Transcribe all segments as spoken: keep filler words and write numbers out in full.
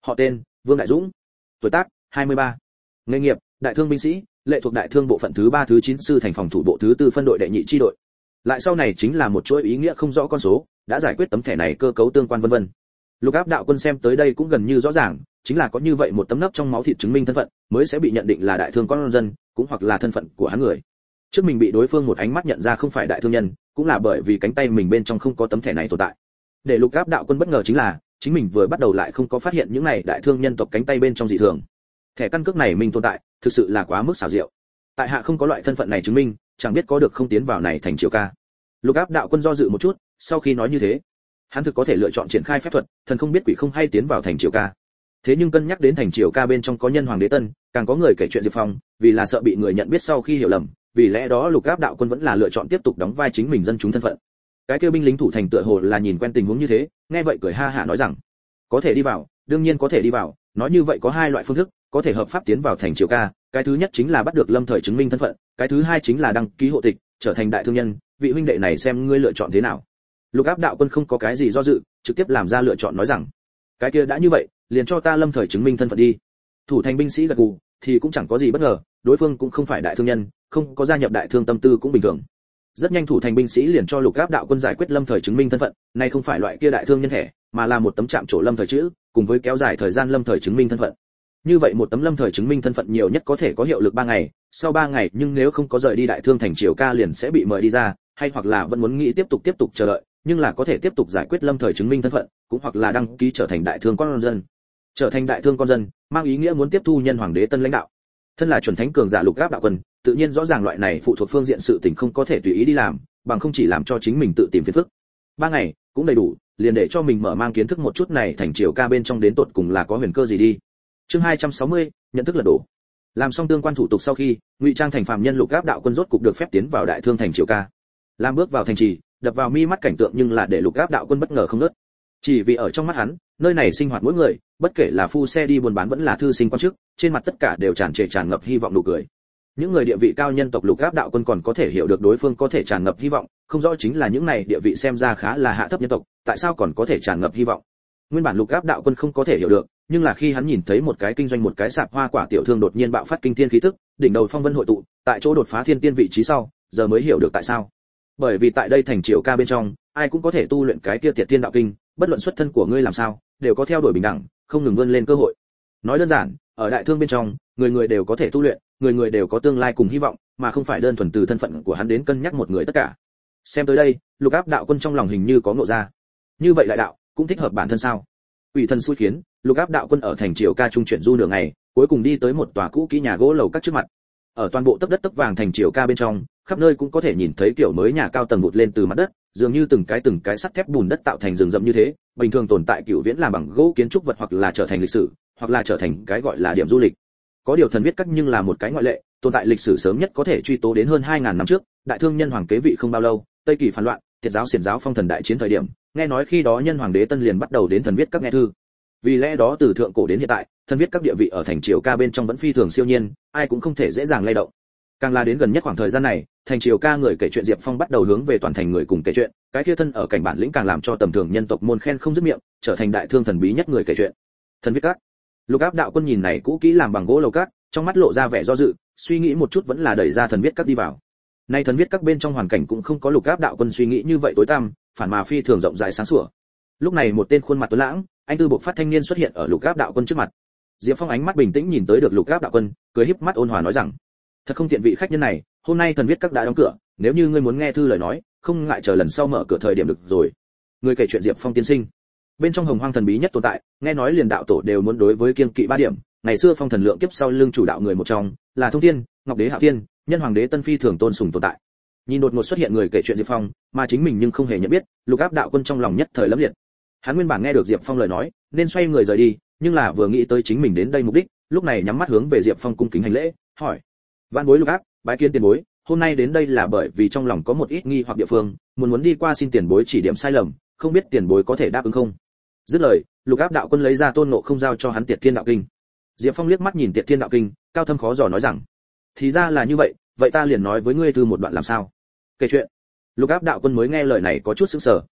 Họ tên Vương Đại Dũng, tuổi tác hai mươi ba, nghề nghiệp đại thương binh sĩ, lệ thuộc đại thương bộ phận thứ ba thứ chín sư thành phòng thủ bộ thứ tư phân đội đệ nhị chi đội. Lại sau này chính là một chuỗi ý nghĩa không rõ con số, đã giải quyết tấm thẻ này cơ cấu tương quan vân vân. Lục Áp đạo quân xem tới đây cũng gần như rõ ràng, chính là có như vậy một tấm nấc trong máu thịt chứng minh thân phận, mới sẽ bị nhận định là đại thương con dân, cũng hoặc là thân phận của hắn người. Trước mình bị đối phương một ánh mắt nhận ra không phải đại thương nhân, cũng là bởi vì cánh tay mình bên trong không có tấm thẻ này tồn tại. Để Lục Áp đạo quân bất ngờ chính là, chính mình vừa bắt đầu lại không có phát hiện những này đại thương nhân tộc cánh tay bên trong dị thường. Thẻ căn cước này mình tồn tại, thực sự là quá mức xảo diệu. Tại hạ không có loại thân phận này chứng minh, chẳng biết có được không tiến vào này thành Triều ca. Lục Áp đạo quân do dự một chút, sau khi nói như thế, hắn thực có thể lựa chọn triển khai phép thuật, thần không biết quỷ không hay tiến vào thành Triều ca. Thế nhưng cân nhắc đến thành Triều ca bên trong có nhân hoàng đế tân, càng có người kể chuyện Diệp Phong, vì là sợ bị người nhận biết sau khi hiểu lầm, vì lẽ đó Lục Áp đạo quân vẫn là lựa chọn tiếp tục đóng vai chính mình dân chúng thân phận. Cái kêu binh lính thủ thành tựa hồ là nhìn quen tình huống như thế, nghe vậy cười ha hả nói rằng, có thể đi vào, đương nhiên có thể đi vào, nói như vậy có hai loại phương thức, có thể hợp pháp tiến vào thành Triều ca, cái thứ nhất chính là bắt được lâm thời chứng minh thân phận, cái thứ hai chính là đăng ký hộ tịch, trở thành đại thương nhân, vị huynh đệ này xem ngươi lựa chọn thế nào. Lục Áp đạo quân không có cái gì do dự, trực tiếp làm ra lựa chọn nói rằng, cái kia đã như vậy, liền cho ta lâm thời chứng minh thân phận đi. Thủ thành binh sĩ gật gù, thì cũng chẳng có gì bất ngờ, đối phương cũng không phải đại thương nhân, không có gia nhập đại thương tâm tư cũng bình thường. Rất nhanh thủ thành binh sĩ liền cho Lục Áp đạo quân giải quyết lâm thời chứng minh thân phận, này không phải loại kia đại thương nhân thẻ, mà là một tấm trạm trổ lâm thời chữ, cùng với kéo dài thời gian lâm thời chứng minh thân phận. Như vậy một tấm lâm thời chứng minh thân phận nhiều nhất có thể có hiệu lực ba ngày, sau ba ngày nhưng nếu không có rời đi đại thương thành Triều ca liền sẽ bị mời đi ra, hay hoặc là vẫn muốn nghĩ tiếp tục tiếp tục chờ đợi, nhưng là có thể tiếp tục giải quyết lâm thời chứng minh thân phận, cũng hoặc là đăng ký trở thành đại thương con dân. Trở thành đại thương con dân, mang ý nghĩa muốn tiếp thu nhân hoàng đế tân lãnh đạo. Thân là chuẩn thánh cường giả Lục Áp đạo quân, tự nhiên rõ ràng loại này phụ thuộc phương diện sự tình không có thể tùy ý đi làm, bằng không chỉ làm cho chính mình tự tìm phiền phức. Ba ngày cũng đầy đủ, liền để cho mình mở mang kiến thức một chút này thành Triều ca bên trong đến tột cùng là có huyền cơ gì đi. Chương hai trăm sáu mươi, nhận thức lật đổ. Làm xong tương quan thủ tục sau khi, ngụy trang thành phàm nhân Lục Áp đạo quân rốt cục được phép tiến vào đại thương thành Triều ca. Làm bước vào thành trì, đập vào mi mắt cảnh tượng nhưng là để Lục Áp đạo quân bất ngờ không ngớt. Chỉ vì ở trong mắt hắn, nơi này sinh hoạt mỗi người, bất kể là phu xe đi buôn bán vẫn là thư sinh quan chức, trên mặt tất cả đều tràn trề tràn ngập hy vọng nụ cười. Những người địa vị cao nhân tộc Lục Áp đạo quân còn có thể hiểu được đối phương có thể tràn ngập hy vọng, không rõ chính là những này địa vị xem ra khá là hạ thấp nhân tộc, tại sao còn có thể tràn ngập hy vọng. Nguyên bản Lục Áp đạo quân không có thể hiểu được, nhưng là khi hắn nhìn thấy một cái kinh doanh một cái sạp hoa quả tiểu thương đột nhiên bạo phát kinh thiên khí tức, đỉnh đầu phong vân hội tụ, tại chỗ đột phá thiên tiên vị trí sau, giờ mới hiểu được tại sao. Bởi vì tại đây thành Triều ca bên trong, ai cũng có thể tu luyện cái kia Tiệt Thiên đạo kinh, bất luận xuất thân của ngươi làm sao, đều có theo đuổi bình đẳng, không ngừng vươn lên cơ hội. Nói đơn giản, ở đại thương bên trong, người người đều có thể tu luyện, người người đều có tương lai cùng hy vọng, mà không phải đơn thuần từ thân phận của hắn đến cân nhắc một người tất cả. Xem tới đây, Lục Áp đạo quân trong lòng hình như có ngộ ra. Như vậy đại đạo cũng thích hợp bản thân sao? Ủy thần xui khiến, Lục Áp đạo quân ở thành Triều ca trung chuyển du nửa ngày, cuối cùng đi tới một tòa cũ kỹ nhà gỗ lầu các trước mặt. Ở toàn bộ tấp đất tấp vàng thành Triều ca bên trong, khắp nơi cũng có thể nhìn thấy kiểu mới nhà cao tầng vụt lên từ mặt đất, dường như từng cái từng cái sắt thép bùn đất tạo thành rừng rậm như thế, bình thường tồn tại cửu viễn làm bằng gỗ kiến trúc vật hoặc là trở thành lịch sử, hoặc là trở thành cái gọi là điểm du lịch. Có điều thần viết các nhưng là một cái ngoại lệ, tồn tại lịch sử sớm nhất có thể truy tố đến hơn hai nghìn năm trước, đại thương nhân hoàng kế vị không bao lâu, Tây Kỳ phản loạn, Tiệt giáo xiển giáo phong thần đại chiến thời điểm, nghe nói khi đó nhân hoàng đế tân liền bắt đầu đến thần viết các nghe thư. Vì lẽ đó từ thượng cổ đến hiện tại, thần viết các địa vị ở thành Triều ca bên trong vẫn phi thường siêu nhiên, ai cũng không thể dễ dàng lay động. Càng là đến gần nhất khoảng thời gian này, thành Triều ca người kể chuyện Diệp Phong bắt đầu hướng về toàn thành người cùng kể chuyện, cái kia thân ở cảnh bản lĩnh càng làm cho tầm thường nhân tộc môn khen không dứt miệng, trở thành đại thương thần bí nhất người kể chuyện. Thần viết các. Lục Áp đạo quân nhìn này cũ kỹ làm bằng gỗ lầu các, trong mắt lộ ra vẻ do dự, suy nghĩ một chút vẫn là đẩy ra thần viết các đi vào. Nay thần viết các bên trong hoàn cảnh cũng không có Lục Áp đạo quân suy nghĩ như vậy tối tăm, phản mà phi thường rộng rãi sáng sủa. Lúc này một tên khuôn mặt tuấn lãng, anh tư bộc phát thanh niên xuất hiện ở Lục Áp đạo quân trước mặt. Diệp Phong ánh mắt bình tĩnh nhìn tới được Lục Áp đạo quân, cười híp mắt ôn hòa nói rằng: thật không tiện vị khách nhân này, hôm nay thần viết các đã đóng cửa, nếu như ngươi muốn nghe thư lời nói, không ngại chờ lần sau mở cửa thời điểm được rồi. Người kể chuyện Diệp Phong tiên sinh. Bên trong hồng hoang thần bí nhất tồn tại, nghe nói liền đạo tổ đều muốn đối với kiêng kỵ ba điểm, ngày xưa phong thần lượng kiếp sau lưng chủ đạo người một trong, là Thông Thiên, Ngọc Đế Hạo Thiên, nhân hoàng đế Tân Phi thường tôn sùng tồn tại. Nhìn đột ngột xuất hiện người kể chuyện Diệp Phong, mà chính mình nhưng không hề nhận biết, Lục Áp đạo quân trong lòng nhất thời lẫm liệt. Hắn nguyên bản nghe được Diệp Phong lời nói, nên xoay người rời đi, nhưng là vừa nghĩ tới chính mình đến đây mục đích, lúc này nhắm mắt hướng về Diệp Phong cung kính hành lễ, hỏi: "Vạn bối Lục Áp, bái kiến tiền bối, hôm nay đến đây là bởi vì trong lòng có một ít nghi hoặc địa phương, muốn muốn đi qua xin tiền bối chỉ điểm sai lầm, không biết tiền bối có thể đáp ứng không?" Dứt lời, Lục Áp đạo quân lấy ra Tôn Ngộ Không giao cho hắn Tiệt Thiên đạo kinh. Diệp Phong liếc mắt nhìn Tiệt Thiên đạo kinh, cao thâm khó dò nói rằng: "Thì ra là như vậy, vậy ta liền nói với ngươi từ một đoạn làm sao?" Kể chuyện. Lục Áp đạo quân mới nghe lời này có chút sững sờ,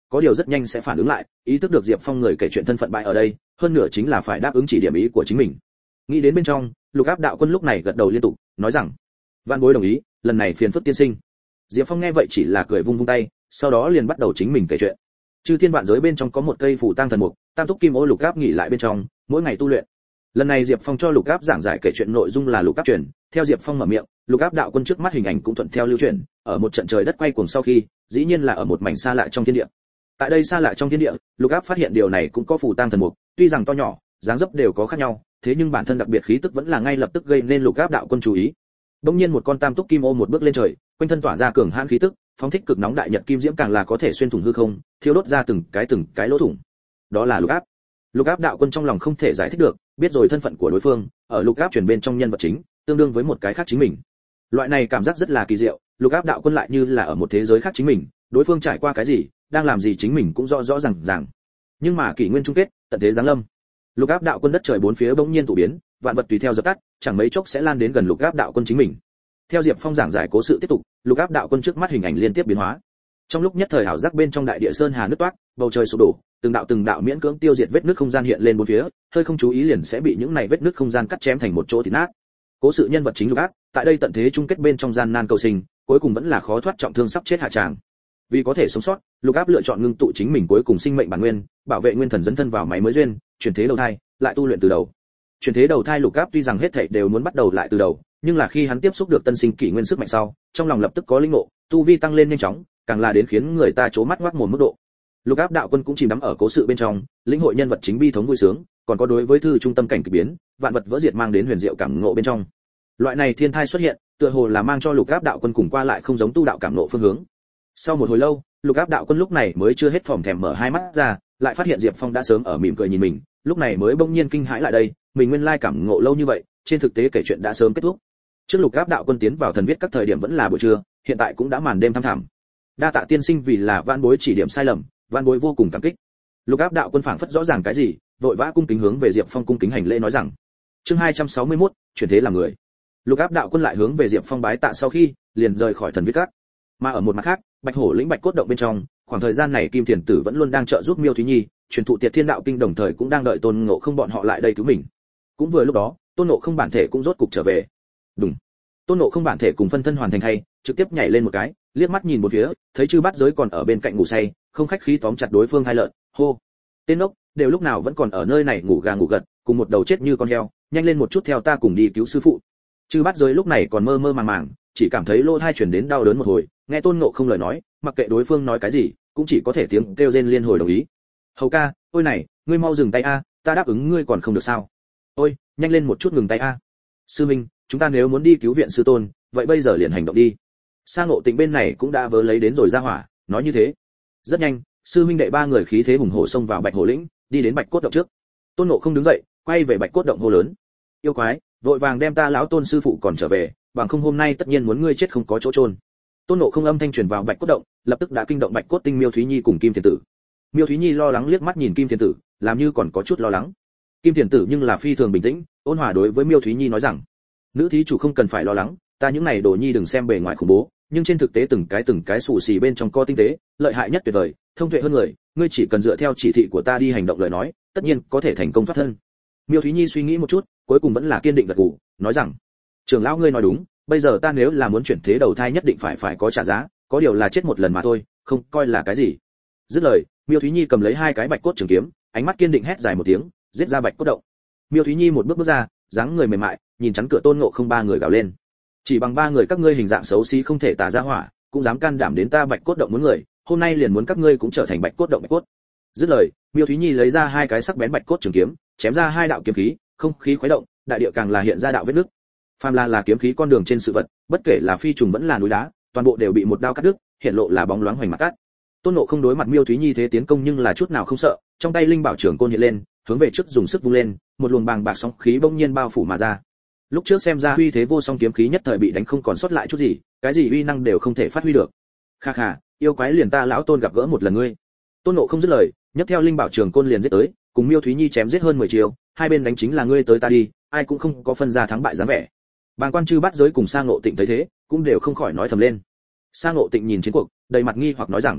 có điều rất nhanh sẽ phản ứng lại, ý thức được Diệp Phong người kể chuyện thân phận bại ở đây, hơn nữa chính là phải đáp ứng chỉ điểm ý của chính mình. Nghĩ đến bên trong, Lục Áp đạo quân lúc này gật đầu liên tục, nói rằng: "Vạn bối đồng ý, lần này phiền phức tiên sinh." Diệp Phong nghe vậy chỉ là cười vung vung tay, sau đó liền bắt đầu chính mình kể chuyện. Chư thiên vạn giới bên trong có một cây phủ tang thần mục, tam túc kim ô Lục Áp nghỉ lại bên trong, mỗi ngày tu luyện. Lần này Diệp Phong cho Lục Áp giảng giải kể chuyện nội dung là Lục Áp truyền, theo Diệp Phong mở miệng, Lục Áp đạo quân trước mắt hình ảnh cũng thuận theo lưu truyền, ở một trận trời đất quay cuồng sau khi, dĩ nhiên là ở một mảnh xa lạ trong thiên địa. Tại đây xa lạ trong thiên địa, Lục Áp phát hiện điều này cũng có phủ tang thần mục, tuy rằng to nhỏ, dáng dấp đều có khác nhau, thế nhưng bản thân đặc biệt khí tức vẫn là ngay lập tức gây nên Lục Áp đạo quân chú ý. Đống nhiên một con tam túc kim ô một bước lên trời, quanh thân tỏa ra cường hãn khí tức, phóng thích cực nóng đại nhật kim diễm càng là có thể xuyên thủng hư không, thiêu đốt ra từng cái từng cái lỗ thủng. Đó là Lục Áp. Lục Áp đạo quân trong lòng không thể giải thích được, biết rồi thân phận của đối phương, ở Lục Áp truyền bên trong nhân vật chính, tương đương với một cái khác chính mình. Loại này cảm giác rất là kỳ diệu, Lục Áp đạo quân lại như là ở một thế giới khác chính mình, đối phương trải qua cái gì, đang làm gì chính mình cũng rõ rõ ràng ràng. Nhưng mà kỷ nguyên chung kết, tận thế giáng lâm. Lục Áp đạo quân đất trời bốn phía bỗng nhiên tụ biến, vạn vật tùy theo dập tắt, chẳng mấy chốc sẽ lan đến gần Lục Áp đạo quân chính mình. Theo Diệp Phong giảng giải cố sự tiếp tục, Lục Áp đạo quân trước mắt hình ảnh liên tiếp biến hóa. Trong lúc nhất thời ảo giác bên trong đại địa sơn hà nứt toác, bầu trời sụp đổ, từng đạo từng đạo miễn cưỡng tiêu diệt vết nứt không gian hiện lên bốn phía, hơi không chú ý liền sẽ bị những này vết nứt không gian cắt chém thành một chỗ thịt nát. Cố sự nhân vật chính Lục Áp, tại đây tận thế chung kết bên trong gian nan cầu sinh, cuối cùng vẫn là khó thoát trọng thương sắp chết hạ tràng. Vì có thể sống sót, Lục Áp lựa chọn ngưng tụ chính mình cuối cùng sinh mệnh bản nguyên, bảo vệ nguyên thần dẫn thân vào máy mới duyên, chuyển thế đầu thai, lại tu luyện từ đầu. Chuyển thế đầu thai Lục Áp tuy rằng hết thảy đều muốn bắt đầu lại từ đầu, nhưng là khi hắn tiếp xúc được tân sinh kỷ nguyên sức mạnh sau, trong lòng lập tức có linh ngộ, tu vi tăng lên nhanh chóng, càng là đến khiến người ta chố mắt ngoác mồm mức độ. Lục Áp đạo quân cũng chìm đắm ở cố sự bên trong, lĩnh hội nhân vật chính bi thống vui sướng, còn có đối với thư trung tâm cảnh kỳ biến, vạn vật vỡ diệt mang đến huyền diệu cảm ngộ bên trong. Loại này thiên thai xuất hiện, tựa hồ là mang cho Lục Áp đạo quân cùng qua lại không giống tu đạo cảm ngộ phương hướng. Sau một hồi lâu, Lục Áp đạo quân lúc này mới chưa hết phỏng thèm mở hai mắt ra, lại phát hiện Diệp Phong đã sớm ở mỉm cười nhìn mình, lúc này mới bỗng nhiên kinh hãi lại đây, mình nguyên lai cảm ngộ lâu như vậy, trên thực tế kể chuyện đã sớm kết thúc. Trước Lục Áp đạo quân tiến vào thần viết các thời điểm vẫn là buổi trưa, hiện tại cũng đã màn đêm thăm thẳm. Đa tạ tiên sinh vì là van bối chỉ điểm sai lầm, van bối vô cùng cảm kích. Lục Áp đạo quân phảng phất rõ ràng cái gì, vội vã cung kính hướng về Diệp Phong cung kính hành lễ nói rằng: chương hai trăm sáu mươi mốt, chuyển thế làm người. Lục Áp đạo quân lại hướng về Diệp Phong bái tạ sau khi, liền rời khỏi thần viết các. Mà ở một mặt khác, Bạch Hổ lĩnh Bạch cốt động bên trong, khoảng thời gian này Kim Thiền Tử vẫn luôn đang trợ giúp Miêu Thúy Nhi, truyền thụ Tiệt Thiên đạo kinh, đồng thời cũng đang đợi Tôn Ngộ Không bọn họ lại đây cứu mình. Cũng vừa lúc đó, Tôn Ngộ Không bản thể cũng rốt cục trở về. Đúng. Tôn Ngộ Không bản thể cùng phân thân hoàn thành hay, trực tiếp nhảy lên một cái, liếc mắt nhìn một phía, thấy chư bát giới còn ở bên cạnh ngủ say, không khách khí tóm chặt đối phương hai lợn, hô: "Tên ốc, đều lúc nào vẫn còn ở nơi này ngủ gà ngủ gật, cùng một đầu chết như con heo, nhanh lên một chút theo ta cùng đi cứu sư phụ." Chư bát giới lúc này còn mơ mơ màng màng, chỉ cảm thấy lỗ tai truyền đến đau đớn một hồi, nghe Tôn Ngộ Không lời nói, mặc kệ đối phương nói cái gì, cũng chỉ có thể tiếng kêu rên liên hồi đồng ý. "Hầu ca, ôi này, ngươi mau dừng tay a, ta đáp ứng ngươi còn không được sao? Ôi, nhanh lên một chút ngừng tay a." "Sư minh, chúng ta nếu muốn đi cứu viện sư tôn, vậy bây giờ liền hành động đi." Sa Ngộ Tịnh bên này cũng đã vớ lấy đến rồi ra hỏa, nói như thế. Rất nhanh, sư minh đệ ba người khí thế hùng hổ xông vào Bạch Hổ lĩnh, đi đến Bạch cốt động trước. Tôn Ngộ Không đứng dậy, quay về Bạch cốt động hô lớn: "Yêu quái, vội vàng đem ta lão Tôn sư phụ còn trở về, bằng không hôm nay tất nhiên muốn ngươi chết không có chỗ chôn." Tôn Ngộ Không âm thanh truyền vào Bạch cốt động, lập tức đã kinh động Bạch cốt tinh Miêu Thúy Nhi cùng Kim Thiền Tử. Miêu Thúy Nhi lo lắng liếc mắt nhìn Kim Thiền Tử, làm như còn có chút lo lắng. Kim Thiền Tử nhưng là phi thường bình tĩnh, ôn hòa đối với Miêu Thúy Nhi nói rằng: "Nữ thí chủ không cần phải lo lắng, ta những này đồ nhi đừng xem bề ngoài khủng bố, nhưng trên thực tế từng cái từng cái xù xì bên trong co tinh tế, lợi hại nhất tuyệt vời, thông tuệ hơn người, ngươi chỉ cần dựa theo chỉ thị của ta đi hành động lời nói, tất nhiên có thể thành công thoát thân." Miêu Thúy Nhi suy nghĩ một chút, cuối cùng vẫn là kiên định gật gù, nói rằng: "Trưởng lão ngươi nói đúng, bây giờ ta nếu là muốn chuyển thế đầu thai nhất định phải phải có trả giá, có điều là chết một lần mà thôi, không coi là cái gì." Dứt lời, Miêu Thúy Nhi cầm lấy hai cái bạch cốt trường kiếm, ánh mắt kiên định hét dài một tiếng, giết ra Bạch cốt động. Miêu Thúy Nhi một bước bước ra, dáng người mềm mại, nhìn chắn cửa Tôn Ngộ Không ba người gào lên: "Chỉ bằng ba người các ngươi hình dạng xấu xí không thể tả ra hỏa, cũng dám can đảm đến ta Bạch cốt động muốn người, hôm nay liền muốn các ngươi cũng trở thành Bạch cốt động bạch cốt." Dứt lời, Miêu Thúy Nhi lấy ra hai cái sắc bén bạch cốt trường kiếm, chém ra hai đạo kiếm khí, không khí khuấy động, đại địa càng là hiện ra đạo vết nứt. Phàm là là kiếm khí con đường trên sự vật, bất kể là phi trùng vẫn là núi đá, toàn bộ đều bị một đao cắt đứt, hiện lộ là bóng loáng hoành mặt cắt. Tôn Ngộ Không đối mặt Miêu Thúy Nhi thế tiến công nhưng là chút nào không sợ, trong tay linh bảo trưởng côn hiện lên, hướng về trước dùng sức vung lên, một luồng bàng bạc sóng khí bỗng nhiên bao phủ mà ra. Lúc trước xem ra uy thế vô song kiếm khí nhất thời bị đánh không còn sót lại chút gì, cái gì uy năng đều không thể phát huy được. Kha kha, yêu quái liền ta lão Tôn gặp gỡ một lần ngươi. Tôn Ngộ Không dứt lời, nhấc theo linh bảo trường côn liền giết tới, cùng Miêu Thúy Nhi chém giết hơn mười chiều, hai bên đánh chính là ngươi tới ta đi, ai cũng không có phân ra thắng bại dáng vẻ. Bàng quan chư bát giới cùng Sa Ngộ Tịnh thấy thế, cũng đều không khỏi nói thầm lên. Sa Ngộ Tịnh nhìn chiến cuộc, đầy mặt nghi hoặc nói rằng: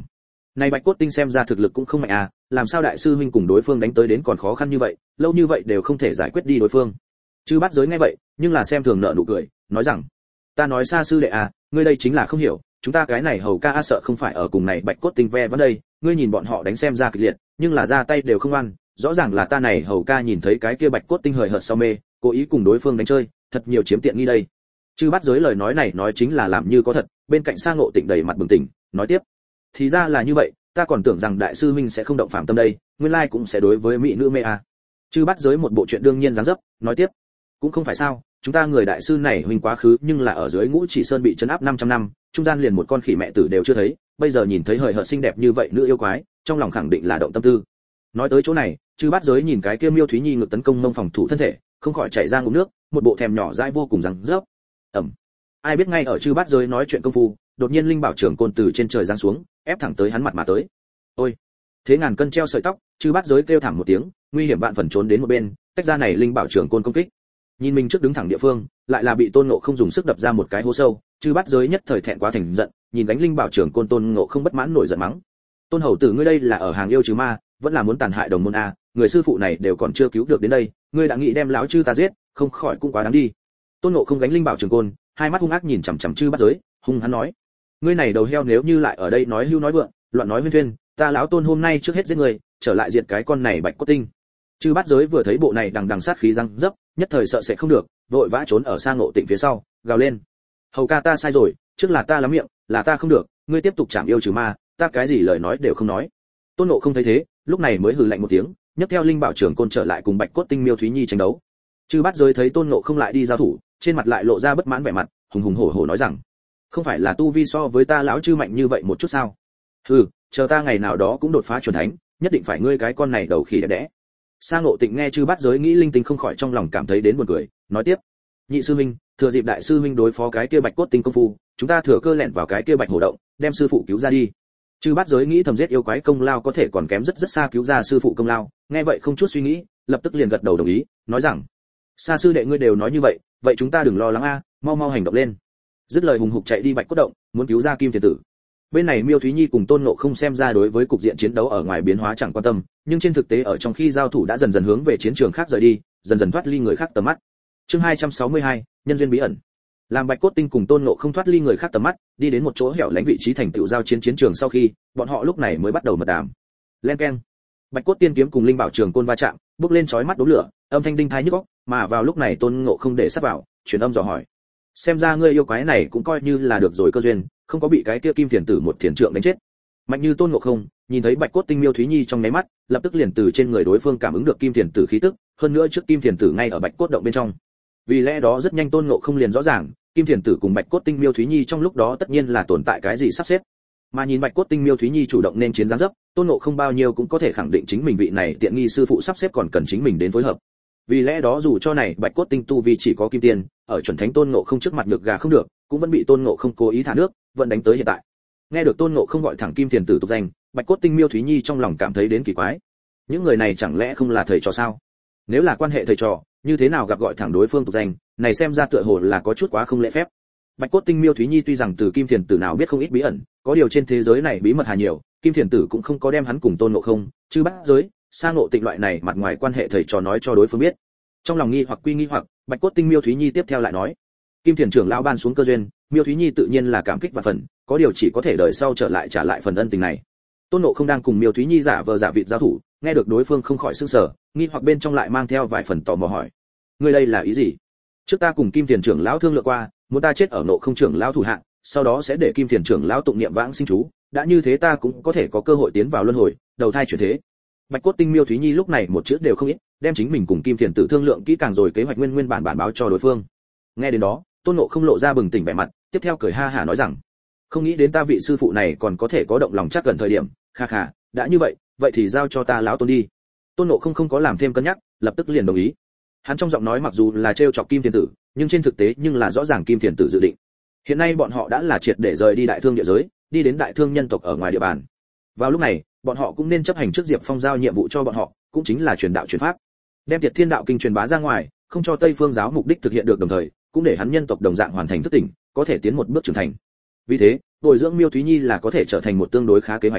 Này Bạch Cốt Tinh xem ra thực lực cũng không mạnh à, làm sao đại sư huynh cùng đối phương đánh tới đến còn khó khăn như vậy, lâu như vậy đều không thể giải quyết đi đối phương. Chư Bát Giới nghe vậy, nhưng là xem thường nợ nụ cười, nói rằng: "Ta nói xa sư đệ à, ngươi đây chính là không hiểu, chúng ta cái này hầu ca a sợ không phải ở cùng này Bạch Cốt Tinh ve vấn đây, ngươi nhìn bọn họ đánh xem ra kịch liệt, nhưng là ra tay đều không ăn, rõ ràng là ta này hầu ca nhìn thấy cái kia Bạch Cốt Tinh hời hợt sau mê, cố ý cùng đối phương đánh chơi, thật nhiều chiếm tiện nghi đây." Chư Bát Giới lời nói này nói chính là làm như có thật, bên cạnh Sa Ngộ Tịnh đầy mặt bừng tỉnh, nói tiếp: "Thì ra là như vậy, ta còn tưởng rằng đại sư huynh sẽ không động phạm tâm đây, nguyên lai cũng sẽ đối với mỹ nữ mê à." Chư Bát Giới một bộ chuyện đương nhiên dáng dấp, nói tiếp: "Cũng không phải sao, chúng ta người đại sư này huynh quá khứ nhưng là ở dưới Ngũ Chỉ Sơn bị trấn áp năm trăm năm, trung gian liền một con khỉ mẹ tử đều chưa thấy, bây giờ nhìn thấy hời hợt xinh đẹp như vậy nữ yêu quái, trong lòng khẳng định là động tâm tư." Nói tới chỗ này, Chư Bát Giới nhìn cái kia Miêu Thúy Nhi ngược tấn công mông phòng thủ thân thể, không khỏi chảy ra ngụm nước, một bộ thèm nhỏ dãi vô cùng rằng rớp. Ẩm. Ai biết ngay ở Chư Bát Giới nói chuyện công phu, đột nhiên linh bảo trưởng côn từ trên trời giáng xuống, ép thẳng tới hắn mặt mà tới. Ôi, thế ngàn cân treo sợi tóc, Chư Bát Giới kêu thảm một tiếng, nguy hiểm vạn phần trốn đến một bên, tách ra này linh bảo trưởng côn công kích. Nhìn mình trước đứng thẳng địa phương, lại là bị Tôn Ngộ không dùng sức đập ra một cái hố sâu, Chư Bát Giới nhất thời thẹn quá thành giận, nhìn đánh linh bảo trưởng côn Tôn Ngộ không bất mãn nổi giận mắng: "Tôn hầu tử ngươi đây là ở hàng yêu trừ ma, vẫn là muốn tàn hại đồng môn a, người sư phụ này đều còn chưa cứu được đến đây, ngươi đã nghĩ đem lão chư ta giết, không khỏi cũng quá đáng đi." Tôn Ngộ không gánh linh bảo trưởng côn, hai mắt hung ác nhìn chằm chằm Chư Bát Giới, hung hắn nói: "Ngươi này đầu heo nếu như lại ở đây nói hưu nói vượng, loạn nói huyên thuyên, ta lão Tôn hôm nay trước hết giết ngươi, trở lại diệt cái con này Bạch Cốt Tinh." Chư Bát Giới vừa thấy bộ này đằng đằng sát khí răng dấp, nhất thời sợ sẽ không được, vội vã trốn ở Sa Ngộ Tịnh phía sau, gào lên: "Hầu ca ta sai rồi, trước là ta lắm miệng, là ta không được, ngươi tiếp tục chạm yêu trừ ma, ta cái gì lời nói đều không nói." Tôn Ngộ không thấy thế, lúc này mới hừ lạnh một tiếng, nhấc theo linh bảo trưởng côn trở lại cùng Bạch Cốt Tinh Miêu Thúy Nhi tranh đấu. Chư Bát Giới thấy Tôn Ngộ không lại đi giao thủ, trên mặt lại lộ ra bất mãn vẻ mặt, hùng hùng hổ hổ nói rằng: "Không phải là tu vi so với ta lão chư mạnh như vậy một chút sao? Hừ, chờ ta ngày nào đó cũng đột phá chuẩn thánh, nhất định phải ngươi cái con này đầu khỉ đẹp đẽ." Sa Ngộ Tịnh nghe Chư Bát Giới nghĩ linh tinh không khỏi trong lòng cảm thấy đến buồn cười, nói tiếp: "Nhị sư huynh, thừa dịp đại sư huynh đối phó cái kia Bạch Cốt Tinh công phu, chúng ta thừa cơ lẻn vào cái kia Bạch Hổ động, đem sư phụ cứu ra đi." Chư Bát Giới nghĩ thầm giết yêu quái công lao có thể còn kém rất rất xa cứu ra sư phụ công lao, nghe vậy không chút suy nghĩ, lập tức liền gật đầu đồng ý, nói rằng: "Sa sư đệ ngươi đều nói như vậy, vậy chúng ta đừng lo lắng a, mau mau hành động lên." Dứt lời hùng hục chạy đi Bạch Cốt động, muốn cứu ra Kim Thiền Tử. Bên này Miêu Thúy Nhi cùng Tôn Ngộ không xem ra đối với cục diện chiến đấu ở ngoài biến hóa chẳng quan tâm, nhưng trên thực tế ở trong khi giao thủ đã dần dần hướng về chiến trường khác rời đi, dần dần thoát ly người khác tầm mắt. Chương hai trăm sáu mươi hai, nhân duyên bí ẩn. Làm Bạch Cốt Tinh cùng Tôn Ngộ không thoát ly người khác tầm mắt, đi đến một chỗ hẻo lánh vị trí thành tựu giao chiến chiến trường sau khi, bọn họ lúc này mới bắt đầu mật đàm. Len keng. Bạch Cốt Tiên kiếm cùng linh bảo trường côn va chạm, bốc lên chói mắt đốm lửa, âm thanh đinh tai nhức óc, mà vào lúc này Tôn Ngộ không để sát vào, truyền âm dò hỏi: "Xem ra ngươi yêu quái này cũng coi như là được rồi cơ duyên, không có bị cái kia Kim Thiền Tử một thiền trượng đánh chết." Mạnh như Tôn Ngộ không, nhìn thấy Bạch Cốt Tinh Miêu Thúy Nhi trong nháy mắt, lập tức liền từ trên người đối phương cảm ứng được Kim Thiền Tử khí tức, hơn nữa trước Kim Thiền Tử ngay ở Bạch Cốt động bên trong. Vì lẽ đó rất nhanh Tôn Ngộ không liền rõ ràng, Kim Thiền Tử cùng Bạch Cốt Tinh Miêu Thúy Nhi trong lúc đó tất nhiên là tồn tại cái gì sắp xếp. Mà nhìn Bạch Cốt Tinh Miêu Thúy Nhi chủ động nên chiến giáng dấp, Tôn Ngộ không bao nhiêu cũng có thể khẳng định chính mình vị này tiện nghi sư phụ sắp xếp còn cần chính mình đến phối hợp. Vì lẽ đó dù cho này Bạch Cốt Tinh tu vi chỉ có kim tiền, ở chuẩn thánh Tôn Ngộ không trước mặt ngược gà không được, cũng vẫn bị Tôn Ngộ không cố ý thả nước, vẫn đánh tới hiện tại. Nghe được Tôn Ngộ không gọi thẳng Kim Thiền Tử tục danh, Bạch Cốt Tinh Miêu Thúy Nhi trong lòng cảm thấy đến kỳ quái. Những người này chẳng lẽ không là thầy trò sao? Nếu là quan hệ thầy trò, như thế nào gặp gọi thẳng đối phương tục danh, này xem ra tựa hồ là có chút quá không lễ phép. Bạch Cốt Tinh Miêu Thúy Nhi tuy rằng từ Kim Thiền Tử nào biết không ít bí ẩn, có điều trên thế giới này bí mật hà nhiều, Kim Thiền Tử cũng không có đem hắn cùng Tôn Ngộ không, Chư Bát Giới, Sa Ngộ Tịnh loại này mặt ngoài quan hệ thầy trò nói cho đối phương biết. Trong lòng nghi hoặc quy nghi hoặc, Bạch Cốt Tinh Miêu Thúy Nhi tiếp theo lại nói: Kim Thiền trưởng lão ban xuống cơ duyên, Miêu Thúy Nhi tự nhiên là cảm kích và phần, có điều chỉ có thể đợi sau trở lại trả lại phần ân tình này. Tôn Ngộ không đang cùng Miêu Thúy Nhi giả vờ giả vịt giao thủ, nghe được đối phương không khỏi sửng sở, nghi hoặc bên trong lại mang theo vài phần tò mò hỏi: ngươi đây là ý gì? Trước ta cùng Kim Thiền trưởng lão thương lượng qua, muốn ta chết ở Ngộ không trưởng lão thủ hạ, sau đó sẽ để Kim Thiền trưởng lão tụng niệm vãng sinh chú, đã như thế ta cũng có thể có cơ hội tiến vào luân hồi, đầu thai chuyển thế. Bạch Cốt Tinh Miêu Thúy Nhi lúc này một chữ đều không ít, đem chính mình cùng Kim Thiền Tử thương lượng kỹ càng rồi kế hoạch nguyên nguyên bản bản báo cho đối phương. Nghe đến đó, Tôn Ngộ không lộ ra bừng tỉnh vẻ mặt, tiếp theo cười ha hả nói rằng: không nghĩ đến ta vị sư phụ này còn có thể có động lòng chắc gần thời điểm, kha kha, đã như vậy, vậy thì giao cho ta lão Tôn đi. Tôn Ngộ không không có làm thêm cân nhắc, lập tức liền đồng ý. Hắn trong giọng nói mặc dù là trêu chọc Kim Thiền Tử, nhưng trên thực tế nhưng là rõ ràng Kim Thiền Tử dự định. Hiện nay bọn họ đã là triệt để rời đi đại thương địa giới, đi đến đại thương nhân tộc ở ngoài địa bàn. Vào lúc này, bọn họ cũng nên chấp hành trước Diệp Phong giao nhiệm vụ cho bọn họ, cũng chính là truyền đạo truyền pháp, đem Tiệt Thiên đạo kinh truyền bá ra ngoài, không cho Tây Phương giáo mục đích thực hiện được, đồng thời cũng để hắn nhân tộc đồng dạng hoàn thành thức tỉnh, có thể tiến một bước trưởng thành. Vì thế, bồi dưỡng Miêu Thúy Nhi là có thể trở thành một tương đối khá kế hoạch.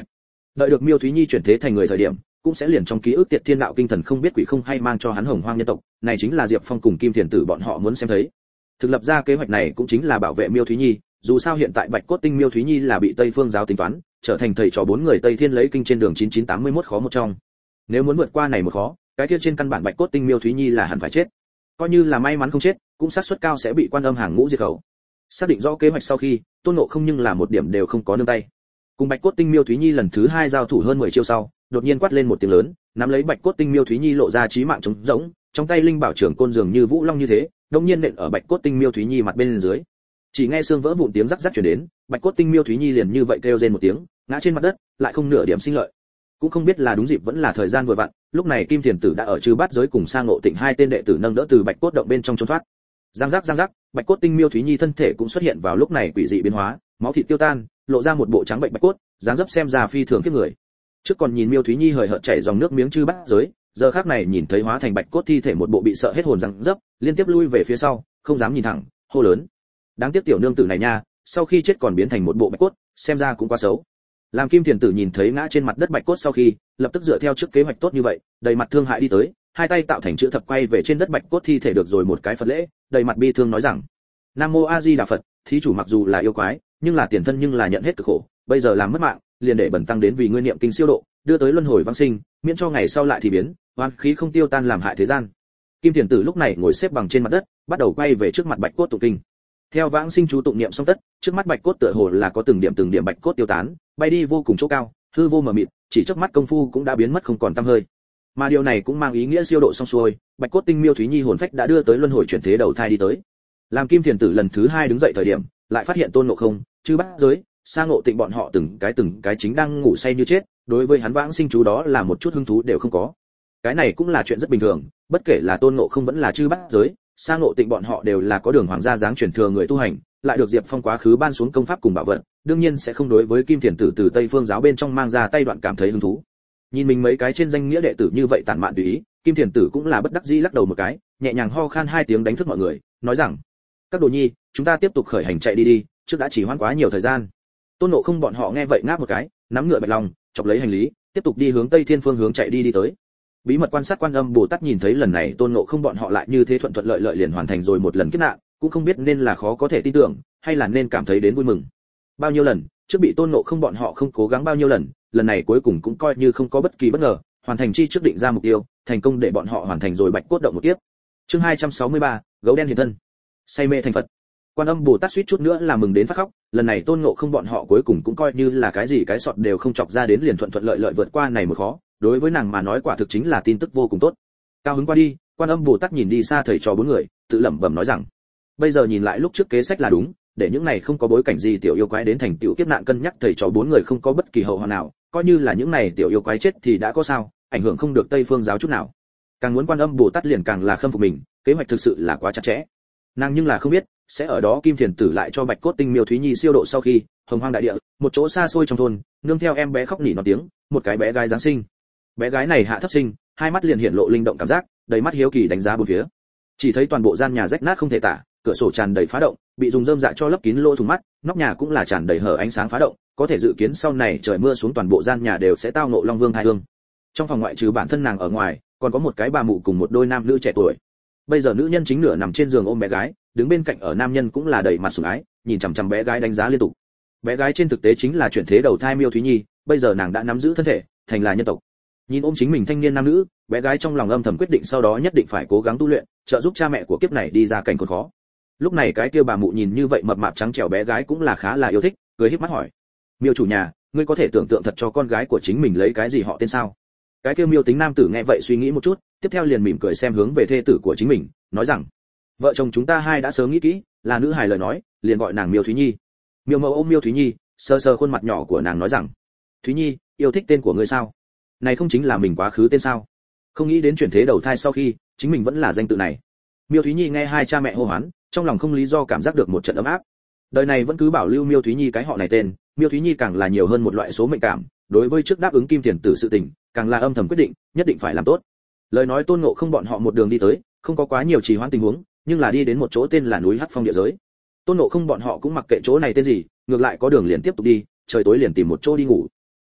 Đợi được Miêu Thúy Nhi chuyển thế thành người thời điểm, cũng sẽ liền trong ký ức Tiệt Thiên Đạo kinh thần không biết quỷ không hay mang cho hắn Hồng Hoang nhân tộc, này chính là Diệp Phong cùng Kim Thiền Tử bọn họ muốn xem thấy. Thực lập ra kế hoạch này cũng chính là bảo vệ Miêu Thúy Nhi, dù sao hiện tại Bạch Cốt Tinh Miêu Thúy Nhi là bị Tây Phương giáo tính toán, trở thành thầy trò bốn người Tây Thiên lấy kinh trên đường chín chín tám mươi mốt khó một trong. Nếu muốn vượt qua này một khó, cái kia trên căn bản Bạch Cốt Tinh Miêu Thúy Nhi là hẳn phải chết. Coi như là may mắn không chết, cũng xác suất cao sẽ bị Quan Âm hàng ngũ diệt khẩu. Xác định rõ kế hoạch sau khi, Tôn Ngộ không nhưng là một điểm đều không có nương tay. Cùng Bạch Cốt Tinh Miêu Thúy Nhi lần thứ hai giao thủ hơn mười chiêu sau, đột nhiên quát lên một tiếng lớn, nắm lấy Bạch Cốt Tinh Miêu Thúy Nhi lộ ra chí mạng trống rỗng, trong tay linh bảo trưởng côn dường như vũ long như thế, đột nhiên nện ở Bạch Cốt Tinh Miêu Thúy Nhi mặt bên dưới. Chỉ nghe xương vỡ vụn tiếng rắc rắc truyền đến, Bạch Cốt Tinh Miêu Thúy Nhi liền như vậy kêu rên một tiếng, ngã trên mặt đất, lại không nửa điểm sinh lợi. Cũng không biết là đúng dịp vẫn là thời gian vừa vặn, lúc này Kim Thiền Tử đã ở Trư Bát giới cùng Sa Ngộ Tịnh hai tên đệ tử nâng đỡ từ Bạch Cốt động bên trong trốn thoát. Giang giác giang giác, Bạch Cốt Tinh Miêu Thúy Nhi thân thể cũng xuất hiện vào lúc này quỷ dị biến hóa, máu thịt tiêu tan, lộ ra một bộ trắng bệnh bạch cốt, dáng dấp xem ra phi thường khiếp người. Trước còn nhìn Miêu Thúy Nhi hời hợt chảy dòng nước miếng Trư Bát giới, giờ khắc này nhìn thấy hóa thành bạch cốt thi thể một bộ bị sợ hết hồn răng dấp, liên tiếp lui về phía sau, không dám nhìn thẳng, hô lớn: đáng tiếc tiểu nương tử này nha, sau khi chết còn biến thành một bộ bạch cốt, xem ra cũng quá xấu. Làm Kim Thiền Tử nhìn thấy ngã trên mặt đất bạch cốt sau khi, lập tức dựa theo trước kế hoạch tốt như vậy, đầy mặt thương hại đi tới, hai tay tạo thành chữ thập quay về trên đất bạch cốt thi thể được rồi một cái Phật lễ, đầy mặt bi thương nói rằng: Nam mô A Di Đà Phật, thí chủ mặc dù là yêu quái, nhưng là tiền thân nhưng là nhận hết cực khổ, bây giờ làm mất mạng, liền để bẩn tăng đến vì ngươi niệm kinh siêu độ, đưa tới luân hồi vãng sinh, miễn cho ngày sau lại thì biến, oan khí không tiêu tan làm hại thế gian. Kim Thiền Tử lúc này ngồi xếp bằng trên mặt đất, bắt đầu quay về trước mặt bạch cốt tụng kinh. Theo vãng sinh chú tụng niệm xong tất, trước mắt bạch cốt tựa hồ là có từng điểm từng điểm bạch cốt tiêu tán, bay đi vô cùng chỗ cao, hư vô mờ mịt, chỉ chớp mắt công phu cũng đã biến mất không còn tăm hơi. Mà điều này cũng mang ý nghĩa siêu độ xong xuôi, Bạch Cốt Tinh Miêu Thúy Nhi hồn phách đã đưa tới luân hồi chuyển thế đầu thai đi tới. Làm Kim Thiền Tử lần thứ hai đứng dậy thời điểm, lại phát hiện Tôn Ngộ Không, Chư Bát giới, Sa Ngộ Tịnh bọn họ từng cái từng cái chính đang ngủ say như chết, đối với hắn vãng sinh chú đó là một chút hứng thú đều không có. Cái này cũng là chuyện rất bình thường, bất kể là Tôn Ngộ Không vẫn là Chư Bát giới, Sa Ngộ Tịnh bọn họ đều là có đường hoàng gia dáng truyền thừa người tu hành, lại được Diệp Phong quá khứ ban xuống công pháp cùng bảo vật, đương nhiên sẽ không đối với Kim Thiền Tử từ Tây Phương giáo bên trong mang ra tay đoạn cảm thấy hứng thú. Nhìn mình mấy cái trên danh nghĩa đệ tử như vậy tản mạn tùy ý, Kim Thiền Tử cũng là bất đắc dĩ lắc đầu một cái, nhẹ nhàng ho khan hai tiếng đánh thức mọi người, nói rằng: các đồ nhi, chúng ta tiếp tục khởi hành chạy đi đi, trước đã chỉ hoãn quá nhiều thời gian. Tôn Ngộ Không bọn họ nghe vậy ngáp một cái, nắm ngựa bạch long, chọc lấy hành lý, tiếp tục đi hướng Tây Thiên phương hướng chạy đi đi tới. Bí mật quan sát Quan Âm Bồ Tát nhìn thấy lần này Tôn Ngộ Không bọn họ lại như thế thuận thuận lợi lợi liền hoàn thành rồi một lần kiếp nạn, cũng không biết nên là khó có thể tin tưởng, hay là nên cảm thấy đến vui mừng. Bao nhiêu lần, trước bị Tôn Ngộ Không bọn họ không cố gắng bao nhiêu lần, lần này cuối cùng cũng coi như không có bất kỳ bất ngờ, hoàn thành chi trước định ra mục tiêu, thành công để bọn họ hoàn thành rồi Bạch Cốt động một kiếp. Chương hai trăm sáu mươi ba, gấu đen hiện thân. Say mê thành Phật. Quan Âm Bồ Tát suýt chút nữa là mừng đến phát khóc, lần này Tôn Ngộ Không bọn họ cuối cùng cũng coi như là cái gì cái sọt đều không chọc ra đến, liền thuận thuận lợi lợi vượt qua này một khó, đối với nàng mà nói quả thực chính là tin tức vô cùng tốt. Cao hứng qua đi, Quan Âm Bồ Tát nhìn đi xa thầy trò bốn người, tự lẩm bẩm nói rằng: bây giờ nhìn lại lúc trước kế sách là đúng, để những này không có bối cảnh gì tiểu yêu quái đến thành tiểu kiếp nạn, cân nhắc thầy trò bốn người không có bất kỳ hậu hoạn nào, coi như là những này tiểu yêu quái chết thì đã có sao, ảnh hưởng không được Tây Phương giáo chút nào. Càng muốn Quan Âm Bồ Tát liền càng là khâm phục mình, kế hoạch thực sự là quá chặt chẽ. Nàng nhưng là không biết, sẽ ở đó Kim Thiền Tử lại cho Bạch Cốt Tinh Miêu Thúy Nhi siêu độ sau khi, hồng hoang đại địa, một chỗ xa xôi trong thôn, nương theo em bé khóc nỉ non tiếng, một cái bé gái giáng sinh. Bé gái này hạ thấp sinh, hai mắt liền hiện lộ linh động cảm giác, đầy mắt hiếu kỳ đánh giá bốn phía. Chỉ thấy toàn bộ gian nhà rách nát không thể tả, cửa sổ tràn đầy phá động, bị dùng rơm dạ cho lấp kín lỗ thủng mắt, nóc nhà cũng là tràn đầy hở ánh sáng phá động, có thể dự kiến sau này trời mưa xuống toàn bộ gian nhà đều sẽ tao ngộ Long Vương hai hương. Trong phòng ngoại trừ bản thân nàng ở ngoài, còn có một cái bà mụ cùng một đôi nam nữ trẻ tuổi. Bây giờ nữ nhân chính nửa nằm trên giường ôm bé gái, đứng bên cạnh ở nam nhân cũng là đầy mặt sủng ái, nhìn chằm chằm bé gái đánh giá liên tục. Bé gái trên thực tế chính là chuyển thế đầu thai Miêu Thúy Nhi, bây giờ nàng đã nắm giữ thân thể, thành là nhân tộc. Nhìn ôm chính mình thanh niên nam nữ, bé gái trong lòng âm thầm quyết định sau đó nhất định phải cố gắng tu luyện, trợ giúp cha mẹ của kiếp này đi ra cảnh khốn khó. Lúc này cái kia bà mụ nhìn như vậy mập mạp trắng trẻo bé gái cũng là khá là yêu thích, cười híp mắt hỏi: Miêu chủ nhà, ngươi có thể tưởng tượng thật cho con gái của chính mình lấy cái gì họ tên sao? Cái kia Miêu tính nam tử nghe vậy suy nghĩ một chút, tiếp theo liền mỉm cười xem hướng về thê tử của chính mình, nói rằng: vợ chồng chúng ta hai đã sớm nghĩ kỹ, là nữ hài lời nói, liền gọi nàng Miêu Thúy Nhi. Miêu mẫu ôm Miêu Thúy Nhi, sờ sờ khuôn mặt nhỏ của nàng nói rằng: Thúy Nhi, yêu thích tên của ngươi sao? Này không chính là mình quá khứ tên sao? Không nghĩ đến chuyển thế đầu thai sau khi, chính mình vẫn là danh tự này. Miêu Thúy Nhi nghe hai cha mẹ hô hoán, trong lòng không lý do cảm giác được một trận ấm áp. Đời này vẫn cứ bảo lưu Miêu Thúy Nhi cái họ này tên, Miêu Thúy Nhi càng là nhiều hơn một loại số mệnh cảm, đối với trước đáp ứng Kim Thiền Tử sự tình, càng là âm thầm quyết định, nhất định phải làm tốt. Lời nói Tôn Ngộ Không bọn họ một đường đi tới, không có quá nhiều trì hoãn tình huống, nhưng là đi đến một chỗ tên là núi Hắc Phong địa giới. Tôn Ngộ Không bọn họ cũng mặc kệ chỗ này tên gì, ngược lại có đường liền tiếp tục đi, trời tối liền tìm một chỗ đi ngủ.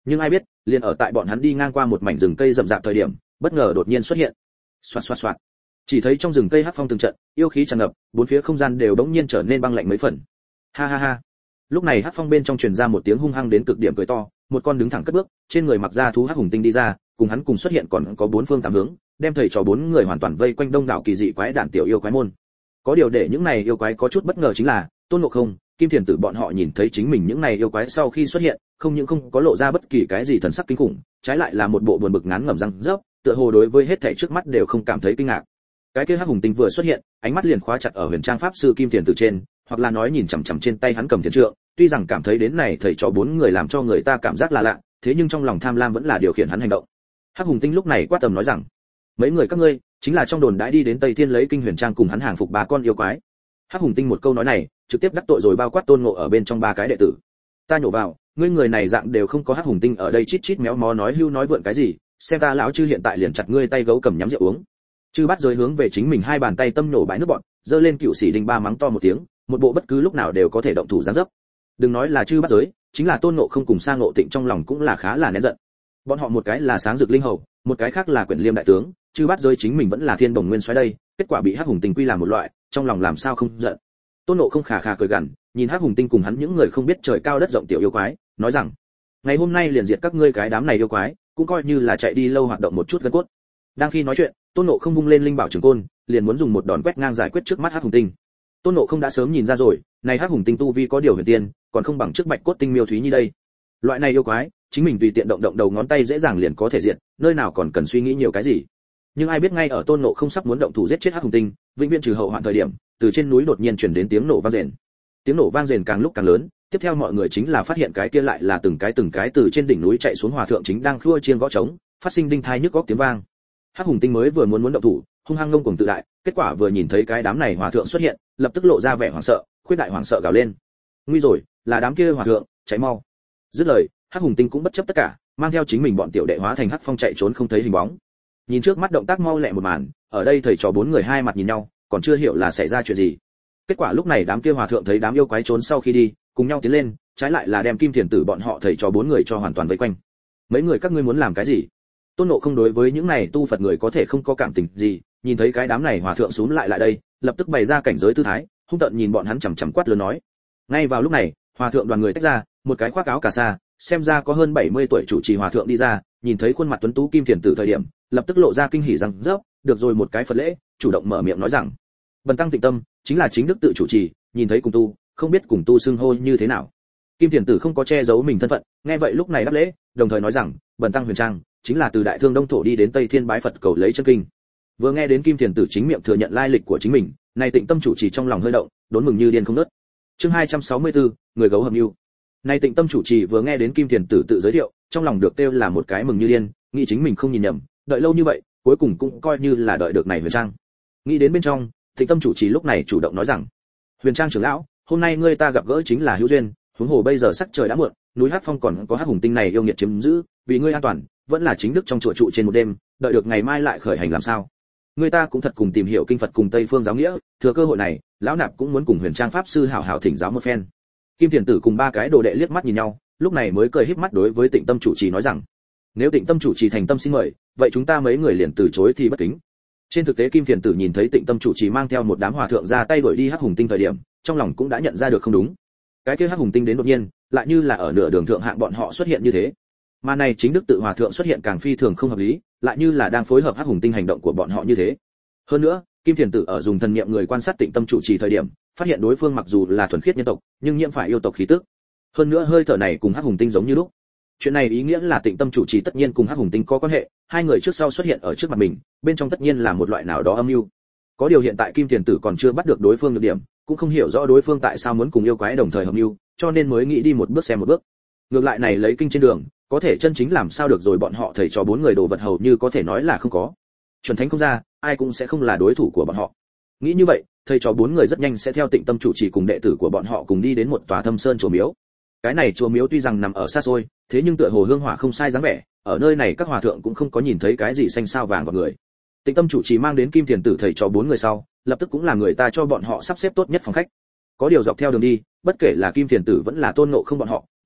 Nhưng ai biết, liền ở tại bọn hắn đi ngang qua một mảnh rừng cây rậm rạp thời điểm, bất ngờ đột nhiên xuất hiện. Xoạt xoạt xoạt. Chỉ thấy trong rừng cây hắc phong từng trận, yêu khí tràn ngập, bốn phía không gian đều bỗng nhiên trở nên băng lạnh mấy phần. Ha ha ha. Lúc này hắc phong bên trong truyền ra một tiếng hung hăng đến cực điểm cười to, một con đứng thẳng cất bước, trên người mặc da thú hắc hùng tinh đi ra, cùng hắn cùng xuất hiện còn có bốn phương tám hướng, đem thầy trò bốn người hoàn toàn vây quanh đông đảo kỳ dị quái đản tiểu yêu quái môn. Có điều để những này yêu quái có chút bất ngờ chính là, Tôn Ngộ Không, Kim Thiền Tử bọn họ nhìn thấy chính mình những này yêu quái sau khi xuất hiện, không những không có lộ ra bất kỳ cái gì thần sắc kinh khủng, trái lại là một bộ buồn bực ngán ngẩm răng rớp, tựa hồ đối với hết thảy trước mắt đều không cảm thấy kinh ngạc. Cái kia hắc hùng tinh vừa xuất hiện, ánh mắt liền khóa chặt ở Huyền Trang pháp sư Kim Thiền Tử trên, hoặc là nói nhìn chằm chằm trên tay hắn cầm thiền trượng, tuy rằng cảm thấy đến này thầy trò bốn người làm cho người ta cảm giác là lạ, thế nhưng trong lòng tham lam vẫn là điều khiển hắn hành động. Hắc hùng tinh lúc này quát tầm nói rằng: mấy người các ngươi chính là trong đồn đãi đi đến Tây Thiên lấy kinh Huyền Trang cùng hắn hàng phục ba con yêu quái. Hắc hùng tinh một câu nói này, trực tiếp đắc tội rồi bao quát Tôn Ngộ ở bên trong ba cái đệ tử. Ta nhổ vào, ngươi người này dạng đều không có Hắc hùng tinh ở đây chít chít méo mó nói hưu nói vượn cái gì, xem ta lão chư hiện tại liền chặt ngươi tay gấu cầm nhắm rượu uống. Chư bắt giới hướng về chính mình hai bàn tay tâm nổ bãi nước bọn, giơ lên cựu sĩ đinh ba mắng to một tiếng, một bộ bất cứ lúc nào đều có thể động thủ giáng dấp. Đừng nói là chư bắt giới, chính là Tôn Ngộ không cùng Sa Ngộ Tịnh trong lòng cũng là khá là nén giận. Bọn họ một cái là sáng dực linh hầu, một cái khác là quyển liêm đại tướng, chư bắt giới chính mình vẫn là thiên đồng nguyên soái đây, kết quả bị Hắc hùng tinh quy làm một loại, trong lòng làm sao không giận. Tôn Ngộ không khà khà cười gằn, nhìn Hắc hùng tinh cùng hắn những người không biết trời cao đất rộng tiểu yêu quái, nói rằng: ngày hôm nay liền diệt các ngươi cái đám này yêu quái, cũng coi như là chạy đi lâu hoạt động một chút gân cốt. Đang khi nói chuyện, Tôn Ngộ không vung lên linh bảo trường côn, liền muốn dùng một đòn quét ngang giải quyết trước mắt Hắc hùng tinh. Tôn Ngộ không đã sớm nhìn ra rồi, này Hắc hùng tinh tu vi có điều huyền tiên, còn không bằng trước Bạch cốt tinh miêu thúy như đây. Loại này yêu quái, chính mình tùy tiện động động đầu ngón tay dễ dàng liền có thể diệt, nơi nào còn cần suy nghĩ nhiều cái gì. Nhưng ai biết ngay ở Tôn Ngộ không sắp muốn động thủ giết chết Hắc hùng tinh, vĩnh viễn trừ hậu hoạn thời điểm, từ trên núi đột nhiên truyền đến tiếng nổ vang rền. Tiếng nổ vang rền càng lúc càng lớn, tiếp theo mọi người chính là phát hiện cái kia lại là từng cái từng cái từ trên đỉnh núi chạy xuống hòa thượng chính đang khua chiên gõ trống, phát sinh đinh thai nhức góc tiếng vang. Hắc hùng tinh mới vừa muốn muốn động thủ, hung hăng ngông cuồng tự đại, kết quả vừa nhìn thấy cái đám này hòa thượng xuất hiện, lập tức lộ ra vẻ hoảng sợ, khuyết đại hoảng sợ gào lên: nguy rồi, là đám kia hòa thượng, cháy mau! Dứt lời, Hắc hùng tinh cũng bất chấp tất cả, mang theo chính mình bọn tiểu đệ hóa thành hắc phong chạy trốn không thấy hình bóng. Nhìn trước mắt động tác mau lẹ một màn, ở đây thầy trò bốn người hai mặt nhìn nhau, còn chưa hiểu là xảy ra chuyện gì. Kết quả lúc này đám kia hòa thượng thấy đám yêu quái trốn sau khi đi, cùng nhau tiến lên, trái lại là đem Kim Thiền Tử bọn họ thầy trò bốn người cho hoàn toàn vây quanh. Mấy người các ngươi muốn làm cái gì? Tôn Ngộ không đối với những này tu Phật người có thể không có cảm tình gì, nhìn thấy cái đám này hòa thượng xuống lại lại đây, lập tức bày ra cảnh giới tư thái, hung tợn nhìn bọn hắn chằm chằm quát lớn nói. Ngay vào lúc này, hòa thượng đoàn người tách ra, một cái khoác áo cà sa, xem ra có hơn bảy mươi tuổi chủ trì hòa thượng đi ra, nhìn thấy khuôn mặt tuấn tú Kim Thiền Tử thời điểm, lập tức lộ ra kinh hỉ rằng rớp, được rồi một cái Phật lễ, chủ động mở miệng nói rằng: bần tăng Tịnh Tâm, chính là chính đức tự chủ trì, nhìn thấy cùng tu, không biết cùng tu xưng hô như thế nào. Kim Thiền Tử không có che giấu mình thân phận, nghe vậy lúc này đáp lễ, đồng thời nói rằng: bần tăng Huyền Trang, chính là từ Đại Thương Đông thổ đi đến Tây Thiên bái Phật cầu lấy chân kinh. Vừa nghe đến Kim Thiền Tử chính miệng thừa nhận lai lịch của chính mình, này Tịnh Tâm chủ trì trong lòng hơi động, đốn mừng như điên không ngớt. Chương hai trăm sáu mươi tư, người gấu hợp mưu. Này Tịnh Tâm chủ trì vừa nghe đến Kim Thiền Tử tự giới thiệu, trong lòng được kêu là một cái mừng như điên, nghĩ chính mình không nhìn nhầm, đợi lâu như vậy, cuối cùng cũng coi như là đợi được này Huyền Trang. Nghĩ đến bên trong, Tịnh Tâm chủ trì lúc này chủ động nói rằng: Huyền Trang trưởng lão, hôm nay ngươi ta gặp gỡ chính là hữu duyên, huống hồ bây giờ sắc trời đã muộn, núi Hắc Phong còn có Hắc hùng tinh này yêu nghiệt chiếm giữ, vì ngươi an toàn, vẫn là chính đức trong chùa trụ trên một đêm, đợi được ngày mai lại khởi hành làm sao? Ngươi ta cũng thật cùng tìm hiểu kinh Phật cùng Tây phương giáo nghĩa, thừa cơ hội này, lão nạp cũng muốn cùng Huyền Trang pháp sư hảo hảo thỉnh giáo một phen. Kim Thiền Tử cùng ba cái đồ đệ liếc mắt nhìn nhau, lúc này mới cười híp mắt đối với Tịnh Tâm chủ trì nói rằng: nếu Tịnh Tâm chủ trì thành tâm xin mời, vậy chúng ta mấy người liền từ chối thì bất kính. Trên thực tế Kim Thiền Tử nhìn thấy Tịnh Tâm chủ trì mang theo một đám hòa thượng ra tay đuổi đi Hắc hùng tinh thời điểm, trong lòng cũng đã nhận ra được không đúng. Cái kia Hắc hùng tinh đến đột nhiên, lại như là ở nửa đường thượng hạng bọn họ xuất hiện như thế. Mà này chính đức tự hòa thượng xuất hiện càng phi thường không hợp lý, lại như là đang phối hợp Hắc hùng tinh hành động của bọn họ như thế. Hơn nữa, Kim Thiền Tử ở dùng thần niệm người quan sát Tịnh Tâm chủ trì thời điểm, phát hiện đối phương mặc dù là thuần khiết nhân tộc, nhưng nhiễm phải yêu tộc khí tức. Hơn nữa hơi thở này cùng Hắc hùng tinh giống như lúc. Chuyện này ý nghĩa là Tịnh Tâm chủ trì tất nhiên cùng Hắc hùng tinh có quan hệ, hai người trước sau xuất hiện ở trước mặt mình, bên trong tất nhiên là một loại nào đó âm mưu. Có điều hiện tại Kim Thiền Tử còn chưa bắt được đối phương được điểm, cũng không hiểu rõ đối phương tại sao muốn cùng yêu quái đồng thời hợp mưu, cho nên mới nghĩ đi một bước xem một bước. Ngược lại này lấy kinh trên đường, có thể chân chính làm sao được rồi, bọn họ thầy cho bốn người đồ vật hầu như có thể nói là không có. Chuẩn thánh không ra, ai cũng sẽ không là đối thủ của bọn họ. Nghĩ như vậy, thầy cho bốn người rất nhanh sẽ theo Tịnh Tâm chủ trì cùng đệ tử của bọn họ cùng đi đến một tòa Thâm Sơn chùa miếu. Cái này chùa miếu tuy rằng nằm ở xa xôi, thế nhưng tựa hồ hương hỏa không sai dáng vẻ, ở nơi này các hòa thượng cũng không có nhìn thấy cái gì xanh sao vàng vào người. Tịnh Tâm chủ trì mang đến Kim Thiền Tử thầy cho bốn người sau, lập tức cũng là người ta cho bọn họ sắp xếp tốt nhất phòng khách. Có điều dọc theo đường đi, bất kể là Kim Thiền Tử vẫn là Tôn Ngộ không bọn họ,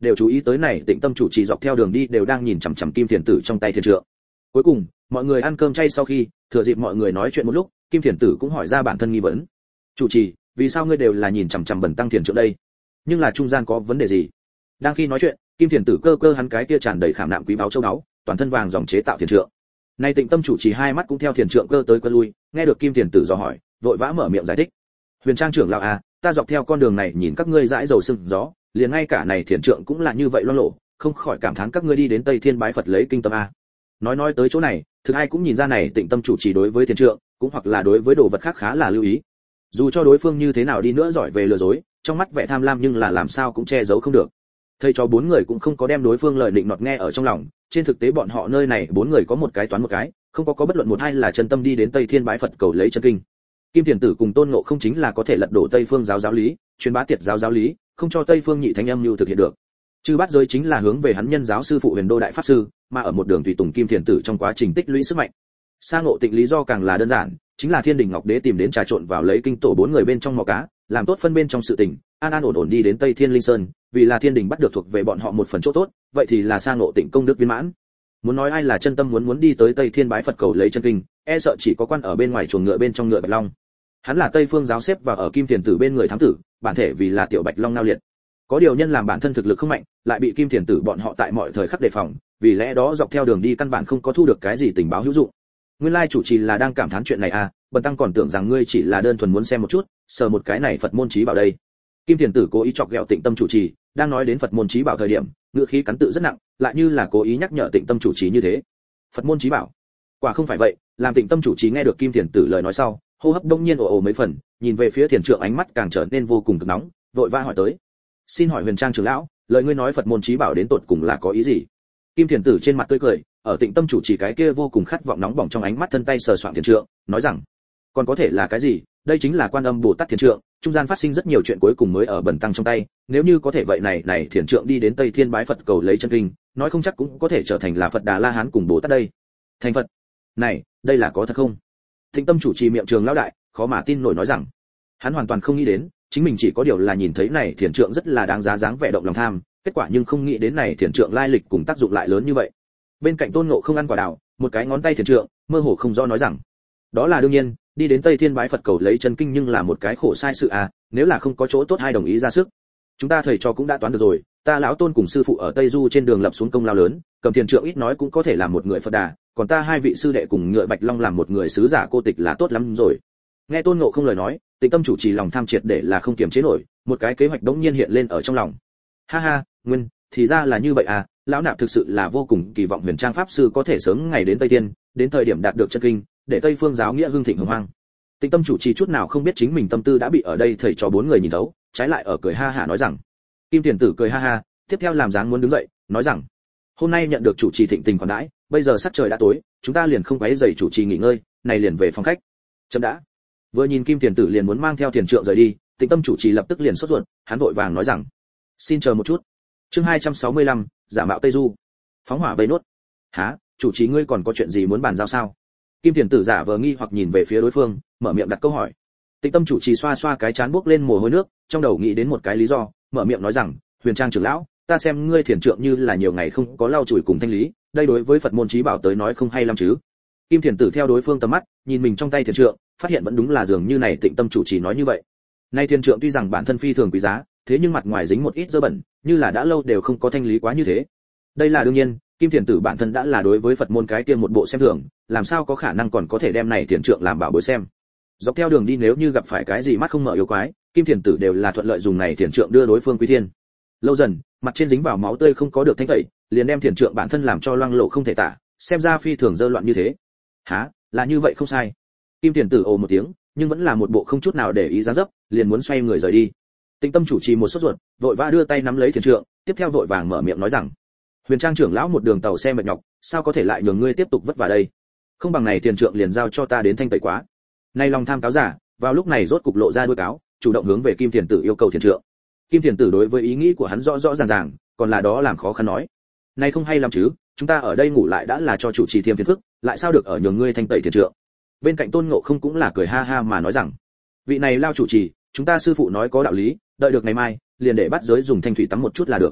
đều chú ý tới này Tịnh Tâm chủ trì dọc theo đường đi đều đang nhìn chằm chằm Kim Thiền Tử trong tay thiền trượng. Cuối cùng, mọi người ăn cơm chay sau khi, thừa dịp mọi người nói chuyện một lúc, Kim Thiền Tử cũng hỏi ra bản thân nghi vấn. "Chủ trì, vì sao ngươi đều là nhìn chằm chằm Bần tăng thiền trượng đây? Nhưng là trung gian có vấn đề gì?" Đang khi nói chuyện, Kim Thiền Tử cơ cơ hắn cái kia tràn đầy khảm nạm quý báu châu báu, toàn thân vàng dòng chế tạo thiền trượng. Nay Tịnh Tâm chủ trì hai mắt cũng theo thiền trượng cơ tới cơ lui, nghe được Kim Thiền Tử dò hỏi, vội vã mở miệng giải thích. "Huyền Trang trưởng lão à, ta dọc theo con đường này nhìn các ngươi dãi dầu sưng gió, liền ngay cả này thiền trượng cũng là như vậy loang lộ, không khỏi cảm thán các ngươi đi đến Tây Thiên bái Phật lấy kinh tâm a." Nói nói tới chỗ này, thực ai cũng nhìn ra này Tịnh Tâm chủ trì đối với thiền trượng, cũng hoặc là đối với đồ vật khác khá là lưu ý. Dù cho đối phương như thế nào đi nữa giỏi về lừa dối, trong mắt vẻ tham lam nhưng là làm sao cũng che giấu không được. Thầy cho bốn người cũng không có đem đối phương lời định nọt nghe ở trong lòng, trên thực tế bọn họ nơi này bốn người có một cái toán một cái, không có có bất luận một hai là chân tâm đi đến Tây Thiên bái Phật cầu lấy chân kinh. Kim Thiền Tử cùng Tôn Ngộ không chính là có thể lật đổ Tây phương giáo giáo lý, truyền bá tiệt giáo giáo lý, không cho Tây phương nhị thánh âm lưu thực hiện được. Chư bát giới chính là hướng về hắn nhân giáo sư phụ Huyền Đô đại pháp sư, mà ở một đường tùy tùng Kim Thiền Tử trong quá trình tích lũy sức mạnh. Sa Ngộ Tịnh lý do càng là đơn giản, chính là Thiên Đình Ngọc Đế tìm đến trà trộn vào lấy kinh tổ bốn người bên trong mò cá, làm tốt phân bên trong sự tình, an an ổn ổn đi đến Tây Thiên Linh Sơn, vì là Thiên Đình bắt được thuộc về bọn họ một phần chỗ tốt, vậy thì là Sa Ngộ Tịnh công đức viên mãn. Muốn nói ai là chân tâm muốn muốn đi tới Tây Thiên bái Phật cầu lấy chân kinh, e sợ chỉ có quan ở bên ngoài chuồng ngựa bên trong ngựa Bạch Long. Hắn là Tây phương giáo xếp và ở Kim Thiền Tử bên người thám tử, bản thể vì là tiểu Bạch Long nao liệt. Có điều nhân làm bản thân thực lực không mạnh, lại bị Kim Thiền Tử bọn họ tại mọi thời khắc đề phòng, vì lẽ đó dọc theo đường đi căn bản không có thu được cái gì tình báo hữu dụng. Nguyên lai chủ trì là đang cảm thán chuyện này à, Bần tăng còn tưởng rằng ngươi chỉ là đơn thuần muốn xem một chút, sờ một cái này Phật môn chí bảo đây. Kim Thiền Tử cố ý chọc ghẹo Tịnh Tâm chủ trì, đang nói đến Phật môn chí bảo thời điểm, ngữ khí cắn tự rất nặng, lại như là cố ý nhắc nhở Tịnh Tâm chủ trì như thế. Phật môn chí bảo? Quả không phải vậy, làm Tịnh Tâm chủ trì nghe được Kim Thiền Tử lời nói sau, hô hấp đông nhiên ồ ồ mấy phần, nhìn về phía thiền trượng ánh mắt càng trở nên vô cùng cực nóng, vội vã hỏi tới. "Xin hỏi Huyền Trang trưởng lão, lời ngươi nói Phật môn chí bảo đến tột cùng là có ý gì?" Kim Thiền Tử trên mặt tươi cười, ở Tịnh Tâm chủ trì cái kia vô cùng khát vọng nóng bỏng trong ánh mắt thân tay sờ soạng thiền trượng, nói rằng: "Còn có thể là cái gì? Đây chính là Quan Âm Bồ Tát thiền trượng, trung gian phát sinh rất nhiều chuyện cuối cùng mới ở Bần tăng trong tay, nếu như có thể vậy này này thiền trượng đi đến Tây Thiên bái Phật cầu lấy chân kinh, nói không chắc cũng có thể trở thành là Phật Đà La Hán cùng Bồ Tát đây." Thành Phật? Này, đây là có thật không? Tịnh Tâm chủ trì miệng trường lão đại, khó mà tin nổi nói rằng, hắn hoàn toàn không nghĩ đến, chính mình chỉ có điều là nhìn thấy này thiền trượng rất là đáng giá dáng vẻ động lòng tham, kết quả nhưng không nghĩ đến này thiền trượng lai lịch cùng tác dụng lại lớn như vậy. Bên cạnh Tôn Ngộ không ăn quả đào, một cái ngón tay thiền trượng, mơ hồ không rõ nói rằng, đó là đương nhiên, đi đến Tây Thiên bái Phật cầu lấy chân kinh nhưng là một cái khổ sai sự à, nếu là không có chỗ tốt hai đồng ý ra sức. Chúng ta thầy trò cũng đã toán được rồi, ta lão Tôn cùng sư phụ ở Tây Du trên đường lập xuống công lao lớn, cầm thiền trượng ít nói cũng có thể làm một người Phật Đà, còn ta hai vị sư đệ cùng ngựa Bạch Long làm một người sứ giả cô tịch là tốt lắm rồi. Nghe Tôn Ngộ không lời nói, Tịnh Tâm chủ trì lòng tham triệt để là không kiềm chế nổi, một cái kế hoạch đống nhiên hiện lên ở trong lòng. Ha ha, nguyên, thì ra là như vậy à, lão nạp thực sự là vô cùng kỳ vọng Huyền Trang pháp sư có thể sớm ngày đến Tây Thiên, đến thời điểm đạt được chân kinh, để Tây phương giáo nghĩa hưng thịnh hồng hoang. Tịnh Tâm chủ trì chút nào không biết chính mình tâm tư đã bị ở đây thầy trò bốn người nhìn thấu, trái lại ở cười ha ha nói rằng. Kim Thiền Tử cười ha ha, tiếp theo làm dáng muốn đứng dậy, nói rằng: "Hôm nay nhận được chủ trì thịnh tình khoản đãi, bây giờ sắc trời đã tối, chúng ta liền không quấy rầy chủ trì nghỉ ngơi, này liền về phòng khách." Chấm đã. Vừa nhìn Kim Thiền Tử liền muốn mang theo thiền trượng rời đi, Tịnh Tâm chủ trì lập tức liền sốt ruột, hắn vội vàng nói rằng: "Xin chờ một chút." Chương hai trăm sáu mươi lăm, giả mạo Tây Du. Phóng hỏa vây nốt. "Hả, chủ trì ngươi còn có chuyện gì muốn bàn giao sao?" Kim Thiền Tử giả vờ nghi hoặc nhìn về phía đối phương, mở miệng đặt câu hỏi. Tịnh Tâm chủ trì xoa xoa cái chán buốc lên mồ hôi nước, trong đầu nghĩ đến một cái lý do, mở miệng nói rằng: "Huyền Trang trưởng lão, ta xem ngươi thiền trượng như là nhiều ngày không có lau chùi cùng thanh lý, đây đối với Phật môn chí bảo tới nói không hay lắm chứ?" Kim Thiền Tử theo đối phương tầm mắt, nhìn mình trong tay thiền trượng, phát hiện vẫn đúng là dường như này Tịnh Tâm chủ trì nói như vậy. Nay thiền trượng tuy rằng bản thân phi thường quý giá, thế nhưng mặt ngoài dính một ít dơ bẩn, như là đã lâu đều không có thanh lý quá như thế. Đây là đương nhiên, Kim Thiền Tử bản thân đã là đối với Phật môn cái kia một bộ xem thường, làm sao có khả năng còn có thể đem này thiền trượng làm bảo bối xem. Dọc theo đường đi nếu như gặp phải cái gì mắt không mở yêu quái, Kim Thiền Tử đều là thuận lợi dùng này thiền trượng đưa đối phương quy thiên. Lâu dần, mặt trên dính vào máu tươi không có được thanh tẩy, liền đem thiền trượng bản thân làm cho loang lộ không thể tả, xem ra phi thường dơ loạn như thế. Hả, là như vậy không sai. Kim Thiền Tử ồ một tiếng, nhưng vẫn là một bộ không chút nào để ý dáng dấp, liền muốn xoay người rời đi. Tịnh Tâm chủ trì một sốt ruột, vội vã đưa tay nắm lấy thiền trượng, tiếp theo vội vàng mở miệng nói rằng: "Huyền Trang trưởng lão một đường tàu xe mệt nhọc, sao có thể lại nhường ngươi tiếp tục vất vả đây? Không bằng này thiền trượng liền giao cho ta đến thanh tẩy quá." Nay lòng tham cáo giả, vào lúc này rốt cục lộ ra đuôi cáo, chủ động hướng về Kim Thiền Tử yêu cầu thiền trượng. Kim Thiền Tử đối với ý nghĩ của hắn rõ rõ ràng ràng, còn là đó làm khó khăn nói: "Này không hay lắm chứ, chúng ta ở đây ngủ lại đã là cho chủ trì thêm phiền phức, lại sao được ở nhường ngươi thanh tẩy thiền trượng?" Bên cạnh Tôn Ngộ không cũng là cười ha ha mà nói rằng: "Vị này lao chủ trì, chúng ta sư phụ nói có đạo lý, đợi được ngày mai, liền để bắt giới dùng thanh thủy tắm một chút là được."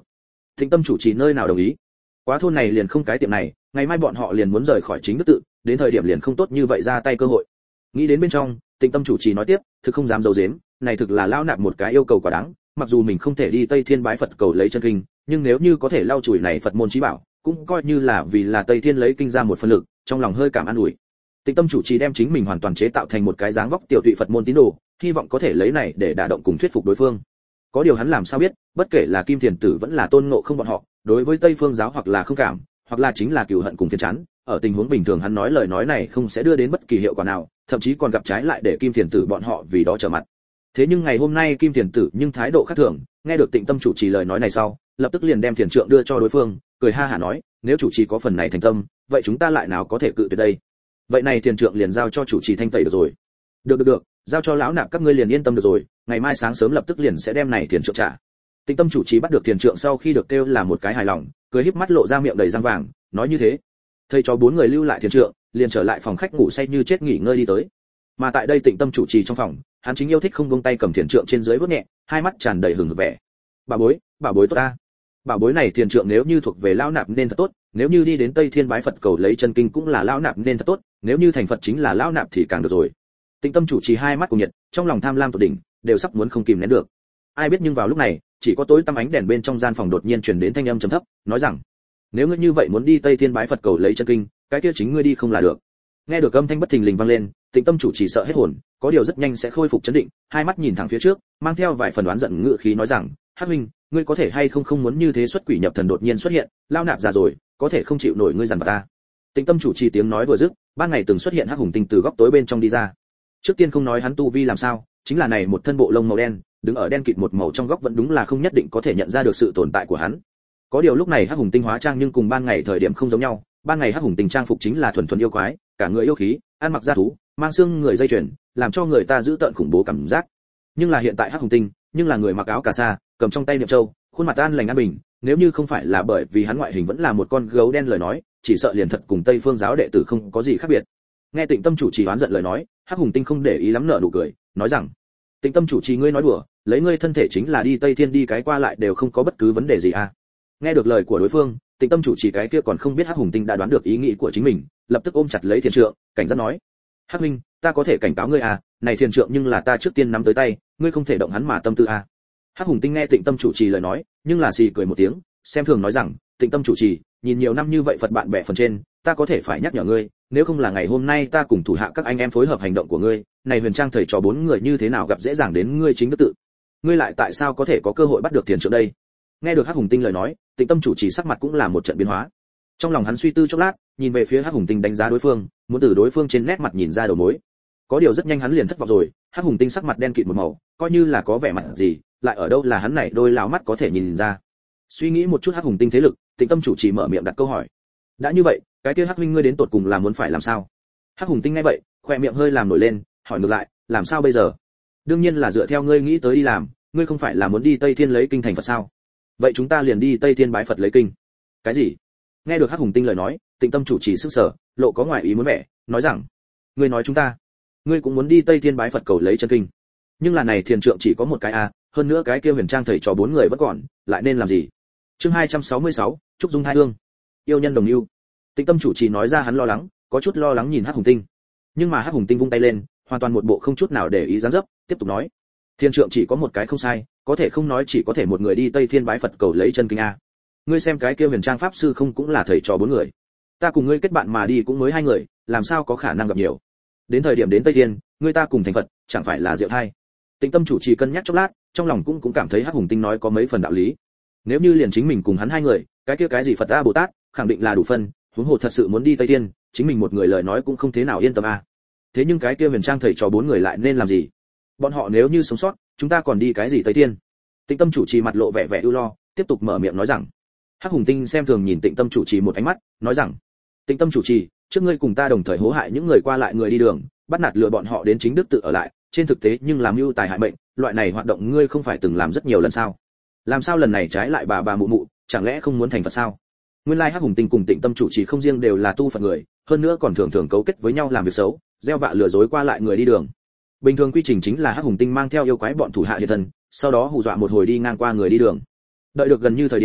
Tịnh Tâm chủ trì nơi nào đồng ý. Quá thôn này liền không cái tiệm này, ngày mai bọn họ liền muốn rời khỏi chính đức tự, đến thời điểm liền không tốt như vậy ra tay cơ hội. Nghĩ đến bên trong, Tịnh Tâm chủ trì nói tiếp, thực không dám giấu giếm, này thực là lão nạp một cái yêu cầu quá đáng, mặc dù mình không thể đi Tây Thiên bái Phật cầu lấy chân kinh, nhưng nếu như có thể lau chùi này Phật môn chí bảo, cũng coi như là vì là Tây Thiên lấy kinh ra một phần lực, trong lòng hơi cảm an ủi. Tịnh Tâm chủ trì đem chính mình hoàn toàn chế tạo thành một cái dáng vóc tiểu tụy Phật môn tín đồ, hy vọng có thể lấy này để đả động cùng thuyết phục đối phương. Có điều hắn làm sao biết, bất kể là Kim Thiền Tử vẫn là Tôn Ngộ Không bọn họ, đối với Tây Phương giáo hoặc là không cảm, hoặc là chính là cừu hận cùng phiền chán, ở tình huống bình thường hắn nói lời nói này không sẽ đưa đến bất kỳ hiệu quả nào, thậm chí còn gặp trái lại để Kim Thiền Tử bọn họ vì đó trở mặt. Thế nhưng ngày hôm nay Kim Thiền Tử nhưng thái độ khác thường, nghe được Tịnh Tâm chủ trì lời nói này sau, lập tức liền đem thiền trượng đưa cho đối phương, cười ha hả nói, nếu chủ trì có phần này thành tâm, vậy chúng ta lại nào có thể cự tuyệt đây? Vậy này thiền trượng liền giao cho chủ trì thanh tẩy được rồi. Được được được, giao cho lão nạp các ngươi liền yên tâm được rồi, ngày mai sáng sớm lập tức liền sẽ đem này thiền trượng trả. Tịnh Tâm chủ trì bắt được thiền trượng sau khi được kêu là một cái hài lòng, cười híp mắt lộ ra miệng đầy răng vàng, nói như thế. Thầy cho bốn người lưu lại thiền trượng, liền trở lại phòng khách ngủ say như chết nghỉ ngơi đi tới. Mà tại đây Tịnh Tâm chủ trì trong phòng, hắn chính yêu thích không buông tay cầm thiền trượng trên dưới vuốt nhẹ, hai mắt tràn đầy hừng hực vẻ. Bà bối, bà bối tốt ta. Bà bối này thiền trượng nếu như thuộc về lão nạp nên thật tốt, nếu như đi đến Tây Thiên bái Phật cầu lấy chân kinh cũng là lão nạp nên thật tốt, nếu như thành Phật chính là lão nạp thì càng được rồi. Tịnh Tâm chủ trì hai mắt cùng nhiệt, trong lòng tham lam tột đỉnh, đều sắp muốn không kìm nén được. Ai biết nhưng vào lúc này, chỉ có tối tăm ánh đèn bên trong gian phòng đột nhiên truyền đến thanh âm trầm thấp, nói rằng: "Nếu ngươi như vậy muốn đi Tây Thiên bái Phật cầu lấy chân kinh, cái kia chính ngươi đi không là được." Nghe được âm thanh bất thình lình vang lên, Tịnh Tâm chủ trì sợ hết hồn, có điều rất nhanh sẽ khôi phục trấn định, hai mắt nhìn thẳng phía trước, mang theo vài phần đoán giận ngữ khí nói rằng: "Hắc huynh, ngươi có thể hay không không muốn như thế xuất quỷ nhập thần đột nhiên xuất hiện, lao nạp già rồi, có thể không chịu nổi ngươi dằn vặt ta." Tịnh Tâm chủ trì tiếng nói vừa dứt, ban ngày từng xuất hiện Hắc Hùng Tinh từ góc tối bên trong đi ra. Trước tiên không nói hắn tu vi làm sao, chính là này một thân bộ lông màu đen, đứng ở đen kịt một màu trong góc vẫn đúng là không nhất định có thể nhận ra được sự tồn tại của hắn. Có điều lúc này Hắc Hùng Tinh hóa trang nhưng cùng ban ngày thời điểm không giống nhau, ban ngày Hắc Hùng Tinh trang phục chính là thuần thuần yêu quái, cả người yêu khí, ăn mặc da thú, mang xương người dây chuyền, làm cho người ta giữ tợn khủng bố cảm giác. Nhưng là hiện tại Hắc Hùng Tinh, nhưng là người mặc áo cà sa, cầm trong tay niệm châu, khuôn mặt an lành an bình, nếu như không phải là bởi vì hắn ngoại hình vẫn là một con gấu đen lời nói, chỉ sợ liền thật cùng Tây Phương giáo đệ tử không có gì khác biệt. Nghe Tịnh Tâm chủ trì oán giận lời nói, Hắc Hùng Tinh không để ý lắm nở nụ cười, nói rằng: "Tịnh Tâm chủ trì ngươi nói đùa, lấy ngươi thân thể chính là đi Tây Thiên đi cái qua lại đều không có bất cứ vấn đề gì à?" Nghe được lời của đối phương, Tịnh Tâm chủ trì cái kia còn không biết Hắc Hùng Tinh đã đoán được ý nghĩ của chính mình, lập tức ôm chặt lấy thiền trượng, cảnh giác nói: "Hắc huynh, ta có thể cảnh cáo ngươi à, này thiền trượng nhưng là ta trước tiên nắm tới tay, ngươi không thể động hắn mà tâm tư à." Hắc Hùng Tinh nghe Tịnh Tâm chủ trì lời nói, nhưng là xì cười một tiếng, xem thường nói rằng: "Tịnh Tâm chủ trì, nhìn nhiều năm như vậy Phật bạn bè phần trên, ta có thể phải nhắc nhở ngươi, nếu không là ngày hôm nay ta cùng thủ hạ các anh em phối hợp hành động của ngươi, này Huyền Trang thầy trò bốn người như thế nào gặp dễ dàng đến ngươi chính đức tự. Ngươi lại tại sao có thể có cơ hội bắt được thiền trượng đây?" Nghe được Hắc Hùng Tinh lời nói, Tịnh Tâm chủ trì sắc mặt cũng là một trận biến hóa. Trong lòng hắn suy tư chốc lát, nhìn về phía Hắc Hùng Tinh đánh giá đối phương, muốn từ đối phương trên nét mặt nhìn ra đầu mối. Có điều rất nhanh hắn liền thất vọng rồi, Hắc Hùng Tinh sắc mặt đen kịt một màu, coi như là có vẻ mặt gì, lại ở đâu là hắn này đôi lão mắt có thể nhìn ra. Suy nghĩ một chút Hắc Hùng Tinh thế lực, Tịnh Tâm chủ trì mở miệng đặt câu hỏi: "Đã như vậy, cái kia Hắc huynh ngươi đến tột cùng là muốn phải làm sao?" Hắc Hùng Tinh nghe vậy, khoe miệng hơi làm nổi lên, hỏi ngược lại: "Làm sao bây giờ?" "Đương nhiên là dựa theo ngươi nghĩ tới đi làm, ngươi không phải là muốn đi Tây Thiên lấy kinh thành Phật sao? Vậy chúng ta liền đi Tây Thiên bái Phật lấy kinh." "Cái gì?" Nghe được Hắc Hùng Tinh lời nói, Tịnh Tâm chủ trì sức sở, lộ có ngoài ý muốn vẻ, nói rằng: "Ngươi nói chúng ta, ngươi cũng muốn đi Tây Thiên bái Phật cầu lấy chân kinh? Nhưng là này thiền trượng chỉ có một cái a, hơn nữa cái kia Huyền Trang thầy trò bốn người vẫn còn, lại nên làm gì?" Chương hai trăm sáu mươi sáu, Trúc Dung hai hương. Yêu nhân đồng ưu. Tịnh Tâm chủ trì nói ra hắn lo lắng, có chút lo lắng nhìn Hắc Hùng Tinh. Nhưng mà Hắc Hùng Tinh vung tay lên, hoàn toàn một bộ không chút nào để ý dáng dấp, tiếp tục nói: "Thiên trượng chỉ có một cái không sai, có thể không nói chỉ có thể một người đi Tây Thiên bái Phật cầu lấy chân kinh a. Ngươi xem cái kia Huyền Trang pháp sư không cũng là thầy trò bốn người? Ta cùng ngươi kết bạn mà đi cũng mới hai người, làm sao có khả năng gặp nhiều. Đến thời điểm đến Tây Thiên, ngươi ta cùng thành Phật, chẳng phải là diệu thay." Tịnh Tâm chủ trì cân nhắc chốc lát, trong lòng cũng cũng cảm thấy Hắc Hùng Tinh nói có mấy phần đạo lý. Nếu như liền chính mình cùng hắn hai người, cái kia cái gì Phật A Bồ Tát, khẳng định là đủ phân, huống hồ thật sự muốn đi Tây Thiên, chính mình một người lời nói cũng không thế nào yên tâm a. Thế nhưng cái kia Huyền Trang thầy trò bốn người lại nên làm gì? Bọn họ nếu như sống sót, chúng ta còn đi cái gì Tây Thiên? Tịnh Tâm chủ trì mặt lộ vẻ vẻ ưu lo, tiếp tục mở miệng nói rằng. Hắc Hùng Tinh xem thường nhìn Tịnh Tâm chủ trì một ánh mắt, nói rằng: "Tịnh Tâm chủ trì, trước ngươi cùng ta đồng thời hố hại những người qua lại người đi đường, bắt nạt lừa bọn họ đến chính đức tự ở lại, trên thực tế nhưng làm mưu tài hại mệnh, loại này hoạt động ngươi không phải từng làm rất nhiều lần sao? Làm sao lần này trái lại bà bà mụ mụ, chẳng lẽ không muốn thành Phật sao?" Nguyên lai Hắc Hùng Tinh cùng Tịnh Tâm chủ trì không riêng đều là tu Phật người, hơn nữa còn thường thường cấu kết với nhau làm việc xấu, gieo vạ lừa dối qua lại người đi đường. Bình thường quy trình chính là Hắc Hùng Tinh mang theo yêu quái bọn thủ hạ hiện thân, sau đó hù dọa một hồi đi ngang qua người đi đường. Đợi được gần như thời điểm,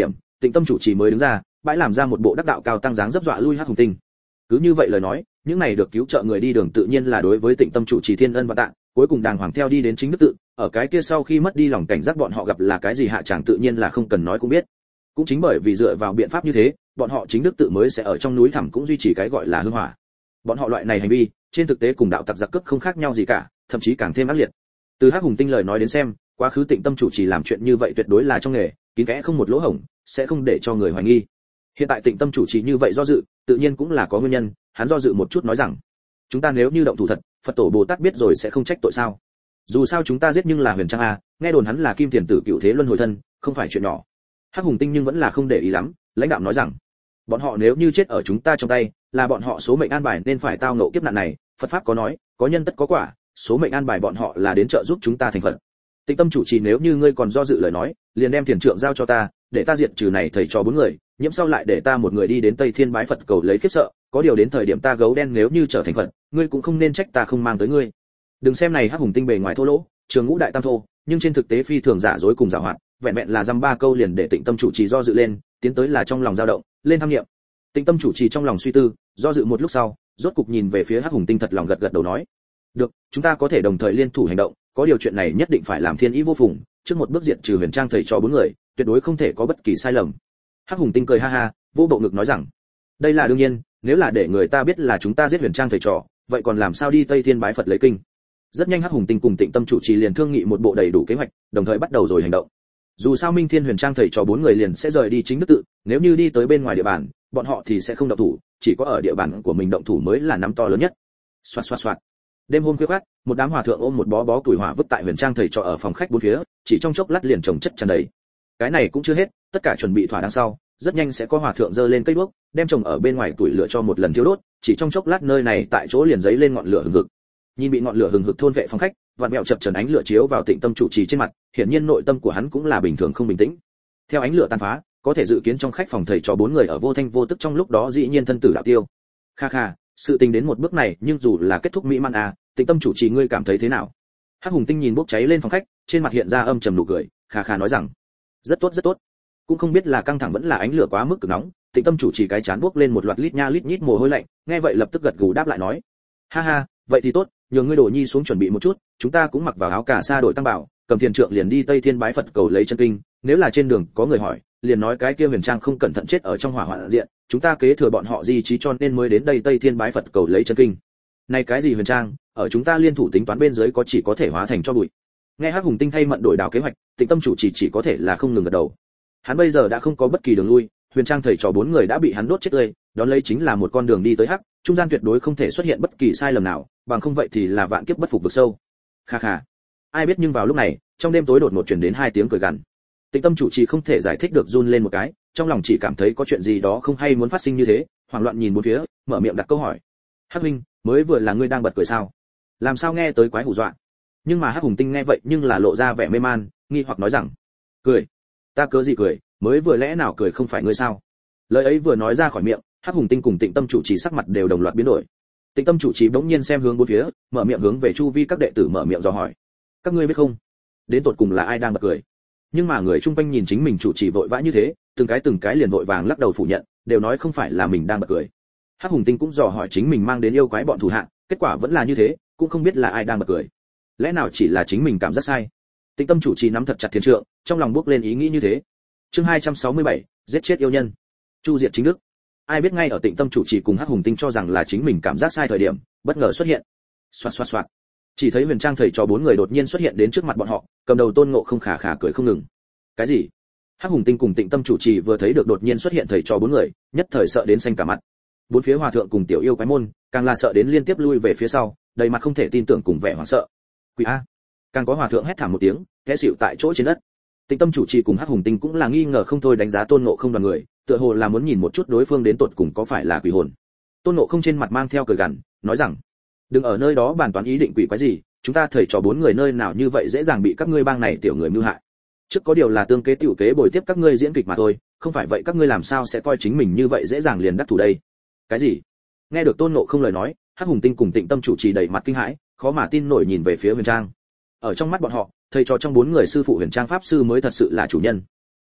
Tịnh Tâm chủ trì mới đứng ra, bãi làm ra một bộ đắc đạo cao tăng dáng dấp dọa lui Hắc Hùng Tinh. Cứ như vậy lời nói, những này được cứu trợ người đi đường tự nhiên là đối với Tịnh Tâm chủ trì thiên ân và tạ, cuối cùng đàng hoàng theo đi đến chính đức tự, ở cái kia sau khi mất đi lòng cảnh giác bọn họ gặp là cái gì hạ chẳng tự nhiên là không cần nói cũng biết. Cũng chính bởi vì dựa vào biện pháp như thế, bọn họ chính đức tự mới sẽ ở trong núi thẳm cũng duy trì cái gọi là hương hỏa. Bọn họ loại này hành vi, trên thực tế cùng đạo tặc giặc cướp không khác nhau gì cả, thậm chí càng thêm ác liệt. Từ Hắc Hùng Tinh lời nói đến xem, quá khứ Tịnh Tâm chủ trì làm chuyện như vậy tuyệt đối là trong nghề, kín kẽ không một lỗ hổng, sẽ không để cho người hoài nghi. Hiện tại Tịnh Tâm chủ trì như vậy do dự, tự nhiên cũng là có nguyên nhân, hắn do dự một chút nói rằng, chúng ta nếu như động thủ thật, Phật tổ Bồ Tát biết rồi sẽ không trách tội sao? Dù sao chúng ta giết nhưng là Huyền Trang a, nghe đồn hắn là Kim Tiền Tử cựu thế luân hồi thân, không phải chuyện nhỏ. Hắc Hùng Tinh nhưng vẫn là không để ý lắm, lãnh đạo nói rằng, bọn họ nếu như chết ở chúng ta trong tay, là bọn họ số mệnh an bài nên phải tao ngộ kiếp nạn này, Phật pháp có nói, có nhân tất có quả, số mệnh an bài bọn họ là đến trợ giúp chúng ta thành Phật. Tịnh Tâm chủ trì nếu như ngươi còn do dự lời nói, liền đem tiền trượng giao cho ta, để ta diệt trừ này thầy trò bốn người, nhiễm sau lại để ta một người đi đến Tây Thiên bái Phật cầu lấy kiếp sợ, có điều đến thời điểm ta gấu đen nếu như trở thành Phật, ngươi cũng không nên trách ta không mang tới ngươi. Đừng xem này Hắc Hùng Tinh bề ngoài thô lỗ, trường ngũ đại tam thô, nhưng trên thực tế phi thường giả dối cùng giả hoạt, vẹn vẹn là dăm ba câu liền để Tịnh Tâm chủ trì do dự lên, tiến tới là trong lòng dao động, lên tham nghiệm. Tịnh Tâm chủ trì trong lòng suy tư, do dự một lúc sau, rốt cục nhìn về phía Hắc Hùng Tinh thật lòng gật gật đầu nói: "Được, chúng ta có thể đồng thời liên thủ hành động, có điều chuyện này nhất định phải làm thiên ý vô phùng, trước một bước diệt trừ Huyền Trang thầy trò bốn người, tuyệt đối không thể có bất kỳ sai lầm." Hắc Hùng Tinh cười ha ha, vô bộ ngực nói rằng: "Đây là đương nhiên, nếu là để người ta biết là chúng ta giết Huyền Trang thầy trò, vậy còn làm sao đi Tây Thiên bái Phật lấy kinh?" Rất nhanh Hắc Hùng Tinh cùng Tịnh Tâm chủ trì liền thương nghị một bộ đầy đủ kế hoạch, đồng thời bắt đầu rồi hành động. Dù sao Minh Thiên Huyền Trang thầy trò bốn người liền sẽ rời đi chính đức tự, nếu như đi tới bên ngoài địa bàn, bọn họ thì sẽ không động thủ, chỉ có ở địa bàn của mình động thủ mới là nắm to lớn nhất. Xoạt xoạt xoạt. Đêm hôm khuya khoắt, một đám hòa thượng ôm một bó bó củi hỏa vứt tại Huyền Trang thầy trò ở phòng khách bốn phía, chỉ trong chốc lát liền chồng chất tràn đầy. Cái này cũng chưa hết, tất cả chuẩn bị thỏa đáng sau, rất nhanh sẽ có hòa thượng giơ lên cây đuốc, đem trồng ở bên ngoài tuổi lửa cho một lần thiêu đốt, chỉ trong chốc lát nơi này tại chỗ liền giấy lên ngọn lửa hừng hực. Nhìn bị ngọn lửa hừng hực thôn vệ phòng khách, vạn mèo chập chờn ánh lửa chiếu vào Tịnh Tâm chủ trì trên mặt, hiển nhiên nội tâm của hắn cũng là bình thường không bình tĩnh. Theo ánh lửa tàn phá, có thể dự kiến trong khách phòng thầy trò bốn người ở vô thanh vô tức trong lúc đó dĩ nhiên thân tử đạo tiêu. Kha kha, sự tình đến một bước này, nhưng dù là kết thúc mỹ man à, Tịnh Tâm chủ trì ngươi cảm thấy thế nào? Hắc Hùng Tinh nhìn bốc cháy lên phòng khách, trên mặt hiện ra âm trầm nụ cười, kha kha nói rằng: "Rất tốt rất tốt." Cũng không biết là căng thẳng vẫn là ánh lửa quá mức cực nóng, Tịnh Tâm chủ trì cái chán bốc lên một loạt lít nha lít nhít mồ hôi lạnh, nghe vậy lập tức gật gù đáp lại nói: "Ha ha, vậy thì tốt, nhường ngươi Đồ Nhi xuống chuẩn bị một chút, chúng ta cũng mặc vào áo cà sa đội tăng bảo, cầm thiền trượng liền đi Tây Thiên bái Phật cầu lấy chân kinh, nếu là trên đường có người hỏi, liền nói cái kia Huyền Trang không cẩn thận chết ở trong hỏa hoạn diện, chúng ta kế thừa bọn họ di trí cho nên mới đến đây Tây Thiên bái Phật cầu lấy chân kinh. Này cái gì Huyền Trang, ở chúng ta liên thủ tính toán bên dưới có chỉ có thể hóa thành cho bụi." Nghe Hắc Hùng Tinh thay mận đổi đảo kế hoạch, Tịnh Tâm chủ chỉ chỉ có thể là không ngừng gật đầu. Hắn bây giờ đã không có bất kỳ đường lui, Huyền Trang thầy trò bốn người đã bị hắn đốt chết tươi, đón lấy chính là một con đường đi tới hắc, trung gian tuyệt đối không thể xuất hiện bất kỳ sai lầm nào, bằng không vậy thì là vạn kiếp bất phục vực sâu. Kha kha. Ai biết nhưng vào lúc này, trong đêm tối đột ngột truyền đến hai tiếng cười gằn. Tịnh Tâm chủ trì không thể giải thích được run lên một cái, trong lòng chỉ cảm thấy có chuyện gì đó không hay muốn phát sinh như thế, hoảng loạn nhìn bốn phía, mở miệng đặt câu hỏi: "Hắc huynh, mới vừa là ngươi đang bật cười sao? Làm sao nghe tới quái hù dọa?" Nhưng mà Hắc Hùng Tinh nghe vậy nhưng là lộ ra vẻ mê man, nghi hoặc nói rằng: "Cười? Ta cớ gì cười, mới vừa lẽ nào cười không phải ngươi sao?" Lời ấy vừa nói ra khỏi miệng, Hắc Hùng Tinh cùng Tịnh Tâm chủ trì sắc mặt đều đồng loạt biến đổi. Tịnh Tâm chủ trì bỗng nhiên xem hướng bốn phía, mở miệng hướng về chu vi các đệ tử mở miệng dò hỏi: "Các ngươi biết không, đến tột cùng là ai đang bật cười?" Nhưng mà người chung quanh nhìn chính mình chủ trì vội vã như thế, từng cái từng cái liền vội vàng lắc đầu phủ nhận, đều nói không phải là mình đang bật cười. Hắc Hùng Tinh cũng dò hỏi chính mình mang đến yêu quái bọn thủ hạ, kết quả vẫn là như thế, cũng không biết là ai đang bật cười. Lẽ nào chỉ là chính mình cảm giác sai? Tịnh Tâm chủ trì nắm thật chặt thiên trượng, trong lòng bước lên ý nghĩ như thế. Chương hai trăm sáu mươi bảy, giết chết yêu nhân. Chu diệt chính đức. Ai biết ngay ở Tịnh Tâm chủ trì cùng Hắc Hùng Tinh cho rằng là chính mình cảm giác sai thời điểm, bất ngờ xuất hiện. Xoạt xoạt xoạt. Chỉ thấy Huyền Trang thầy trò bốn người đột nhiên xuất hiện đến trước mặt bọn họ, cầm đầu Tôn Ngộ không khả khả cười không ngừng. Cái gì? Hắc Hùng Tinh cùng Tịnh Tâm chủ trì vừa thấy được đột nhiên xuất hiện thầy trò bốn người, nhất thời sợ đến xanh cả mặt. Bốn phía hòa thượng cùng tiểu yêu quái môn, càng là sợ đến liên tiếp lui về phía sau, đầy mặt không thể tin tưởng cùng vẻ hoảng sợ. Quỷ a! Càng có hòa thượng hét thảm một tiếng, té xỉu tại chỗ trên đất. Tịnh Tâm chủ trì cùng Hắc Hùng Tinh cũng là nghi ngờ không thôi đánh giá Tôn Ngộ không đoàn người, tựa hồ là muốn nhìn một chút đối phương đến tột cùng có phải là quỷ hồn. Tôn Ngộ không trên mặt mang theo cười gằn, nói rằng: "Đừng ở nơi đó bàn toán ý định quỷ quái gì, chúng ta thầy trò bốn người nơi nào như vậy dễ dàng bị các ngươi bang này tiểu người mưu hại. Trước có điều là tương kế tiểu kế bồi tiếp các ngươi diễn kịch mà thôi, không phải vậy các ngươi làm sao sẽ coi chính mình như vậy dễ dàng liền đắc thủ đây?" Cái gì? Nghe được Tôn Ngộ không lời nói, Hắc Hùng Tinh cùng Tịnh Tâm chủ trì đầy mặt kinh hãi, khó mà tin nổi nhìn về phía Huyền Trang. Ở trong mắt bọn họ, thầy trò trong bốn người sư phụ Huyền Trang pháp sư mới thật sự là chủ nhân.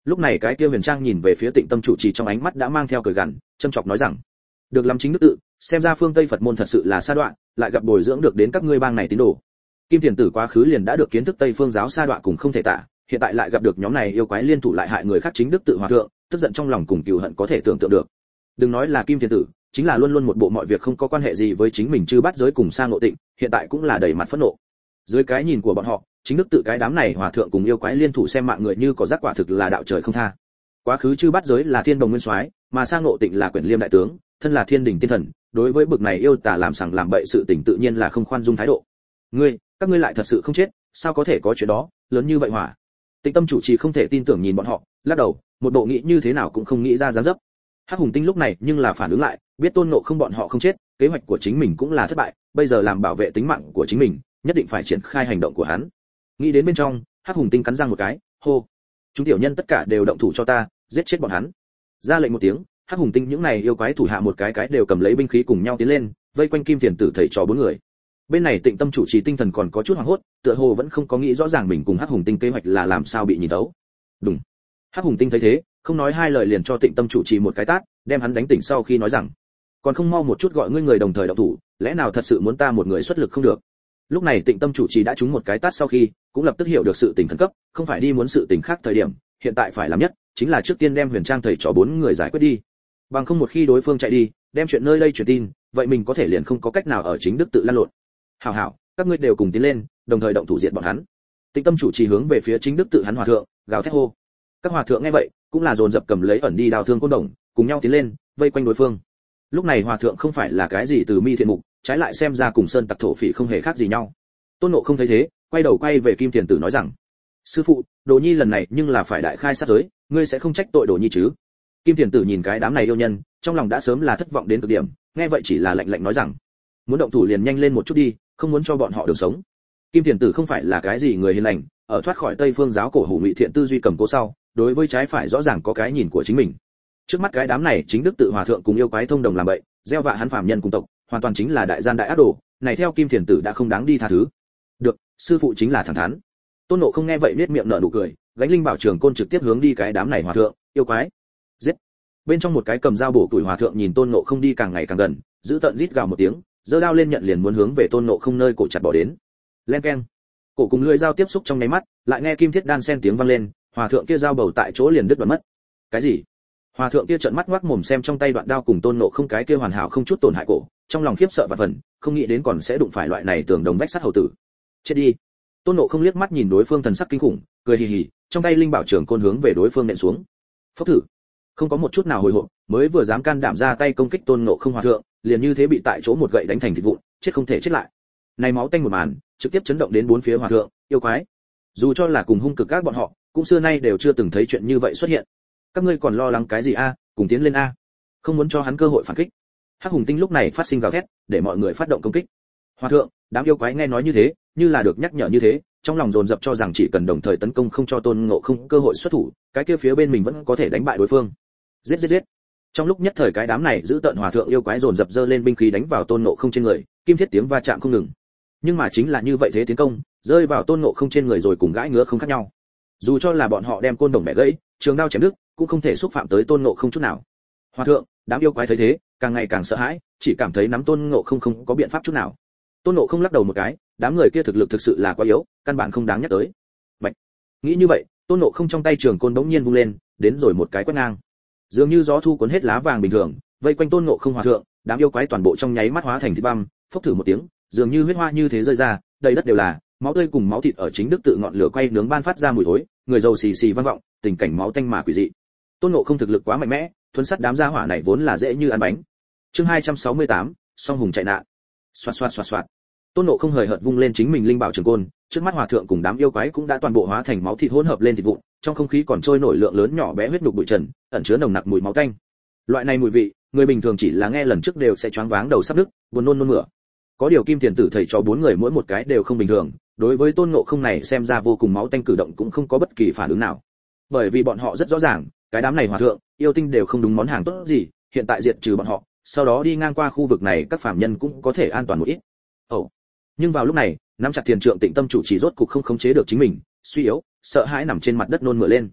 Lúc này cái kia Huyền Trang nhìn về phía Tịnh Tâm chủ trì trong ánh mắt đã mang theo cười gằn, châm chọc nói rằng: "Được lắm chính đức tự, xem ra phương Tây Phật môn thật sự là sa đoạn, lại gặp bồi dưỡng được đến các ngươi bang này tín đồ." Kim Thiền Tử quá khứ liền đã được kiến thức Tây phương giáo sa đoạn cùng không thể tả, hiện tại lại gặp được nhóm này yêu quái liên thủ lại hại người khác chính đức tự hòa thượng, tức giận trong lòng cùng cừu hận có thể tưởng tượng được. Đừng nói là Kim Thiền Tử, chính là luôn luôn một bộ mọi việc không có quan hệ gì với chính mình chư bát giới cùng Sa Ngộ Tịnh, hiện tại cũng là đầy mặt phẫn nộ. Dưới cái nhìn của bọn họ, chính đức tự cái đám này hòa thượng cùng yêu quái liên thủ xem mạng người như có giác quả thực là đạo trời không tha. Quá khứ chư bát giới là thiên đồng nguyên soái, mà Sa Ngộ Tịnh là quyển liêm đại tướng, thân là thiên đình tiên thần, đối với bực này yêu tà làm sằng làm bậy sự tình tự nhiên là không khoan dung thái độ. Ngươi, các ngươi lại thật sự không chết, sao có thể có chuyện đó, lớn như vậy hỏa. Tịnh Tâm chủ trì không thể tin tưởng nhìn bọn họ, lắc đầu, một bộ nghĩ như thế nào cũng không nghĩ ra dáng dấp. Hắc Hùng Tinh lúc này nhưng là phản ứng lại, biết Tôn Ngộ Không bọn họ không chết, kế hoạch của chính mình cũng là thất bại, bây giờ làm bảo vệ tính mạng của chính mình, nhất định phải triển khai hành động của hắn. Nghĩ đến bên trong, Hắc Hùng Tinh cắn răng một cái, hô: "Chúng tiểu nhân tất cả đều động thủ cho ta, giết chết bọn hắn." Ra lệnh một tiếng, Hắc Hùng Tinh những này yêu quái thủ hạ một cái cái đều cầm lấy binh khí cùng nhau tiến lên, vây quanh Kim Thiền Tử thầy trò bốn người. Bên này Tịnh Tâm chủ trì tinh thần còn có chút hoảng hốt, tựa hồ vẫn không có nghĩ rõ ràng mình cùng Hắc Hùng Tinh kế hoạch là làm sao bị nhìn thấu. Đúng. Hắc Hùng Tinh thấy thế, không nói hai lời liền cho Tịnh Tâm chủ trì một cái tát, đem hắn đánh tỉnh sau khi nói rằng: "Còn không mau một chút gọi ngươi người đồng thời động thủ, lẽ nào thật sự muốn ta một người xuất lực không được?" Lúc này Tịnh Tâm chủ trì đã trúng một cái tát sau khi, cũng lập tức hiểu được sự tình khẩn cấp, không phải đi muốn sự tình khác thời điểm, hiện tại phải làm nhất chính là trước tiên đem Huyền Trang thầy trò bốn người giải quyết đi. Bằng không một khi đối phương chạy đi, đem chuyện nơi đây truyền tin, vậy mình có thể liền không có cách nào ở chính đức tự lăn lộn. Hảo hảo, các ngươi đều cùng tiến lên, đồng thời động thủ diệt bọn hắn. Tịnh Tâm chủ trì hướng về phía chính đức tự hắn hòa thượng, gào thét hô. Các hòa thượng nghe vậy, cũng là dồn dập cầm lấy ẩn đi đào thương côn đồng, cùng nhau tiến lên, vây quanh đối phương. Lúc này hòa thượng không phải là cái gì từ mi thiện mục, trái lại xem ra cùng sơn tặc thổ phỉ không hề khác gì nhau. Tôn Ngộ không thấy thế, quay đầu quay về Kim Thiền Tử nói rằng: "Sư phụ, Đồ Nhi lần này nhưng là phải đại khai sát giới, ngươi sẽ không trách tội Đồ Nhi chứ?" Kim Thiền Tử nhìn cái đám này yêu nhân, trong lòng đã sớm là thất vọng đến cực điểm, nghe vậy chỉ là lạnh lạnh nói rằng: "Muốn động thủ liền nhanh lên một chút đi, không muốn cho bọn họ được sống." Kim Thiền Tử không phải là cái gì người hiền lành, ở thoát khỏi Tây Phương giáo cổ hủ ngụy thiện tư duy cầm cố sau, đối với trái phải rõ ràng có cái nhìn của chính mình. Trước mắt cái đám này chính đức tự hòa thượng cùng yêu quái thông đồng làm bậy, gieo vạ hắn phàm nhân cùng tộc, hoàn toàn chính là đại gian đại ác đồ, này theo Kim Thiền Tử đã không đáng đi tha thứ. Được, sư phụ chính là thẳng thắn. Tôn Ngộ không nghe vậy nét miệng nở nụ cười, gánh linh bảo trường côn trực tiếp hướng đi cái đám này hòa thượng, yêu quái. Giết. Bên trong một cái cầm dao bổ tuổi hòa thượng nhìn Tôn Ngộ không đi càng ngày càng gần, giữ tận rít gào một tiếng, giơ đao lên nhận liền muốn hướng về Tôn Ngộ không nơi cổ chặt bỏ đến. Len keng. Cổ cùng lưỡi dao tiếp xúc trong nháy mắt, lại nghe kim thiết đan sen tiếng vang lên, hòa thượng kia dao bầu tại chỗ liền đứt đoạn mất. Cái gì? Hòa thượng kia trợn mắt ngoác mồm xem trong tay đoạn đao cùng Tôn Ngộ không cái kia hoàn hảo không chút tổn hại cổ, trong lòng khiếp sợ và phần, không nghĩ đến còn sẽ đụng phải loại này tường đồng vách sắt hầu tử. Chết đi. Tôn Ngộ không liếc mắt nhìn đối phương thần sắc kinh khủng, cười hì hì, trong tay linh bảo trường côn hướng về đối phương nện xuống. Phốc thử. Không có một chút nào hồi hộp, mới vừa dám can đảm ra tay công kích Tôn Ngộ không hòa thượng, liền như thế bị tại chỗ một gậy đánh thành thịt vụn, chết không thể chết lại. Này máu tanh một màn, trực tiếp chấn động đến bốn phía hòa thượng, yêu quái. Dù cho là cùng hung cực các bọn họ, cũng xưa nay đều chưa từng thấy chuyện như vậy xuất hiện. Các ngươi còn lo lắng cái gì a, cùng tiến lên a. Không muốn cho hắn cơ hội phản kích. Hắc Hùng Tinh lúc này phát sinh gào thét, để mọi người phát động công kích. Hòa thượng, đám yêu quái nghe nói như thế, như là được nhắc nhở như thế, trong lòng dồn dập cho rằng chỉ cần đồng thời tấn công không cho Tôn Ngộ không cơ hội xuất thủ, cái kia phía bên mình vẫn có thể đánh bại đối phương. Giết giết giết. Trong lúc nhất thời cái đám này giữ tận hòa thượng yêu quái dồn dập giơ lên binh khí đánh vào Tôn Ngộ không trên người, kim thiết tiếng va chạm không ngừng. Nhưng mà chính là như vậy thế tiến công, rơi vào Tôn Ngộ không trên người rồi cùng gãi ngứa không khác nhau. Dù cho là bọn họ đem côn đồng bẻ gãy, trường đao chém đứt, cũng không thể xúc phạm tới Tôn Ngộ không chút nào. Hòa thượng, đám yêu quái thấy thế, càng ngày càng sợ hãi, chỉ cảm thấy nắm Tôn Ngộ không không có biện pháp chút nào. Tôn Ngộ không lắc đầu một cái, đám người kia thực lực thực sự là quá yếu, căn bản không đáng nhắc tới. Bạch. Nghĩ như vậy, Tôn Ngộ không trong tay trường côn bỗng nhiên vung lên, đến rồi một cái quét ngang. Dường như gió thu cuốn hết lá vàng bình thường, vây quanh Tôn Ngộ không hòa thượng, đám yêu quái toàn bộ trong nháy mắt hóa thành thịt băm, phốc thử một tiếng, dường như huyết hoa như thế rơi ra, đầy đất đều là máu tươi cùng máu thịt ở chính đức tự ngọn lửa quay nướng ban phát ra mùi thối, người dầu xì xì vang vọng, tình cảnh máu tanh mà quỷ dị. Tôn Ngộ không thực lực quá mạnh mẽ, thuần sắt đám gia hỏa này vốn là dễ như ăn bánh. Chương hai trăm sáu mươi tám, song hùng chạy nạn. Xoạt xoạt xoạt xoạt. Tôn Ngộ không hời hợt vung lên chính mình linh bảo trường côn, trước mắt hòa thượng cùng đám yêu quái cũng đã toàn bộ hóa thành máu thịt hỗn hợp lên thịt vụn, trong không khí còn trôi nổi lượng lớn nhỏ bé huyết nhục bụi trần, ẩn chứa nồng nặc mùi máu tanh. Loại này mùi vị, người bình thường chỉ là nghe lần trước đều sẽ choáng váng đầu sắp nứt, buồn nôn nôn mửa. Có điều Kim Thiền Tử thầy cho bốn người mỗi một cái đều không bình thường, đối với Tôn Ngộ không này xem ra vô cùng máu tanh cử động cũng không có bất kỳ phản ứng nào. Bởi vì bọn họ rất rõ ràng, cái đám này hòa thượng, yêu tinh đều không đúng món hàng tốt gì, hiện tại diệt trừ bọn họ, sau đó đi ngang qua khu vực này các phàm nhân cũng có thể an toàn một ít. Ồ. Nhưng vào lúc này, nắm chặt Thiền Trượng Tịnh Tâm chủ chỉ rốt cục không khống chế được chính mình, suy yếu, sợ hãi nằm trên mặt đất nôn mửa lên.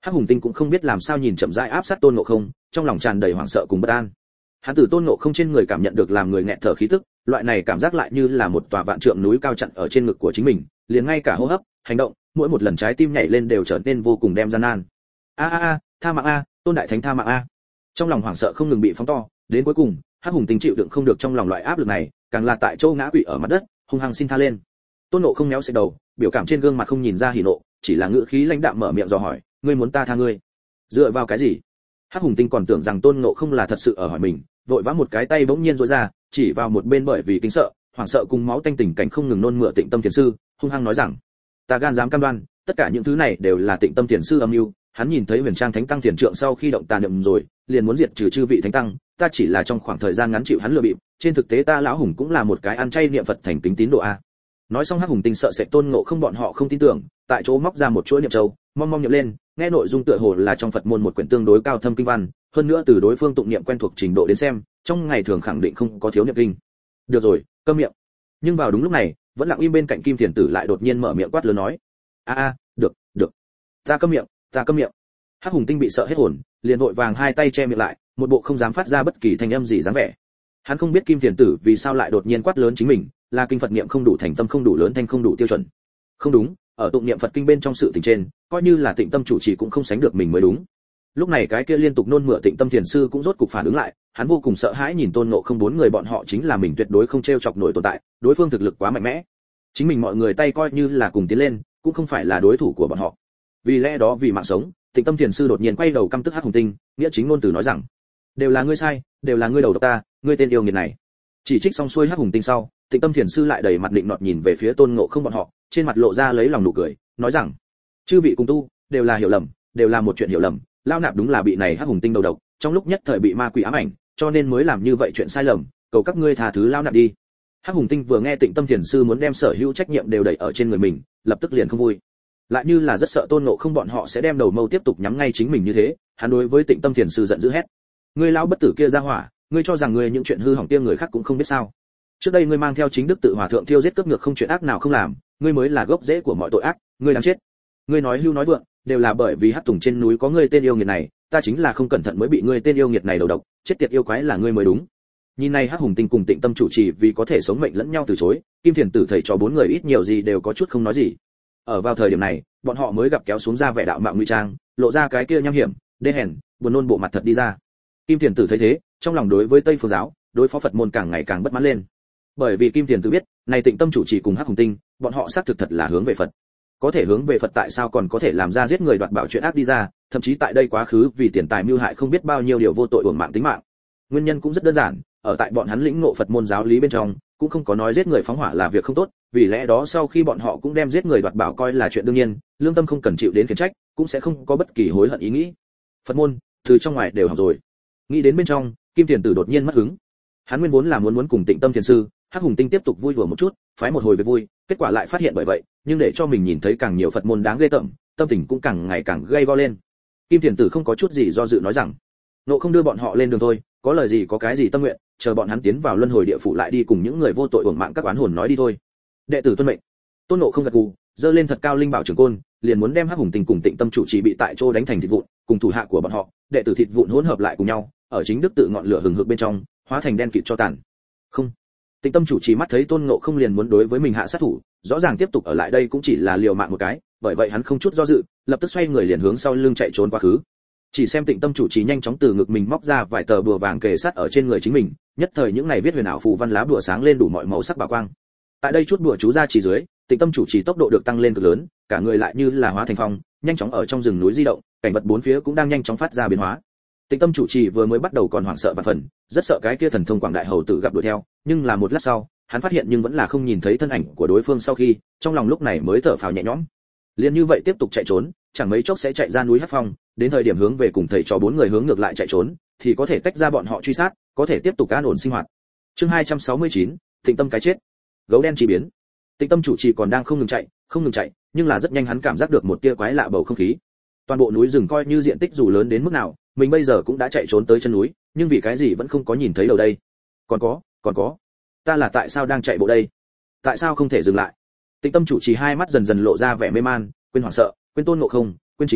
Hắc Hùng Tinh cũng không biết làm sao nhìn chậm rãi áp sát Tôn Ngộ Không, trong lòng tràn đầy hoảng sợ cùng bất an. Hắn từ Tôn Ngộ Không trên người cảm nhận được làm người nghẹt thở khí tức, loại này cảm giác lại như là một tòa vạn trượng núi cao chặn ở trên ngực của chính mình, liền ngay cả hô hấp, hành động, mỗi một lần trái tim nhảy lên đều trở nên vô cùng đem gian nan. A a a, tha mạng a, Tôn đại thánh tha mạng a. Trong lòng hoảng sợ không ngừng bị phóng to, đến cuối cùng, Hắc Hùng Tinh chịu đựng không được trong lòng loại áp lực này, càng là tại châu ngã quỵ ở mặt đất, hung hăng xin tha lên. Tôn Ngộ Không méo xệ đầu, biểu cảm trên gương mặt không nhìn ra hỉ nộ, chỉ là ngữ khí lãnh đạm mở miệng dò hỏi, ngươi muốn ta tha ngươi? Dựa vào cái gì? Hắc Hùng Tinh còn tưởng rằng Tôn Ngộ Không là thật sự ở hỏi mình, vội vã một cái tay bỗng nhiên duỗi ra, chỉ vào một bên bởi vì kinh sợ, hoảng sợ cùng máu tanh tình cảnh không ngừng nôn mửa Tịnh Tâm Thiền sư, hung hăng nói rằng: ta gan dám cam đoan, tất cả những thứ này đều là Tịnh Tâm Thiền sư âm mưu. Hắn nhìn thấy Huyền Trang Thánh Tăng Thiền Trượng sau khi động tà niệm rồi, liền muốn diệt trừ chư vị thánh tăng, ta chỉ là trong khoảng thời gian ngắn chịu hắn lừa bịp, trên thực tế ta lão hùng cũng là một cái ăn chay niệm Phật thành kính tín đồ a. Nói xong Hắc Hùng Tinh sợ sệt Tôn Ngộ Không bọn họ không tin tưởng, tại chỗ móc ra một chuỗi niệm châu, mong mong niệm lên, nghe nội dung tựa hồ là trong Phật môn một quyển tương đối cao thâm kinh văn, hơn nữa từ đối phương tụng niệm quen thuộc trình độ đến xem, trong ngày thường khẳng định không có thiếu niệm kinh. Được rồi, câm miệng. Nhưng vào đúng lúc này, vẫn lặng im bên cạnh Kim Thiền Tử lại đột nhiên mở miệng quát lớn nói: a a, được, được, ta câm miệng, ta câm miệng. Hắc Hùng Tinh bị sợ hết hồn, liền vội vàng hai tay che miệng lại, một bộ không dám phát ra bất kỳ thanh âm gì dáng vẻ. Hắn không biết Kim Thiền Tử vì sao lại đột nhiên quát lớn chính mình, là kinh Phật niệm không đủ thành tâm không đủ lớn thanh không đủ tiêu chuẩn. Không đúng, ở tụng niệm Phật kinh bên trong sự tình trên, coi như là Tịnh Tâm chủ trì cũng không sánh được mình mới đúng. Lúc này cái kia liên tục nôn mửa Tịnh Tâm Thiền sư cũng rốt cục phản ứng lại, hắn vô cùng sợ hãi nhìn Tôn Ngộ Không bốn người bọn họ chính là mình tuyệt đối không trêu chọc nổi tồn tại, đối phương thực lực quá mạnh mẽ. Chính mình mọi người tay coi như là cùng tiến lên, cũng không phải là đối thủ của bọn họ. Vì lẽ đó vì mạng sống, Tịnh Tâm Thiền sư đột nhiên quay đầu căm tức Hắc Hùng Tinh, nghĩa chính ngôn từ nói rằng: đều là ngươi sai, đều là ngươi đầu độc ta, ngươi tên yêu nghiệt này. Chỉ trích xong xuôi Hắc Hùng Tinh sau, Tịnh Tâm Thiền sư lại đầy mặt định nọt nhìn về phía Tôn Ngộ Không bọn họ, trên mặt lộ ra lấy lòng nụ cười, nói rằng: chư vị cùng tu, đều là hiểu lầm, đều là một chuyện hiểu lầm, lao nạp đúng là bị này Hắc Hùng Tinh đầu độc, trong lúc nhất thời bị ma quỷ ám ảnh, cho nên mới làm như vậy chuyện sai lầm, cầu các ngươi tha thứ lao nạp đi. Hắc Hùng Tinh vừa nghe Tịnh Tâm Thiền sư muốn đem sở hữu trách nhiệm đều đẩy ở trên người mình, lập tức liền không vui, lại như là rất sợ Tôn Ngộ Không bọn họ sẽ đem đầu mâu tiếp tục nhắm ngay chính mình như thế, hắn đối với Tịnh Tâm Thiền sư giận dữ hét: ngươi lão bất tử kia ra hỏa, ngươi cho rằng ngươi những chuyện hư hỏng kia người khác cũng không biết sao? Trước đây ngươi mang theo chính đức tự hòa thượng thiêu giết cướp ngược không chuyện ác nào không làm, ngươi mới là gốc rễ của mọi tội ác, ngươi đáng chết. Ngươi nói hưu nói vượng, đều là bởi vì Hắc Tùng trên núi có ngươi tên yêu nghiệt này, ta chính là không cẩn thận mới bị ngươi tên yêu nghiệt này đầu độc, chết tiệt yêu quái là ngươi mới đúng. Nhìn này Hắc Hùng Tinh cùng Tịnh Tâm chủ trì vì có thể sống mệnh lẫn nhau từ chối, Kim Thiền Tử thầy cho bốn người ít nhiều gì đều có chút không nói gì. Ở vào thời điểm này, bọn họ mới gặp kéo xuống ra vẻ đạo mạo ngụy trang, lộ ra cái kia nham hiểm, đê hèn, buồn nôn bộ mặt thật đi ra. Kim Thiền Tử thấy thế, trong lòng đối với Tây Phương giáo, đối phó Phật môn càng ngày càng bất mãn lên. Bởi vì Kim Thiền Tử biết, này Tịnh Tâm chủ trì cùng Hắc Hùng Tinh, bọn họ xác thực thật là hướng về Phật. Có thể hướng về Phật tại sao còn có thể làm ra giết người đoạt bảo chuyện ác đi ra, thậm chí tại đây quá khứ vì tiền tài mưu hại không biết bao nhiêu điều vô tội uổng mạng tính mạng. Nguyên nhân cũng rất đơn giản, ở tại bọn hắn lĩnh ngộ Phật môn giáo lý bên trong, cũng không có nói giết người phóng hỏa là việc không tốt, vì lẽ đó sau khi bọn họ cũng đem giết người đoạt bảo coi là chuyện đương nhiên, lương tâm không cần chịu đến khiển trách, cũng sẽ không có bất kỳ hối hận ý nghĩ. Phật môn, từ trong ngoài đều học rồi. Nghĩ đến bên trong, Kim Thiền Tử đột nhiên mất hứng. Hắn nguyên vốn là muốn muốn cùng Tịnh Tâm Thiền sư, Hắc Hùng Tinh tiếp tục vui đùa một chút, phái một hồi về vui, kết quả lại phát hiện bởi vậy, nhưng để cho mình nhìn thấy càng nhiều Phật môn đáng ghê tởm, tâm tình cũng càng ngày càng gay go lên. Kim Thiền Tử không có chút gì do dự nói rằng: nộ không đưa bọn họ lên đường thôi, có lời gì có cái gì tâm nguyện, chờ bọn hắn tiến vào luân hồi địa phủ lại đi cùng những người vô tội uổng mạng các oán hồn nói đi thôi. Đệ tử tuân mệnh. Tôn Ngộ không gật gù, giơ lên thật cao linh bảo trường côn, liền muốn đem Hắc Hùng Tinh cùng Tịnh Tâm chủ trì bị tại chỗ đánh thành thịt vụn, cùng thủ hạ của bọn họ, đệ tử thịt vụn hỗn hợp lại cùng nhau, ở chính đức tự ngọn lửa hừng hực bên trong, hóa thành đen kịt cho tàn. Không. Tịnh Tâm chủ trì mắt thấy Tôn Ngộ không liền muốn đối với mình hạ sát thủ, rõ ràng tiếp tục ở lại đây cũng chỉ là liều mạng một cái, bởi vậy hắn không chút do dự, lập tức xoay người liền hướng sau lưng chạy trốn quá khứ. Chỉ xem Tịnh Tâm chủ trì nhanh chóng từ ngực mình móc ra vài tờ bùa vàng kề sát ở trên người chính mình, nhất thời những này viết huyền ảo phù văn lá bùa sáng lên đủ mọi màu sắc bảo quang. Tại đây chút bùa chú ra chỉ dưới, Tịnh Tâm chủ trì tốc độ được tăng lên cực lớn, cả người lại như là hóa thành phong, nhanh chóng ở trong rừng núi di động, cảnh vật bốn phía cũng đang nhanh chóng phát ra biến hóa. Tịnh Tâm chủ trì vừa mới bắt đầu còn hoảng sợ và phần, rất sợ cái kia thần thông quảng đại hầu tử gặp đuổi theo, nhưng là một lát sau, hắn phát hiện nhưng vẫn là không nhìn thấy thân ảnh của đối phương sau khi, trong lòng lúc này mới thở phào nhẹ nhõm. Liên như vậy tiếp tục chạy trốn, chẳng mấy chốc sẽ chạy ra núi Hắc Phong, đến thời điểm hướng về cùng thầy trò bốn người hướng ngược lại chạy trốn, thì có thể tách ra bọn họ truy sát, có thể tiếp tục an ổn sinh hoạt. Chương hai trăm sáu mươi chín, Tịnh Tâm cái chết. Gấu đen chỉ biến. Tịnh Tâm chủ trì còn đang không ngừng chạy, không ngừng chạy, nhưng là rất nhanh hắn cảm giác được một tia quái lạ bầu không khí. Toàn bộ núi rừng coi như diện tích dù lớn đến mức nào, mình bây giờ cũng đã chạy trốn tới chân núi, nhưng vì cái gì vẫn không có nhìn thấy đầu đây? Còn có, còn có. Ta là tại sao đang chạy bộ đây? Tại sao không thể dừng lại? Tịnh Tâm chủ trì hai mắt dần dần lộ ra vẻ mê man, quên hoảng sợ, quên Tôn Ngộ không, quên chính đức tự,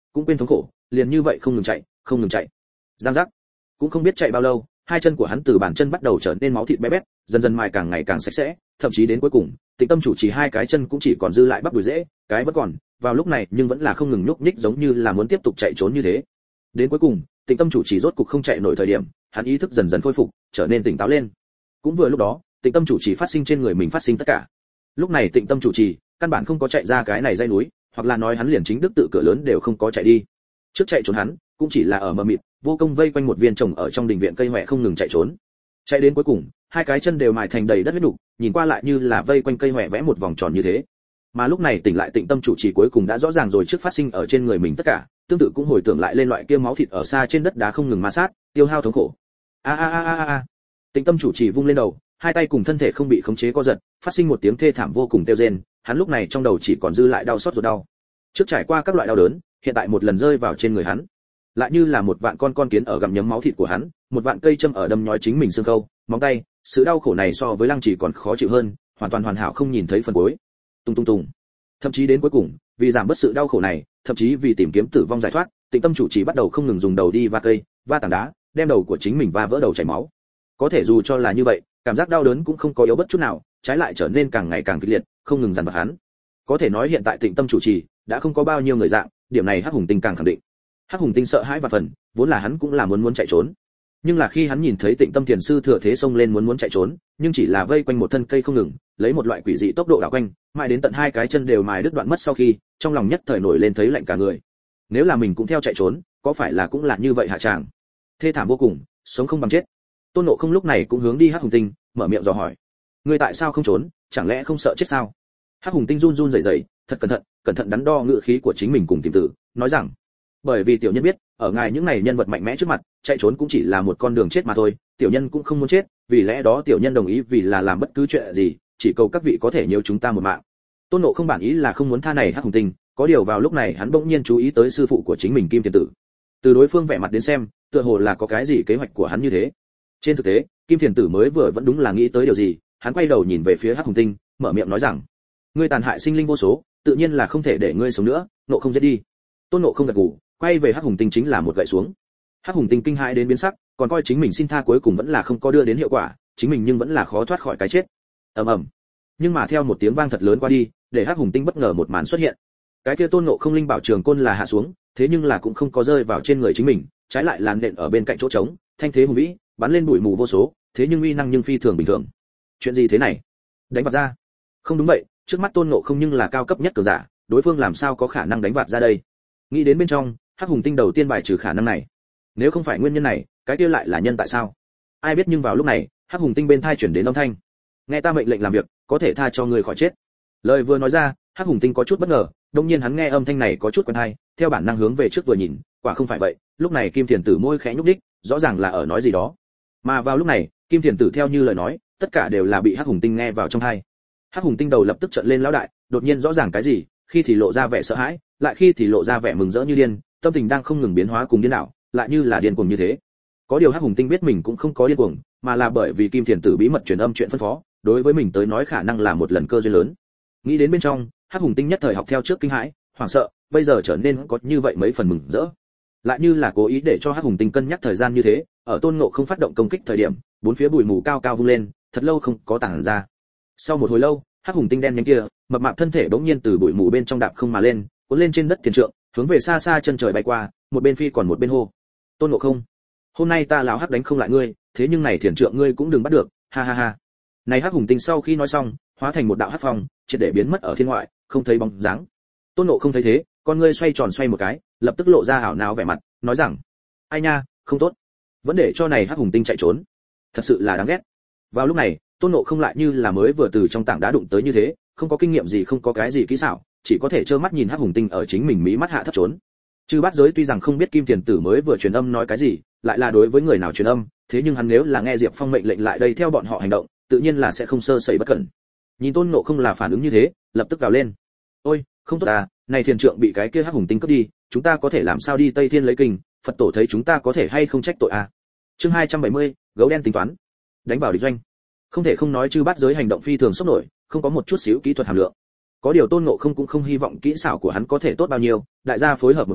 cũng quên thống khổ, liền như vậy không ngừng chạy, không ngừng chạy. Giang giác, cũng không biết chạy bao lâu, hai chân của hắn từ bàn chân bắt đầu trở nên máu thịt bé bét, dần dần mài càng ngày càng sạch sẽ, thậm chí đến cuối cùng, Tịnh Tâm chủ trì hai cái chân cũng chỉ còn dư lại bắp đùi rễ, cái vẫn còn, vào lúc này nhưng vẫn là không ngừng nhúc nhích giống như là muốn tiếp tục chạy trốn như thế. Đến cuối cùng, Tịnh Tâm chủ trì rốt cục không chạy nổi thời điểm, hắn ý thức dần dần khôi phục, trở nên tỉnh táo lên. Cũng vừa lúc đó, Tịnh Tâm chủ trì phát sinh trên người mình phát sinh tất cả. Lúc này Tịnh Tâm chủ trì, căn bản không có chạy ra cái này dãy núi, hoặc là nói hắn liền chính đức tự cửa lớn đều không có chạy đi. Trước chạy trốn hắn, cũng chỉ là ở mờ mịt, vô công vây quanh một viên trồng ở trong đình viện cây hoè không ngừng chạy trốn. Chạy đến cuối cùng, hai cái chân đều mài thành đầy đất huyết nục, nhìn qua lại như là vây quanh cây hoè vẽ một vòng tròn như thế. Mà lúc này tỉnh lại Tịnh Tâm chủ trì cuối cùng đã rõ ràng rồi trước phát sinh ở trên người mình tất cả, tương tự cũng hồi tưởng lại lên loại kia máu thịt ở xa trên đất đá không ngừng ma sát, tiêu hao thống khổ. A a a a a. Tịnh Tâm chủ trì vung lên đầu, hai tay cùng thân thể không bị khống chế co giật, phát sinh một tiếng thê thảm vô cùng kêu rên, hắn lúc này trong đầu chỉ còn dư lại đau xót ruột đau. Trước trải qua các loại đau đớn, hiện tại một lần rơi vào trên người hắn, lại như là một vạn con con kiến ở gặm nhấm máu thịt của hắn, một vạn cây châm ở đâm nhói chính mình xương khâu, móng tay, sự đau khổ này so với Lăng Chỉ còn khó chịu hơn, hoàn toàn hoàn hảo không nhìn thấy phần cuối. Tung tung tung. Thậm chí đến cuối cùng, vì giảm bớt sự đau khổ này, thậm chí vì tìm kiếm tử vong giải thoát, Tịnh Tâm chủ trì bắt đầu không ngừng dùng đầu đi va cây, va tảng đá, đem đầu của chính mình va vỡ đầu chảy máu. Có thể dù cho là như vậy, cảm giác đau đớn cũng không có yếu bất chút nào, trái lại trở nên càng ngày càng kịch liệt, không ngừng dằn vặt hắn. Có thể nói hiện tại Tịnh Tâm chủ trì đã không có bao nhiêu người dạng, điểm này Hắc Hùng Tinh càng khẳng định. Hắc Hùng Tinh sợ hãi và phần, vốn là hắn cũng là muốn muốn chạy trốn. Nhưng là khi hắn nhìn thấy Tịnh Tâm thiền sư thừa thế xông lên muốn muốn chạy trốn, nhưng chỉ là vây quanh một thân cây không ngừng, lấy một loại quỷ dị tốc độ đảo quanh, mãi đến tận hai cái chân đều mài đứt đoạn mất sau khi, trong lòng nhất thời nổi lên thấy lạnh cả người. Nếu là mình cũng theo chạy trốn, có phải là cũng là như vậy hạ chàng? Thê thảm vô cùng, sống không bằng chết. Tôn Ngộ Không lúc này cũng hướng đi Hắc Hùng Tinh, mở miệng dò hỏi: "Ngươi tại sao không trốn, chẳng lẽ không sợ chết sao?" Hắc Hùng Tinh run run rẩy rẩy, thật cẩn thận, cẩn thận đắn đo ngữ khí của chính mình cùng tìm tử, nói rằng: "Bởi vì tiểu nhân biết, ở ngài những này nhân vật mạnh mẽ trước mặt, chạy trốn cũng chỉ là một con đường chết mà thôi, tiểu nhân cũng không muốn chết, vì lẽ đó tiểu nhân đồng ý vì là làm bất cứ chuyện gì, chỉ cầu các vị có thể nhớ chúng ta một mạng." Tôn Ngộ Không bản ý là không muốn tha này Hắc Hùng Tinh, có điều vào lúc này hắn bỗng nhiên chú ý tới sư phụ của chính mình Kim Thiền Tử. Từ đối phương vẻ mặt đến xem, tựa hồ là có cái gì kế hoạch của hắn như thế. Trên thực tế, Kim Thiền Tử mới vừa vẫn đúng là nghĩ tới điều gì, hắn quay đầu nhìn về phía Hắc Hùng Tinh, mở miệng nói rằng: "Ngươi tàn hại sinh linh vô số, tự nhiên là không thể để ngươi sống nữa, Ngộ Không giết đi." Tôn Ngộ Không gật gù, quay về Hắc Hùng Tinh chính là một gậy xuống. Hắc Hùng Tinh kinh hãi đến biến sắc, còn coi chính mình xin tha cuối cùng vẫn là không có đưa đến hiệu quả, chính mình nhưng vẫn là khó thoát khỏi cái chết. Ầm ầm. Nhưng mà theo một tiếng vang thật lớn qua đi, để Hắc Hùng Tinh bất ngờ một màn xuất hiện. Cái kia Tôn Ngộ Không linh bảo trường côn là hạ xuống, thế nhưng là cũng không có rơi vào trên người chính mình, trái lại làn nện ở bên cạnh chỗ trống, thanh thế hùng vĩ, bắn lên bụi mù vô số, thế nhưng uy năng nhưng phi thường bình thường. Chuyện gì thế này? Đánh vạt ra? Không đúng vậy, trước mắt Tôn Ngộ Không nhưng là cao cấp nhất cường giả, đối phương làm sao có khả năng đánh vạt ra đây? Nghĩ đến bên trong, Hắc Hùng Tinh đầu tiên bài trừ khả năng này. Nếu không phải nguyên nhân này, cái kia lại là nhân tại sao? Ai biết, nhưng vào lúc này, Hắc Hùng Tinh bên tai chuyển đến âm thanh: "Nghe ta mệnh lệnh làm việc, có thể tha cho người khỏi chết." Lời vừa nói ra, Hắc Hùng Tinh có chút bất ngờ, đột nhiên hắn nghe âm thanh này có chút quen tai, theo bản năng hướng về trước vừa nhìn, quả không phải vậy, lúc này Kim Thiền Tử môi khẽ nhúc nhích, rõ ràng là ở nói gì đó. Mà vào lúc này, Kim Thiền Tử theo như lời nói, tất cả đều là bị Hắc Hùng Tinh nghe vào trong tai. Hắc Hùng Tinh đầu lập tức trợn lên lão đại, đột nhiên rõ ràng cái gì, khi thì lộ ra vẻ sợ hãi, lại khi thì lộ ra vẻ mừng rỡ như điên, tâm tình đang không ngừng biến hóa cùng điên đảo, lại như là điên cuồng như thế. Có điều Hắc Hùng Tinh biết mình cũng không có điên cuồng, mà là bởi vì Kim Thiền Tử bí mật truyền âm chuyện phân phó, đối với mình tới nói khả năng là một lần cơ duyên lớn. Nghĩ đến bên trong, Hắc Hùng Tinh nhất thời học theo trước kinh hãi, hoảng sợ, bây giờ trở nên có như vậy mấy phần mừng rỡ. Lại như là cố ý để cho Hắc Hùng Tinh cân nhắc thời gian như thế, ở Tôn Ngộ Không phát động công kích thời điểm, bốn phía bụi mù cao cao vung lên, thật lâu không có tản ra. Sau một hồi lâu, Hắc Hùng Tinh đen nhánh kia, mập mạp thân thể bỗng nhiên từ bụi mù bên trong đạp không mà lên, cuốn lên trên đất thiền trượng, hướng về xa xa chân trời bay qua, một bên phi còn một bên hô: "Tôn Ngộ Không, hôm nay ta lão Hắc đánh không lại ngươi, thế nhưng này thiền trượng ngươi cũng đừng bắt được, ha ha ha." Này Hắc Hùng Tinh sau khi nói xong, hóa thành một đạo hắc phong, triệt để biến mất ở thiên ngoại, không thấy bóng dáng. Tôn Ngộ Không thấy thế, con ngươi xoay tròn xoay một cái, lập tức lộ ra ảo não vẻ mặt, nói rằng: "Ai nha, không tốt, vẫn để cho này Hắc Hùng Tinh chạy trốn, thật sự là đáng ghét." Vào lúc này, Tôn Ngộ Không lại như là mới vừa từ trong tảng đá đụng tới như thế, không có kinh nghiệm gì, không có cái gì kỹ xảo, chỉ có thể trơ mắt nhìn Hắc Hùng Tinh ở chính mình mí mắt hạ thấp trốn. Chư Bát Giới tuy rằng không biết Kim Thiền Tử mới vừa truyền âm nói cái gì, lại là đối với người nào truyền âm, thế nhưng hắn nếu là nghe Diệp Phong mệnh lệnh lại đây theo bọn họ hành động, tự nhiên là sẽ không sơ sẩy bất cẩn. Nhìn Tôn Ngộ Không là phản ứng như thế, lập tức gào lên: "Ôi, không tốt à, này thiền trượng bị cái kia Hắc Hùng Tinh cướp đi, chúng ta có thể làm sao đi Tây Thiên lấy kinh, Phật tổ thấy chúng ta có thể hay không trách tội à?" Chương hai trăm bảy mươi, gấu đen tính toán. Đánh vào địch doanh. Không thể không nói Chư Bát Giới hành động phi thường sốc nổi, không có một chút xíu kỹ thuật hàm lượng. Có điều Tôn Ngộ Không cũng không hy vọng kỹ xảo của hắn có thể tốt bao nhiêu, đại gia phối hợp một hồi,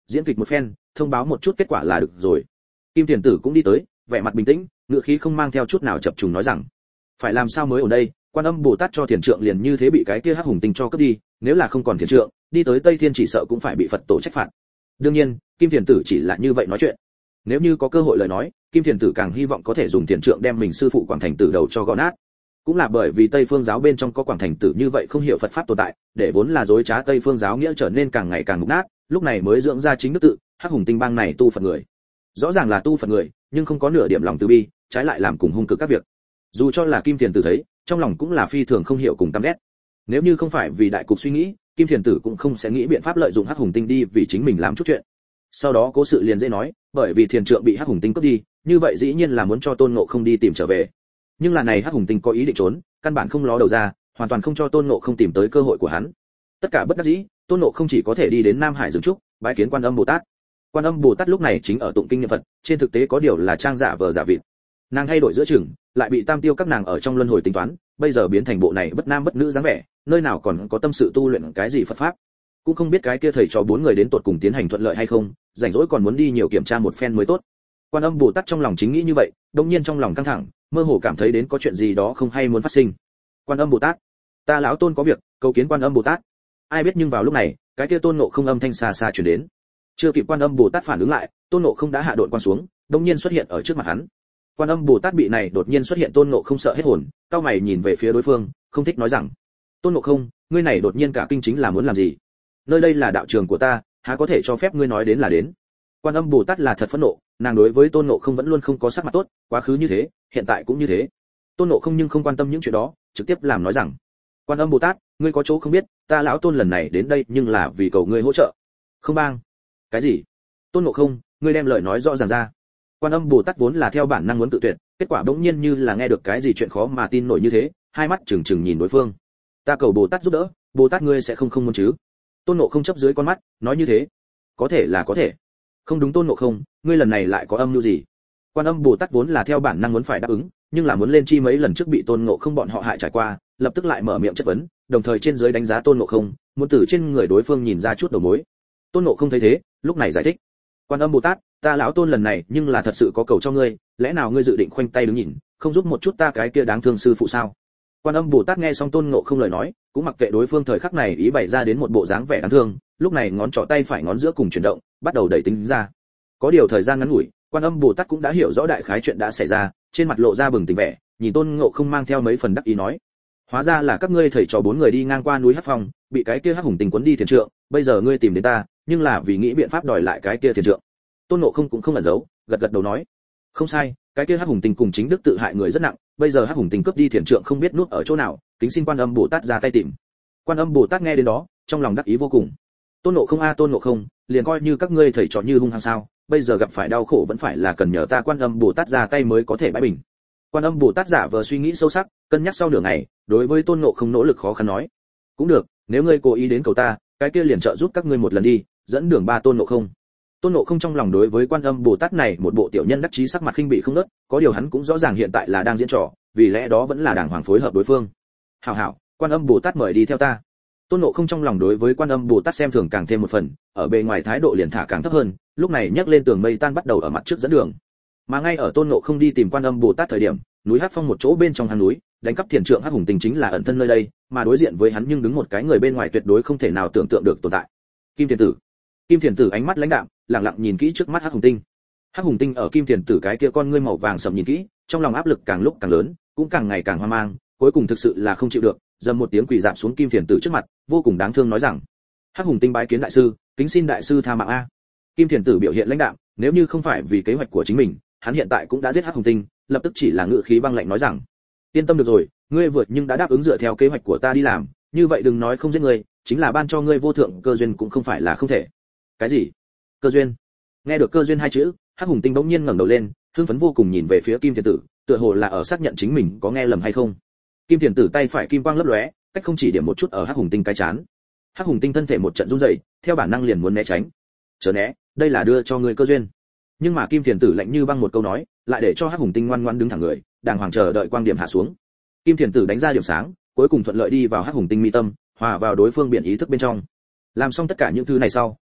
diễn kịch một phen, thông báo một chút kết quả là được rồi. Kim Thiền Tử cũng đi tới, vẻ mặt bình tĩnh, ngựa khí không mang theo chút nào chập trùng nói rằng, phải làm sao mới ở đây, Quan Âm Bồ Tát cho Thiền Trượng liền như thế bị cái kia Hắc Hùng Tinh cho cướp đi, nếu là không còn Thiền Trượng, đi tới Tây Thiên chỉ sợ cũng phải bị Phật tổ trách phạt. Đương nhiên, Kim Thiền Tử chỉ là như vậy nói chuyện. Nếu như có cơ hội lời nói, Kim Thiền Tử càng hy vọng có thể dùng Thiền Trượng đem mình sư phụ Quảng Thành Tử đầu cho gõ nát. Cũng là bởi vì Tây Phương giáo bên trong có Quảng Thành Tử như vậy không hiểu Phật pháp tồn tại, để vốn là dối trá Tây Phương giáo nghĩa trở nên càng ngày càng mục nát, lúc này mới dưỡng ra chính đức tự, Hắc Hùng Tinh bang này tu Phật người. Rõ ràng là tu Phật người, nhưng không có nửa điểm lòng từ bi, trái lại làm cùng hung cực các việc. Dù cho là Kim Thiền Tử thấy, trong lòng cũng là phi thường không hiểu cùng căm ghét. Nếu như không phải vì đại cục suy nghĩ, Kim Thiền Tử cũng không sẽ nghĩ biện pháp lợi dụng Hắc Hùng Tinh đi vì chính mình làm chút chuyện. Sau đó cố sự liền dễ nói, bởi vì Thiền Trượng bị Hắc Hùng Tinh cướp đi, như vậy dĩ nhiên là muốn cho Tôn Ngộ không đi tìm trở về. Nhưng là này Hắc Hùng Tinh có ý định trốn, căn bản không ló đầu ra, hoàn toàn không cho Tôn Ngộ không tìm tới cơ hội của hắn. Tất cả bất đắc dĩ, Tôn Ngộ không chỉ có thể đi đến Nam Hải dừng trúc, bái kiến Quan Âm Bồ Tát. Quan Âm Bồ Tát lúc này chính ở tụng kinh niệm Phật, trên thực tế có điều là trang giả vờ giả vịt. Nàng thay đổi giữa chừng, lại bị Tam Tiêu các nàng ở trong luân hồi tính toán, bây giờ biến thành bộ này bất nam bất nữ dáng vẻ, nơi nào còn có tâm sự tu luyện cái gì Phật pháp. Cũng không biết cái kia thầy trò bốn người đến tột cùng tiến hành thuận lợi hay không, rảnh rỗi còn muốn đi nhiều kiểm tra một phen mới tốt. Quan Âm Bồ Tát trong lòng chính nghĩ như vậy, đột nhiên trong lòng căng thẳng, mơ hồ cảm thấy đến có chuyện gì đó không hay muốn phát sinh. Quan Âm Bồ Tát, ta lão Tôn có việc, cầu kiến Quan Âm Bồ Tát. Ai biết nhưng vào lúc này, cái kia Tôn Ngộ không âm thanh xa xa truyền đến. Chưa kịp Quan Âm Bồ Tát phản ứng lại, Tôn Ngộ không đã hạ độn quan xuống, đột nhiên xuất hiện ở trước mặt hắn. Quan Âm Bồ Tát bị này đột nhiên xuất hiện Tôn Ngộ không sợ hết hồn, cao mày nhìn về phía đối phương, không thích nói rằng: Tôn Ngộ không, ngươi này đột nhiên cả kinh chính là muốn làm gì? Nơi đây là đạo trường của ta, há có thể cho phép ngươi nói đến là đến? Quan Âm Bồ Tát là thật phẫn nộ, nàng đối với Tôn Ngộ không vẫn luôn không có sắc mặt tốt, quá khứ như thế, hiện tại cũng như thế. Tôn Ngộ không nhưng không quan tâm những chuyện đó, trực tiếp làm nói rằng: Quan Âm Bồ Tát, ngươi có chỗ không biết, ta lão Tôn lần này đến đây nhưng là vì cầu ngươi hỗ trợ. Không bang. Cái gì? Tôn Ngộ không, ngươi đem lời nói rõ ràng ra. Quan Âm Bồ Tát vốn là theo bản năng muốn tự tuyệt, kết quả bỗng nhiên như là nghe được cái gì chuyện khó mà tin nổi như thế, hai mắt trừng trừng nhìn đối phương. Ta cầu Bồ Tát giúp đỡ, Bồ Tát ngươi sẽ không không muốn chứ? Tôn Ngộ không chấp dưới con mắt, nói như thế. Có thể là có thể. Không đúng Tôn Ngộ không, ngươi lần này lại có âm mưu gì? Quan Âm Bồ Tát vốn là theo bản năng muốn phải đáp ứng, nhưng là muốn lên chi mấy lần trước bị Tôn Ngộ không bọn họ hại trải qua, lập tức lại mở miệng chất vấn, đồng thời trên dưới đánh giá Tôn Ngộ không, muốn từ trên người đối phương nhìn ra chút đầu mối. Tôn Ngộ không thấy thế, lúc này giải thích: Quan Âm Bồ Tát, ta lão Tôn lần này nhưng là thật sự có cầu cho ngươi, lẽ nào ngươi dự định khoanh tay đứng nhìn, không giúp một chút ta cái kia đáng thương sư phụ sao? Quan Âm Bồ Tát nghe xong Tôn Ngộ không lời nói, cũng mặc kệ đối phương thời khắc này ý bày ra đến một bộ dáng vẻ đáng thương, lúc này ngón trỏ tay phải ngón giữa cùng chuyển động, bắt đầu đẩy tính ra. Có điều thời gian ngắn ngủi, Quan Âm Bồ Tát cũng đã hiểu rõ đại khái chuyện đã xảy ra, trên mặt lộ ra bừng tỉnh vẻ, nhìn Tôn Ngộ không mang theo mấy phần đắc ý nói: Hóa ra là các ngươi thầy trò bốn người đi ngang qua núi Hắc Phong, bị cái kia Hắc Hùng Tinh cuốn đi Thiền Trượng, bây giờ ngươi tìm đến ta, nhưng là vì nghĩ biện pháp đòi lại cái kia Thiền Trượng. Tôn Ngộ không cũng không ẩn giấu, gật gật đầu nói: Không sai, cái kia Hắc Hùng Tinh cùng chính đức tự hại người rất nặng, bây giờ Hắc Hùng Tinh cướp đi Thiền Trượng không biết nuốt ở chỗ nào, kính xin Quan Âm Bồ Tát ra tay tìm. Quan Âm Bồ Tát nghe đến đó, trong lòng đắc ý vô cùng. Tôn Ngộ không a Tôn Ngộ không, liền coi như các ngươi thầy trò như hung hăng sao, bây giờ gặp phải đau khổ vẫn phải là cần nhờ ta Quan Âm Bồ Tát ra tay mới có thể bãi bình. Quan Âm Bồ Tát giả vờ suy nghĩ sâu sắc, cân nhắc sau nửa ngày, đối với Tôn Ngộ không nỗ lực khó khăn nói: Cũng được, nếu ngươi cố ý đến cầu ta, cái kia liền trợ giúp các ngươi một lần đi, dẫn đường ba Tôn Ngộ không. Tôn Ngộ không trong lòng đối với Quan Âm Bồ Tát này một bộ tiểu nhân đắc chí sắc mặt khinh bị không nớt, có điều hắn cũng rõ ràng hiện tại là đang diễn trò, vì lẽ đó vẫn là đàng hoàng phối hợp đối phương. Hảo hảo, Quan Âm Bồ Tát mời đi theo ta. Tôn Ngộ không trong lòng đối với Quan Âm Bồ Tát xem thường càng thêm một phần, ở bề ngoài thái độ liền thả càng thấp hơn, lúc này nhấc lên tường mây tan bắt đầu ở mặt trước dẫn đường. Mà ngay ở Tôn Ngộ không đi tìm Quan Âm Bồ Tát thời điểm, núi Hắc Phong một chỗ bên trong hang núi, đánh cắp Thiền Trượng Hắc Hùng Tinh chính là ẩn thân nơi đây, mà đối diện với hắn nhưng đứng một cái người bên ngoài tuyệt đối không thể nào tưởng tượng được tồn tại. Kim Thiền Tử. Kim Thiền Tử ánh mắt lãnh đạm, lặng lặng nhìn kỹ trước mắt Hắc Hùng Tinh. Hắc Hùng Tinh ở Kim Thiền Tử cái kia con ngươi màu vàng sẫm nhìn kỹ, trong lòng áp lực càng lúc càng lớn, cũng càng ngày càng hoang mang, cuối cùng thực sự là không chịu được, dầm một tiếng quỳ rạp xuống Kim Thiền Tử trước mặt, vô cùng đáng thương nói rằng: Hắc Hùng Tinh bái kiến đại sư, kính xin đại sư tha mạng a. Kim Thiền Tử biểu hiện lãnh đạm, nếu như không phải vì kế hoạch của chính mình, hắn hiện tại cũng đã giết Hắc Hùng Tinh, lập tức chỉ là ngự khí băng lạnh nói rằng: Yên tâm được rồi, ngươi vượt nhưng đã đáp ứng dựa theo kế hoạch của ta đi làm, như vậy đừng nói không giết ngươi, chính là ban cho ngươi vô thượng cơ duyên cũng không phải là không thể. Cái gì? Cơ duyên? Nghe được cơ duyên hai chữ, Hắc Hùng Tinh bỗng nhiên ngẩng đầu lên, hưng phấn vô cùng nhìn về phía Kim Thiền Tử, tựa hồ là ở xác nhận chính mình có nghe lầm hay không. Kim Thiền Tử tay phải kim quang lấp lóe, cách không chỉ điểm một chút ở Hắc Hùng Tinh cái chán. Hắc Hùng Tinh thân thể một trận run rẩy, theo bản năng liền muốn né tránh. Chớ né, đây là đưa cho ngươi cơ duyên. Nhưng mà Kim Thiền Tử lạnh như băng một câu nói, lại để cho Hắc Hùng Tinh ngoan ngoãn đứng thẳng người, đàng hoàng chờ đợi quang điểm hạ xuống. Kim Thiền Tử đánh ra điểm sáng, cuối cùng thuận lợi đi vào Hắc Hùng Tinh mi tâm, hòa vào đối phương biển ý thức bên trong. Làm xong tất cả những thứ này sau,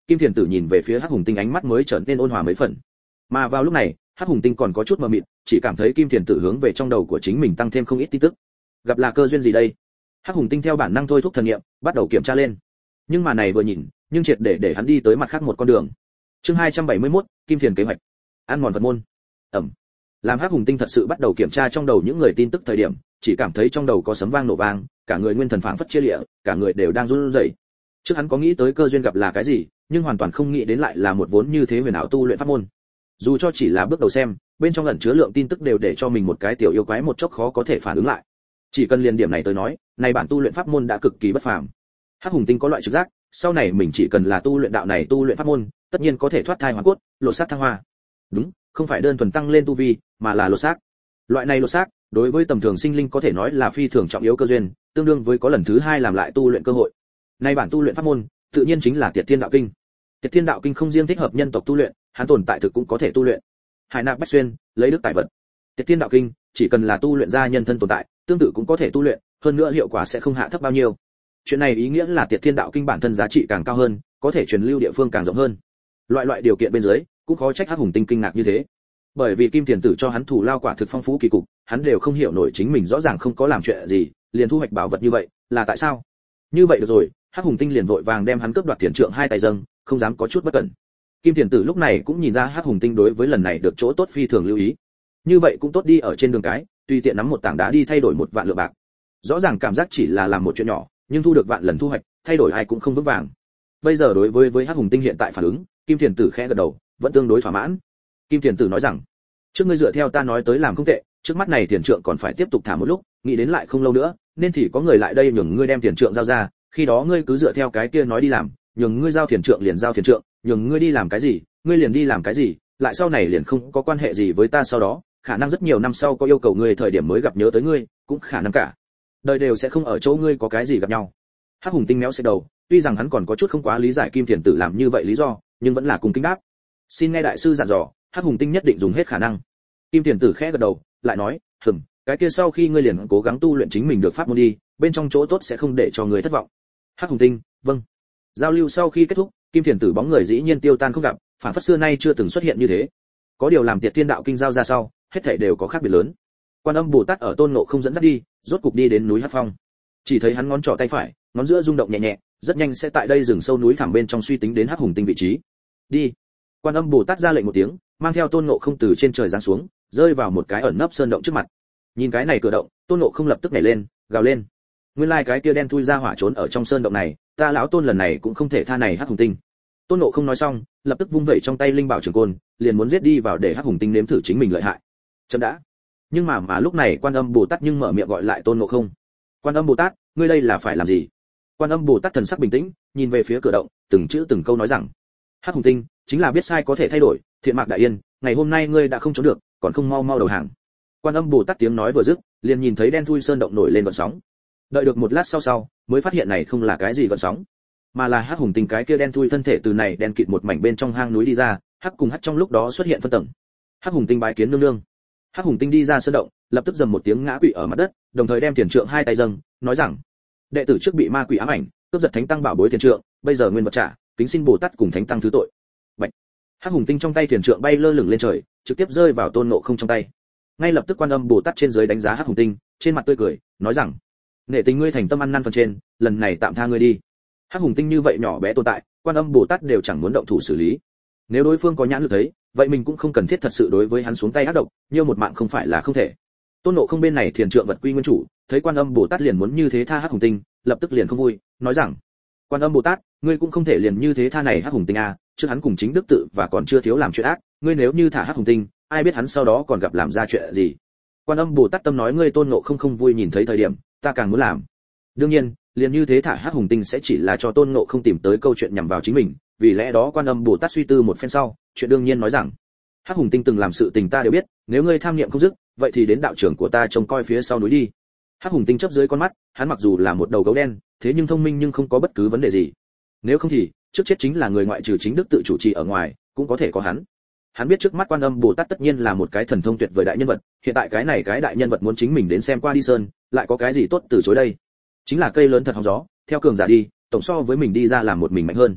Kim Thiền Tử nhìn về phía Hắc Hùng Tinh ánh mắt mới trở nên ôn hòa mấy phần. Mà vào lúc này, Hắc Hùng Tinh còn có chút mờ mịt, chỉ cảm thấy Kim Thiền Tử hướng về trong đầu của chính mình tăng thêm không ít tin tức. Gặp là cơ duyên gì đây? Hắc Hùng Tinh theo bản năng thôi thúc thần niệm, bắt đầu kiểm tra lên. Nhưng mà này vừa nhìn, nhưng triệt để để hắn đi tới mặt khác một con đường. Chương hai trăm bảy mươi mốt, Kim Thiền kế hoạch. Ăn mòn Phật môn. Ẩm. Làm Hắc Hùng Tinh thật sự bắt đầu kiểm tra trong đầu những người tin tức thời điểm, chỉ cảm thấy trong đầu có sấm vang nổ vang, cả người nguyên thần phảng phất chia liệt, cả người đều đang run rẩy. Trước hắn có nghĩ tới cơ duyên gặp là cái gì, nhưng hoàn toàn không nghĩ đến lại là một vốn như thế huyền ảo tu luyện pháp môn. Dù cho chỉ là bước đầu xem, bên trong ẩn chứa lượng tin tức đều để cho mình một cái tiểu yêu quái một chốc khó có thể phản ứng lại. Chỉ cần liền điểm này tới nói, này bản tu luyện pháp môn đã cực kỳ bất phàm. Hắc Hùng Tinh có loại trực giác, sau này mình chỉ cần là tu luyện đạo này tu luyện pháp môn, tất nhiên có thể thoát thai hóa cốt, lột xác thăng hoa. Đúng, không phải đơn thuần tăng lên tu vi, mà là lột xác. Loại này lột xác, đối với tầm thường sinh linh có thể nói là phi thường trọng yếu cơ duyên, tương đương với có lần thứ hai làm lại tu luyện cơ hội. Nay bản tu luyện pháp môn, tự nhiên chính là Tiệt Thiên Đạo Kinh. Tiệt Thiên Đạo Kinh không riêng thích hợp nhân tộc tu luyện, hắn tồn tại thực cũng có thể tu luyện. Hải nạp bách xuyên, lấy đức tài vật. Tiệt Thiên Đạo Kinh, chỉ cần là tu luyện ra nhân thân tồn tại, tương tự cũng có thể tu luyện, hơn nữa hiệu quả sẽ không hạ thấp bao nhiêu. Chuyện này ý nghĩa là Tiệt Thiên Đạo Kinh bản thân giá trị càng cao hơn, có thể truyền lưu địa phương càng rộng hơn. Loại loại điều kiện bên dưới, cũng khó trách Hắc Hùng Tinh kinh ngạc như thế. Bởi vì Kim Thiền Tử cho hắn thủ lao quả thực phong phú kỳ cục, hắn đều không hiểu nổi chính mình rõ ràng không có làm chuyện gì, liền thu hoạch bảo vật như vậy, là tại sao? Như vậy được rồi, Hắc Hùng Tinh liền vội vàng đem hắn cướp đoạt tiền trượng hai tay dâng, không dám có chút bất cẩn. Kim Thiền Tử lúc này cũng nhìn ra Hắc Hùng Tinh đối với lần này được chỗ tốt phi thường lưu ý. Như vậy cũng tốt đi ở trên đường cái, tùy tiện nắm một tảng đá đi thay đổi một vạn lượng bạc. Rõ ràng cảm giác chỉ là làm một chuyện nhỏ, nhưng thu được vạn lần thu hoạch, thay đổi ai cũng không vững vàng. Bây giờ đối với với Hắc Hùng Tinh hiện tại phản ứng, Kim Thiền Tử khẽ gật đầu, vẫn tương đối thỏa mãn. Kim Thiền Tử nói rằng, trước ngươi dựa theo ta nói tới làm không tệ, trước mắt này tiền trượng còn phải tiếp tục thả một lúc, nghĩ đến lại không lâu nữa, nên thì có người lại đây nhường ngươi đem tiền trượng giao ra, khi đó ngươi cứ dựa theo cái kia nói đi làm, nhường ngươi giao tiền trượng liền giao tiền trượng, nhường ngươi đi làm cái gì, ngươi liền đi làm cái gì, lại sau này liền không có quan hệ gì với ta sau đó, khả năng rất nhiều năm sau có yêu cầu ngươi thời điểm mới gặp nhớ tới ngươi, cũng khả năng cả đời đều sẽ không ở chỗ ngươi có cái gì gặp nhau. Hắc Hùng Tinh méo xe đầu, tuy rằng hắn còn có chút không quá lý giải Kim Thiền Tử làm như vậy lý do, nhưng vẫn là cùng kính đáp. Xin nghe đại sư dặn dò, Hắc Hùng Tinh nhất định dùng hết khả năng. Kim Thiền Tử khẽ gật đầu, lại nói, "Hừm, cái kia sau khi ngươi liền cố gắng tu luyện chính mình được pháp môn đi, bên trong chỗ tốt sẽ không để cho ngươi thất vọng." Hắc Hùng Tinh, "Vâng." Giao lưu sau khi kết thúc, Kim Thiền Tử bóng người dĩ nhiên tiêu tan không gặp, phản phất xưa nay chưa từng xuất hiện như thế. Có điều làm Tiệt Thiên Đạo Kinh giao ra sau, hết thảy đều có khác biệt lớn. Quan Âm Bồ Tát ở Tôn Ngộ không dẫn dắt đi, rốt cục đi đến núi Hắc Phong. Chỉ thấy hắn ngón trỏ tay phải, ngón giữa rung động nhẹ nhẹ, rất nhanh sẽ tại đây rừng sâu núi thẳm bên trong suy tính đến Hắc Hùng Tinh vị trí. Đi. Quan Âm Bồ Tát ra lệnh một tiếng, mang theo Tôn Ngộ không từ trên trời giáng xuống, rơi vào một cái ẩn nấp sơn động trước mặt. Nhìn cái này cửa động, Tôn Ngộ không lập tức nhảy lên, gào lên. Nguyên lai like cái kia đen thui ra hỏa trốn ở trong sơn động này, ta lão Tôn lần này cũng không thể tha này Hắc Hùng Tinh. Tôn Ngộ không nói xong, lập tức vung vẩy trong tay linh bảo trường côn, liền muốn giết đi vào để Hắc Hùng Tinh nếm thử chính mình lợi hại. Chậm đã. Nhưng mà mà lúc này Quan Âm Bồ Tát nhưng mở miệng gọi lại Tôn Ngộ không. Quan Âm Bồ Tát, ngươi đây là phải làm gì? Quan Âm Bồ Tát thần sắc bình tĩnh, nhìn về phía cửa động, từng chữ từng câu nói rằng: Hắc Hùng Tinh, chính là biết sai có thể thay đổi, thiện mạc đại yên, ngày hôm nay ngươi đã không trốn được, còn không mau mau đầu hàng. Quan Âm Bồ Tát tiếng nói vừa dứt, liền nhìn thấy đen thui sơn động nổi lên gợn sóng. Đợi được một lát sau sau, mới phát hiện này không là cái gì gợn sóng, mà là Hắc Hùng Tinh cái kia đen thui thân thể từ này đen kịt một mảnh bên trong hang núi đi ra, hắc cùng hắc trong lúc đó xuất hiện phân tầng. Hắc Hùng Tinh bái kiến nương nương. Hắc Hùng Tinh đi ra sơn động, lập tức dầm một tiếng ngã quỵ ở mặt đất, đồng thời đem tiền trượng hai tay dâng, nói rằng: đệ tử trước bị ma quỷ ám ảnh, cướp giật thánh tăng bảo bối tiền trượng, bây giờ nguyên vật trả, kính xin Bồ Tát cùng thánh tăng thứ tội. Bạch. Hắc Hùng Tinh trong tay tiền trượng bay lơ lửng lên trời, trực tiếp rơi vào Tôn Ngộ không trong tay. Ngay lập tức Quan Âm Bồ Tát trên dưới đánh giá Hắc Hùng Tinh, trên mặt tươi cười, nói rằng: nể tình ngươi thành tâm ăn năn phần trên, lần này tạm tha ngươi đi. Hắc Hùng Tinh như vậy nhỏ bé tồn tại, Quan Âm Bồ Tát đều chẳng muốn động thủ xử lý. Nếu đối phương có nhãn lực thấy, vậy mình cũng không cần thiết thật sự đối với hắn xuống tay ác độc, nhiều một mạng không phải là không thể. Tôn Ngộ không bên này thiền trượng vật quy nguyên chủ, thấy Quan Âm Bồ Tát liền muốn như thế tha Hắc Hùng Tinh, lập tức liền không vui, nói rằng: Quan Âm Bồ Tát, ngươi cũng không thể liền như thế tha này Hắc Hùng Tinh à, trước hắn cùng chính đức tự và còn chưa thiếu làm chuyện ác, ngươi nếu như thả Hắc Hùng Tinh, ai biết hắn sau đó còn gặp làm ra chuyện gì. Quan Âm Bồ Tát tâm nói ngươi Tôn Ngộ không không vui nhìn thấy thời điểm, ta càng muốn làm. Đương nhiên, liền như thế thả Hắc Hùng Tinh sẽ chỉ là cho Tôn Ngộ không tìm tới câu chuyện nhằm vào chính mình, vì lẽ đó Quan Âm Bồ Tát suy tư một phen sau, chuyện đương nhiên nói rằng: Hắc Hùng Tinh từng làm sự tình ta đều biết, nếu ngươi tham niệm không dứt, vậy thì đến đạo trưởng của ta trông coi phía sau núi đi. Hắc Hùng Tinh chớp dưới con mắt, hắn mặc dù là một đầu gấu đen, thế nhưng thông minh nhưng không có bất cứ vấn đề gì. Nếu không thì, trước chết chính là người ngoại trừ chính đức tự chủ trì ở ngoài, cũng có thể có hắn. Hắn biết trước mắt Quan Âm Bồ Tát tất nhiên là một cái thần thông tuyệt vời đại nhân vật, hiện tại cái này cái đại nhân vật muốn chính mình đến xem qua đi sơn, lại có cái gì tốt từ chối đây? Chính là cây lớn thật hóng gió, theo cường giả đi, tổng so với mình đi ra làm một mình mạnh hơn.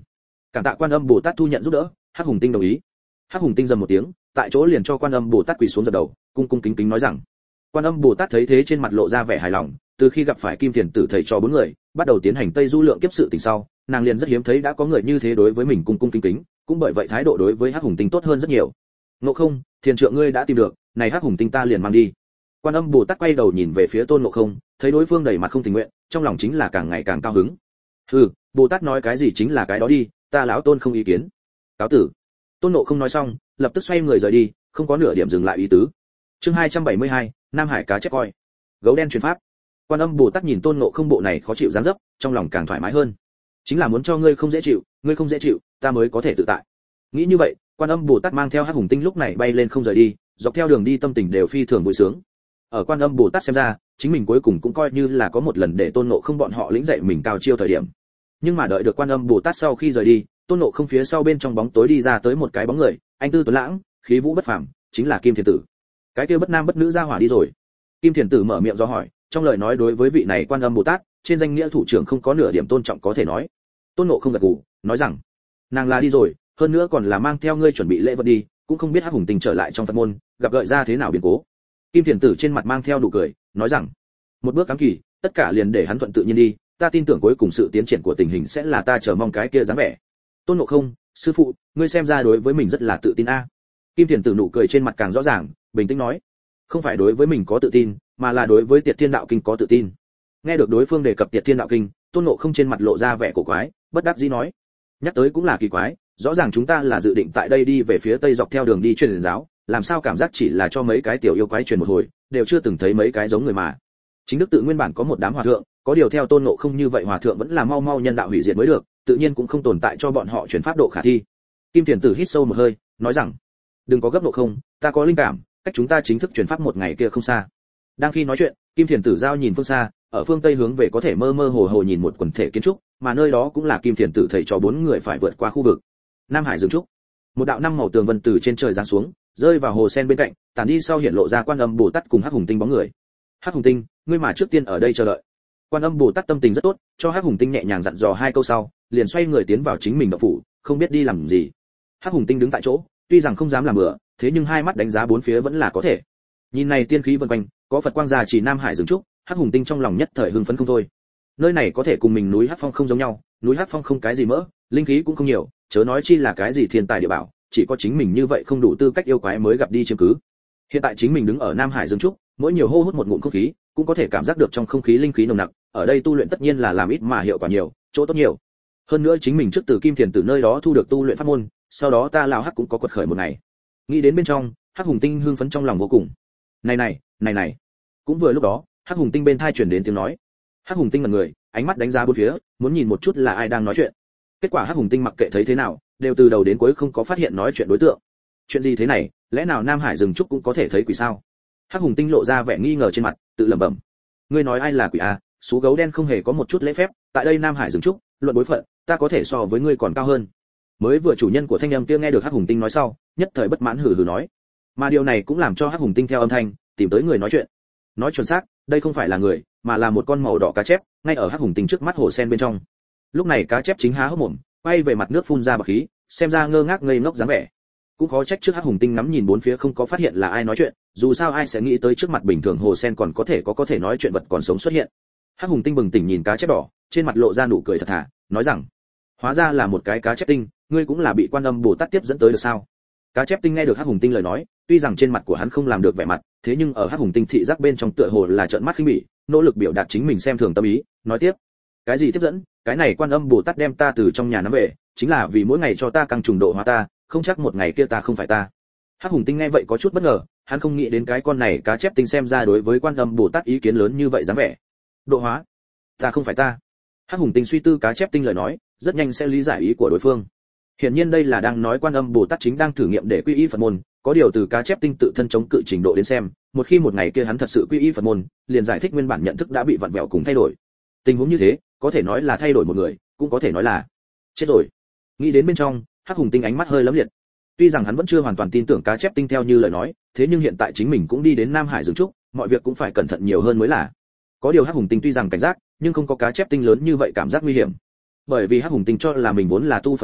Cảm tạ Quan Âm Bồ Tát thu nhận giúp đỡ. Hắc Hùng Tinh đồng ý. Hắc Hùng Tinh dầm một tiếng, tại chỗ liền cho Quan Âm Bồ Tát quỳ xuống dập đầu, cung cung kính kính nói rằng. Quan Âm Bồ Tát thấy thế trên mặt lộ ra vẻ hài lòng, từ khi gặp phải Kim Thiền Tử thầy trò bốn người, bắt đầu tiến hành Tây Du lượng kiếp sự tình sau, nàng liền rất hiếm thấy đã có người như thế đối với mình cung cung kính kính, cũng bởi vậy thái độ đối với Hắc Hùng Tinh tốt hơn rất nhiều. Ngộ Không, Thiền Trượng ngươi đã tìm được, này Hắc Hùng Tinh ta liền mang đi. Quan Âm Bồ Tát quay đầu nhìn về phía Tôn Ngộ Không, thấy đối phương đầy mặt không tình nguyện, trong lòng chính là càng ngày càng cao hứng. Hừ, Bồ Tát nói cái gì chính là cái đó đi, ta lão Tôn không ý kiến. Cáo tử. Tôn Ngộ Không nói xong, lập tức xoay người rời đi, không có nửa điểm dừng lại ý tứ. Chương hai trăm bảy mươi hai, Nam Hải cá chép coi. Gấu đen truyền pháp. Quan Âm Bồ Tát nhìn Tôn Ngộ Không bộ này khó chịu dáng dấp, trong lòng càng thoải mái hơn. Chính là muốn cho ngươi không dễ chịu, ngươi không dễ chịu, ta mới có thể tự tại. Nghĩ như vậy, Quan Âm Bồ Tát mang theo Hắc Hùng Tinh lúc này bay lên không rời đi, dọc theo đường đi tâm tình đều phi thường vui sướng. Ở Quan Âm Bồ Tát xem ra, chính mình cuối cùng cũng coi như là có một lần để Tôn Ngộ Không bọn họ lĩnh dạy mình cao chiêu thời điểm. Nhưng mà đợi được Quan Âm Bồ Tát sau khi rời đi, Tôn Ngộ Không phía sau bên trong bóng tối đi ra tới một cái bóng người, anh tư tuấn lãng, khí vũ bất phàm, chính là Kim Thiền Tử. Cái kia bất nam bất nữ ra hỏa đi rồi. Kim Thiền Tử mở miệng do hỏi, trong lời nói đối với vị này Quan Âm Bồ Tát, trên danh nghĩa thủ trưởng không có nửa điểm tôn trọng có thể nói. Tôn Ngộ Không gật gù, nói rằng, nàng là đi rồi, hơn nữa còn là mang theo ngươi chuẩn bị lễ vật đi, cũng không biết Hắc Hùng Tinh trở lại trong Phật môn, gặp gợi ra thế nào biến cố. Kim Thiền Tử trên mặt mang theo nụ cười, nói rằng, một bước cám kỳ, tất cả liền để hắn thuận tự nhiên đi, ta tin tưởng cuối cùng sự tiến triển của tình hình sẽ là ta chờ mong cái kia dáng vẻ. Tôn Ngộ Không, sư phụ, ngươi xem ra đối với mình rất là tự tin a. Kim Thiền Tử nụ cười trên mặt càng rõ ràng, bình tĩnh nói, không phải đối với mình có tự tin, mà là đối với Tiệt Thiên Đạo Kinh có tự tin. Nghe được đối phương đề cập Tiệt Thiên Đạo Kinh, Tôn Ngộ Không trên mặt lộ ra vẻ cổ quái, bất đắc dĩ nói, nhắc tới cũng là kỳ quái, rõ ràng chúng ta là dự định tại đây đi về phía tây dọc theo đường đi truyền giáo, làm sao cảm giác chỉ là cho mấy cái tiểu yêu quái truyền một hồi, đều chưa từng thấy mấy cái giống người mà. Chính Đức tự nguyên bản có một đám hòa thượng, có điều theo Tôn Ngộ Không như vậy hòa thượng vẫn là mau mau nhân đạo hủy diệt mới được, tự nhiên cũng không tồn tại cho bọn họ truyền pháp độ khả thi. Kim Thiền Tử hít sâu một hơi, nói rằng, đừng có gấp Ngộ Không, ta có linh cảm, cách chúng ta chính thức truyền pháp một ngày kia không xa. Đang khi nói chuyện, Kim Thiền Tử giao nhìn phương xa, ở phương tây hướng về có thể mơ mơ hồ hồ nhìn một quần thể kiến trúc, mà nơi đó cũng là Kim Thiền Tử thầy cho bốn người phải vượt qua khu vực Nam Hải rừng trúc. Một đạo năm màu tường vân từ trên trời giáng xuống, rơi vào hồ sen bên cạnh, tản đi sau hiện lộ ra Quan Âm Bồ Tát cùng Hắc Hùng Tinh bóng người. Hắc Hùng Tinh, ngươi mà trước tiên ở đây chờ đợi. Quan Âm Bồ Tát tâm tình rất tốt, cho Hắc Hùng Tinh nhẹ nhàng dặn dò hai câu sau, liền xoay người tiến vào chính mình động phủ, không biết đi làm gì. Hắc Hùng Tinh đứng tại chỗ, tuy rằng không dám làm bừa, thế nhưng hai mắt đánh giá bốn phía vẫn là có thể. Nhìn này tiên khí vần quanh, có Phật quang già chỉ Nam Hải rừng trúc, Hắc Hùng Tinh trong lòng nhất thời hưng phấn không thôi. Nơi này có thể cùng mình núi Hắc Phong không giống nhau, núi Hắc Phong không cái gì mỡ, linh khí cũng không nhiều, chớ nói chi là cái gì thiên tài địa bảo, chỉ có chính mình như vậy không đủ tư cách yêu quái mới gặp đi chiếm cứ. Hiện tại chính mình đứng ở Nam Hải rừng trúc, mỗi nhiều hô hút một ngụm không khí, cũng có thể cảm giác được trong không khí linh khí nồng nặc, ở đây tu luyện tất nhiên là làm ít mà hiệu quả nhiều, chỗ tốt nhiều. Hơn nữa chính mình trước từ Kim Thiền Tử nơi đó thu được tu luyện pháp môn, sau đó ta lão Hắc cũng có quật khởi một ngày. Nghĩ đến bên trong, Hắc Hùng Tinh hưng phấn trong lòng vô cùng. Này này, này này. Cũng vừa lúc đó, Hắc Hùng Tinh bên tai truyền đến tiếng nói. Hắc Hùng Tinh ngẩn người, ánh mắt đánh giá bốn phía, muốn nhìn một chút là ai đang nói chuyện. Kết quả Hắc Hùng Tinh mặc kệ thấy thế nào, đều từ đầu đến cuối không có phát hiện nói chuyện đối tượng. Chuyện gì thế này, lẽ nào Nam Hải rừng trúc cũng có thể thấy quỷ sao? Hắc Hùng Tinh lộ ra vẻ nghi ngờ trên mặt, tự lẩm bẩm. Ngươi nói ai là quỷ à? Số gấu đen không hề có một chút lễ phép, tại đây Nam Hải rừng trúc, luận bối phận, ta có thể so với ngươi còn cao hơn. Mới vừa chủ nhân của thanh âm kia nghe được Hắc Hùng Tinh nói sau, nhất thời bất mãn hừ hừ nói. Mà điều này cũng làm cho Hắc Hùng Tinh theo âm thanh tìm tới người nói chuyện. Nói chuẩn xác, đây không phải là người, mà là một con màu đỏ cá chép, ngay ở Hắc Hùng Tinh trước mắt hồ sen bên trong. Lúc này cá chép chính há hốc mồm, quay về mặt nước phun ra bọt khí, xem ra ngơ ngác ngây ngốc dáng vẻ. Cũng khó trách trước Hắc Hùng Tinh ngắm nhìn bốn phía không có phát hiện là ai nói chuyện, dù sao ai sẽ nghĩ tới trước mặt bình thường hồ sen còn có thể có có thể nói chuyện vật còn sống xuất hiện. Hắc Hùng Tinh bừng tỉnh nhìn cá chép đỏ, trên mặt lộ ra nụ cười thật thà, nói rằng: "Hóa ra là một cái cá chép tinh, ngươi cũng là bị Quan Âm Bồ Tát tiếp dẫn tới được sao?" Cá chép tinh nghe được Hắc Hùng Tinh lời nói, tuy rằng trên mặt của hắn không làm được vẻ mặt, thế nhưng ở Hắc Hùng Tinh thị giác bên trong tựa hồ là trợn mắt khinh bỉ, nỗ lực biểu đạt chính mình xem thường tâm ý, nói tiếp: "Cái gì tiếp dẫn, cái này Quan Âm Bồ Tát đem ta từ trong nhà nắm về, chính là vì mỗi ngày cho ta căng trùng độ hóa ta, không chắc một ngày kia ta không phải ta." Hắc Hùng Tinh nghe vậy có chút bất ngờ, hắn không nghĩ đến cái con này cá chép tinh xem ra đối với Quan Âm Bồ Tát ý kiến lớn như vậy dáng vẻ. Độ hóa? Ta không phải ta. Hắc Hùng Tinh suy tư cá chép tinh lời nói, rất nhanh sẽ lý giải ý của đối phương. Hiển nhiên đây là đang nói Quan Âm Bồ Tát chính đang thử nghiệm để quy y Phật môn, có điều từ cá chép tinh tự thân chống cự trình độ đến xem, một khi một ngày kia hắn thật sự quy y Phật môn, liền giải thích nguyên bản nhận thức đã bị vặn vẹo cùng thay đổi. Tình huống như thế, có thể nói là thay đổi một người, cũng có thể nói là chết rồi. Nghĩ đến bên trong, Hắc Hùng Tinh ánh mắt hơi lấm liệt. Tuy rằng hắn vẫn chưa hoàn toàn tin tưởng cá chép tinh theo như lời nói, thế nhưng hiện tại chính mình cũng đi đến Nam Hải rừng trúc, mọi việc cũng phải cẩn thận nhiều hơn mới là. Có điều Hắc Hùng Tinh tuy rằng cảnh giác, nhưng không có cá chép tinh lớn như vậy cảm giác nguy hiểm. Bởi vì Hắc Hùng Tinh cho là mình vốn là tu Phật người,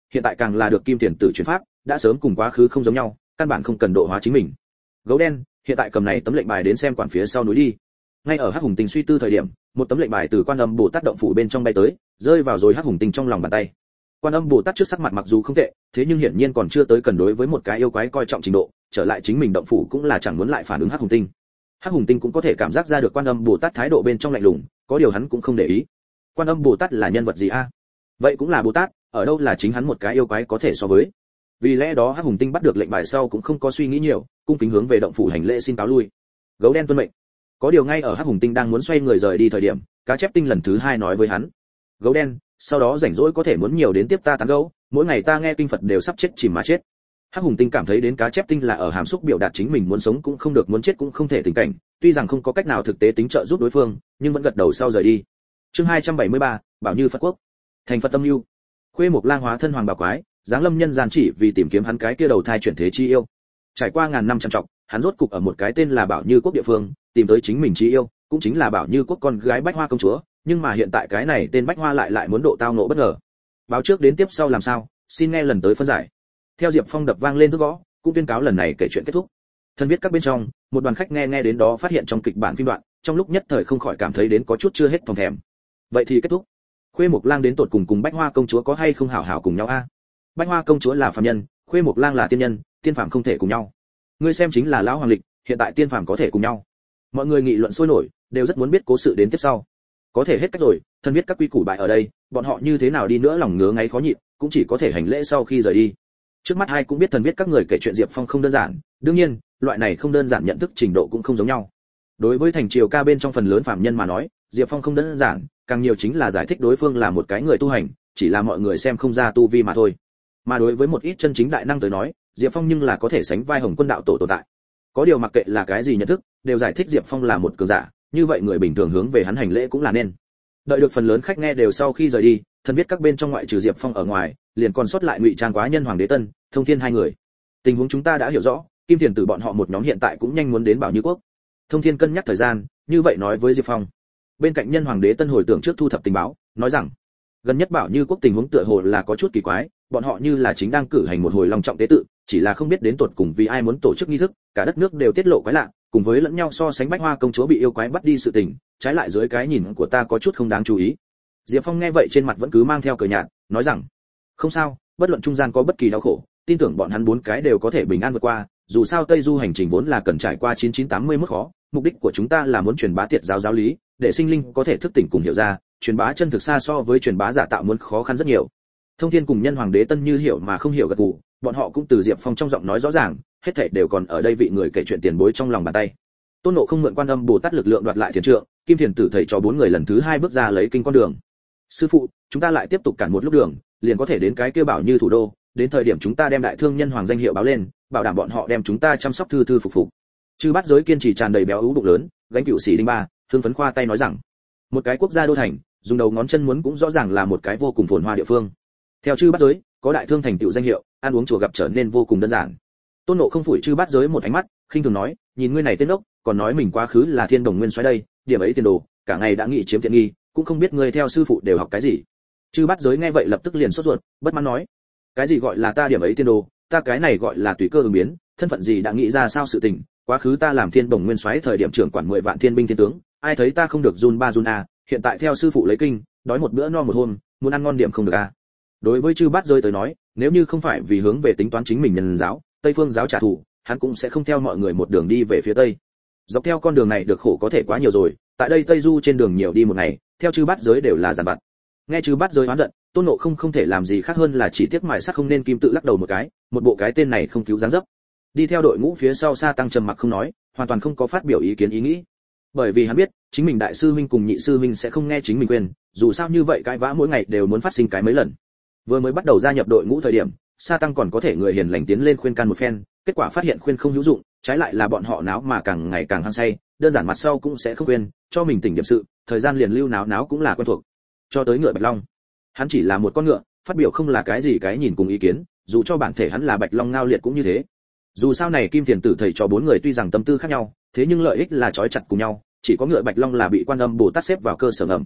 hiện tại càng là được kim tiền tử chuyển pháp, đã sớm cùng quá khứ không giống nhau, căn bản không cần độ hóa chính mình. Gấu đen, hiện tại cầm này tấm lệnh bài đến xem quản phía sau núi đi. Ngay ở Hắc Hùng Tinh suy tư thời điểm, một tấm lệnh bài từ Quan Âm Bồ Tát động phủ bên trong bay tới, rơi vào rồi Hắc Hùng Tinh trong lòng bàn tay. Quan Âm Bồ Tát trước sắc mặt mặc dù không tệ, thế nhưng hiển nhiên còn chưa tới cần đối với một cái yêu quái coi trọng trình độ, trở lại chính mình động phủ cũng là chẳng muốn lại phản ứng Hắc Hùng Tinh. Hắc Hùng Tinh cũng có thể cảm giác ra được Quan Âm Bồ Tát thái độ bên trong lạnh lùng, có điều hắn cũng không để ý. Quan Âm Bồ Tát là nhân vật gì a? Vậy cũng là Bồ Tát, ở đâu là chính hắn một cái yêu quái có thể so với. Vì lẽ đó Hắc Hùng Tinh bắt được lệnh bài sau cũng không có suy nghĩ nhiều, cung kính hướng về động phủ hành lễ xin cáo lui. Gấu đen tuân mệnh. Có điều ngay ở Hắc Hùng Tinh đang muốn xoay người rời đi thời điểm, Cá Chép Tinh lần thứ hai nói với hắn: "Gấu đen, sau đó rảnh rỗi có thể muốn nhiều đến tiếp ta tán gẫu, mỗi ngày ta nghe kinh Phật đều sắp chết chìm mà chết." Hắc Hùng Tinh cảm thấy đến Cá Chép Tinh là ở hàm xúc biểu đạt chính mình muốn sống cũng không được, muốn chết cũng không thể tình cảnh, tuy rằng không có cách nào thực tế tính trợ giúp đối phương, nhưng vẫn gật đầu sau rời đi. Chương hai trăm bảy mươi ba, Bảo Như Phật Quốc. Thành Phật tâm lưu. Khuê Mộc Lang hóa thân hoàng bảo quái, giáng lâm nhân gian chỉ vì tìm kiếm hắn cái kia đầu thai chuyển thế chi yêu. Trải qua ngàn năm trằn trọc, hắn rốt cục ở một cái tên là Bảo Như Quốc địa phương, tìm tới chính mình chi yêu, cũng chính là Bảo Như Quốc con gái Bách Hoa công chúa, nhưng mà hiện tại cái này tên Bách Hoa lại lại muốn độ tao ngộ bất ngờ. Báo trước đến tiếp sau làm sao, xin nghe lần tới phân giải. Theo Diệp Phong đập vang lên thức gõ, cũng tuyên cáo lần này kể chuyện kết thúc. Thân viết các bên trong, một đoàn khách nghe nghe đến đó phát hiện trong kịch bản phim đoạn, trong lúc nhất thời không khỏi cảm thấy đến có chút chưa hết thòng thèm. Vậy thì kết thúc. Khuê Mộc Lang đến tột cùng cùng Bách Hoa công chúa có hay không hảo hảo cùng nhau a? Bách Hoa công chúa là phàm nhân, Khuê Mộc Lang là tiên nhân, tiên phàm không thể cùng nhau. Ngươi xem chính là lão hoàng lịch, hiện tại tiên phàm có thể cùng nhau. Mọi người nghị luận sôi nổi, đều rất muốn biết cố sự đến tiếp sau. Có thể hết cách rồi, thân viết các quy củ bại ở đây, bọn họ như thế nào đi nữa lòng ngứa ngáy khó nhịn, cũng chỉ có thể hành lễ sau khi rời đi. Trước mắt ai cũng biết thần viết các người kể chuyện Diệp Phong không đơn giản, đương nhiên, loại này không đơn giản nhận thức trình độ cũng không giống nhau. Đối với thành triều ca bên trong phần lớn phàm nhân mà nói, Diệp Phong không đơn giản, càng nhiều chính là giải thích đối phương là một cái người tu hành, chỉ là mọi người xem không ra tu vi mà thôi. Mà đối với một ít chân chính đại năng tới nói, Diệp Phong nhưng là có thể sánh vai Hồng Quân đạo tổ tồn tại. Có điều mặc kệ là cái gì nhận thức, đều giải thích Diệp Phong là một cường giả, như vậy người bình thường hướng về hắn hành lễ cũng là nên. Đợi được phần lớn khách nghe đều sau khi rời đi, thân viết các bên trong ngoại trừ Diệp Phong ở ngoài, liền còn sót lại Ngụy Trang Quá Nhân Hoàng Đế Tân, Thông Thiên hai người. Tình huống chúng ta đã hiểu rõ, Kim Thiền Tử bọn họ một nhóm hiện tại cũng nhanh muốn đến Bảo Như Quốc. Thông Thiên cân nhắc thời gian, như vậy nói với Diệp Phong. Bên cạnh Nhân Hoàng Đế Tân hồi tưởng trước thu thập tình báo, nói rằng, gần nhất Bảo Như Quốc tình huống tựa hồ là có chút kỳ quái, bọn họ như là chính đang cử hành một hồi long trọng tế tự, chỉ là không biết đến tột cùng vì ai muốn tổ chức nghi thức, cả đất nước đều tiết lộ quái lạ, cùng với lẫn nhau so sánh Bách Hoa công chúa bị yêu quái bắt đi sự tình, trái lại dưới cái nhìn của ta có chút không đáng chú ý. Diệp Phong nghe vậy trên mặt vẫn cứ mang theo cười nhạt, nói rằng, không sao, bất luận trung gian có bất kỳ đau khổ, tin tưởng bọn hắn bốn cái đều có thể bình an vượt qua, dù sao Tây Du hành trình vốn là cần trải qua chín chín tám mươi mức khó, mục đích của chúng ta là muốn truyền bá tiệt giáo giáo lý, để sinh linh có thể thức tỉnh cùng hiểu ra, truyền bá chân thực xa so với truyền bá giả tạo muốn khó khăn rất nhiều. Thông Thiên cùng Nhân Hoàng Đế Tân như hiểu mà không hiểu gật gù, bọn họ cũng từ Diệp Phong trong giọng nói rõ ràng, hết thảy đều còn ở đây vị người kể chuyện tiền bối trong lòng bàn tay. Tôn Ngộ không mượn Quan Âm Bồ Tát lực lượng đoạt lại thiền trượng, Kim Thiền Tử thầy cho bốn người lần thứ hai bước ra lấy kinh con đường. Sư phụ, chúng ta lại tiếp tục cản một lúc đường, liền có thể đến cái kia Bảo Như thủ đô, đến thời điểm chúng ta đem đại thương nhân hoàng danh hiệu báo lên, bảo đảm bọn họ đem chúng ta chăm sóc thư thư phục phục. Chư Bát Giới kiên trì tràn đầy béo ú bụng lớn, gánh cựu sĩ đinh ba, hưng phấn khoa tay nói rằng, một cái quốc gia đô thành, dùng đầu ngón chân muốn cũng rõ ràng là một cái vô cùng phồn hoa địa phương. Theo Chư Bát Giới, có đại thương thành tựu danh hiệu, ăn uống chùa gặp trở nên vô cùng đơn giản. Tôn Ngộ không phủi Chư Bát Giới một ánh mắt, khinh thường nói, nhìn ngươi này tên ốc, còn nói mình quá khứ là thiên đồng nguyên soái đây, điểm ấy tiền đồ, cả ngày đã nghĩ chiếm tiện nghi, cũng không biết ngươi theo sư phụ đều học cái gì. Chư Bát Giới nghe vậy lập tức liền sốt ruột, bất mãn nói, cái gì gọi là ta điểm ấy tiền đồ, ta cái này gọi là tùy cơ ứng biến, thân phận gì đã nghĩ ra sao sự tình, quá khứ ta làm thiên đồng nguyên soái thời điểm trưởng quản mười vạn thiên binh thiên tướng, ai thấy ta không được run ba run a, hiện tại theo sư phụ lấy kinh, đói một bữa no một hôm, muốn ăn ngon điểm không được a. Đối với Chư Bát Giới tới nói, nếu như không phải vì hướng về tính toán chính mình nhân giáo, Tây Phương giáo trả thù, hắn cũng sẽ không theo mọi người một đường đi về phía tây. Dọc theo con đường này được khổ có thể quá nhiều rồi, tại đây Tây Du trên đường nhiều đi một ngày, theo Chư Bát Giới đều là giàn vặt. Nghe Chư Bát Giới oán giận, Tôn Ngộ không không thể làm gì khác hơn là chỉ tiếc mài sắc không nên kim tự lắc đầu một cái, một bộ cái tên này không cứu dáng dấp. Đi theo đội ngũ phía sau Sa Tăng trầm mặc không nói, hoàn toàn không có phát biểu ý kiến ý nghĩ. Bởi vì hắn biết, chính mình đại sư huynh cùng nhị sư huynh sẽ không nghe chính mình khuyên, dù sao như vậy cái vã mỗi ngày đều muốn phát sinh cái mấy lần. Vừa mới bắt đầu gia nhập đội ngũ thời điểm, Sa Tăng còn có thể người hiền lành tiến lên khuyên can một phen, kết quả phát hiện khuyên không hữu dụng, trái lại là bọn họ náo mà càng ngày càng hăng say, đơn giản mặt sau cũng sẽ không khuyên, cho mình tỉnh điểm sự, thời gian liền lưu náo náo cũng là quen thuộc. Cho tới ngựa Bạch Long, hắn chỉ là một con ngựa, phát biểu không là cái gì cái nhìn cùng ý kiến, dù cho bản thể hắn là Bạch Long Ngao Liệt cũng như thế. Dù sao này Kim Thiền Tử thầy cho bốn người tuy rằng tâm tư khác nhau, thế nhưng lợi ích là trói chặt cùng nhau, chỉ có ngựa Bạch Long là bị Quan Âm Bồ Tát xếp vào cơ sở ngầm.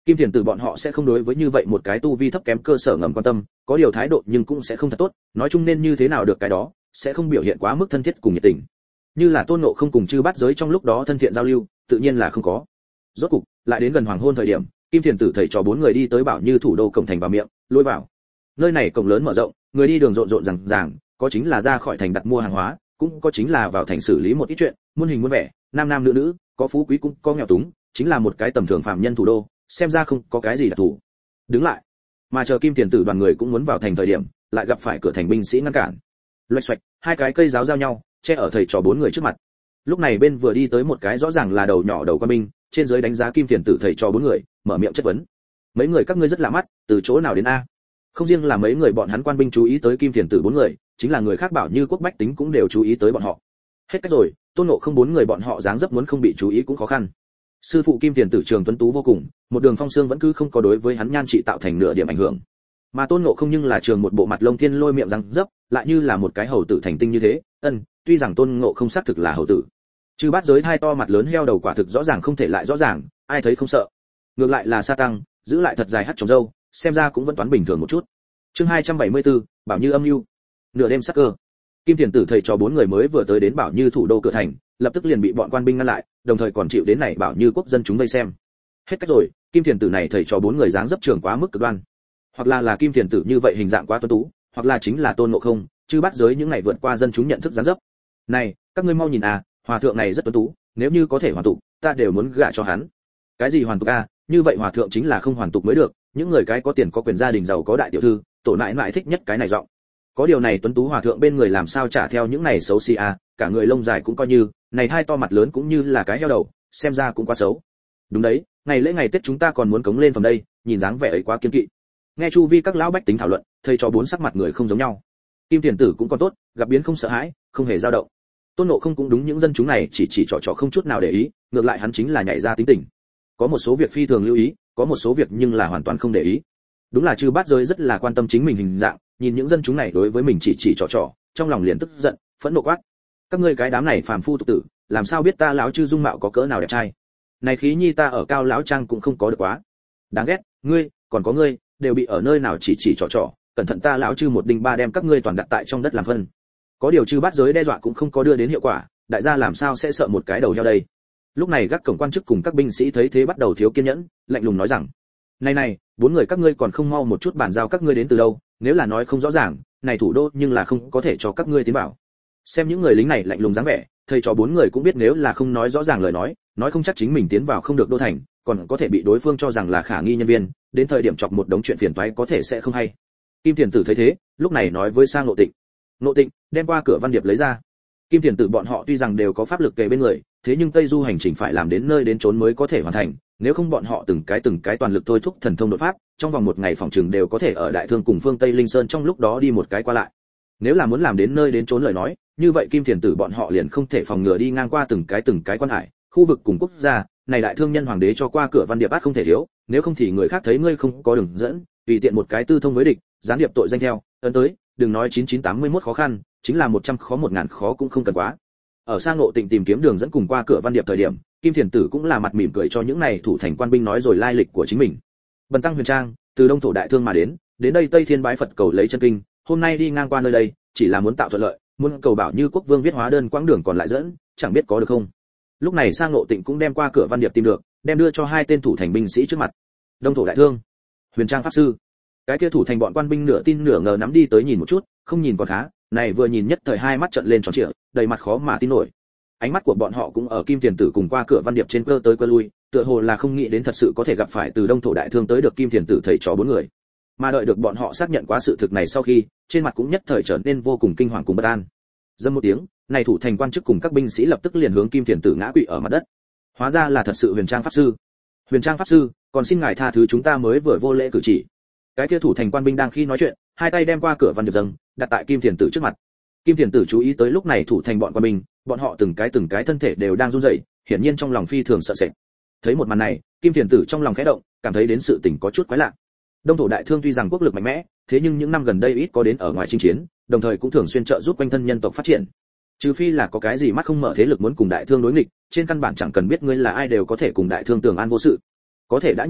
Kim Thiền Tử bọn họ sẽ không đối với như vậy một cái tu vi thấp kém cơ sở ngầm quan tâm, có điều thái độ nhưng cũng sẽ không thật tốt, nói chung nên như thế nào được cái đó, sẽ không biểu hiện quá mức thân thiết cùng nhiệt tình. Như là Tôn Ngộ không cùng chư bát giới trong lúc đó thân thiện giao lưu, tự nhiên là không có. Rốt cục, lại đến gần hoàng hôn thời điểm, Kim Thiền Tử thầy trò bốn người đi tới Bảo Như thủ đô cổng thành vào miệng, lôi vào. Nơi này cổng lớn mở rộng, người đi đường rộn rộn ràng ràng, có chính là ra khỏi thành đặt mua hàng hóa, cũng có chính là vào thành xử lý một ít chuyện, muôn hình muôn vẻ, nam nam nữ nữ, có phú quý cũng có nghèo túng, chính là một cái tầm thường phàm nhân thủ đô, xem ra không có cái gì đặc thù. Đứng lại, mà chờ Kim Thiền Tử đoàn người cũng muốn vào thành thời điểm, lại gặp phải cửa thành binh sĩ ngăn cản. Loạch xoạch, hai cái cây giáo giao nhau, che ở thầy trò bốn người trước mặt. Lúc này bên vừa đi tới một cái rõ ràng là đầu nhỏ đầu quan binh, trên dưới đánh giá Kim Thiền Tử thầy trò bốn người, mở miệng chất vấn. Mấy người các ngươi rất lạ mắt, từ chỗ nào đến a? Không riêng là mấy người bọn hắn quan binh chú ý tới Kim Thiền Tử bốn người, chính là người khác Bảo Như quốc bách tính cũng đều chú ý tới bọn họ. Hết cách rồi, Tôn Ngộ không bốn người bọn họ dáng dấp muốn không bị chú ý cũng khó khăn. Sư phụ Kim Thiền Tử trường tuấn tú vô cùng, một đường phong xương vẫn cứ không có đối với hắn nhan trị tạo thành nửa điểm ảnh hưởng. Mà Tôn Ngộ không nhưng là trường một bộ mặt lông thiên lôi miệng răng dấp, lại như là một cái hầu tử thành tinh như thế. Ân, tuy rằng Tôn Ngộ không xác thực là hầu tử, chư bát giới hai to mặt lớn heo đầu quả thực rõ ràng không thể lại rõ ràng, ai thấy không sợ. Ngược lại là Sa Tăng, giữ lại thật dài hắt trồng râu, xem ra cũng vẫn toán bình thường một chút. Chương hai trăm bảy mươi tư, Bảo Như âm mưu. Nửa đêm sắc cơ. Kim Thiền Tử thầy trò bốn người mới vừa tới đến Bảo Như thủ đô cửa thành, lập tức liền bị bọn quan binh ngăn lại, đồng thời còn chịu đến này Bảo Như quốc dân chúng vây xem. Hết cách rồi, Kim Thiền Tử này thầy trò bốn người dáng dấp trưởng quá mức cực đoan. Hoặc là là Kim Thiền Tử như vậy hình dạng quá tuấn tú, hoặc là chính là Tôn Ngộ không, chứ bắt giới những ngày vượt qua dân chúng nhận thức dáng dấp. Này, các ngươi mau nhìn à, hòa thượng này rất tuấn tú, nếu như có thể hoàn tục, ta đều muốn gả cho hắn. Cái gì hoàn tục a, như vậy hòa thượng chính là không hoàn tục mới được, những người cái có tiền có quyền gia đình giàu có đại tiểu thư, tổ nại nại thích nhất cái này giọng. Có điều này tuấn tú hòa thượng bên người làm sao trả theo những này xấu xí a, cả người lông dài cũng coi như, này hai to mặt lớn cũng như là cái heo đầu, xem ra cũng quá xấu. Đúng đấy, ngày lễ ngày Tết chúng ta còn muốn cống lên phần đây, nhìn dáng vẻ ấy quá kiên kỵ. Nghe chu vi các lão bách tính thảo luận, thầy cho bốn sắc mặt người không giống nhau. Kim Thiền Tử cũng còn tốt, gặp biến không sợ hãi, không hề dao động. Tôn Ngộ không cũng đúng những dân chúng này chỉ chỉ trò trò không chút nào để ý, ngược lại hắn chính là nhảy ra tính tình. Có một số việc phi thường lưu ý, có một số việc nhưng là hoàn toàn không để ý. Đúng là chư bát giới rất là quan tâm chính mình hình dạng, nhìn những dân chúng này đối với mình chỉ chỉ trò trò, trong lòng liền tức giận, phẫn nộ quát: các ngươi cái đám này phàm phu tục tử, làm sao biết ta lão chư dung mạo có cỡ nào đẹp trai? Này khí nhi ta ở Cao lão trang cũng không có được quá. Đáng ghét, ngươi, còn có ngươi, đều bị ở nơi nào chỉ chỉ trò trò, cẩn thận ta lão chư một đinh ba đem các ngươi toàn đặt tại trong đất làm phân. Có điều chư bát giới đe dọa cũng không có đưa đến hiệu quả, đại gia làm sao sẽ sợ một cái đầu heo đây? Lúc này gác cổng quan chức cùng các binh sĩ thấy thế bắt đầu thiếu kiên nhẫn, lạnh lùng nói rằng: này này, bốn người các ngươi còn không mau một chút bàn giao các ngươi đến từ đâu, nếu là nói không rõ ràng, này thủ đô nhưng là không có thể cho các ngươi tiến vào. Xem những người lính này lạnh lùng dáng vẻ, thầy trò bốn người cũng biết nếu là không nói rõ ràng lời nói, nói không chắc chính mình tiến vào không được đô thành, còn có thể bị đối phương cho rằng là khả nghi nhân viên, đến thời điểm chọc một đống chuyện phiền toái có thể sẽ không hay. Kim Thiền Tử thấy thế, lúc này nói với Sang Ngộ Tịnh: Ngộ Tịnh, đem qua cửa văn điệp lấy ra. Kim Thiền Tử bọn họ tuy rằng đều có pháp lực kề bên người, thế nhưng Tây Du hành trình phải làm đến nơi đến chốn mới có thể hoàn thành, nếu không bọn họ từng cái từng cái toàn lực thôi thúc thần thông đột pháp, trong vòng một ngày phòng trường đều có thể ở Đại Thương cùng phương Tây Linh Sơn trong lúc đó đi một cái qua lại. Nếu là muốn làm đến nơi đến chốn lời nói, như vậy Kim Thiền Tử bọn họ liền không thể phòng ngừa đi ngang qua từng cái từng cái quan hải, khu vực cùng quốc gia, này Đại Thương nhân hoàng đế cho qua cửa văn điệp át không thể thiếu, nếu không thì người khác thấy ngươi không có đường dẫn, tùy tiện một cái tư thông với địch, gián điệp tội danh theo, ấn tới, đừng nói chín chín tám mươi mốt khó khăn, chính là một trăm khó một ngàn khó cũng không cần quá. Ở Sang Ngộ Tịnh tìm kiếm đường dẫn cùng qua cửa văn điệp thời điểm, Kim Thiền Tử cũng là mặt mỉm cười cho những này thủ thành quan binh nói rồi lai lịch của chính mình. Bần tăng Huyền Trang, từ Đông thổ Đại Thương mà đến, đến đây Tây Thiên bái Phật cầu lấy chân kinh, hôm nay đi ngang qua nơi đây, chỉ là muốn tạo thuận lợi, muốn cầu Bảo Như quốc vương viết hóa đơn quãng đường còn lại dẫn, chẳng biết có được không. Lúc này Sang Ngộ Tịnh cũng đem qua cửa văn điệp tìm được, đem đưa cho hai tên thủ thành binh sĩ trước mặt. Đông thổ Đại Thương, Huyền Trang pháp sư. Cái kia thủ thành bọn quan binh nửa tin nửa ngờ nắm đi tới nhìn một chút, không nhìn còn khá, này vừa nhìn nhất thời hai mắt trợn lên tròn trịa, đầy mặt khó mà tin nổi. Ánh mắt của bọn họ cũng ở Kim Thiền Tử cùng qua cửa văn điệp trên cơ tới cơ lui, tựa hồ là không nghĩ đến thật sự có thể gặp phải từ Đông thổ Đại Thương tới được Kim Thiền Tử thầy trò bốn người. Mà đợi được bọn họ xác nhận quá sự thực này sau khi, trên mặt cũng nhất thời trở nên vô cùng kinh hoàng cùng bất an. Dâm một tiếng, này thủ thành quan chức cùng các binh sĩ lập tức liền hướng Kim Thiền Tử ngã quỵ ở mặt đất. Hóa ra là thật sự Huyền Trang pháp sư. Huyền Trang pháp sư, còn xin ngài tha thứ chúng ta mới vừa vô lễ cử chỉ. Cái kia thủ thành quan binh đang khi nói chuyện, hai tay đem qua cửa văn điệp dâng, đặt tại Kim Thiền Tử trước mặt. Kim Thiền Tử chú ý tới lúc này thủ thành bọn quan binh, bọn họ từng cái từng cái thân thể đều đang run rẩy, hiển nhiên trong lòng phi thường sợ sệt. Thấy một màn này, Kim Thiền Tử trong lòng khẽ động, cảm thấy đến sự tình có chút quái lạ. Đông thổ Đại Thương tuy rằng quốc lực mạnh mẽ, thế nhưng những năm gần đây ít có đến ở ngoài chinh chiến, đồng thời cũng thường xuyên trợ giúp quanh thân nhân tộc phát triển. Trừ phi là có cái gì mắt không mở thế lực muốn cùng Đại Thương đối nghịch, trên căn bản chẳng cần biết ngươi là ai đều có thể cùng Đại Thương tường an vô sự. Có thể đã như vậy,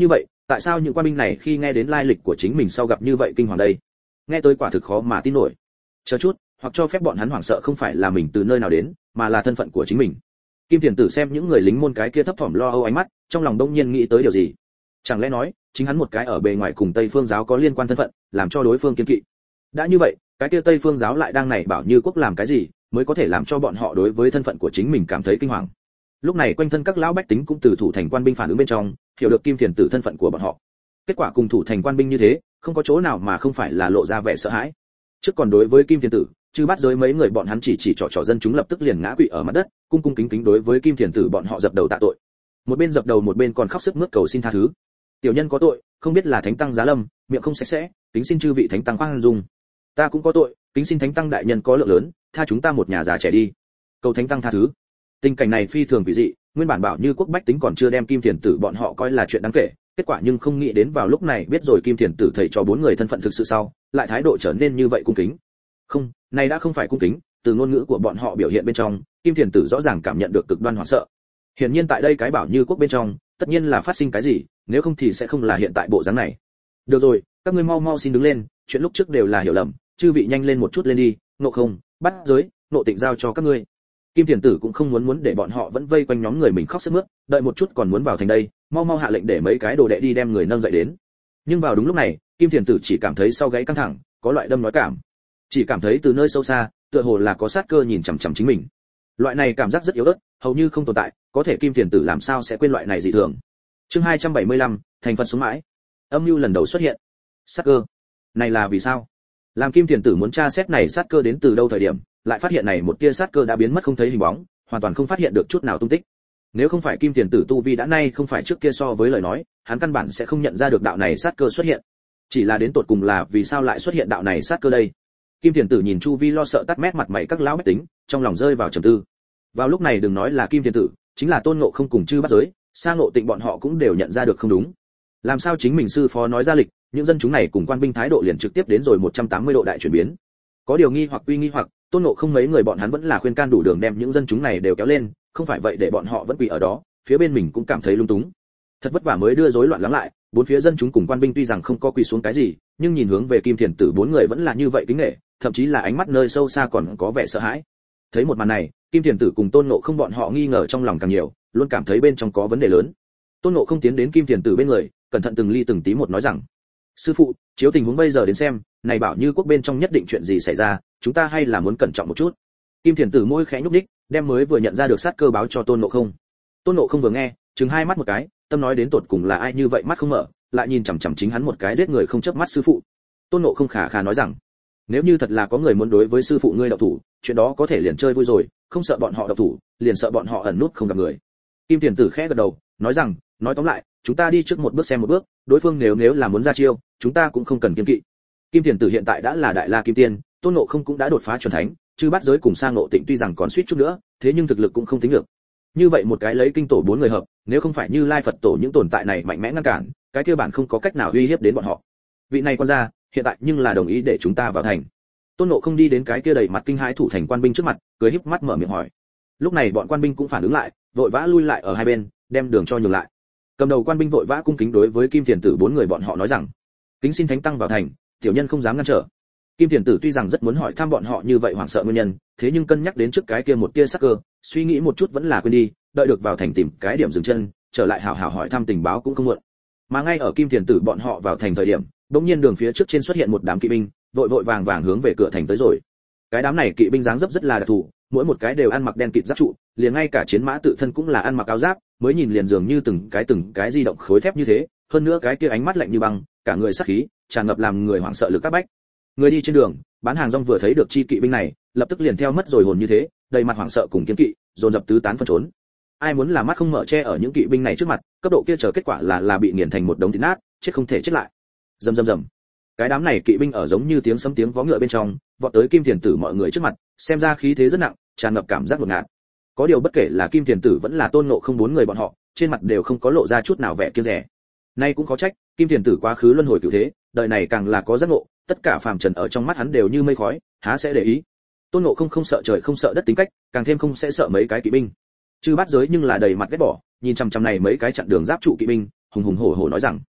tại sao những quan binh này khi nghe đến lai lịch của chính mình sau gặp như vậy kinh hoàng đây? Nghe tới quả thực khó mà tin nổi. Chờ chút, hoặc cho phép bọn hắn hoảng sợ không phải là mình từ nơi nào đến, mà là thân phận của chính mình. Kim Thiền Tử xem những người lính môn cái kia thấp thỏm lo âu ánh mắt, trong lòng đông nhiên nghĩ tới điều gì. Chẳng lẽ nói, chính hắn một cái ở bề ngoài cùng Tây Phương giáo có liên quan thân phận, làm cho đối phương kiêng kỵ. Đã như vậy, cái kia Tây Phương giáo lại đang này bảo Như Quốc làm cái gì, mới có thể làm cho bọn họ đối với thân phận của chính mình cảm thấy kinh hoàng. Lúc này quanh thân các lão bách tính cũng từ thủ thành quan binh phản ứng bên trong, hiểu được Kim Thiền Tử thân phận của bọn họ. Kết quả cùng thủ thành quan binh như thế, không có chỗ nào mà không phải là lộ ra vẻ sợ hãi. Trước còn đối với Kim Thiền Tử, chư bắt giới mấy người bọn hắn chỉ chỉ trỏ trỏ dân chúng lập tức liền ngã quỵ ở mặt đất, cung cung kính kính đối với Kim Thiền Tử bọn họ dập đầu tạ tội. Một bên dập đầu một bên còn khóc sức mướt cầu xin tha thứ. Tiểu nhân có tội, không biết là thánh tăng giá lâm, miệng không sạch sẽ, kính xin chư vị thánh tăng khoan dung. Ta cũng có tội, kính xin thánh tăng đại nhân có lượng lớn, tha chúng ta một nhà già trẻ đi. Cầu thánh tăng tha thứ. Tình cảnh này phi thường kỳ dị, nguyên bản bảo Như Quốc bách tính còn chưa đem Kim Thiền Tử bọn họ coi là chuyện đáng kể, kết quả nhưng không nghĩ đến vào lúc này biết rồi Kim Thiền Tử thầy cho bốn người thân phận thực sự sau, lại thái độ trở nên như vậy cung kính. Không, này đã không phải cung kính, từ ngôn ngữ của bọn họ biểu hiện bên trong, Kim Thiền Tử rõ ràng cảm nhận được cực đoan hoảng sợ. Hiển nhiên tại đây cái bảo Như Quốc bên trong, tất nhiên là phát sinh cái gì, nếu không thì sẽ không là hiện tại bộ dáng này. Được rồi, các ngươi mau mau xin đứng lên, chuyện lúc trước đều là hiểu lầm, chư vị nhanh lên một chút lên đi, Ngộ Không, Bắt Giới, Ngộ Tịnh giao cho các ngươi. Kim Thiền Tử cũng không muốn muốn để bọn họ vẫn vây quanh nhóm người mình khóc sướt mướt, đợi một chút còn muốn vào thành đây, mau mau hạ lệnh để mấy cái đồ đệ đi đem người nâng dậy đến. Nhưng vào đúng lúc này, Kim Thiền Tử chỉ cảm thấy sau gáy căng thẳng, có loại đâm nói cảm. Chỉ cảm thấy từ nơi sâu xa, tựa hồ là có sát cơ nhìn chằm chằm chính mình. Loại này cảm giác rất yếu ớt, hầu như không tồn tại, có thể Kim Thiền Tử làm sao sẽ quên loại này dị thường. Chương hai trăm bảy mươi lăm, thành phần xuống mãi. Âm mưu lần đầu xuất hiện. Sát cơ. Này là vì sao? Làm Kim Thiền Tử muốn tra xét này sát cơ đến từ đâu thời điểm, lại phát hiện này một tia sát cơ đã biến mất không thấy hình bóng, hoàn toàn không phát hiện được chút nào tung tích. Nếu không phải Kim Thiền Tử tu vi đã nay không phải trước kia so với lời nói, hắn căn bản sẽ không nhận ra được đạo này sát cơ xuất hiện. Chỉ là đến tột cùng là vì sao lại xuất hiện đạo này sát cơ đây? Kim Thiền Tử nhìn chu vi lo sợ tắt mét mặt mày các lão bách tính, trong lòng rơi vào trầm tư. Vào lúc này đừng nói là Kim Thiền Tử, chính là Tôn Ngộ Không cùng chư bắt giới, Sa Ngộ Tịnh bọn họ cũng đều nhận ra được không đúng. Làm sao chính mình sư phó nói ra lịch, những dân chúng này cùng quan binh thái độ liền trực tiếp đến rồi một trăm tám mươi độ đại chuyển biến. Có điều nghi hoặc quy nghi hoặc, Tôn Ngộ Không mấy người bọn hắn vẫn là khuyên can đủ đường đem những dân chúng này đều kéo lên, không phải vậy để bọn họ vẫn quỳ ở đó, phía bên mình cũng cảm thấy lung túng. Thật vất vả mới đưa rối loạn lắng lại, bốn phía dân chúng cùng quan binh tuy rằng không có quỳ xuống cái gì, nhưng nhìn hướng về Kim Thiền Tử bốn người vẫn là như vậy kính nể, thậm chí là ánh mắt nơi sâu xa còn có vẻ sợ hãi. Thấy một màn này, Kim Thiền Tử cùng Tôn Ngộ Không bọn họ nghi ngờ trong lòng càng nhiều, luôn cảm thấy bên trong có vấn đề lớn. Tôn Ngộ Không tiến đến Kim Thiền Tử bên người, cẩn thận từng ly từng tí một nói rằng: sư phụ, chiếu tình huống bây giờ đến xem, này bảo Như Quốc bên trong nhất định chuyện gì xảy ra, chúng ta hay là muốn cẩn trọng một chút. Kim Thiền Tử môi khẽ nhúc nhích, đem mới vừa nhận ra được sát cơ báo cho Tôn Ngộ Không. Tôn Ngộ Không vừa nghe, trừng hai mắt một cái, tâm nói đến tột cùng là ai như vậy mắt không mở, lại nhìn chằm chằm chính hắn một cái giết người không chớp mắt sư phụ. Tôn Ngộ Không khả khả nói rằng: nếu như thật là có người muốn đối với sư phụ ngươi động thủ, chuyện đó có thể liền chơi vui rồi, không sợ bọn họ động thủ, liền sợ bọn họ ẩn nút không gặp người. Kim Thiền Tử khẽ gật đầu, nói rằng: nói tóm lại, chúng ta đi trước một bước xem một bước, đối phương nếu nếu là muốn ra chiêu, chúng ta cũng không cần kiêng kỵ. Kim Thiền Tử hiện tại đã là đại la kim tiên, Tôn Ngộ Không cũng đã đột phá chuẩn thánh, chư bắt giới cùng Sa Ngộ Tịnh tuy rằng còn suýt chút nữa, thế nhưng thực lực cũng không tính được. Như vậy một cái lấy kinh tổ bốn người hợp, nếu không phải Như Lai Phật tổ những tồn tại này mạnh mẽ ngăn cản, cái kia bản không có cách nào uy hiếp đến bọn họ. Vị này quan gia, hiện tại nhưng là đồng ý để chúng ta vào thành. Tôn Ngộ Không đi đến cái kia đầy mặt kinh hãi thủ thành quan binh trước mặt, cười híp mắt mở miệng hỏi. Lúc này bọn quan binh cũng phản ứng lại, vội vã lui lại ở hai bên, đem đường cho nhường lại. Cầm đầu quan binh vội vã cung kính đối với Kim Thiền Tử bốn người bọn họ nói rằng: kính xin thánh tăng vào thành, tiểu nhân không dám ngăn trở. Kim Thiền Tử tuy rằng rất muốn hỏi thăm bọn họ như vậy hoảng sợ nguyên nhân, thế nhưng cân nhắc đến trước cái kia một tia sắc cơ, suy nghĩ một chút vẫn là quên đi, đợi được vào thành tìm cái điểm dừng chân, trở lại hảo hảo hỏi thăm tình báo cũng không muộn. Mà ngay ở Kim Thiền Tử bọn họ vào thành thời điểm, bỗng nhiên đường phía trước trên xuất hiện một đám kỵ binh, vội vội vàng vàng hướng về cửa thành tới rồi. Cái đám này kỵ binh dáng dấp rất là đặc thù, mỗi một cái đều ăn mặc đen kịt giáp trụ, liền ngay cả chiến mã tự thân cũng là ăn mặc áo giáp, mới nhìn liền dường như từng cái từng cái di động khối thép như thế, hơn nữa cái kia ánh mắt lạnh như băng, cả người sát khí, tràn ngập làm người hoảng sợ lực các bách. Người đi trên đường, bán hàng rong vừa thấy được chi kỵ binh này, lập tức liền theo mất rồi hồn như thế, đầy mặt hoảng sợ cùng kiêng kỵ, dồn dập tứ tán phân trốn. Ai muốn là mắt không mở che ở những kỵ binh này trước mặt, cấp độ kia chờ kết quả là là bị nghiền thành một đống thịt nát, chết không thể chết lại. Rầm rầm rầm. Cái đám này kỵ binh ở giống như tiếng sấm tiếng vó ngựa bên trong, vọt tới Kim Thiền Tử mọi người trước mặt, xem ra khí thế rất nặng, tràn ngập cảm giác ngột ngạt. Có điều bất kể là Kim Thiền Tử vẫn là Tôn Ngộ Không bốn người bọn họ, trên mặt đều không có lộ ra chút nào vẻ kiêng dè. Nay cũng có trách, Kim Thiền Tử quá khứ luân hồi cửu thế, đời này càng là có giác ngộ, tất cả phàm trần ở trong mắt hắn đều như mây khói, há sẽ để ý. Tôn Ngộ Không không sợ trời không sợ đất tính cách, càng thêm không sẽ sợ mấy cái kỵ binh. Chư bắt giới nhưng là đầy mặt ghét bỏ, nhìn chằm chằm này mấy cái chặn đường giáp trụ kỵ binh, hùng hùng hổ hổ nói rằng: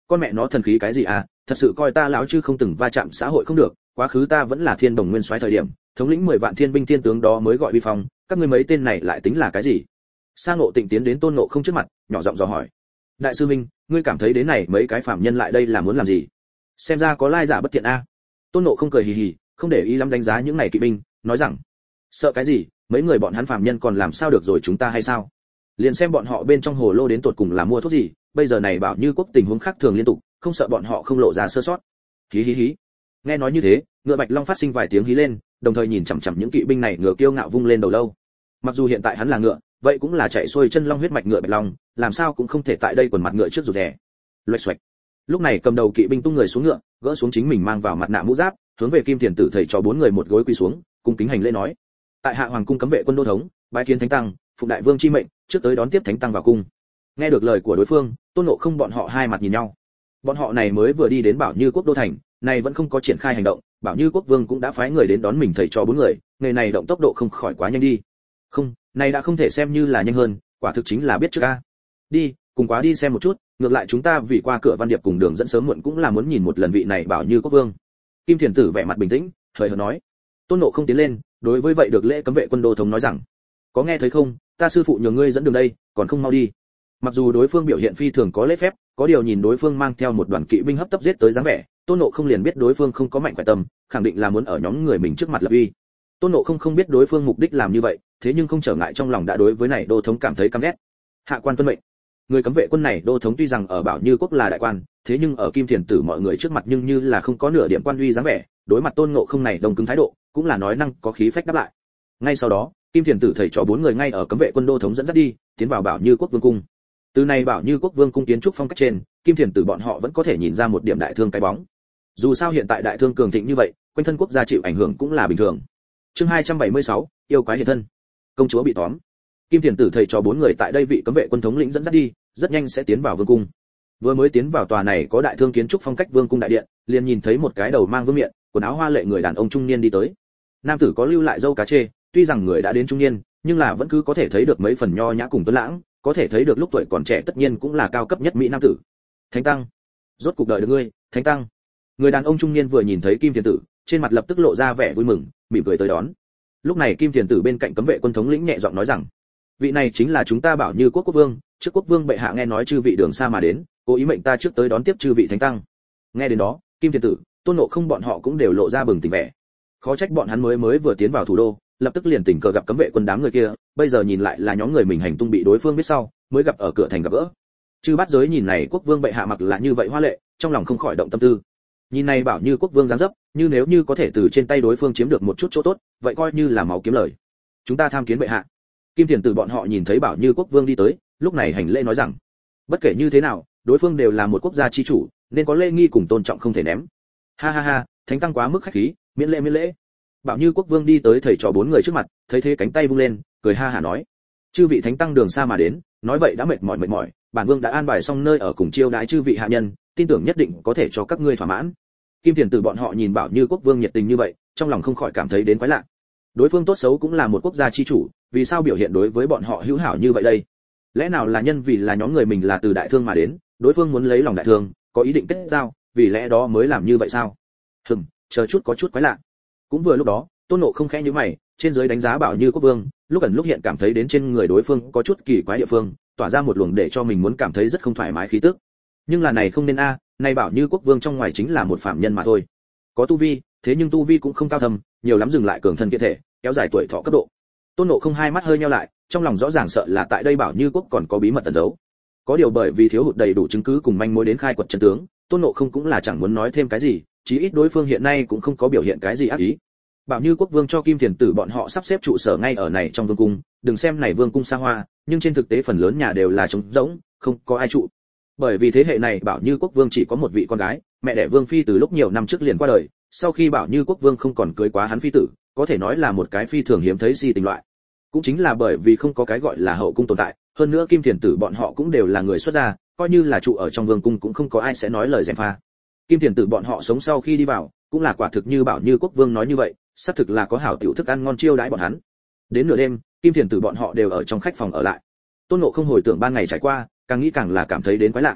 con mẹ nó thần khí cái gì à, thật sự coi ta lão chứ không từng va chạm xã hội không được, quá khứ ta vẫn là thiên đồng nguyên soái thời điểm, thống lĩnh mười vạn thiên binh thiên tướng đó mới gọi uy phong, các ngươi mấy tên này lại tính là cái gì? Sa Ngộ Tịnh tiến đến Tôn Ngộ Không trước mặt, nhỏ giọng dò hỏi. Đại sư minh, ngươi cảm thấy đến này mấy cái phạm nhân lại đây là muốn làm gì? Xem ra có lai giả bất thiện a. Tôn Ngộ Không cười hì hì, không để ý lắm đánh giá những này kỵ binh, nói rằng, sợ cái gì, mấy người bọn hắn phạm nhân còn làm sao được rồi chúng ta hay sao? Liền xem bọn họ bên trong hồ lô đến tột cùng là mua thuốc gì, bây giờ này bảo Như Quốc tình huống khác thường liên tục, không sợ bọn họ không lộ ra sơ sót. Hí hí hí. Nghe nói như thế, ngựa Bạch Long phát sinh vài tiếng hí lên, đồng thời nhìn chằm chằm những kỵ binh này ngựa kiêu ngạo vung lên đầu lâu. Mặc dù hiện tại hắn là ngựa, vậy cũng là chạy xuôi chân long huyết mạch ngựa Bạch Long, làm sao cũng không thể tại đây quần mặt ngựa trước rụt rè. Loạch xoạch. Lúc này cầm đầu kỵ binh tung người xuống ngựa, gỡ xuống chính mình mang vào mặt nạ mũ giáp, hướng về Kim Thiền Tử thầy cho bốn người một gối quỳ xuống, cung kính hành lễ nói: tại hạ hoàng cung cấm vệ quân đô thống, bái kiến thánh tăng, phụng đại vương chi mệnh, trước tới đón tiếp thánh tăng vào cung. Nghe được lời của đối phương, Tôn Ngộ Không bọn họ hai mặt nhìn nhau. Bọn họ này mới vừa đi đến Bảo Như Quốc đô thành, này vẫn không có triển khai hành động, Bảo Như Quốc vương cũng đã phái người đến đón mình thầy cho bốn người, nghề này động tốc độ không khỏi quá nhanh đi. Không, này đã không thể xem như là nhanh hơn, quả thực chính là biết trước a. Đi, cùng quá đi xem một chút, ngược lại chúng ta vì qua cửa Văn Điệp cùng đường dẫn sớm muộn cũng là muốn nhìn một lần vị này Bảo Như Quốc vương. Kim Thiền Tử vẻ mặt bình tĩnh, hời hợt nói. Tôn Ngộ Không tiến lên, đối với vậy được lễ cấm vệ quân đô thống nói rằng: có nghe thấy không, ta sư phụ nhờ ngươi dẫn đường đây, còn không mau đi. Mặc dù đối phương biểu hiện phi thường có lễ phép, có điều nhìn đối phương mang theo một đoàn kỵ binh hấp tấp giết tới dáng vẻ, Tôn Ngộ Không liền biết đối phương không có mạnh khỏe tâm, khẳng định là muốn ở nhóm người mình trước mặt lập uy. Tôn Ngộ Không không biết đối phương mục đích làm như vậy, thế nhưng không trở ngại trong lòng đã đối với này đô thống cảm thấy căm ghét. Hạ quan tuân mệnh. Người cấm vệ quân này đô thống tuy rằng ở Bảo Như Quốc là đại quan, thế nhưng ở Kim Thiền Tử mọi người trước mặt nhưng như là không có nửa điểm quan uy dáng vẻ, đối mặt Tôn Ngộ Không này đồng cứng thái độ, cũng là nói năng có khí phách đáp lại. Ngay sau đó, Kim Thiền Tử thầy cho bốn người ngay ở cấm vệ quân đô thống dẫn dắt đi, tiến vào Bảo Như Quốc vương cung. Từ này Bảo Như Quốc vương cung kiến trúc phong cách trên, Kim Thiền Tử bọn họ vẫn có thể nhìn ra một điểm đại thương cái bóng. Dù sao hiện tại đại thương cường thịnh như vậy, quanh thân quốc gia chịu ảnh hưởng cũng là bình thường. Chương hai trăm bảy mươi sáu, yêu quái hiện thân. Công chúa bị tóm. Kim Thiền Tử thầy cho bốn người tại đây vị cấm vệ quân thống lĩnh dẫn dắt đi, rất nhanh sẽ tiến vào vương cung. Vừa mới tiến vào tòa này có đại thương kiến trúc phong cách vương cung đại điện, liền nhìn thấy một cái đầu mang vương miện, quần áo hoa lệ người đàn ông trung niên đi tới. Nam tử có lưu lại râu cá chê, tuy rằng người đã đến trung niên, nhưng là vẫn cứ có thể thấy được mấy phần nho nhã cùng tuấn lãng, có thể thấy được lúc tuổi còn trẻ tất nhiên cũng là cao cấp nhất mỹ nam tử. Thánh tăng, rốt cục đợi được ngươi, thánh tăng. Người đàn ông trung niên vừa nhìn thấy Kim Thiền Tử, trên mặt lập tức lộ ra vẻ vui mừng, mỉm cười tới đón. Lúc này Kim Thiền Tử bên cạnh cấm vệ quân thống lĩnh nhẹ giọng nói rằng: vị này chính là chúng ta Bảo Như Quốc quốc vương, trước quốc vương bệ hạ nghe nói chư vị đường xa mà đến, cố ý mệnh ta trước tới đón tiếp chư vị thánh tăng. Nghe đến đó, Kim Thiền Tử, Tôn Ngộ Không bọn họ cũng đều lộ ra bừng tỉnh vẻ. Khó trách bọn hắn mới mới vừa tiến vào thủ đô, lập tức liền tình cờ gặp cấm vệ quân đám người kia, bây giờ nhìn lại là nhóm người mình hành tung bị đối phương biết sau, mới gặp ở cửa thành gặp gỡ. Chư bát giới nhìn này quốc vương bệ hạ mặc là như vậy hoa lệ, trong lòng không khỏi động tâm tư. Nhìn này Bảo Như Quốc vương dáng dấp, như nếu như có thể từ trên tay đối phương chiếm được một chút chỗ tốt, vậy coi như là máu kiếm lời. Chúng ta tham kiến bệ hạ. Kim Thiền Tử bọn họ nhìn thấy Bảo Như Quốc vương đi tới, lúc này hành lễ nói rằng: bất kể như thế nào, đối phương đều là một quốc gia chi chủ, nên có lễ nghi cùng tôn trọng không thể ném. Ha ha ha, thánh tăng quá mức khách khí, miễn lễ miễn lễ. Bảo Như Quốc vương đi tới thầy trò bốn người trước mặt, thấy thế cánh tay vung lên, cười ha hả nói: chư vị thánh tăng đường xa mà đến, nói vậy đã mệt mỏi mệt mỏi, bản vương đã an bài xong nơi ở cùng chiêu đãi chư vị hạ nhân, tin tưởng nhất định có thể cho các ngươi thỏa mãn. Kim Thiền Tử bọn họ nhìn Bảo Như Quốc vương nhiệt tình như vậy, trong lòng không khỏi cảm thấy đến quái lạ. Đối phương tốt xấu cũng là một quốc gia chi chủ, vì sao biểu hiện đối với bọn họ hữu hảo như vậy đây? Lẽ nào là nhân vì là nhóm người mình là từ đại thương mà đến, đối phương muốn lấy lòng đại thương, có ý định kết giao, vì lẽ đó mới làm như vậy sao? Hừm, chờ chút có chút quái lạ. Cũng vừa lúc đó, Tôn Ngộ Không khẽ nhíu mày, trên dưới đánh giá Bảo Như Quốc vương, lúc ẩn lúc hiện cảm thấy đến trên người đối phương có chút kỳ quái địa phương, tỏa ra một luồng để cho mình muốn cảm thấy rất không thoải mái khí tức. Nhưng là này không nên a, à, này Bảo Như Quốc vương trong ngoài chính là một phạm nhân mà thôi. Có tu vi, thế nhưng tu vi cũng không cao thâm, nhiều lắm dừng lại cường thân kiện thể, kéo dài tuổi thọ cấp độ. Tôn Ngộ Không hai mắt hơi nheo lại, trong lòng rõ ràng sợ là tại đây Bảo Như Quốc còn có bí mật tẩn giấu. Có điều bởi vì thiếu hụt đầy đủ chứng cứ cùng manh mối đến khai quật chân tướng, Tôn Ngộ Không cũng là chẳng muốn nói thêm cái gì, chí ít đối phương hiện nay cũng không có biểu hiện cái gì ác ý. Bảo Như Quốc vương cho Kim Thiền Tử bọn họ sắp xếp trụ sở ngay ở này trong vương cung, đừng xem này vương cung xa hoa, nhưng trên thực tế phần lớn nhà đều là trống rỗng, không có ai trụ. Bởi vì thế hệ này Bảo Như Quốc vương chỉ có một vị con gái, mẹ đẻ vương phi từ lúc nhiều năm trước liền qua đời, sau khi Bảo Như Quốc vương không còn cưới quá hắn phi tử, có thể nói là một cái phi thường hiếm thấy si tình loại. Cũng chính là bởi vì không có cái gọi là hậu cung tồn tại, hơn nữa Kim Thiền Tử bọn họ cũng đều là người xuất gia, coi như là trụ ở trong vương cung cũng không có ai sẽ nói lời gièm pha. Kim Thiền Tử bọn họ sống sau khi đi vào, cũng là quả thực như Bảo Như Quốc vương nói như vậy, xác thực là có hảo tiểu thức ăn ngon chiêu đãi bọn hắn. Đến nửa đêm, Kim Thiền Tử bọn họ đều ở trong khách phòng ở lại. Tôn Ngộ Không hồi tưởng ban ngày trải qua, càng nghĩ càng là cảm thấy đến quái lạ.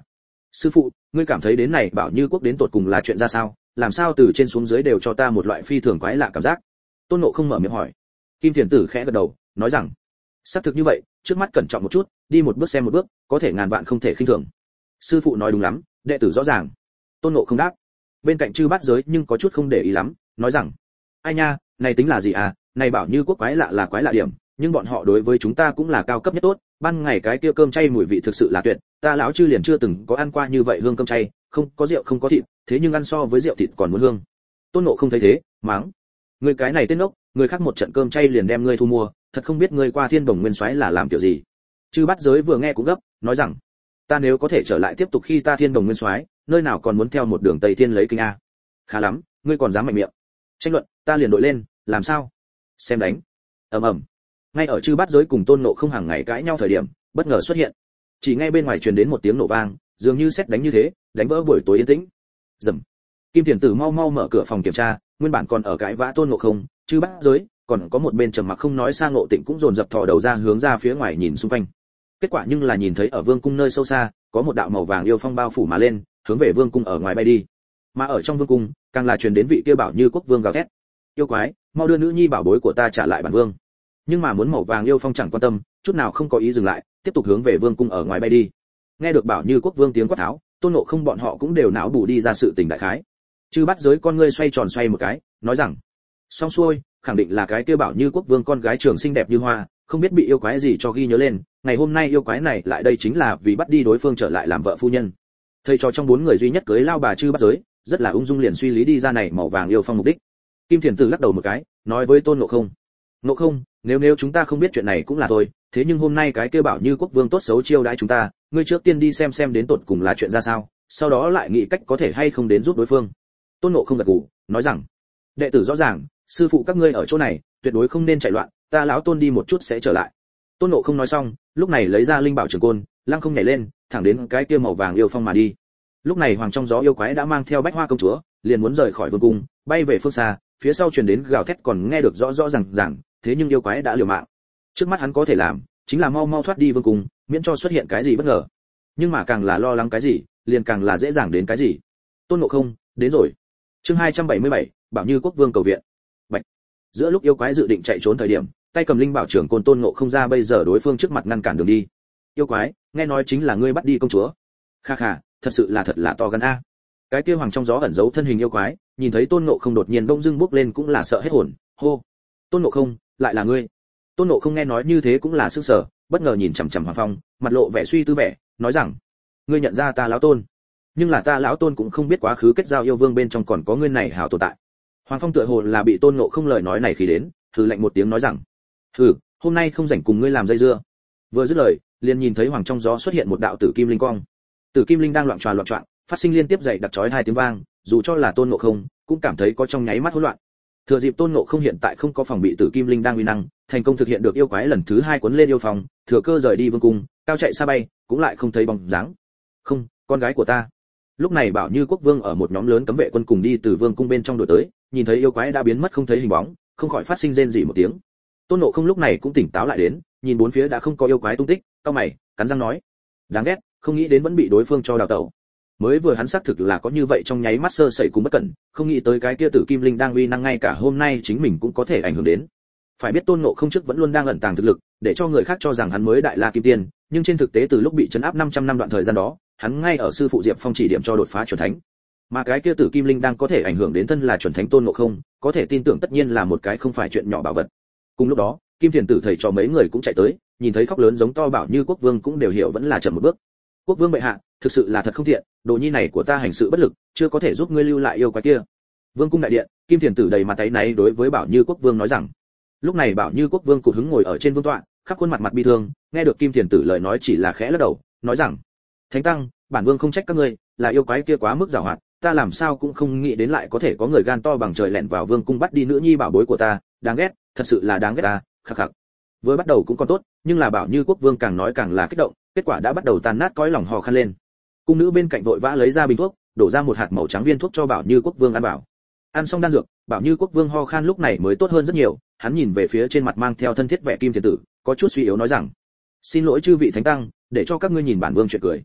Sư phụ, ngươi cảm thấy đến này Bảo Như Quốc đến tột cùng là chuyện ra sao, làm sao từ trên xuống dưới đều cho ta một loại phi thường quái lạ cảm giác? Tôn Ngộ không mở miệng hỏi. Kim Thiền Tử khẽ gật đầu, nói rằng, xác thực như vậy, trước mắt cẩn trọng một chút, đi một bước xem một bước, có thể ngàn vạn không thể khinh thường. Sư phụ nói đúng lắm, đệ tử rõ ràng. Tôn Ngộ không đáp. Bên cạnh Chư Bát Giới nhưng có chút không để ý lắm, nói rằng, ai nha, này tính là gì à, này Bảo Như Quốc quái lạ là quái lạ điểm, nhưng bọn họ đối với chúng ta cũng là cao cấp nhất tốt, ban ngày cái kia cơm chay mùi vị thực sự là tuyệt, ta lão chư liền chưa từng có ăn qua như vậy hương cơm chay, không có rượu không có thịt, thế nhưng ăn so với rượu thịt còn muốn hương. Tôn Ngộ không thấy thế, mắng, người cái này tên ốc, người khác một trận cơm chay liền đem ngươi thu mua, thật không biết ngươi qua Thiên Bồng Nguyên Soái là làm kiểu gì. Chư Bát Giới vừa nghe cũng gấp, nói rằng, ta nếu có thể trở lại tiếp tục khi ta Thiên Bồng Nguyên Soái, nơi nào còn muốn theo một đường Tây Thiên lấy kinh a. Khá lắm, ngươi còn dám mạnh miệng. Tranh luận, ta liền đội lên, làm sao? Xem đánh. Ầm ầm. Ngay ở Chư Bát Giới cùng Tôn Ngộ không hàng ngày cãi nhau thời điểm, bất ngờ xuất hiện. Chỉ nghe bên ngoài truyền đến một tiếng nổ vang, dường như sét đánh như thế, đánh vỡ buổi tối yên tĩnh. Rầm. Kim Thiền Tử mau mau mở cửa phòng kiểm tra, nguyên bản còn ở cãi vã Tôn Ngộ không, Chư Bát Giới, còn có một bên trầm mặc không nói sang Ngộ Tịnh cũng dồn dập thò đầu ra hướng ra phía ngoài nhìn xung quanh. Kết quả nhưng là nhìn thấy ở vương cung nơi sâu xa, có một đạo màu vàng yêu phong bao phủ mà lên, hướng về vương cung ở ngoài bay đi. Mà ở trong vương cung, càng là truyền đến vị kia Bảo Như Quốc vương gào thét. Yêu quái, mau đưa nữ nhi bảo bối của ta trả lại bản vương. Nhưng mà muốn màu vàng yêu phong chẳng quan tâm, chút nào không có ý dừng lại, tiếp tục hướng về vương cung ở ngoài bay đi. Nghe được Bảo Như Quốc vương tiếng quát tháo, Tôn Ngộ không bọn họ cũng đều não bù đi ra sự tình đại khái. Chư Bát Giới con ngươi xoay tròn xoay một cái, nói rằng, xong xuôi, khẳng định là cái kia Bảo Như Quốc vương con gái trường xinh đẹp như hoa, không biết bị yêu quái gì cho ghi nhớ lên, ngày hôm nay yêu quái này lại đây chính là vì bắt đi đối phương trở lại làm vợ phu nhân. Thầy trò trong bốn người duy nhất cưới lao bà Chư Bát Giới, rất là ung dung liền suy lý đi ra này màu vàng yêu phong mục đích. Kim Thiền Tử lắc đầu một cái, nói với Tôn Ngộ không, Ngộ không, nếu nếu chúng ta không biết chuyện này cũng là thôi, thế nhưng hôm nay cái kia Bảo Như Quốc vương tốt xấu chiêu đãi chúng ta, ngươi trước tiên đi xem xem đến tột cùng là chuyện ra sao, sau đó lại nghĩ cách có thể hay không đến giúp đối phương. Tôn Ngộ không gật gù, nói rằng, đệ tử rõ ràng, sư phụ các ngươi ở chỗ này, tuyệt đối không nên chạy loạn, ta lão Tôn đi một chút sẽ trở lại. Tôn Ngộ không nói xong, lúc này lấy ra linh bảo trường côn, lăng không nhảy lên, thẳng đến cái kia màu vàng yêu phong mà đi. Lúc này hoàng trong gió yêu quái đã mang theo Bách Hoa công chúa, liền muốn rời khỏi vương cung, bay về phương xa, phía sau truyền đến gào thét còn nghe được rõ rõ ràng ràng, thế nhưng yêu quái đã liều mạng. Trước mắt hắn có thể làm, chính là mau mau thoát đi vương cung, miễn cho xuất hiện cái gì bất ngờ. Nhưng mà càng là lo lắng cái gì, liền càng là dễ dàng đến cái gì. Tôn Ngộ không, đến rồi. Chương hai trăm bảy mươi bảy, Bảo Như Quốc vương cầu viện. Bạch. Giữa lúc yêu quái dự định chạy trốn thời điểm, tay cầm linh bảo trưởng côn Tôn Ngộ không ra bây giờ đối phương trước mặt ngăn cản đường đi. Yêu quái, nghe nói chính là ngươi bắt đi công chúa. Kha kha, thật sự là thật là to gan a. Cái kia hoàng trong gió ẩn giấu thân hình yêu quái, nhìn thấy Tôn Ngộ không đột nhiên bỗng dưng bốc lên cũng là sợ hết hồn, hô. Tôn Ngộ không, lại là ngươi. Tôn Ngộ không nghe nói như thế cũng là sửng sở, bất ngờ nhìn chằm chằm Hoàng Phong, mặt lộ vẻ suy tư vẻ, nói rằng, ngươi nhận ra ta lão Tôn, nhưng là ta lão Tôn cũng không biết quá khứ kết giao yêu vương bên trong còn có ngươi này hảo tồn tại. Hoàng Phong tựa hồ là bị Tôn Ngộ không lời nói này khí đến, hừ lạnh một tiếng nói rằng, hừ, hôm nay không rảnh cùng ngươi làm dây dưa. Vừa dứt lời, liền nhìn thấy hoàng trong gió xuất hiện một đạo tử kim linh quang. Tử kim linh đang loạn tròa loạn choạng, phát sinh liên tiếp dậy đặc chói hai tiếng vang, dù cho là Tôn Ngộ không cũng cảm thấy có trong nháy mắt hỗn loạn. Thừa dịp Tôn Ngộ không hiện tại không có phòng bị tử kim linh đang uy năng, thành công thực hiện được yêu quái lần thứ hai cuốn lên yêu phòng, thừa cơ rời đi vương cung, cao chạy xa bay, cũng lại không thấy bóng dáng. Không, con gái của ta. Lúc này Bảo Như Quốc vương ở một nhóm lớn cấm vệ quân cùng đi từ vương cung bên trong đuổi tới, nhìn thấy yêu quái đã biến mất không thấy hình bóng, không khỏi phát sinh rên rỉ một tiếng. Tôn Ngộ không lúc này cũng tỉnh táo lại đến, nhìn bốn phía đã không có yêu quái tung tích, cau mày, cắn răng nói: đáng ghét, không nghĩ đến vẫn bị đối phương cho đào tẩu. Mới vừa hắn xác thực là có như vậy trong nháy mắt sơ sẩy cũng bất cẩn, không nghĩ tới cái kia tử kim linh đang uy năng ngay cả hôm nay chính mình cũng có thể ảnh hưởng đến. Phải biết Tôn Ngộ không trước vẫn luôn đang ẩn tàng thực lực, để cho người khác cho rằng hắn mới đại la kim tiên, nhưng trên thực tế từ lúc bị trấn áp năm trăm năm đoạn thời gian đó, hắn ngay ở sư phụ Diệp Phong chỉ điểm cho đột phá chuẩn thánh. Mà cái kia tử kim linh đang có thể ảnh hưởng đến thân là chuẩn thánh Tôn Ngộ không, có thể tin tưởng tất nhiên là một cái không phải chuyện nhỏ bảo vật. Cùng lúc đó, Kim Thiền Tử thầy trò mấy người cũng chạy tới, nhìn thấy khóc lớn giống to Bảo Như Quốc vương cũng đều hiểu vẫn là chậm một bước. Quốc vương bệ hạ, thực sự là thật không thiện, đồ nhi này của ta hành sự bất lực, chưa có thể giúp ngươi lưu lại yêu quái kia. Vương cung đại điện, Kim Thiền Tử đầy mặt áy náy đối với Bảo Như Quốc vương nói rằng. Lúc này Bảo Như Quốc vương cụt hứng ngồi ở trên vương tọa, khắp khuôn mặt mặt bi thương, nghe được Kim Thiền Tử lời nói chỉ là khẽ lắc đầu, nói rằng: thánh tăng, bản vương không trách các ngươi, là yêu quái kia quá mức giàu hoạt, ta làm sao cũng không nghĩ đến lại có thể có người gan to bằng trời lẻn vào vương cung bắt đi nữ nhi bảo bối của ta, đáng ghét, thật sự là đáng ghét ta, khắc khắc. Vừa bắt đầu cũng còn tốt, nhưng là Bảo Như Quốc vương càng nói càng là kích động, kết quả đã bắt đầu tàn nát cõi lòng hò khan lên. Cung nữ bên cạnh vội vã lấy ra bình thuốc, đổ ra một hạt màu trắng viên thuốc cho Bảo Như Quốc vương ăn vào. Ăn xong đan dược, Bảo Như Quốc vương ho khan lúc này mới tốt hơn rất nhiều, hắn nhìn về phía trên mặt mang theo thân thiết vẻ Kim Thiền Tử, có chút suy yếu nói rằng: xin lỗi chư vị thánh tăng, để cho các ngươi nhìn bản vương chuyện cười.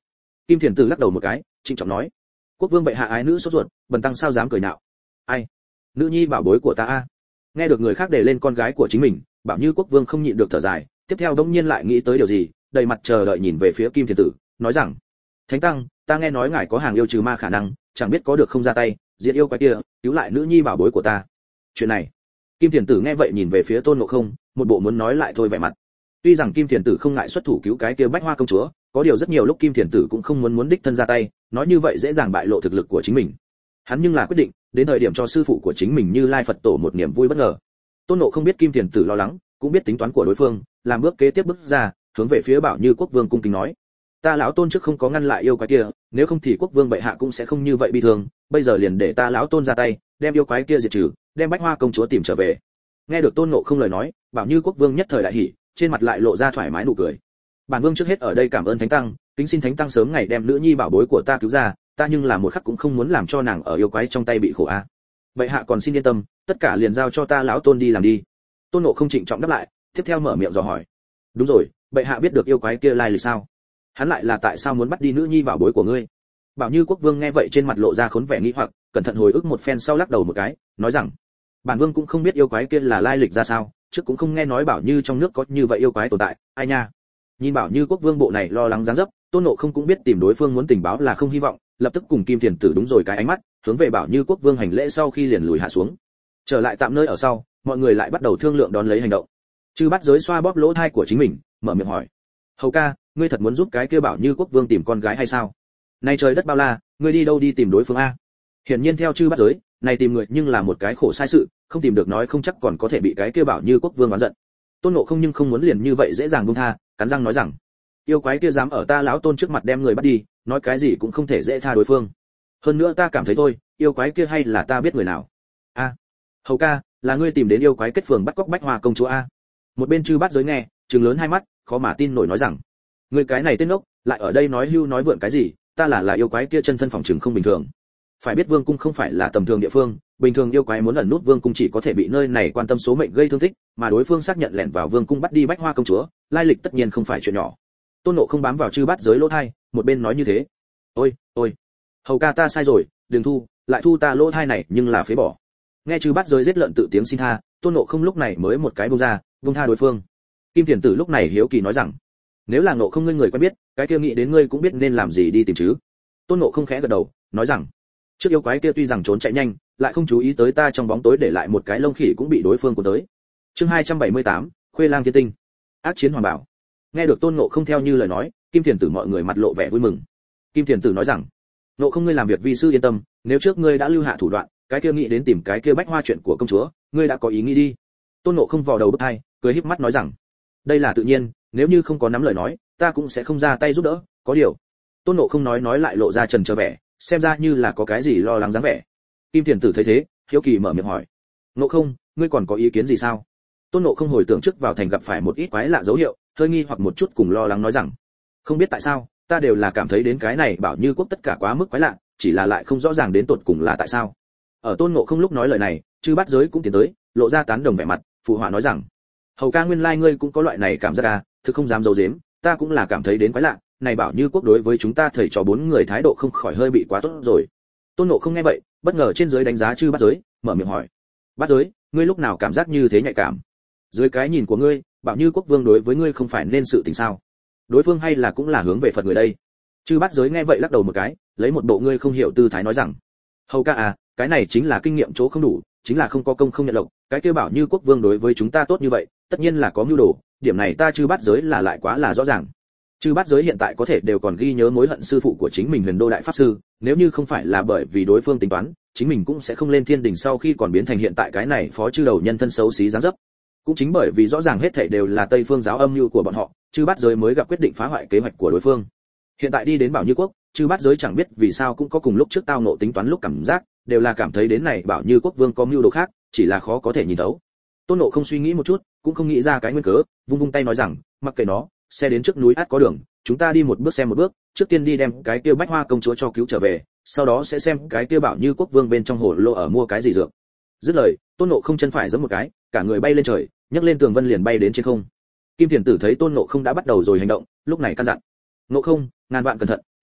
Kim Thiền Tử lắc đầu một cái, trịnh trọng nói: quốc vương bệ hạ ái nữ sốt ruột, bần tăng sao dám cười nhạo. Ai, nữ nhi bảo bối của ta a. Nghe được người khác đề lên con gái của chính mình, Bảo Như quốc vương không nhịn được thở dài, tiếp theo đống nhiên lại nghĩ tới điều gì, đầy mặt chờ đợi nhìn về phía Kim Thiền Tử, nói rằng: thánh tăng, ta nghe nói ngài có hàng yêu trừ ma khả năng, chẳng biết có được không ra tay diệt yêu quái kia, cứu lại nữ nhi bảo bối của ta. Chuyện này. Kim Thiền Tử nghe vậy nhìn về phía Tôn Ngộ Không, một bộ muốn nói lại thôi vẻ mặt. Tuy rằng Kim Thiền Tử không ngại xuất thủ cứu cái kia Bách Hoa công chúa, có điều rất nhiều lúc Kim Thiền Tử cũng không muốn muốn đích thân ra tay, nói như vậy dễ dàng bại lộ thực lực của chính mình. Hắn nhưng là quyết định, đến thời điểm cho sư phụ của chính mình Như Lai Phật Tổ một niềm vui bất ngờ. Tôn Ngộ không biết Kim Thiền Tử lo lắng, cũng biết tính toán của đối phương, làm bước kế tiếp bước ra, hướng về phía Bảo Như quốc vương cung kính nói: ta lão Tôn trước không có ngăn lại yêu quái kia, nếu không thì quốc vương bệ hạ cũng sẽ không như vậy bi thương, bây giờ liền để ta lão Tôn ra tay, đem yêu quái kia diệt trừ, đem Bách Hoa công chúa tìm trở về. Nghe được Tôn Ngộ không lời nói, Bảo Như quốc vương nhất thời đại hỉ, trên mặt lại lộ ra thoải mái nụ cười. Bản vương trước hết ở đây cảm ơn thánh tăng, kính xin thánh tăng sớm ngày đem nữ nhi bảo bối của ta cứu ra, ta nhưng là một khắc cũng không muốn làm cho nàng ở yêu quái trong tay bị khổ a. Bệ hạ còn xin yên tâm, tất cả liền giao cho ta lão Tôn đi làm đi. Tôn Ngộ không trịnh trọng đáp lại, tiếp theo mở miệng dò hỏi: đúng rồi, bệ hạ biết được yêu quái kia lai lịch sao? Hắn lại là tại sao muốn bắt đi nữ nhi bảo bối của ngươi? Bảo Như quốc vương nghe vậy trên mặt lộ ra khốn vẻ nghi hoặc, cẩn thận hồi ức một phen sau lắc đầu một cái, nói rằng: bản vương cũng không biết yêu quái kia là lai lịch ra sao, trước cũng không nghe nói Bảo Như trong nước có như vậy yêu quái tồn tại, ai nha. Nhìn Bảo Như quốc vương bộ này lo lắng dáng dấp, Tôn Ngộ không cũng biết tìm đối phương muốn tình báo là không hy vọng, lập tức cùng Kim Thiền Tử đúng rồi cái ánh mắt, hướng về Bảo Như quốc vương hành lễ sau khi liền lùi hạ xuống. Trở lại tạm nơi ở sau, mọi người lại bắt đầu thương lượng đón lấy hành động. Chư Bát Giới xoa bóp lỗ tai của chính mình, mở miệng hỏi: hầu ca, ngươi thật muốn giúp cái kia Bảo Như quốc vương tìm con gái hay sao? Nay trời đất bao la, ngươi đi đâu đi tìm đối phương a? Hiển nhiên theo Chư Bát Giới, này tìm người nhưng là một cái khổ sai sự, không tìm được nói không chắc còn có thể bị cái kia Bảo Như quốc vương oán giận. Tôn Ngộ không nhưng không muốn liền như vậy dễ dàng buông tha, cắn răng nói rằng: yêu quái kia dám ở ta lão Tôn trước mặt đem người bắt đi, nói cái gì cũng không thể dễ tha đối phương. Hơn nữa ta cảm thấy thôi, yêu quái kia hay là ta biết người nào. A, hầu ca, là ngươi tìm đến yêu quái kết phường bắt cóc Bách Hoa công chúa a? Một bên Chư Bát Giới nghe, trừng lớn hai mắt, khó mà tin nổi nói rằng: ngươi cái này tên ngốc, lại ở đây nói hưu nói vượn cái gì? Ta là là yêu quái kia chân thân phòng trừng không bình thường. Phải biết vương cung không phải là tầm thường địa phương, bình thường yêu quái muốn ẩn nút vương cung chỉ có thể bị nơi này quan tâm số mệnh gây thương tích, mà đối phương xác nhận lẻn vào vương cung bắt đi Bách Hoa công chúa, lai lịch tất nhiên không phải chuyện nhỏ. Tôn Ngộ không bám vào Chư Bát Giới lỗ thai, một bên nói như thế. Ôi, ôi, hầu ca ta sai rồi, đừng thu, lại thu ta lỗ thai này nhưng là phế bỏ. Nghe Chư Bát Giới giết lợn tự tiếng xin tha, Tôn Ngộ không lúc này mới một cái buông ra, buông tha đối phương. Kim Thiền Tử lúc này hiếu kỳ nói rằng: nếu là Ngộ không ngươi người quen biết, cái kia nghĩ đến ngươi cũng biết nên làm gì đi tìm chứ. Tôn Ngộ không khẽ gật đầu, nói rằng: trước yêu quái kia tuy rằng trốn chạy nhanh, lại không chú ý tới ta trong bóng tối để lại một cái lông khỉ cũng bị đối phương cuốn tới. Chương hai trăm bảy mươi tám, Khuê Lang Thiên Tinh. Ác chiến hoàng bảo. Nghe được Tôn Ngộ không theo như lời nói, Kim Thiền Tử mọi người mặt lộ vẻ vui mừng. Kim Thiền Tử nói rằng: Ngộ không ngươi làm việc vi sư yên tâm, nếu trước ngươi đã lưu hạ thủ đoạn, cái kia nghĩ đến tìm cái kia Bách Hoa chuyện của công chúa, ngươi đã có ý nghĩ đi. Tôn Ngộ không vò đầu bứt tai, cười híp mắt nói rằng: đây là tự nhiên, nếu như không có nắm lời nói, ta cũng sẽ không ra tay giúp đỡ, có điều. Tôn Ngộ không nói nói lại lộ ra trần trờ vẻ, xem ra như là có cái gì lo lắng dáng vẻ. Kim Thiền Tử thấy thế, hiếu kỳ mở miệng hỏi: Ngộ không, ngươi còn có ý kiến gì sao? Tôn Ngộ không hồi tưởng trước vào thành gặp phải một ít quái lạ dấu hiệu, hơi nghi hoặc một chút cùng lo lắng nói rằng: không biết tại sao, ta đều là cảm thấy đến cái này Bảo Như quốc tất cả quá mức quái lạ, chỉ là lại không rõ ràng đến tột cùng là tại sao. Ở Tôn Ngộ không lúc nói lời này, Chư Bát Giới cũng tiến tới, lộ ra tán đồng vẻ mặt, phụ họa nói rằng: hầu ca nguyên lai ngươi cũng có loại này cảm giác à, thực không dám giấu giếm, ta cũng là cảm thấy đến quái lạ, này Bảo Như quốc đối với chúng ta thầy trò bốn người thái độ không khỏi hơi bị quá tốt rồi. Tôn Ngộ không nghe vậy, bất ngờ trên dưới đánh giá Chư Bát Giới, mở miệng hỏi: Bát Giới, ngươi lúc nào cảm giác như thế nhạy cảm? Dưới cái nhìn của ngươi, Bảo Như quốc vương đối với ngươi không phải nên sự tình sao? Đối phương hay là cũng là hướng về Phật người đây? Chư Bát Giới nghe vậy lắc đầu một cái, lấy một bộ ngươi không hiểu tư thái nói rằng: hầu ca à, cái này chính là kinh nghiệm chỗ không đủ, chính là không có công không nhận lộc, cái kia Bảo Như quốc vương đối với chúng ta tốt như vậy, tất nhiên là có mưu đồ, điểm này ta Chư Bát Giới là lại quá là rõ ràng. Chư Bát Giới hiện tại có thể đều còn ghi nhớ mối hận sư phụ của chính mình Huyền Đô đại pháp sư, nếu như không phải là bởi vì đối phương tính toán, chính mình cũng sẽ không lên thiên đình sau khi còn biến thành hiện tại cái này phó chư đầu nhân thân xấu xí dáng dấp. Cũng chính bởi vì rõ ràng hết thảy đều là Tây Phương giáo âm mưu của bọn họ, Chư Bát Giới mới gặp quyết định phá hoại kế hoạch của đối phương. Hiện tại đi đến Bảo Như quốc, Chư Bát Giới chẳng biết vì sao cũng có cùng lúc trước tao ngộ tính toán lúc cảm giác, đều là cảm thấy đến này Bảo Như quốc vương có mưu đồ khác, chỉ là khó có thể nhìn thấu. Tôn Ngộ không suy nghĩ một chút, cũng không nghĩ ra cái nguyên cớ, vung vung tay nói rằng: mặc kệ nó, xe đến trước núi át có đường, chúng ta đi một bước xem một bước, trước tiên đi đem cái kia Bách Hoa công chúa cho cứu trở về, sau đó sẽ xem cái kia Bảo Như quốc vương bên trong hồ lô ở mua cái gì dược. Dứt lời, Tôn Ngộ không chân phải giẫm một cái, cả người bay lên trời, nhấc lên tường vân liền bay đến trên không. Kim Thiền Tử thấy Tôn Ngộ không đã bắt đầu rồi hành động, lúc này căn dặn: Ngộ không, ngàn vạn cẩn thận,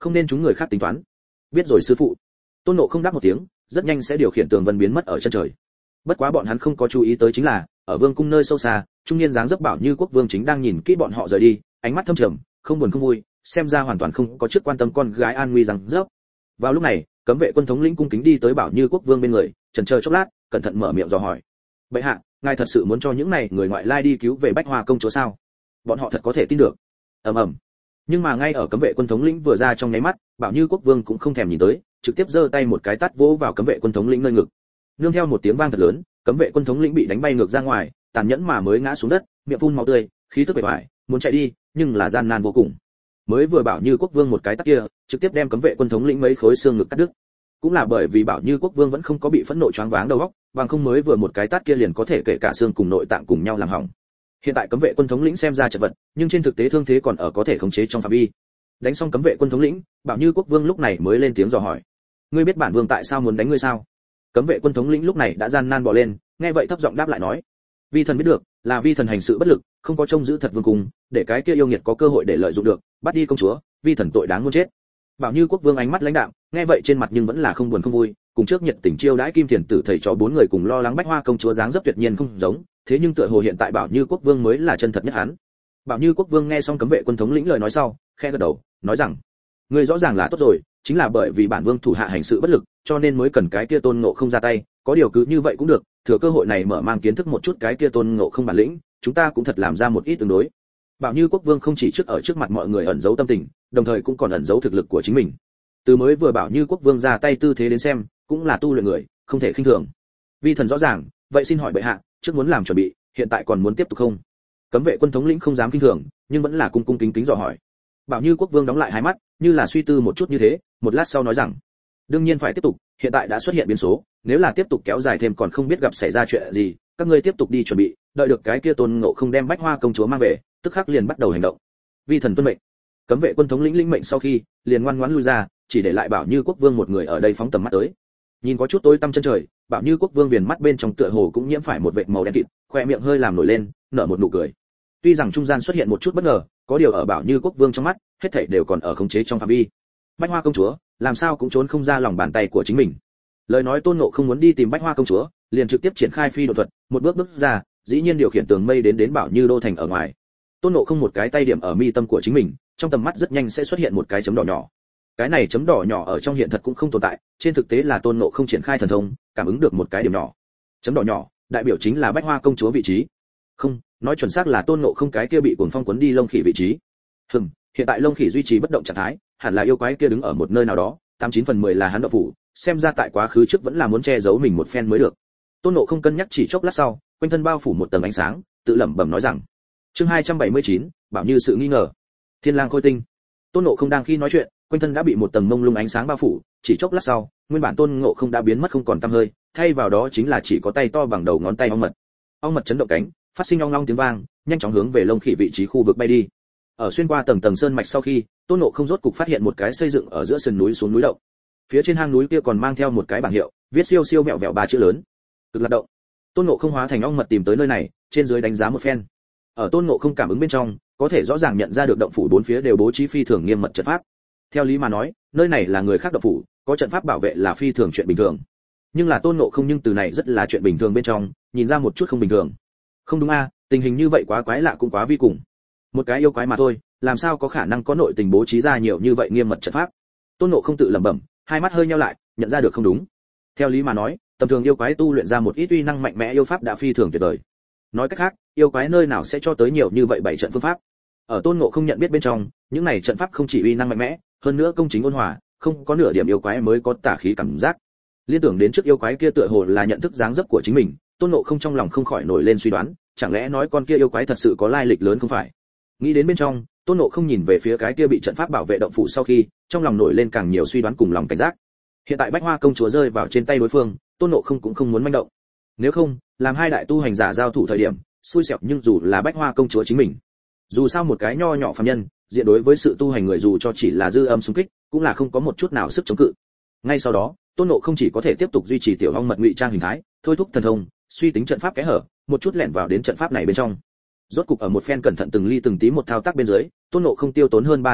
không nên chúng người khác tính toán. Biết rồi sư phụ. Tôn Ngộ không đáp một tiếng, rất nhanh sẽ điều khiển tường vân biến mất ở chân trời. Bất quá bọn hắn không có chú ý tới chính là, ở vương cung nơi sâu xa, trung niên dáng dấp Bảo Như Quốc vương chính đang nhìn kỹ bọn họ rời đi, ánh mắt thâm trầm, không buồn không vui, xem ra hoàn toàn không có chút quan tâm con gái an nguy rằng dấp. Vào lúc này, cấm vệ quân thống lĩnh cung kính đi tới Bảo Như Quốc vương bên người, chần chờ chốc lát, cẩn thận mở miệng dò hỏi: bệ hạ, ngài thật sự muốn cho những này người ngoại lai đi cứu về Bách Hoa công chúa sao? Bọn họ thật có thể tin được? Ầm ầm. Nhưng mà ngay ở cấm vệ quân thống lĩnh vừa ra trong nháy mắt, Bảo Như Quốc vương cũng không thèm nhìn tới, trực tiếp giơ tay một cái tát vỗ vào cấm vệ quân thống lĩnh nơi ngực. Nương theo một tiếng vang thật lớn, cấm vệ quân thống lĩnh bị đánh bay ngược ra ngoài, tàn nhẫn mà mới ngã xuống đất, miệng phun máu tươi, khí tức bề ngoài, muốn chạy đi, nhưng là gian nan vô cùng. Mới vừa Bảo Như Quốc vương một cái tát kia, trực tiếp đem cấm vệ quân thống lĩnh mấy khối xương ngực cắt đứt. Cũng là bởi vì Bảo Như Quốc vương vẫn không có bị phẫn nộ choáng váng đầu óc, bằng không mới vừa một cái tát kia liền có thể kể cả xương cùng nội tạng cùng nhau làm hỏng. Hiện tại cấm vệ quân thống lĩnh xem ra chật vật, nhưng trên thực tế thương thế còn ở có thể khống chế trong phạm vi. Đánh xong cấm vệ quân thống lĩnh, Bảo Như Quốc vương lúc này mới lên tiếng dò hỏi: ngươi biết bản vương tại sao muốn đánh ngươi sao? Cấm vệ quân thống lĩnh lúc này đã gian nan bò lên, nghe vậy thấp giọng đáp lại nói: vi thần biết được, là vi thần hành sự bất lực, không có trông giữ thật vương cung, để cái kia yêu nghiệt có cơ hội để lợi dụng được, bắt đi công chúa, vi thần tội đáng muốn chết. Bảo Như Quốc vương ánh mắt lãnh đạm, nghe vậy trên mặt nhưng vẫn là không buồn không vui, cùng trước nhiệt tình chiêu đãi Kim Thiền tử thầy trò bốn người cùng lo lắng Bách Hoa công chúa dáng dấp tuyệt nhiên không giống, thế nhưng tựa hồ hiện tại Bảo Như Quốc vương mới là chân thật nhất hắn. Bảo Như Quốc vương nghe xong cấm vệ quân thống lĩnh lời nói sau, khẽ gật đầu, nói rằng: ngươi rõ ràng là tốt rồi, chính là bởi vì bản vương thủ hạ hành sự bất lực, cho nên mới cần cái kia Tôn Ngộ không ra tay, có điều cứ như vậy cũng được, thừa cơ hội này mở mang kiến thức một chút cái kia Tôn Ngộ không bản lĩnh, chúng ta cũng thật làm ra một ít tương đối. Bảo Như Quốc vương không chỉ trước ở trước mặt mọi người ẩn giấu tâm tình, đồng thời cũng còn ẩn giấu thực lực của chính mình. Từ mới vừa Bảo Như Quốc vương ra tay tư thế đến xem, cũng là tu luyện người, không thể khinh thường. Vi thần rõ ràng, vậy xin hỏi bệ hạ, trước muốn làm chuẩn bị, hiện tại còn muốn tiếp tục không? Cấm vệ quân thống lĩnh không dám khinh thường, nhưng vẫn là cung cung kính kính dò hỏi. Bảo Như Quốc vương đóng lại hai mắt, như là suy tư một chút như thế, một lát sau nói rằng: đương nhiên phải tiếp tục, hiện tại đã xuất hiện biến số, nếu là tiếp tục kéo dài thêm còn không biết gặp xảy ra chuyện gì, các ngươi tiếp tục đi chuẩn bị, đợi được cái kia Tôn Ngộ không đem Bách Hoa công chúa mang về, tức khắc liền bắt đầu hành động. Vi thần tuân mệnh. Cấm vệ quân thống lĩnh lĩnh mệnh sau khi, liền ngoan ngoãn lui ra, chỉ để lại Bảo Như Quốc vương một người ở đây phóng tầm mắt tới. Nhìn có chút tối tăm chân trời, Bảo Như Quốc vương viền mắt bên trong tựa hồ cũng nhiễm phải một vệt màu đen kịt, khoe miệng hơi làm nổi lên, nở một nụ cười. Tuy rằng trung gian xuất hiện một chút bất ngờ, có điều ở Bảo Như Quốc vương trong mắt, hết thảy đều còn ở khống chế trong phạm vi. Bách Hoa công chúa, làm sao cũng trốn không ra lòng bàn tay của chính mình. Lời nói Tôn Ngộ không muốn đi tìm Bách Hoa công chúa, liền trực tiếp triển khai phi độ thuật, một bước bước ra, dĩ nhiên điều khiển tường mây đến đến Bảo Như đô thành ở ngoài. Tôn Ngộ không một cái tay điểm ở mi tâm của chính mình, trong tầm mắt rất nhanh sẽ xuất hiện một cái chấm đỏ nhỏ. Cái này chấm đỏ nhỏ ở trong hiện thật cũng không tồn tại, trên thực tế là Tôn Ngộ không triển khai thần thông, cảm ứng được một cái điểm nhỏ. Chấm đỏ nhỏ, đại biểu chính là Bách Hoa công chúa vị trí. Không, nói chuẩn xác là Tôn Ngộ không cái kia bị cuồng phong cuốn đi lông khỉ vị trí. Hừm, hiện tại lông khỉ duy trì bất động trạng thái, hẳn là yêu quái kia đứng ở một nơi nào đó, tám chín phần mười là hắn động phủ, xem ra tại quá khứ trước vẫn là muốn che giấu mình một phen mới được. Tôn Ngộ không cân nhắc chỉ chốc lát sau, quanh thân bao phủ một tầng ánh sáng, tự lẩm bẩm nói rằng: chương hai trăm bảy mươi chín, Bảo Như sự nghi ngờ. Thiên Lang Khôi Tinh. Tôn Ngộ không đang khi nói chuyện, quanh thân đã bị một tầng mông lung ánh sáng bao phủ, chỉ chốc lát sau, nguyên bản Tôn Ngộ không đã biến mất không còn tăm hơi, thay vào đó chính là chỉ có tay to bằng đầu ngón tay ong mật. Ong mật chấn động cánh, phát sinh ong long tiếng vang, nhanh chóng hướng về lông khỉ vị trí khu vực bay đi. Ở xuyên qua tầng tầng sơn mạch sau khi, Tôn Ngộ không rốt cục phát hiện một cái xây dựng ở giữa sườn núi xuống núi động. Phía trên hang núi kia còn mang theo một cái bảng hiệu, viết siêu siêu mẹo vẹo ba chữ lớn: Cực Lạc động. Tôn Ngộ không hóa thành ong mật tìm tới nơi này, trên dưới đánh giá một phen. Ở Tôn Ngộ không cảm ứng bên trong, có thể rõ ràng nhận ra được động phủ bốn phía đều bố trí phi thường nghiêm mật trận pháp. Theo lý mà nói, nơi này là người khác động phủ, có trận pháp bảo vệ là phi thường chuyện bình thường. Nhưng là Tôn Ngộ không nhưng từ này rất là chuyện bình thường bên trong, nhìn ra một chút không bình thường. Không đúng a, tình hình như vậy quá quái lạ cũng quá vi cùng. Một cái yêu quái mà thôi, làm sao có khả năng có nội tình bố trí ra nhiều như vậy nghiêm mật trận pháp. Tôn Ngộ không tự lẩm bẩm, hai mắt hơi nheo lại, nhận ra được không đúng. Theo lý mà nói, tầm thường yêu quái tu luyện ra một ít uy năng mạnh mẽ yêu pháp đã phi thường tuyệt vời. Nói cách khác, yêu quái nơi nào sẽ cho tới nhiều như vậy bảy trận phương pháp. Ở Tôn Ngộ không nhận biết bên trong, những này trận pháp không chỉ uy năng mạnh mẽ, hơn nữa công chính ôn hòa, không có nửa điểm yêu quái mới có tà khí cảm giác. Liên tưởng đến trước yêu quái kia tựa hồ là nhận thức dáng dấp của chính mình, Tôn Ngộ không trong lòng không khỏi nổi lên suy đoán, chẳng lẽ nói con kia yêu quái thật sự có lai lịch lớn không phải? Nghĩ đến bên trong, Tôn Ngộ không nhìn về phía cái kia bị trận pháp bảo vệ động phủ sau khi, trong lòng nổi lên càng nhiều suy đoán cùng lòng cảnh giác. Hiện tại Bách Hoa công chúa rơi vào trên tay đối phương, Tôn Ngộ không cũng không muốn manh động. Nếu không, làm hai đại tu hành giả giao thủ thời điểm, xui xẻo nhưng dù là Bách Hoa công chúa chính mình. Dù sao một cái nho nhỏ phàm nhân, diện đối với sự tu hành người dù cho chỉ là dư âm xung kích, cũng là không có một chút nào sức chống cự. Ngay sau đó, Tôn Ngộ không chỉ có thể tiếp tục duy trì tiểu ong mật ngụy trang hình thái, thôi thúc thần thông, suy tính trận pháp kẽ hở, một chút lẻn vào đến trận pháp này bên trong. Rốt cục ở một phen cẩn thận từng ly từng tí một thao tác bên dưới, Tôn Ngộ không tiêu tốn hơn ba thời thần,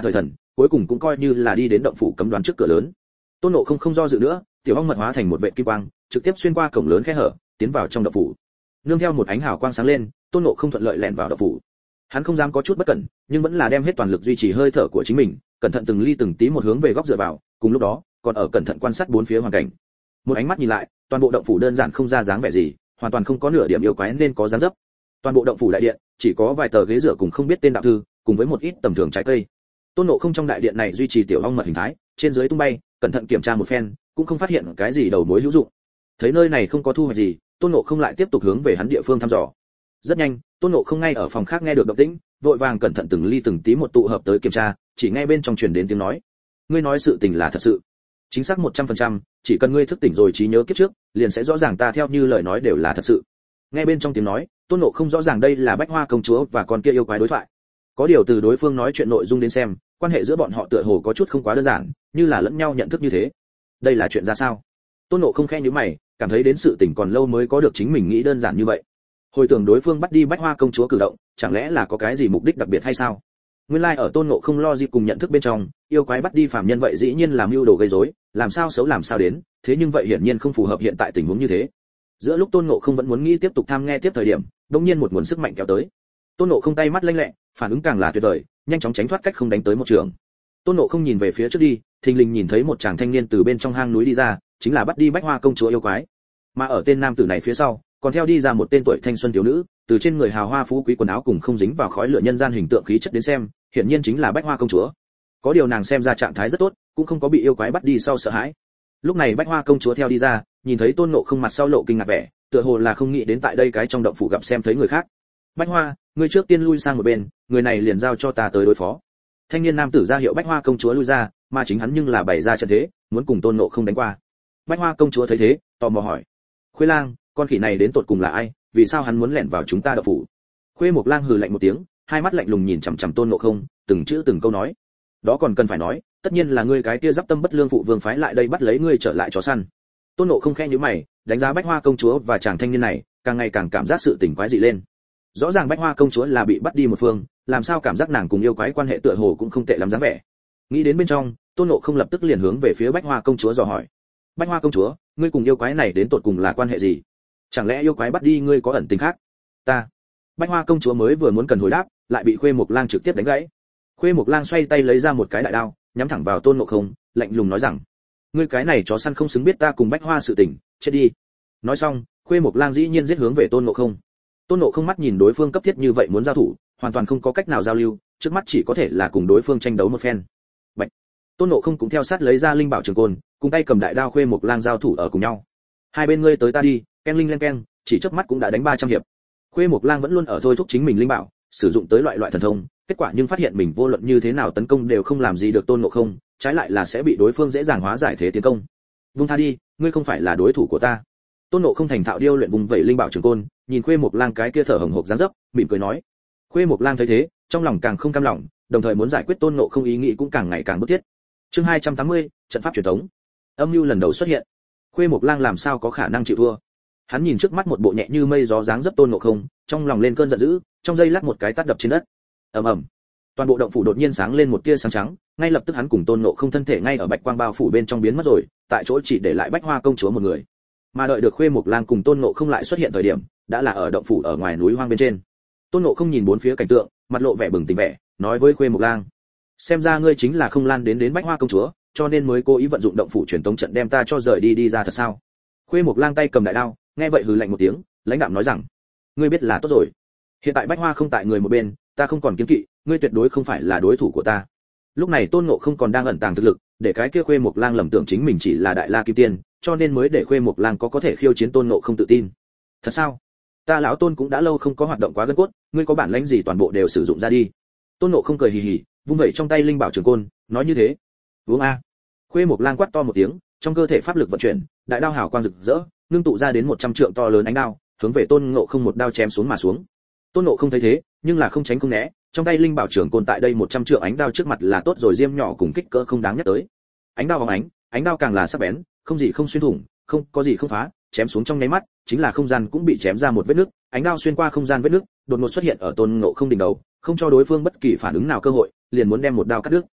cuối cùng cũng coi như là đi đến động phủ cấm đoán trước cửa lớn. Tôn Ngộ Không không do dự nữa, tiểu ong mật hóa thành một vệt kim quang, trực tiếp xuyên qua cổng lớn khe hở, tiến vào trong động phủ. Nương theo một ánh hào quang sáng lên, Tôn Ngộ Không thuận lợi lẻn vào động phủ. Hắn không dám có chút bất cẩn, nhưng vẫn là đem hết toàn lực duy trì hơi thở của chính mình, cẩn thận từng ly từng tí một hướng về góc dựa vào, cùng lúc đó, còn ở cẩn thận quan sát bốn phía hoàn cảnh. Một ánh mắt nhìn lại, toàn bộ động phủ đơn giản không ra dáng vẻ gì, hoàn toàn không có nửa điểm yêu quái nên có dáng dấp. Toàn bộ động phủ đại điện chỉ có vài tờ ghế dựa cùng không biết tên đạo thư, cùng với một ít tầm thường trái cây. Tôn Ngộ Không trong đại điện này duy trì tiểu ong mật hình thái, trên dưới tung bay, cẩn thận kiểm tra một phen, cũng không phát hiện cái gì đầu mối hữu dụng. Thấy nơi này không có thu hoạch gì, Tôn Ngộ Không lại tiếp tục hướng về hắn địa phương thăm dò. Rất nhanh, Tôn Ngộ Không ngay ở phòng khác nghe được động tĩnh, vội vàng cẩn thận từng ly từng tí một tụ hợp tới kiểm tra, chỉ nghe bên trong truyền đến tiếng nói: "Ngươi nói sự tình là thật sự?" "Chính xác một trăm phần trăm, chỉ cần ngươi thức tỉnh rồi trí nhớ kiếp trước, liền sẽ rõ ràng ta theo như lời nói đều là thật sự." Nghe bên trong tiếng nói, Tôn Ngộ Không rõ ràng đây là Bách Hoa công chúa và con kia yêu quái đối thoại. Có điều từ đối phương nói chuyện nội dung đến xem, quan hệ giữa bọn họ tựa hồ có chút không quá đơn giản, như là lẫn nhau nhận thức như thế. Đây là chuyện ra sao? Tôn Ngộ Không khẽ nhíu mày, cảm thấy đến sự tình còn lâu mới có được chính mình nghĩ đơn giản như vậy. Hồi tưởng đối phương bắt đi Bách Hoa công chúa cử động, chẳng lẽ là có cái gì mục đích đặc biệt hay sao? Nguyên lai like ở Tôn Ngộ Không lo dịp cùng nhận thức bên trong, yêu quái bắt đi phàm nhân vậy dĩ nhiên là mưu đồ gây rối, làm sao xấu làm sao đến, thế nhưng vậy hiển nhiên không phù hợp hiện tại tình huống như thế. Giữa lúc Tôn Ngộ Không vẫn muốn nghĩ tiếp tục tham nghe tiếp thời điểm, đột nhiên một nguồn sức mạnh kéo tới. Tôn Ngộ Không tay mắt lanh lẹ, phản ứng càng là tuyệt vời, nhanh chóng tránh thoát cách không đánh tới một trường. Tôn Ngộ Không nhìn về phía trước đi, thình lình nhìn thấy một chàng thanh niên từ bên trong hang núi đi ra, chính là bắt đi Bách Hoa công chúa yêu quái. Mà ở tên nam tử này phía sau, còn theo đi ra một tên tuổi thanh xuân thiếu nữ, từ trên người hào hoa phú quý quần áo cùng không dính vào khói lửa nhân gian hình tượng khí chất đến xem, hiển nhiên chính là Bách Hoa công chúa. Có điều nàng xem ra trạng thái rất tốt, cũng không có bị yêu quái bắt đi sau sợ hãi. Lúc này Bách Hoa công chúa theo đi ra, nhìn thấy Tôn Ngộ Không mặt sau lộ kinh ngạc vẻ, tựa hồ là không nghĩ đến tại đây cái trong động phủ gặp xem thấy người khác. Bách Hoa, ngươi trước tiên lui sang một bên, người này liền giao cho ta tới đối phó. Thanh niên nam tử ra hiệu Bách Hoa công chúa lui ra, mà chính hắn nhưng là bày ra trận thế, muốn cùng Tôn Ngộ Không đánh qua. Bách Hoa công chúa thấy thế, tò mò hỏi: Khuê Lang, con khỉ này đến tột cùng là ai, vì sao hắn muốn lẻn vào chúng ta động phủ? Khuê Mộc Lang hừ lạnh một tiếng, hai mắt lạnh lùng nhìn chằm chằm Tôn Ngộ Không, từng chữ từng câu nói: đó còn cần phải nói, tất nhiên là ngươi cái kia giáp tâm bất lương phụ vương phái lại đây bắt lấy ngươi trở lại chó săn. Tôn Ngộ Không khẽ nhíu mày, đánh giá Bách Hoa công chúa và chàng thanh niên này, càng ngày càng cảm giác sự tình quái dị lên. Rõ ràng Bách Hoa công chúa là bị bắt đi một phương, làm sao cảm giác nàng cùng yêu quái quan hệ tựa hồ cũng không tệ lắm dáng vẻ. Nghĩ đến bên trong, Tôn Ngộ Không lập tức liền hướng về phía Bách Hoa công chúa dò hỏi: Bách Hoa công chúa, ngươi cùng yêu quái này đến tột cùng là quan hệ gì? Chẳng lẽ yêu quái bắt đi ngươi có ẩn tình khác? Ta. Bách Hoa công chúa mới vừa muốn cần hồi đáp, lại bị Khuê Mộc Lang trực tiếp đánh gãy. Khuê Mộc Lang xoay tay lấy ra một cái đại đao, nhắm thẳng vào Tôn Ngộ Không, lạnh lùng nói rằng: ngươi cái này chó săn không xứng biết ta cùng Bách Hoa sự tình, chết đi. Nói xong, Khuê Mộc Lang dĩ nhiên giết hướng về Tôn Ngộ Không. Tôn Ngộ Không mắt nhìn đối phương cấp thiết như vậy muốn giao thủ, hoàn toàn không có cách nào giao lưu, trước mắt chỉ có thể là cùng đối phương tranh đấu một phen. Bạch. Tôn Ngộ Không cũng theo sát lấy ra linh bảo trường côn, cùng tay cầm đại đao Khuê Mộc Lang giao thủ ở cùng nhau. Hai bên ngươi tới ta đi, ken linh len ken, chỉ chớp mắt cũng đã đánh ba trăm hiệp. Khuê Mộc Lang vẫn luôn ở thôi thúc chính mình linh bảo, sử dụng tới loại loại thần thông, kết quả nhưng phát hiện mình vô luận như thế nào tấn công đều không làm gì được Tôn Ngộ Không, trái lại là sẽ bị đối phương dễ dàng hóa giải thế tiến công. Vung tha đi, ngươi không phải là đối thủ của ta. Tôn Ngộ Không thành thạo điêu luyện vùng vẩy linh bảo trường côn, nhìn Khuê Mộc Lang cái kia thở hổn hộc dáng dấp, mỉm cười nói. Khuê Mộc Lang thấy thế, trong lòng càng không cam lòng, đồng thời muốn giải quyết Tôn Ngộ Không ý nghĩ cũng càng ngày càng bức thiết. Chương hai trăm tám mươi, trận pháp truyền thống. Âm mưu lần đầu xuất hiện. Khuê Mộc Lang làm sao có khả năng chịu thua? Hắn nhìn trước mắt một bộ nhẹ như mây gió dáng dấp Tôn Ngộ Không, trong lòng lên cơn giận dữ, trong giây lắc một cái tát đập trên đất. Ầm ầm. Toàn bộ động phủ đột nhiên sáng lên một tia sáng trắng, ngay lập tức hắn cùng Tôn Ngộ Không thân thể ngay ở bạch quang bao phủ bên trong biến mất rồi, tại chỗ chỉ để lại Bách Hoa công chúa một người. Mà đợi được Khuê Mộc Lang cùng Tôn Ngộ Không lại xuất hiện thời điểm, đã là ở động phủ ở ngoài núi hoang bên trên. Tôn Ngộ Không nhìn bốn phía cảnh tượng, mặt lộ vẻ bừng tỉnh vẻ, nói với Khuê Mộc Lang: xem ra ngươi chính là không lan đến đến Bách Hoa công chúa, cho nên mới cố ý vận dụng động phủ truyền tống trận đem ta cho rời đi đi ra thật sao? Khuê Mộc Lang tay cầm đại đao, nghe vậy hừ lạnh một tiếng, lãnh đạm nói rằng: ngươi biết là tốt rồi. Hiện tại Bách Hoa không tại người một bên, ta không còn kiêng kỵ, ngươi tuyệt đối không phải là đối thủ của ta. Lúc này Tôn Ngộ Không còn đang ẩn tàng thực lực, để cái kia Khuê Mộc Lang lầm tưởng chính mình chỉ là đại la kim tiên, cho nên mới để Khuê Mộc Lang có có thể khiêu chiến Tôn Ngộ Không tự tin. Thật sao? Ta lão Tôn cũng đã lâu không có hoạt động quá gân cốt, ngươi có bản lĩnh gì toàn bộ đều sử dụng ra đi. Tôn Ngộ Không cười hì hì, vung vẩy trong tay linh bảo trường côn, nói như thế. Uống a. Khuê Mộc Lang quát to một tiếng, trong cơ thể pháp lực vận chuyển, đại đao hào quang rực rỡ, ngưng tụ ra đến một trăm trượng to lớn ánh đao, hướng về Tôn Ngộ Không một đao chém xuống mà xuống. Tôn Ngộ Không thấy thế, nhưng là không tránh không né, trong tay linh bảo trưởng côn tại đây một trăm trượng ánh đao trước mặt là tốt rồi diêm nhỏ cùng kích cỡ không đáng nhắc tới. Ánh đao bóng ánh, ánh đao càng là sắc bén, không gì không xuyên thủng, không có gì không phá, chém xuống trong nháy mắt, chính là không gian cũng bị chém ra một vết nứt, ánh đao xuyên qua không gian vết nứt, đột ngột xuất hiện ở Tôn Ngộ Không đỉnh đầu, không cho đối phương bất kỳ phản ứng nào cơ hội, liền muốn đem một đao cắt đứt.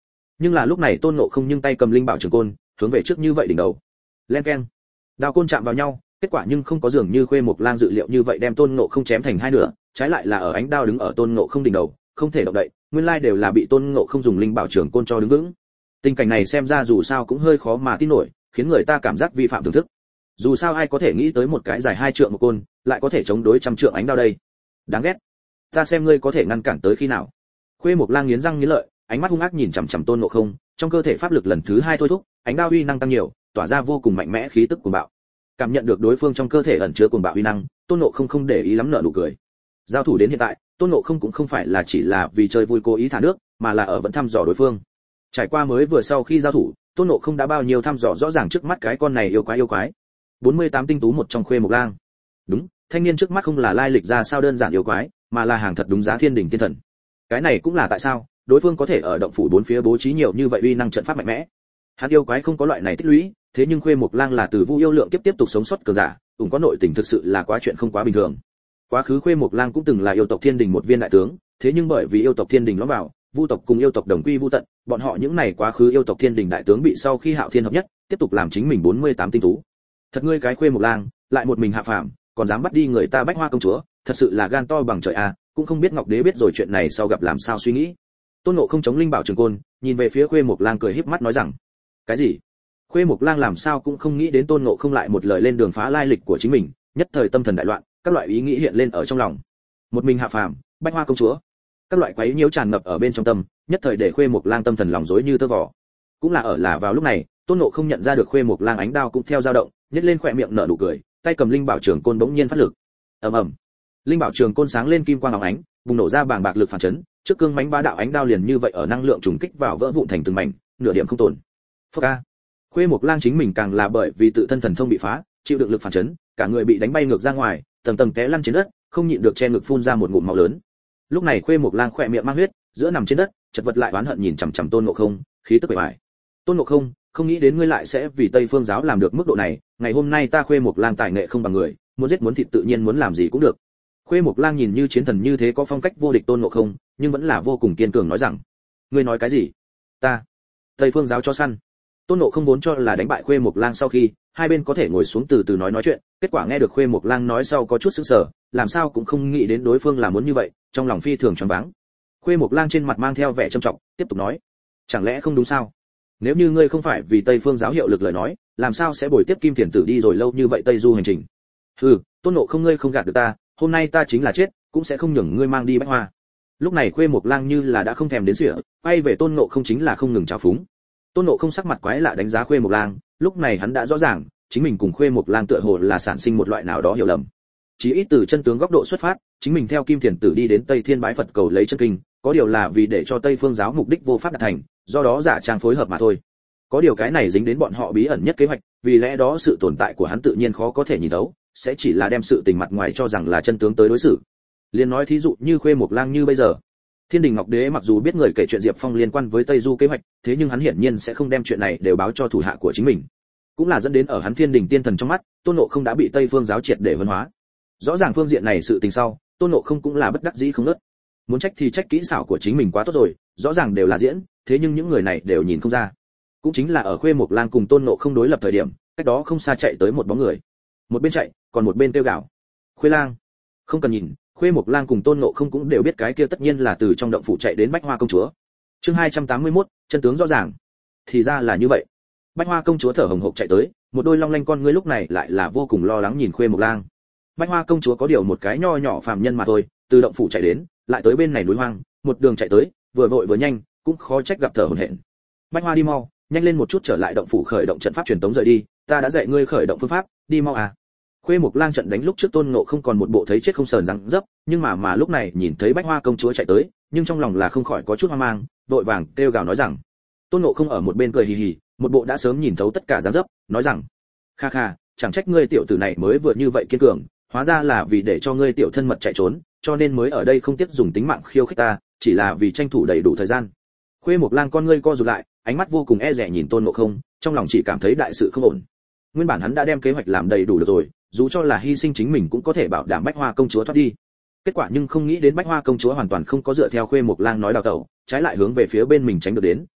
Nhưng là lúc này Tôn Ngộ Không nhưng tay cầm linh bảo trường côn, hướng về trước như vậy đỉnh đầu. Len keng. Đao côn chạm vào nhau, kết quả nhưng không có dường như Khuê Mộc Lang dự liệu như vậy đem Tôn Ngộ Không chém thành hai nửa, trái lại là ở ánh đao đứng ở Tôn Ngộ Không đỉnh đầu, không thể động đậy, nguyên lai đều là bị Tôn Ngộ Không dùng linh bảo trường côn cho đứng vững. Tình cảnh này xem ra dù sao cũng hơi khó mà tin nổi, khiến người ta cảm giác vi phạm thưởng thức. Dù sao ai có thể nghĩ tới một cái dài hai trượng một côn, lại có thể chống đối trăm trượng ánh đao đây. Đáng ghét. Ta xem ngươi có thể ngăn cản tới khi nào. Khuê Mộc Lang nghiến răng nghiến lợi, ánh mắt hung ác nhìn chằm chằm Tôn Ngộ Không, trong cơ thể pháp lực lần thứ hai thôi thúc, ánh đao uy năng tăng nhiều, tỏa ra vô cùng mạnh mẽ khí tức cuồng bạo. Cảm nhận được đối phương trong cơ thể ẩn chứa cuồng bạo uy năng, Tôn Ngộ Không không để ý lắm nở nụ cười. Giao thủ đến hiện tại, Tôn Ngộ Không cũng không phải là chỉ là vì chơi vui cố ý thả nước, mà là ở vẫn thăm dò đối phương. Trải qua mới vừa sau khi giao thủ, Tôn Ngộ Không đã bao nhiêu thăm dò rõ ràng trước mắt cái con này yêu quái yêu quái. bốn mươi tám tinh tú một trong Khuê Mộc Lang. Đúng, thanh niên trước mắt không là lai lịch ra sao đơn giản yêu quái, mà là hàng thật đúng giá thiên đình tiên thần. Cái này cũng là tại sao đối phương có thể ở động phủ bốn phía bố trí nhiều như vậy uy năng trận pháp mạnh mẽ. Hắn yêu quái không có loại này tích lũy, thế nhưng Khuê Mộc Lang là từ Vu yêu lượng kiếp tiếp tục sống sót cờ giả, cũng có nội tình thực sự là quá chuyện không quá bình thường. Quá khứ Khuê Mộc Lang cũng từng là yêu tộc thiên đình một viên đại tướng, thế nhưng bởi vì yêu tộc thiên đình lõm vào, Vu tộc cùng yêu tộc đồng quy vu tận, bọn họ những này quá khứ yêu tộc thiên đình đại tướng bị sau khi Hạo Thiên hợp nhất, tiếp tục làm chính mình bốn mươi tám tinh tú. Thật ngươi cái Khuê Mộc Lang, lại một mình hạ phàm, còn dám bắt đi người ta Bách Hoa công chúa, thật sự là gan to bằng trời a, cũng không biết Ngọc Đế biết rồi chuyện này sau gặp làm sao suy nghĩ. Tôn Ngộ Không chống linh bảo trường côn, nhìn về phía Khuê Mộc Lang cười híp mắt nói rằng: "Cái gì?" Khuê Mộc Lang làm sao cũng không nghĩ đến Tôn Ngộ Không lại một lời lên đường phá lai lịch của chính mình, nhất thời tâm thần đại loạn, các loại ý nghĩ hiện lên ở trong lòng. Một mình hạ phàm, Bách Hoa công chúa, các loại quấy nhiễu tràn ngập ở bên trong tâm, nhất thời để Khuê Mộc Lang tâm thần lòng rối như tơ vò. Cũng là ở là vào lúc này, Tôn Ngộ Không nhận ra được Khuê Mộc Lang ánh đao cũng theo dao động, nhếch lên khóe miệng nở nụ cười, tay cầm linh bảo trường côn bỗng nhiên phát lực. Ầm ầm. Linh bảo trường côn sáng lên kim quang óng ánh, bùng nổ ra bàng bạc lực phản chấn, trước cương mãnh bá đạo ánh đao liền như vậy ở năng lượng trùng kích vào vỡ vụn thành từng mảnh, nửa điểm không tổn. Phốc a. Khuê Mộc Lang chính mình càng là bởi vì tự thân thần thông bị phá, chịu đựng lực phản chấn, cả người bị đánh bay ngược ra ngoài, tầng tầng té lăn trên đất, không nhịn được che ngực phun ra một ngụm máu lớn. Lúc này Khuê Mộc Lang khỏe miệng mang huyết, giữa nằm trên đất, chật vật lại oán hận nhìn chằm chằm Tôn Ngộ Không, khí tức bề bại. Tôn Ngộ Không, không nghĩ đến ngươi lại sẽ vì Tây Phương giáo làm được mức độ này, ngày hôm nay ta Khuê Mộc Lang tài nghệ không bằng người, muốn giết muốn thịt tự nhiên muốn làm gì cũng được. Khuê Mộc Lang nhìn như chiến thần như thế có phong cách vô địch Tôn Ngộ Không, nhưng vẫn là vô cùng kiên cường nói rằng: "Ngươi nói cái gì? Ta, Tây Phương giáo cho săn." Tôn Ngộ Không vốn cho là đánh bại Khuê Mộc Lang sau khi, hai bên có thể ngồi xuống từ từ nói nói chuyện, kết quả nghe được Khuê Mộc Lang nói sau có chút sững sờ, làm sao cũng không nghĩ đến đối phương là muốn như vậy, trong lòng phi thường choáng váng. Khuê Mộc Lang trên mặt mang theo vẻ trầm trọng, tiếp tục nói: "Chẳng lẽ không đúng sao? Nếu như ngươi không phải vì Tây Phương giáo hiệu lực lời nói, làm sao sẽ bồi tiếp Kim Thiền Tử đi rồi lâu như vậy Tây Du hành trình?" "Hừ, Tôn Ngộ Không ngươi không gạt được ta, hôm nay ta chính là chết, cũng sẽ không nhường ngươi mang đi Bách Hoa." Lúc này Khuê Mộc Lang như là đã không thèm đến sỉa, quay về Tôn Ngộ Không chính là không ngừng trào phúng. Tôn Ngộ Không sắc mặt quái lạ đánh giá Khuê Mộc Lang, lúc này hắn đã rõ ràng, chính mình cùng Khuê Mộc Lang tựa hồ là sản sinh một loại nào đó hiểu lầm. Chỉ ít từ chân tướng góc độ xuất phát, chính mình theo Kim Thiền Tử đi đến Tây Thiên bái Phật cầu lấy chân kinh, có điều là vì để cho Tây Phương giáo mục đích vô pháp đạt thành, do đó giả trang phối hợp mà thôi. Có điều cái này dính đến bọn họ bí ẩn nhất kế hoạch, vì lẽ đó sự tồn tại của hắn tự nhiên khó có thể nhìn thấu, sẽ chỉ là đem sự tình mặt ngoài cho rằng là chân tướng tới đối xử. Liên nói thí dụ như Khuê Mộc Lang như bây giờ, Thiên Đình Ngọc Đế mặc dù biết người kể chuyện Diệp Phong liên quan với Tây Du kế hoạch, thế nhưng hắn hiển nhiên sẽ không đem chuyện này đều báo cho thủ hạ của chính mình. Cũng là dẫn đến ở hắn Thiên Đình tiên thần trong mắt, Tôn Ngộ Không đã bị Tây Phương giáo triệt để vân hóa. Rõ ràng phương diện này sự tình sau, Tôn Ngộ Không cũng là bất đắc dĩ không ngớt. Muốn trách thì trách kỹ xảo của chính mình quá tốt rồi, rõ ràng đều là diễn, thế nhưng những người này đều nhìn không ra. Cũng chính là ở Khuê Mộc Lang cùng Tôn Ngộ Không đối lập thời điểm, cách đó không xa chạy tới một bóng người. Một bên chạy, còn một bên kêu gào: "Khuê Lang!" Không cần nhìn, Khuê Mộc Lang cùng Tôn Ngộ Không cũng đều biết cái kia tất nhiên là từ trong động phủ chạy đến Bách Hoa công chúa. Chương hai trăm tám mươi mốt, chân tướng rõ ràng. Thì ra là như vậy. Bách Hoa công chúa thở hổn hộc chạy tới, một đôi long lanh con ngươi lúc này lại là vô cùng lo lắng nhìn Khuê Mộc Lang. Bách Hoa công chúa có điều một cái nho nhỏ phàm nhân mà thôi, từ động phủ chạy đến, lại tới bên này núi hoang, một đường chạy tới, vừa vội vừa nhanh, cũng khó trách gặp thở hổn hển. Bách Hoa đi mau, nhanh lên một chút trở lại động phủ khởi động trận pháp truyền tống rời đi, ta đã dạy ngươi khởi động phương pháp, đi mau à. Khuê Mộc Lang trận đánh lúc trước Tôn Ngộ Không còn một bộ thấy chết không sờn răng dấp, nhưng mà mà lúc này nhìn thấy Bách Hoa công chúa chạy tới, nhưng trong lòng là không khỏi có chút hoang mang, vội vàng kêu gào nói rằng: Tôn Ngộ Không ở một bên cười hì hì, một bộ đã sớm nhìn thấu tất cả dáng dấp, nói rằng: "Kha kha, chẳng trách ngươi tiểu tử này mới vừa như vậy kiên cường, hóa ra là vì để cho ngươi tiểu thân mật chạy trốn, cho nên mới ở đây không tiếc dùng tính mạng khiêu khích ta, chỉ là vì tranh thủ đầy đủ thời gian." Khuê Mộc Lang con ngươi co rụt lại, ánh mắt vô cùng e dè nhìn Tôn Ngộ Không, trong lòng chỉ cảm thấy đại sự không ổn. Nguyên bản hắn đã đem kế hoạch làm đầy đủ được rồi, dù cho là hy sinh chính mình cũng có thể bảo đảm Bách Hoa công chúa thoát đi. Kết quả nhưng không nghĩ đến Bách Hoa công chúa hoàn toàn không có dựa theo Khuê Mộc Lang nói đào tẩu, trái lại hướng về phía bên mình tránh được đến,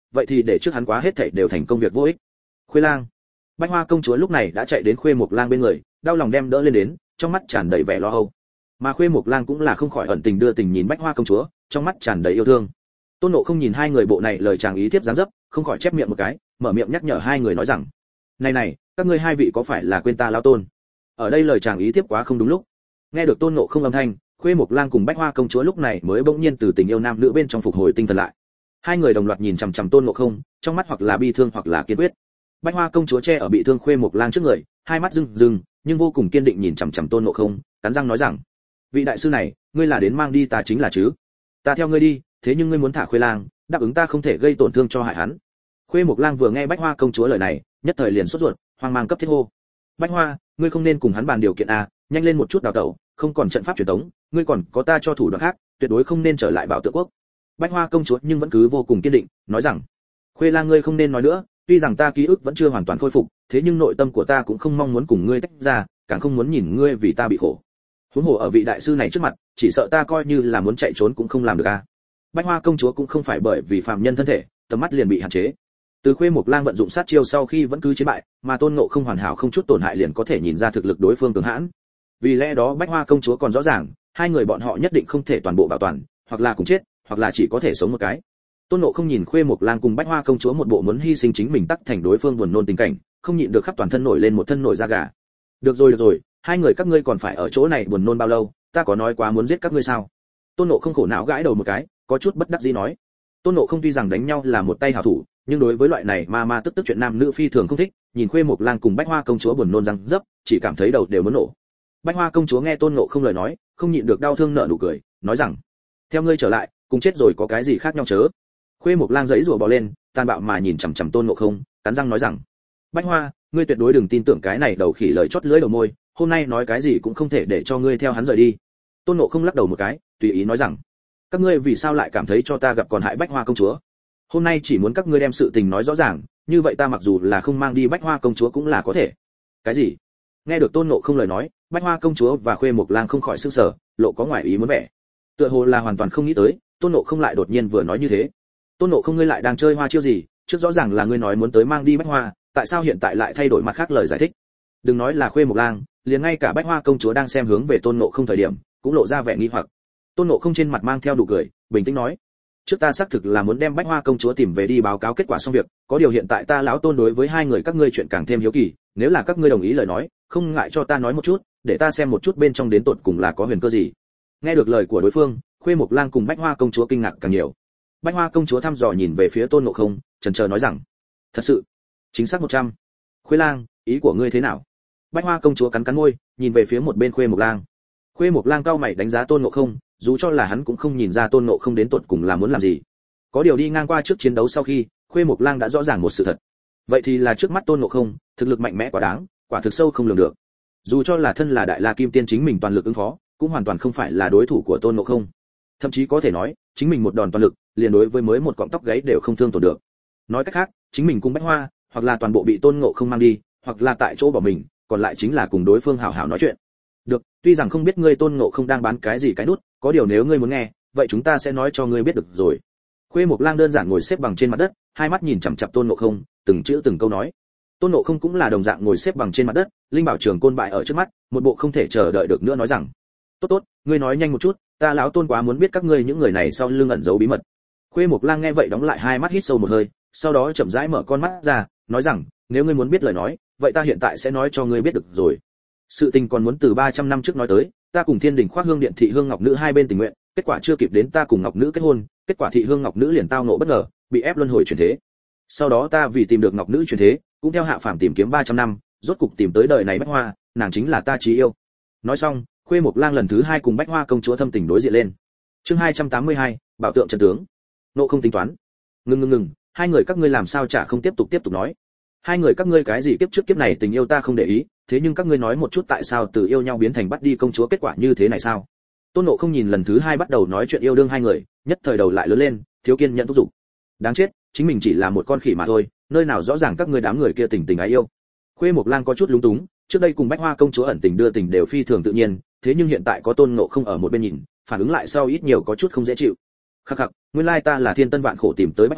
vậy thì để trước hắn quá hết thảy đều thành công việc vô ích. Khuê Lang. Bách Hoa công chúa lúc này đã chạy đến Khuê Mộc Lang bên người, đau lòng đem đỡ lên đến, trong mắt tràn đầy vẻ lo âu. Mà Khuê Mộc Lang cũng là không khỏi ẩn tình đưa tình nhìn Bách Hoa công chúa, trong mắt tràn đầy yêu thương. Tôn Ngộ không nhìn hai người bộ này lời chàng ý tiếp dáng dấp, không khỏi chép miệng một cái, mở miệng nhắc nhở hai người nói rằng: "Này này, các ngươi hai vị có phải là quên ta lão Tôn? Ở đây lời chàng ý tiếp quá không đúng lúc." Nghe được Tôn Ngộ không âm thanh, Khuê Mộc Lang cùng Bách Hoa công chúa lúc này mới bỗng nhiên từ tình yêu nam nữ bên trong phục hồi tinh thần lại. Hai người đồng loạt nhìn chằm chằm Tôn Ngộ không, trong mắt hoặc là bi thương hoặc là kiên quyết. Bách Hoa công chúa che ở bị thương Khuê Mộc Lang trước người, hai mắt rưng rưng, nhưng vô cùng kiên định nhìn chằm chằm Tôn Ngộ không, cắn răng nói rằng: "Vị đại sư này, ngươi là đến mang đi ta chính là chứ? Ta theo ngươi đi, thế nhưng ngươi muốn thả Khuê Lang, đáp ứng ta không thể gây tổn thương cho hại hắn." Khuê Mộc Lang vừa nghe Bách Hoa công chúa lời này, nhất thời liền sốt ruột, hoang mang cấp thiết hô: "Bách Hoa, ngươi không nên cùng hắn bàn điều kiện à, nhanh lên một chút đào tẩu, không còn trận pháp truyền tống, ngươi còn có ta cho thủ đoạn khác, tuyệt đối không nên trở lại Bảo Tượng quốc." Bách Hoa công chúa nhưng vẫn cứ vô cùng kiên định, nói rằng: "Khuê Lang ngươi không nên nói nữa, tuy rằng ta ký ức vẫn chưa hoàn toàn khôi phục, thế nhưng nội tâm của ta cũng không mong muốn cùng ngươi tách ra, càng không muốn nhìn ngươi vì ta bị khổ. Huống hồ ở vị đại sư này trước mặt, chỉ sợ ta coi như là muốn chạy trốn cũng không làm được a." Bách Hoa công chúa cũng không phải bởi vì phàm nhân thân thể, tầm mắt liền bị hạn chế. Từ Khuê Mộc Lang vận dụng sát chiêu sau khi vẫn cứ chiến bại, mà Tôn Ngộ không hoàn hảo không chút tổn hại liền có thể nhìn ra thực lực đối phương cường hãn. Vì lẽ đó Bách Hoa công chúa còn rõ ràng, hai người bọn họ nhất định không thể toàn bộ bảo toàn, hoặc là cùng chết, hoặc là chỉ có thể sống một cái. Tôn Ngộ không nhìn Khuê Mộc Lang cùng Bách Hoa công chúa một bộ muốn hy sinh chính mình tắc thành đối phương buồn nôn tình cảnh, không nhịn được khắp toàn thân nổi lên một thân nổi da gà. "Được rồi được rồi, hai người các ngươi còn phải ở chỗ này buồn nôn bao lâu, ta có nói quá muốn giết các ngươi sao?" Tôn Ngộ không khổ não gãi đầu một cái, có chút bất đắc dĩ nói. Tôn Ngộ không tuy rằng đánh nhau là một tay hảo thủ, nhưng đối với loại này ma ma tức tức chuyện nam nữ phi thường không thích, nhìn Khuê Mộc Lang cùng Bách Hoa công chúa buồn nôn răng dấp, chỉ cảm thấy đầu đều muốn nổ. Bách Hoa công chúa nghe Tôn Ngộ không lời nói, không nhịn được đau thương nở nụ cười, nói rằng: "Theo ngươi trở lại, cùng chết rồi có cái gì khác nhau chớ." Khuê Mộc Lang giãy giụa bò lên, tàn bạo mà nhìn chằm chằm Tôn Ngộ không, cắn răng nói rằng: "Bách Hoa, ngươi tuyệt đối đừng tin tưởng cái này đầu khỉ lời chót lưỡi đầu môi, hôm nay nói cái gì cũng không thể để cho ngươi theo hắn rời đi." Tôn Ngộ không lắc đầu một cái, tùy ý nói rằng: "Các ngươi vì sao lại cảm thấy cho ta gặp còn hại Bách Hoa công chúa? Hôm nay chỉ muốn các ngươi đem sự tình nói rõ ràng, như vậy ta mặc dù là không mang đi Bách Hoa công chúa cũng là có thể." "Cái gì?" Nghe được Tôn Ngộ không lời nói, Bách Hoa công chúa và Khuê Mộc Lang không khỏi sửng sở, lộ có ngoài ý muốn vẻ. Tựa hồ là hoàn toàn không nghĩ tới, Tôn Ngộ không lại đột nhiên vừa nói như thế. "Tôn Ngộ không ngươi lại đang chơi hoa chiêu gì? Trước rõ ràng là ngươi nói muốn tới mang đi Bách Hoa, tại sao hiện tại lại thay đổi mặt khác lời giải thích?" Đừng nói là Khuê Mộc Lang, liền ngay cả Bách Hoa công chúa đang xem hướng về Tôn Ngộ không thời điểm, cũng lộ ra vẻ nghi hoặc. Tôn Ngộ không trên mặt mang theo nụ cười, bình tĩnh nói: "Trước ta xác thực là muốn đem Bách Hoa công chúa tìm về đi báo cáo kết quả xong việc, có điều hiện tại ta lão Tôn đối với hai người các ngươi chuyện càng thêm hiếu kỳ, nếu là các ngươi đồng ý lời nói, không ngại cho ta nói một chút, để ta xem một chút bên trong đến tột cùng là có huyền cơ gì." Nghe được lời của đối phương, Khuê Mộc Lang cùng Bách Hoa công chúa kinh ngạc càng nhiều. Bách Hoa công chúa thăm dò nhìn về phía Tôn Ngộ không, chần chờ nói rằng: "Thật sự, chính xác một trăm." "Khuê Lang, ý của ngươi thế nào?" Bách Hoa công chúa cắn cắn môi, nhìn về phía một bên Khuê Mộc Lang. Khuê Mộc Lang cau mày đánh giá Tôn Ngộ không, dù cho là hắn cũng không nhìn ra Tôn Ngộ không đến tột cùng là muốn làm gì. Có điều đi ngang qua trước chiến đấu sau khi, Khuê Mộc Lang đã rõ ràng một sự thật. Vậy thì là trước mắt Tôn Ngộ không, thực lực mạnh mẽ quá đáng, quả thực sâu không lường được. Dù cho là thân là Đại La Kim Tiên chính mình toàn lực ứng phó, cũng hoàn toàn không phải là đối thủ của Tôn Ngộ không. Thậm chí có thể nói, chính mình một đòn toàn lực, liền đối với mới một cọng tóc gáy đều không thương tổn được. Nói cách khác, chính mình cùng Bách Hoa, hoặc là toàn bộ bị Tôn Ngộ không mang đi, hoặc là tại chỗ bỏ mình, còn lại chính là cùng đối phương hảo hảo nói chuyện. Được, tuy rằng không biết ngươi Tôn Ngộ không đang bán cái gì cái nút, có điều nếu ngươi muốn nghe, vậy chúng ta sẽ nói cho ngươi biết được rồi. Khuê Mộc Lang đơn giản ngồi xếp bằng trên mặt đất, hai mắt nhìn chằm chằm Tôn Ngộ không, từng chữ từng câu nói. Tôn Ngộ không cũng là đồng dạng ngồi xếp bằng trên mặt đất, linh bảo trường côn bại ở trước mắt, một bộ không thể chờ đợi được nữa nói rằng: "Tốt tốt, ngươi nói nhanh một chút, ta lão Tôn quá muốn biết các ngươi những người này sau lưng ẩn giấu bí mật." Khuê Mộc Lang nghe vậy đóng lại hai mắt hít sâu một hơi, sau đó chậm rãi mở con mắt ra, nói rằng: "Nếu ngươi muốn biết lời nói, vậy ta hiện tại sẽ nói cho ngươi biết được rồi. Sự tình còn muốn từ ba trăm năm trước nói tới, ta cùng Thiên Đình Khoác Hương Điện Thị Hương Ngọc Nữ hai bên tình nguyện, kết quả chưa kịp đến ta cùng Ngọc Nữ kết hôn, kết quả Thị Hương Ngọc Nữ liền tao ngộ bất ngờ, bị ép luân hồi chuyển thế. Sau đó ta vì tìm được Ngọc Nữ chuyển thế, cũng theo hạ phàm tìm kiếm ba trăm năm, rốt cục tìm tới đời này Bách Hoa, nàng chính là ta chí yêu." Nói xong, Khuê Mộc Lang lần thứ hai cùng Bách Hoa công chúa thâm tình đối diện lên. Chương hai trăm tám mươi hai, bảo tượng chân tướng. Nộ không tính toán. Ngừng ngừng ngừng, hai người các ngươi làm sao chả không tiếp tục tiếp tục nói. Hai người các ngươi cái gì kiếp trước kiếp này tình yêu ta không để ý, thế nhưng các ngươi nói một chút tại sao từ yêu nhau biến thành bắt đi công chúa kết quả như thế này sao? Tôn Ngộ không nhìn lần thứ hai bắt đầu nói chuyện yêu đương hai người, nhất thời đầu lại lớn lên, thiếu kiên nhẫn thúc giục. Đáng chết, chính mình chỉ là một con khỉ mà thôi, nơi nào rõ ràng các ngươi đám người kia tình tình ái yêu. Khuê Mộc Lang có chút lúng túng, trước đây cùng Bách Hoa công chúa ẩn tình đưa tình đều phi thường tự nhiên, thế nhưng hiện tại có Tôn Ngộ không ở một bên nhìn, phản ứng lại sau ít nhiều có chút không dễ chịu. Khắc khắc, nguyên lai ta là thiên tân vạn khổ tìm tới Bách Hoa,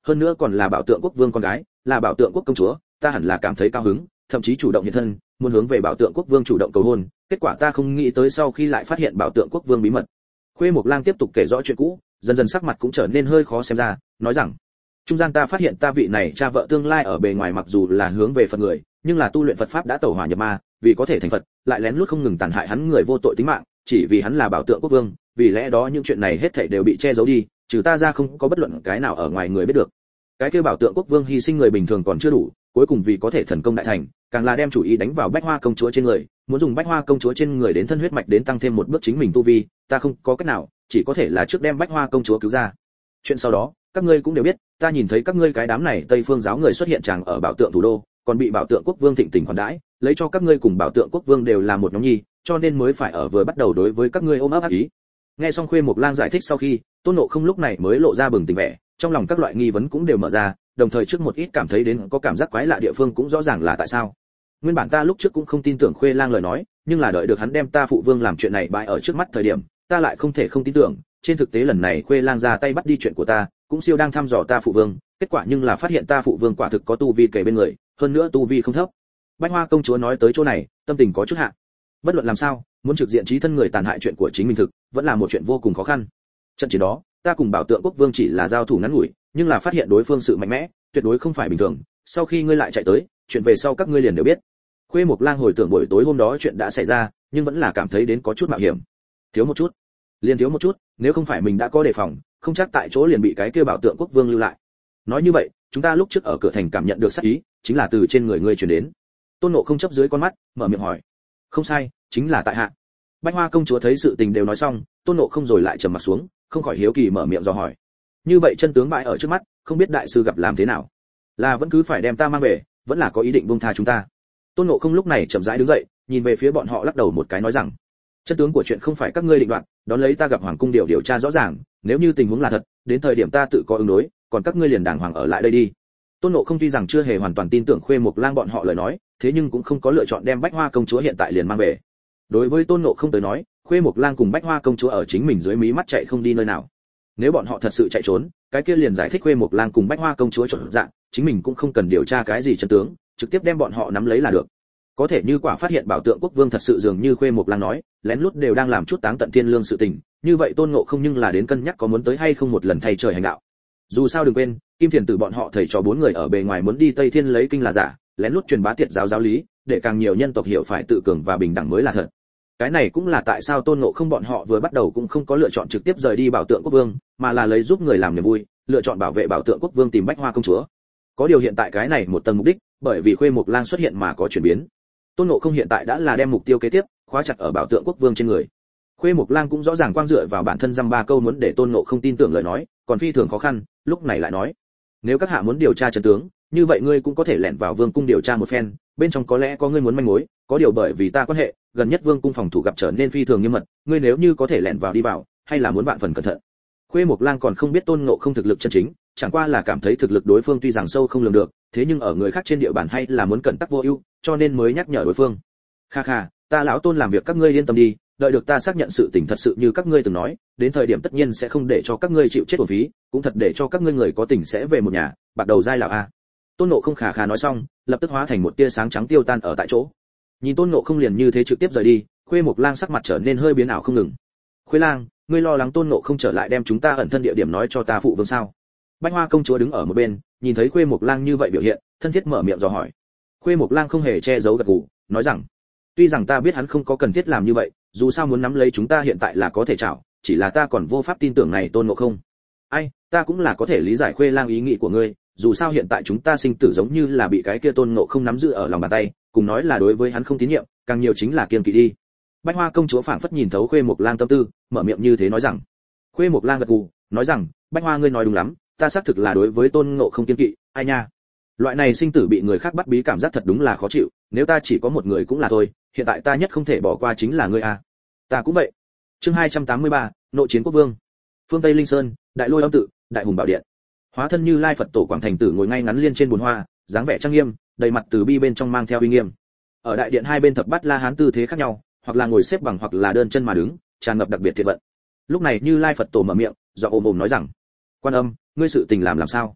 hơn nữa còn là Bảo Tượng Quốc Vương con gái, là Bảo Tượng Quốc công chúa, ta hẳn là cảm thấy cao hứng, thậm chí chủ động hiện thân, muốn hướng về Bảo Tượng Quốc Vương chủ động cầu hôn, kết quả ta không nghĩ tới sau khi lại phát hiện Bảo Tượng Quốc Vương bí mật. Khuê Mộc Lang tiếp tục kể rõ chuyện cũ, dần dần sắc mặt cũng trở nên hơi khó xem ra, nói rằng: trung gian ta phát hiện ta vị này cha vợ tương lai ở bề ngoài mặc dù là hướng về Phật người, nhưng là tu luyện Phật pháp đã tẩu hỏa nhập ma, vì có thể thành Phật, lại lén lút không ngừng tàn hại hắn người vô tội tính mạng, chỉ vì hắn là Bảo Tượng Quốc Vương, vì lẽ đó những chuyện này hết thảy đều bị che giấu đi, trừ ta ra không có bất luận cái nào ở ngoài người biết được. Cái kia Bảo Tượng Quốc Vương hy sinh người bình thường còn chưa đủ, cuối cùng vì có thể thần công đại thành, càng là đem chủ ý đánh vào Bách Hoa công chúa trên người, muốn dùng Bách Hoa công chúa trên người đến thân huyết mạch đến tăng thêm một bước chính mình tu vi, ta không có cách nào, chỉ có thể là trước đem Bách Hoa công chúa cứu ra. Chuyện sau đó, các ngươi cũng đều biết, ta nhìn thấy các ngươi cái đám này Tây Phương giáo người xuất hiện chàng ở Bảo Tượng thủ đô, còn bị Bảo Tượng Quốc Vương thịnh tình khoản đãi, lấy cho các ngươi cùng Bảo Tượng Quốc Vương đều là một nhóm nhi, cho nên mới phải ở vừa bắt đầu đối với các ngươi ôm ấp ác ý. Nghe xong Khuê Mộc Lang giải thích sau khi, Tôn Ngộ Không lúc này mới lộ ra bừng tỉnh vẻ, trong lòng các loại nghi vấn cũng đều mở ra, đồng thời trước một ít cảm thấy đến có cảm giác quái lạ địa phương cũng rõ ràng là tại sao. Nguyên bản ta lúc trước cũng không tin tưởng Khuê Lang lời nói, nhưng là đợi được hắn đem ta phụ vương làm chuyện này bại ở trước mắt thời điểm, ta lại không thể không tin tưởng, trên thực tế lần này Khuê Lang ra tay bắt đi chuyện của ta, cũng siêu đang thăm dò ta phụ vương, kết quả nhưng là phát hiện ta phụ vương quả thực có tu vi kề bên người, hơn nữa tu vi không thấp. Bách Hoa công chúa nói tới chỗ này, tâm tình có chút hạ. Bất luận làm sao, muốn trực diện chí thân người tàn hại chuyện của chính mình thực, vẫn là một chuyện vô cùng khó khăn. Trận chiến đó, ta cùng Bảo Tượng Quốc Vương chỉ là giao thủ ngắn ngủi, nhưng là phát hiện đối phương sự mạnh mẽ, tuyệt đối không phải bình thường. Sau khi ngươi lại chạy tới, chuyện về sau các ngươi liền đều biết. Khuê Mộc Lang hồi tưởng buổi tối hôm đó chuyện đã xảy ra, nhưng vẫn là cảm thấy đến có chút mạo hiểm. Thiếu một chút, liền thiếu một chút, nếu không phải mình đã có đề phòng, không chắc tại chỗ liền bị cái kia Bảo Tượng Quốc Vương lưu lại. Nói như vậy, chúng ta lúc trước ở cửa thành cảm nhận được sát ý, chính là từ trên người ngươi truyền đến. Tôn Ngộ Không chấp dưới con mắt, mở miệng hỏi. Không sai, chính là tại hạ. Bách Hoa công chúa thấy sự tình đều nói xong, Tôn Ngộ Không rồi lại trầm mặt xuống, không khỏi hiếu kỳ mở miệng dò hỏi. Như vậy chân tướng bại ở trước mắt, không biết đại sư gặp làm thế nào? Là vẫn cứ phải đem ta mang về, vẫn là có ý định buông tha chúng ta? Tôn Ngộ Không lúc này chậm rãi đứng dậy, nhìn về phía bọn họ lắc đầu một cái nói rằng: chân tướng của chuyện không phải các ngươi định đoạt, đón lấy ta gặp Hoàng cung điều điều tra rõ ràng, nếu như tình huống là thật, đến thời điểm ta tự có ứng đối, còn các ngươi liền đàng hoàng ở lại đây đi. Tôn Ngộ Không tuy rằng chưa hề hoàn toàn tin tưởng Khuê Mộc Lang bọn họ lời nói, thế nhưng cũng không có lựa chọn đem Bách Hoa công chúa hiện tại liền mang về. Đối với Tôn Ngộ Không tới nói, Khuê Mộc Lang cùng Bách Hoa công chúa ở chính mình dưới mí mắt chạy không đi nơi nào. Nếu bọn họ thật sự chạy trốn, cái kia liền giải thích Khuê Mộc Lang cùng Bách Hoa công chúa trộn dạng, chính mình cũng không cần điều tra cái gì chân tướng, trực tiếp đem bọn họ nắm lấy là được. Có thể như quả phát hiện Bảo Tượng Quốc Vương thật sự dường như Khuê Mộc Lang nói, lén lút đều đang làm chút táng tận thiên lương sự tình, như vậy Tôn Ngộ Không nhưng là đến cân nhắc có muốn tới hay không một lần thay trời hành đạo. Dù sao đừng quên, Kim Thiền Tử bọn họ thầy trò bốn người ở bề ngoài muốn đi Tây Thiên lấy kinh là giả, lén lút truyền bá tiệt giáo giáo lý, để càng nhiều nhân tộc hiểu phải tự cường và bình đẳng mới là thật. Cái này cũng là tại sao Tôn Ngộ Không bọn họ vừa bắt đầu cũng không có lựa chọn trực tiếp rời đi Bảo Tượng Quốc Vương, mà là lấy giúp người làm niềm vui, lựa chọn bảo vệ Bảo Tượng Quốc Vương tìm Bách Hoa công chúa. Có điều hiện tại cái này một tầng mục đích, bởi vì Khuê Mộc Lang xuất hiện mà có chuyển biến. Tôn Ngộ Không hiện tại đã là đem mục tiêu kế tiếp khóa chặt ở Bảo Tượng Quốc Vương trên người. Khuê Mộc Lang cũng rõ ràng quang dựa vào bản thân dăm ba câu muốn để Tôn Ngộ Không tin tưởng lời nói, còn phi thường khó khăn, lúc này lại nói: nếu các hạ muốn điều tra chân tướng, như vậy ngươi cũng có thể lẻn vào vương cung điều tra một phen, bên trong có lẽ có ngươi muốn manh mối, có điều bởi vì ta quan hệ, gần nhất vương cung phòng thủ gặp trở nên phi thường nghiêm mật, ngươi nếu như có thể lẻn vào đi vào, hay là muốn vạn phần cẩn thận. Khuê Mộc Lang còn không biết Tôn Ngộ Không thực lực chân chính, chẳng qua là cảm thấy thực lực đối phương tuy rằng sâu không lường được, thế nhưng ở người khác trên địa bàn hay là muốn cẩn tắc vô ưu, cho nên mới nhắc nhở đối phương. Kha kha, ta lão Tôn làm việc các ngươi yên tâm đi, đợi được ta xác nhận sự tình thật sự như các ngươi từng nói, đến thời điểm tất nhiên sẽ không để cho các ngươi chịu chết uổng phí, cũng thật để cho các ngươi người có tình sẽ về một nhà, bạc đầu dai lão a. Tôn Ngộ Không khà khà nói xong, lập tức hóa thành một tia sáng trắng tiêu tan ở tại chỗ. Nhìn Tôn Ngộ Không liền như thế trực tiếp rời đi, Khuê Mộc Lang sắc mặt trở nên hơi biến ảo không ngừng. Khuê Lang, ngươi lo lắng Tôn Ngộ Không trở lại đem chúng ta ẩn thân địa điểm nói cho ta phụ vương sao? Bách Hoa công chúa đứng ở một bên, nhìn thấy Khuê Mộc Lang như vậy biểu hiện, thân thiết mở miệng dò hỏi. Khuê Mộc Lang không hề che giấu gật gù, nói rằng: tuy rằng ta biết hắn không có cần thiết làm như vậy, dù sao muốn nắm lấy chúng ta hiện tại là có thể chảo, chỉ là ta còn vô pháp tin tưởng này Tôn Ngộ Không. Ai, ta cũng là có thể lý giải Khuê Lang ý nghĩ của ngươi, dù sao hiện tại chúng ta sinh tử giống như là bị cái kia Tôn Ngộ Không nắm giữ ở lòng bàn tay, cùng nói là đối với hắn không tín nhiệm, càng nhiều chính là kiêng kỵ đi. Bách Hoa công chúa phảng phất nhìn thấu Khuê Mộc Lang tâm tư, mở miệng như thế nói rằng. Khuê Mộc Lang gật gù, nói rằng: Bách Hoa ngươi nói đúng lắm, ta xác thực là đối với Tôn Ngộ Không kiêng kỵ, ai nha. Loại này sinh tử bị người khác bắt bí cảm giác thật đúng là khó chịu, nếu ta chỉ có một người cũng là thôi, hiện tại ta nhất không thể bỏ qua chính là ngươi a. Ta cũng vậy. Chương hai trăm tám mươi ba, nội chiến quốc vương. Phương Tây Linh Sơn, Đại Lôi Âm tự, Đại Hùng Bảo Điện. Hóa thân Như Lai Phật tổ Quảng Thành Tử ngồi ngay ngắn liên trên bồn hoa, dáng vẻ trang nghiêm, đầy mặt từ bi bên trong mang theo uy nghiêm. Ở đại điện hai bên thập bát La Hán tư thế khác nhau, hoặc là ngồi xếp bằng hoặc là đơn chân mà đứng, tràn ngập đặc biệt thiện vận. Lúc này Như Lai Phật tổ mở miệng, giọng ồm ồm nói rằng: Quan Âm, ngươi sự tình làm làm sao?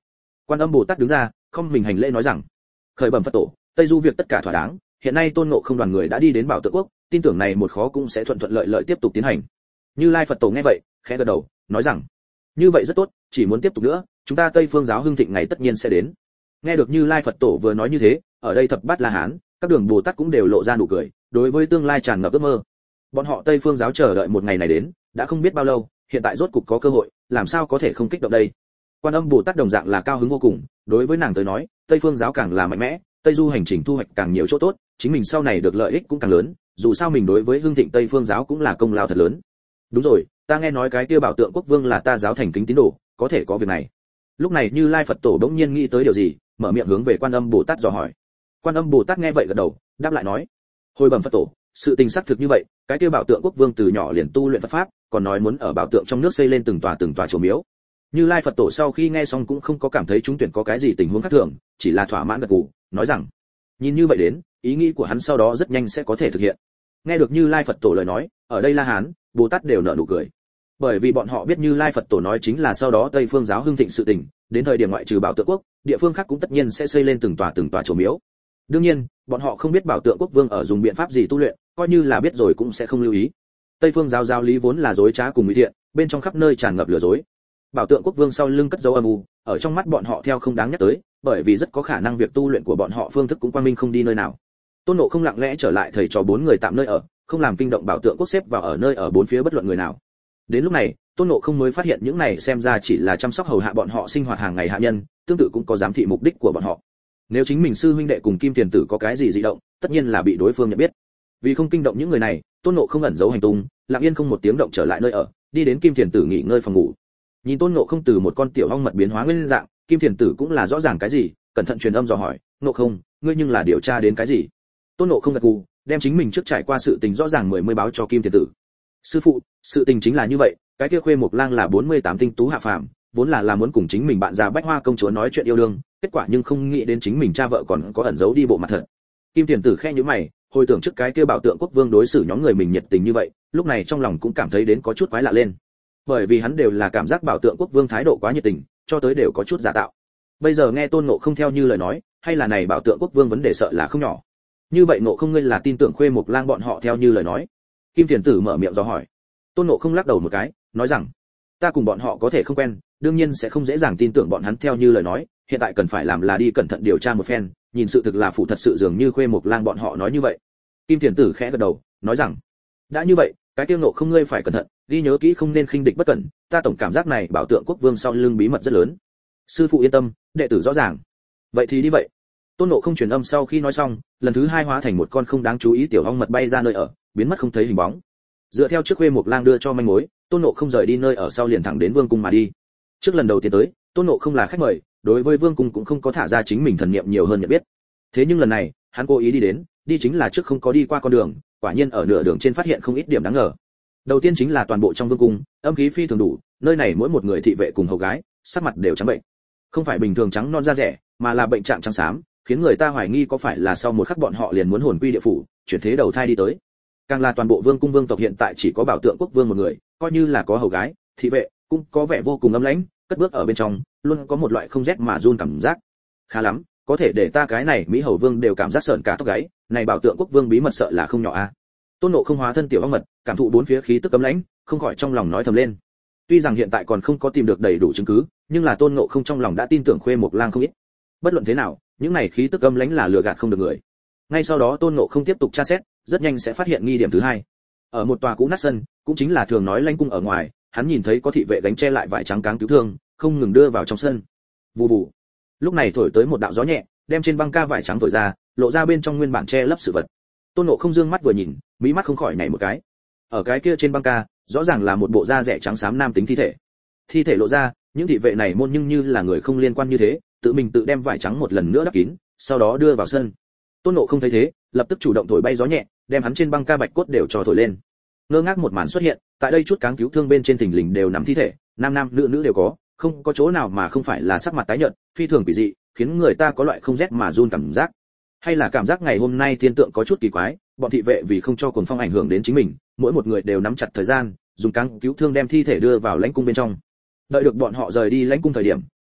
Quan Âm Bồ Tát đứng ra, không mình hành lễ nói rằng: khởi bẩm Phật tổ, Tây Du việc tất cả thỏa đáng, hiện nay Tôn Ngộ Không đoàn người đã đi đến Bảo Tượng Quốc, tin tưởng này một khó cũng sẽ thuận thuận lợi lợi tiếp tục tiến hành. Như Lai Phật tổ nghe vậy, khẽ gật đầu, nói rằng: như vậy rất tốt, chỉ muốn tiếp tục nữa, chúng ta Tây Phương giáo hưng thịnh ngày tất nhiên sẽ đến. Nghe được Như Lai Phật tổ vừa nói như thế, ở đây thập bát La Hán, các đường Bồ Tát cũng đều lộ ra nụ cười, đối với tương lai tràn ngập ước mơ. Bọn họ Tây Phương giáo chờ đợi một ngày này đến, đã không biết bao lâu, hiện tại rốt cục có cơ hội, làm sao có thể không kích động đây. Quan Âm Bồ Tát đồng dạng là cao hứng vô cùng, đối với nàng tới nói, Tây Phương giáo càng là mạnh mẽ, Tây Du hành trình thu hoạch càng nhiều chỗ tốt, chính mình sau này được lợi ích cũng càng lớn, dù sao mình đối với hưng thịnh Tây Phương giáo cũng là công lao thật lớn. Đúng rồi, ta nghe nói cái kia Bảo Tượng Quốc Vương là ta giáo thành kính tín đồ, có thể có việc này. Lúc này Như Lai Phật tổ bỗng nhiên nghĩ tới điều gì, mở miệng hướng về Quan Âm Bồ Tát dò hỏi. Quan Âm Bồ Tát nghe vậy gật đầu, đáp lại nói: hồi bẩm Phật tổ, sự tình xác thực như vậy, cái kia Bảo Tượng Quốc Vương từ nhỏ liền tu luyện Phật pháp, còn nói muốn ở bảo tượng trong nước xây lên từng tòa từng tòa chùa miếu. Như Lai Phật tổ sau khi nghe xong cũng không có cảm thấy chúng tuyển có cái gì tình huống khác thường, chỉ là thỏa mãn gật gù, nói rằng: nhìn như vậy đến, ý nghĩ của hắn sau đó rất nhanh sẽ có thể thực hiện. Nghe được Như Lai Phật tổ lời nói, ở đây La Hán, Bồ Tát đều nở nụ cười, bởi vì bọn họ biết Như Lai Phật tổ nói chính là sau đó Tây Phương giáo hưng thịnh sự tình, đến thời điểm ngoại trừ Bảo Tượng Quốc, địa phương khác cũng tất nhiên sẽ xây lên từng tòa từng tòa chùa miếu. Đương nhiên, bọn họ không biết Bảo Tượng Quốc Vương ở dùng biện pháp gì tu luyện, coi như là biết rồi cũng sẽ không lưu ý. Tây Phương giáo giáo lý vốn là dối trá cùng nguy thiện, bên trong khắp nơi tràn ngập lừa dối. Bảo Tượng Quốc Vương sau lưng cất dấu âm u, ở trong mắt bọn họ theo không đáng nhắc tới, bởi vì rất có khả năng việc tu luyện của bọn họ phương thức cũng quang minh không đi nơi nào. Tôn Ngộ Không lặng lẽ trở lại thầy trò bốn người tạm nơi ở, không làm kinh động Bảo Tượng Quốc xếp vào ở nơi ở bốn phía bất luận người nào. Đến lúc này, Tôn Ngộ Không mới phát hiện những này xem ra chỉ là chăm sóc hầu hạ bọn họ sinh hoạt hàng ngày hạ nhân, tương tự cũng có giám thị mục đích của bọn họ. Nếu chính mình sư huynh đệ cùng Kim Tiền Tử có cái gì dị động, tất nhiên là bị đối phương nhận biết. Vì không kinh động những người này, Tôn Ngộ Không ẩn giấu hành tung, lặng yên không một tiếng động trở lại nơi ở, đi đến Kim Tiền Tử nghỉ ngơi phòng ngủ. Nhìn Tôn Ngộ Không từ một con tiểu ong mật biến hóa nguyên dạng, Kim Tiền Tử cũng là rõ ràng cái gì, cẩn thận truyền âm dò hỏi: Ngộ Không, ngươi nhưng là điều tra đến cái gì? Tôn Ngộ Không gật gù, đem chính mình trước trải qua sự tình rõ ràng mười mươi báo cho Kim Tiền Tử. Sư phụ, sự tình chính là như vậy, cái kia Khuê Mộc Lang là bốn mươi tám tinh tú hạ phàm, vốn là là muốn cùng chính mình bạn già Bách Hoa công chúa nói chuyện yêu đương, kết quả nhưng không nghĩ đến chính mình cha vợ còn có ẩn giấu đi bộ mặt thật. Kim Tiền Tử khe nhíu mày, hồi tưởng trước cái kia Bảo Tượng Quốc Vương đối xử nhóm người mình nhiệt tình như vậy, lúc này trong lòng cũng cảm thấy đến có chút quái lạ lên. Bởi vì hắn đều là cảm giác Bảo Tượng Quốc Vương thái độ quá nhiệt tình, cho tới đều có chút giả tạo. Bây giờ nghe Tôn Ngộ Không theo như lời nói, hay là này Bảo Tượng Quốc Vương vấn đề sợ là không nhỏ. Như vậy Ngộ Không ngươi là tin tưởng Khuê Mộc Lang bọn họ theo như lời nói? Kim Tiền Tử mở miệng dò hỏi. Tôn Ngộ Không lắc đầu một cái, nói rằng: ta cùng bọn họ có thể không quen, đương nhiên sẽ không dễ dàng tin tưởng bọn hắn theo như lời nói, hiện tại cần phải làm là đi cẩn thận điều tra một phen, nhìn sự thực là phụ thật sự dường như Khuê Mộc Lang bọn họ nói như vậy. Kim Tiền Tử khẽ gật đầu, nói rằng: đã như vậy, cái tiêu Ngộ Không ngươi phải cẩn thận, ghi nhớ kỹ không nên khinh địch bất cẩn, ta tổng cảm giác này Bảo Tượng Quốc Vương sau lưng bí mật rất lớn. Sư phụ yên tâm, đệ tử rõ ràng. Vậy thì đi vậy. Tôn Ngộ Không truyền âm sau khi nói xong, lần thứ hai hóa thành một con không đáng chú ý tiểu ong mật bay ra nơi ở, biến mất không thấy hình bóng. Dựa theo trước Khuê Mộc Lang đưa cho manh mối, Tôn Ngộ Không rời đi nơi ở sau liền thẳng đến Vương cung mà đi. Trước lần đầu tiên tới, Tôn Ngộ Không là khách mời, đối với Vương cung cũng không có thả ra chính mình thần niệm nhiều hơn nhận biết. Thế nhưng lần này, hắn cố ý đi đến, đi chính là trước không có đi qua con đường, quả nhiên ở nửa đường trên phát hiện không ít điểm đáng ngờ. Đầu tiên chính là toàn bộ trong vương cung, âm khí phi thường đủ, nơi này mỗi một người thị vệ cùng hầu gái, sắc mặt đều trắng bệnh. Không phải bình thường trắng non da rẻ, mà là bệnh trạng trắng xám, khiến người ta hoài nghi có phải là sau một khắc bọn họ liền muốn hồn quy địa phủ, chuyển thế đầu thai đi tới. Càng là toàn bộ vương cung vương tộc hiện tại chỉ có Bảo Tượng Quốc Vương một người, coi như là có hầu gái, thị vệ, cũng có vẻ vô cùng âm lãnh, cất bước ở bên trong, luôn có một loại không rét mà run cảm giác. Khá lắm, có thể để ta cái này Mỹ Hầu Vương đều cảm giác sởn cả tóc gáy, này Bảo Tượng Quốc Vương bí mật sợ là không nhỏ a. Tôn Ngộ Không hóa thân tiểu ong mật, cảm thụ bốn phía khí tức cấm lãnh, không khỏi trong lòng nói thầm lên. Tuy rằng hiện tại còn không có tìm được đầy đủ chứng cứ, nhưng là Tôn Ngộ Không trong lòng đã tin tưởng Khuê Mộc Lang không ít. Bất luận thế nào, những này khí tức cấm lãnh là lừa gạt không được người. Ngay sau đó Tôn Ngộ Không tiếp tục tra xét, rất nhanh sẽ phát hiện nghi điểm thứ hai. Ở một tòa cũ nát sân, cũng chính là thường nói lãnh cung ở ngoài, hắn nhìn thấy có thị vệ gánh che lại vải trắng cáng cứu thương, không ngừng đưa vào trong sân. Vù vù. Lúc này thổi tới một đạo gió nhẹ, đem trên băng ca vải trắng thổi ra, lộ ra bên trong nguyên bản che lấp sự vật. Tôn Ngộ Không dương mắt vừa nhìn, mí mắt không khỏi nhảy một cái. Ở cái kia trên băng ca, rõ ràng là một bộ da rẻ trắng xám nam tính thi thể. Thi thể lộ ra, những thị vệ này môn nhưng như là người không liên quan như thế, tự mình tự đem vải trắng một lần nữa đắp kín, sau đó đưa vào sân. Tôn Ngộ Không thấy thế, lập tức chủ động thổi bay gió nhẹ, đem hắn trên băng ca bạch cốt đều cho thổi lên. Ngơ ngác một màn xuất hiện, tại đây chút cáng cứu thương bên trên thình lình đều nằm thi thể, nam nam nữ nữ đều có, không có chỗ nào mà không phải là sắc mặt tái nhợt, phi thường kỳ dị, khiến người ta có loại không rét mà run cảm giác. Hay là cảm giác ngày hôm nay thiên tượng có chút kỳ quái, bọn thị vệ vì không cho cuồng phong ảnh hưởng đến chính mình, mỗi một người đều nắm chặt thời gian, dùng cáng cứu thương đem thi thể đưa vào lãnh cung bên trong. Đợi được bọn họ rời đi lãnh cung thời điểm,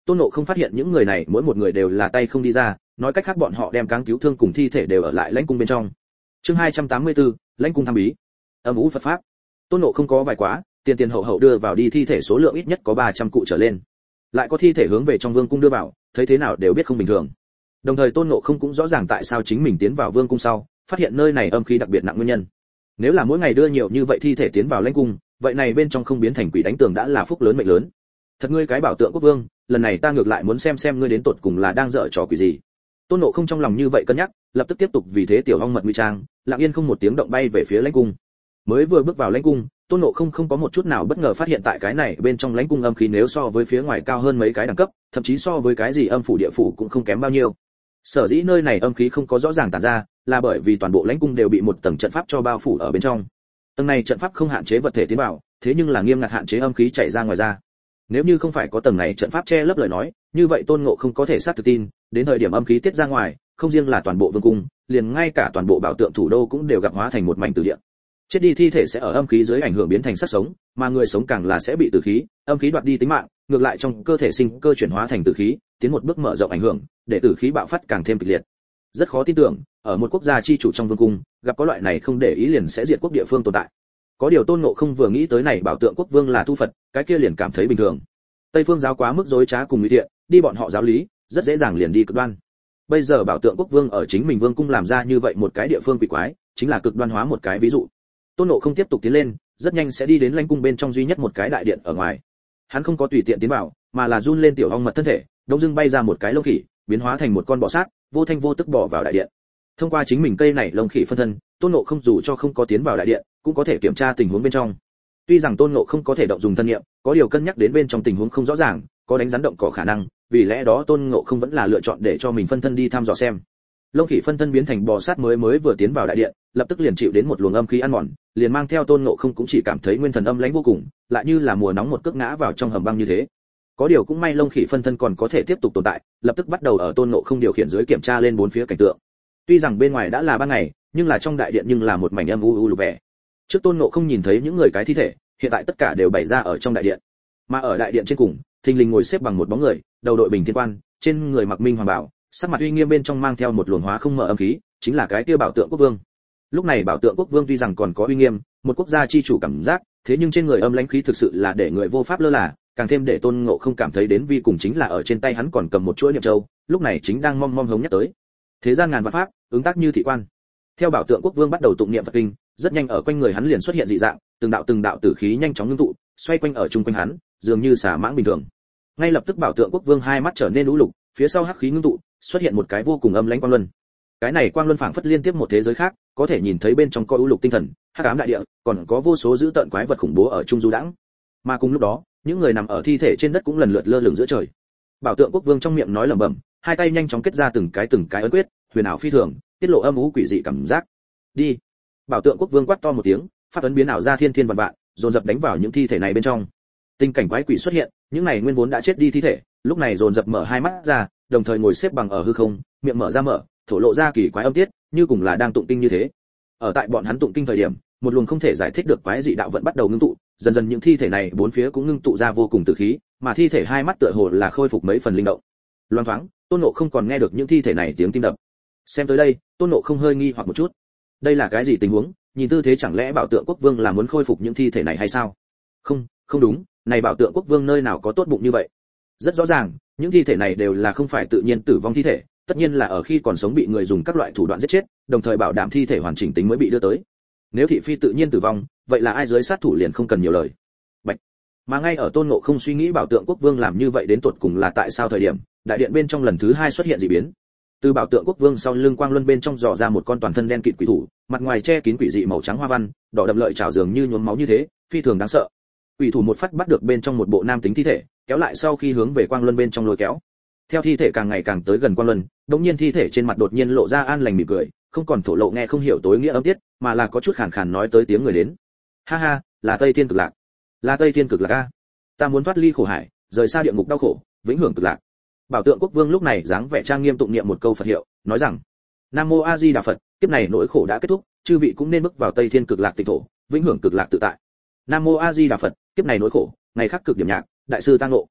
Tôn Ngộ không phát hiện những người này mỗi một người đều là tay không đi ra, nói cách khác bọn họ đem cáng cứu thương cùng thi thể đều ở lại lãnh cung bên trong. Chương hai trăm tám mươi tư, lãnh cung thăm bí. Âm ú Phật pháp. Tôn Ngộ không có vài quá, tiền tiền hậu hậu đưa vào đi thi thể số lượng ít nhất có ba trăm cụ trở lên. Lại có thi thể hướng về trong vương cung đưa vào, thấy thế nào đều biết không bình thường. Đồng thời Tôn Ngộ không cũng rõ ràng tại sao chính mình tiến vào vương cung sau, phát hiện nơi này âm khí đặc biệt nặng nguyên nhân. Nếu là mỗi ngày đưa nhiều như vậy thi thể tiến vào lãnh cung, vậy này bên trong không biến thành quỷ đánh tường đã là phúc lớn mệnh lớn. Thật ngươi cái bảo tượng quốc vương, lần này ta ngược lại muốn xem xem ngươi đến tột cùng là đang dở trò quỷ gì. Tôn Ngộ không trong lòng như vậy cân nhắc, lập tức tiếp tục vì thế tiểu ong mật nguy trang, lặng yên không một tiếng động bay về phía lãnh cung. Mới vừa bước vào lãnh cung, Tôn Ngộ không không có một chút nào bất ngờ phát hiện tại cái này bên trong lãnh cung âm khí nếu so với phía ngoài cao hơn mấy cái đẳng cấp, thậm chí so với cái gì âm phủ địa phủ cũng không kém bao nhiêu. Sở dĩ nơi này âm khí không có rõ ràng tản ra, là bởi vì toàn bộ lãnh cung đều bị một tầng trận pháp cho bao phủ ở bên trong. Tầng này trận pháp không hạn chế vật thể tiến vào, thế nhưng là nghiêm ngặt hạn chế âm khí chảy ra ngoài ra. Nếu như không phải có tầng này trận pháp che lấp lời nói, như vậy Tôn Ngộ không có thể xác thực tin, đến thời điểm âm khí tiết ra ngoài, không riêng là toàn bộ vương cung, liền ngay cả toàn bộ bảo tượng thủ đô cũng đều gặp hóa thành một mảnh tử địa. Chết đi thi thể sẽ ở âm khí dưới ảnh hưởng biến thành sát sống, mà người sống càng là sẽ bị tử khí, âm khí đoạt đi tính mạng, ngược lại trong cơ thể sinh cơ chuyển hóa thành tử khí, tiến một bước mở rộng ảnh hưởng, để tử khí bạo phát càng thêm kịch liệt. Rất khó tin tưởng, ở một quốc gia chi chủ trong vương cung, gặp có loại này không để ý liền sẽ diệt quốc địa phương tồn tại. Có điều Tôn Ngộ không vừa nghĩ tới này bảo tượng quốc vương là tu Phật, cái kia liền cảm thấy bình thường. Tây phương giáo quá mức dối trá cùng nguy thiện, đi bọn họ giáo lý, rất dễ dàng liền đi cực đoan. Bây giờ bảo tượng quốc vương ở chính mình vương cung làm ra như vậy một cái địa phương quỷ quái, chính là cực đoan hóa một cái ví dụ. Tôn Ngộ không tiếp tục tiến lên, rất nhanh sẽ đi đến lãnh cung bên trong duy nhất một cái đại điện ở ngoài. Hắn không có tùy tiện tiến vào, mà là run lên tiểu ong mật thân thể, đông dưng bay ra một cái lông khỉ, biến hóa thành một con bò sát, vô thanh vô tức bỏ vào đại điện. Thông qua chính mình cây này lông khỉ phân thân, Tôn Ngộ không dù cho không có tiến vào đại điện, cũng có thể kiểm tra tình huống bên trong. Tuy rằng Tôn Ngộ không có thể động dùng thân niệm, có điều cân nhắc đến bên trong tình huống không rõ ràng, có đánh rắn động cỏ khả năng, vì lẽ đó Tôn Ngộ không vẫn là lựa chọn để cho mình phân thân đi thăm dò xem. Lông khỉ phân thân biến thành bò sát mới mới vừa tiến vào đại điện, lập tức liền chịu đến một luồng âm khí ăn mòn, liền mang theo Tôn Ngộ không cũng chỉ cảm thấy nguyên thần âm lãnh vô cùng, lại như là mùa nóng một cước ngã vào trong hầm băng như thế. Có điều cũng may lông khỉ phân thân còn có thể tiếp tục tồn tại, lập tức bắt đầu ở Tôn Ngộ không điều khiển dưới kiểm tra lên bốn phía cảnh tượng. Tuy rằng bên ngoài đã là ban ngày, nhưng là trong đại điện nhưng là một mảnh âm u u lục vẻ. Trước Tôn Ngộ không nhìn thấy những người cái thi thể, hiện tại tất cả đều bày ra ở trong đại điện. Mà ở đại điện trên cùng, thình lình ngồi xếp bằng một bóng người, đầu đội bình thiên quan, trên người mặc minh hoàng bào, sắc mặt uy nghiêm bên trong mang theo một luồng hóa không mở âm khí, chính là cái kia bảo tượng quốc vương. Lúc này bảo tượng quốc vương tuy rằng còn có uy nghiêm, một quốc gia chi chủ cảm giác, thế nhưng trên người âm lãnh khí thực sự là để người vô pháp lơ là, càng thêm để Tôn Ngộ không cảm thấy đến vi cùng chính là ở trên tay hắn còn cầm một chuỗi niệm châu, lúc này chính đang mong mong hống nhắc tới. Thế gian ngàn vạn pháp, ứng tác như thị quan. Theo bảo tượng quốc vương bắt đầu tụng niệm Phật kinh, rất nhanh ở quanh người hắn liền xuất hiện dị dạng, từng đạo từng đạo tử khí nhanh chóng ngưng tụ, xoay quanh ở chung quanh hắn, dường như xà mãng bình thường. Ngay lập tức bảo tượng quốc vương hai mắt trở nên lũ lục, phía sau hắc khí ngưng tụ, xuất hiện một cái vô cùng âm lãnh quang luân. Cái này quang luân phảng phất liên tiếp một thế giới khác, có thể nhìn thấy bên trong có u lục tinh thần, hắc ám đại địa, còn có vô số dữ tợn quái vật khủng bố ở trung du đãng. Mà cùng lúc đó, những người nằm ở thi thể trên đất cũng lần lượt lơ lửng giữa trời. Bảo tượng quốc vương trong miệng nói lẩm bẩm, hai tay nhanh chóng kết ra từng cái từng cái ấn quyết, huyền ảo phi thường, tiết lộ âm u quỷ dị cảm giác. Đi. Bảo tượng quốc vương quát to một tiếng, pháp ấn biến ảo ra thiên thiên vạn vạn, dồn dập đánh vào những thi thể này bên trong. Tình cảnh quái quỷ xuất hiện, những này nguyên vốn đã chết đi thi thể, lúc này dồn dập mở hai mắt ra, đồng thời ngồi xếp bằng ở hư không, miệng mở ra mở, thổ lộ ra kỳ quái âm tiết, như cùng là đang tụng kinh như thế. Ở tại bọn hắn tụng kinh thời điểm, một luồng không thể giải thích được quái dị đạo vận bắt đầu ngưng tụ, dần dần những thi thể này bốn phía cũng ngưng tụ ra vô cùng tử khí, mà thi thể hai mắt tựa hồ là khôi phục mấy phần linh động. Loan thoáng, Tôn Ngộ không còn nghe được những thi thể này tiếng tim đập. Xem tới đây, Tôn Ngộ không hơi nghi hoặc một chút. Đây là cái gì tình huống? Nhìn tư thế chẳng lẽ bảo tượng quốc vương là muốn khôi phục những thi thể này hay sao? Không, không đúng, này bảo tượng quốc vương nơi nào có tốt bụng như vậy? Rất rõ ràng, những thi thể này đều là không phải tự nhiên tử vong thi thể, tất nhiên là ở khi còn sống bị người dùng các loại thủ đoạn giết chết, đồng thời bảo đảm thi thể hoàn chỉnh tính mới bị đưa tới. Nếu thị phi tự nhiên tử vong, vậy là ai dưới sát thủ liền không cần nhiều lời. Bạch. Mà ngay ở Tôn Ngộ không suy nghĩ bảo tượng quốc vương làm như vậy đến tột cùng là tại sao thời điểm, đại điện bên trong lần thứ hai xuất hiện dị biến. Từ bảo tượng quốc vương sau lưng quang luân bên trong dò ra một con toàn thân đen kịt quỷ thủ, mặt ngoài che kín quỷ dị màu trắng hoa văn, đỏ đậm lợi chảo dường như nhuốm máu như thế, phi thường đáng sợ. Quỷ thủ một phát bắt được bên trong một bộ nam tính thi thể, kéo lại sau khi hướng về quang luân bên trong lôi kéo. Theo thi thể càng ngày càng tới gần quang luân, đột nhiên thi thể trên mặt đột nhiên lộ ra an lành mỉm cười, không còn thổ lộ nghe không hiểu tối nghĩa âm tiết, mà là có chút khàn khàn nói tới tiếng người đến. Ha ha, là Tây Thiên Cực Lạc, là Tây Thiên Cực Lạc a. Ta muốn thoát ly khổ hải, rời xa địa ngục đau khổ, vĩnh hưởng cực lạc. Bảo tượng quốc vương lúc này dáng vẻ trang nghiêm tụng niệm một câu Phật hiệu, nói rằng: Nam mô A Di Đà Phật, kiếp này nỗi khổ đã kết thúc, chư vị cũng nên bước vào Tây Thiên Cực Lạc tịnh thổ, vĩnh hưởng cực lạc tự tại. Nam mô A Di Đà Phật, kiếp này nỗi khổ, ngày khác cực điểm nhạc, đại sư tang ngộ.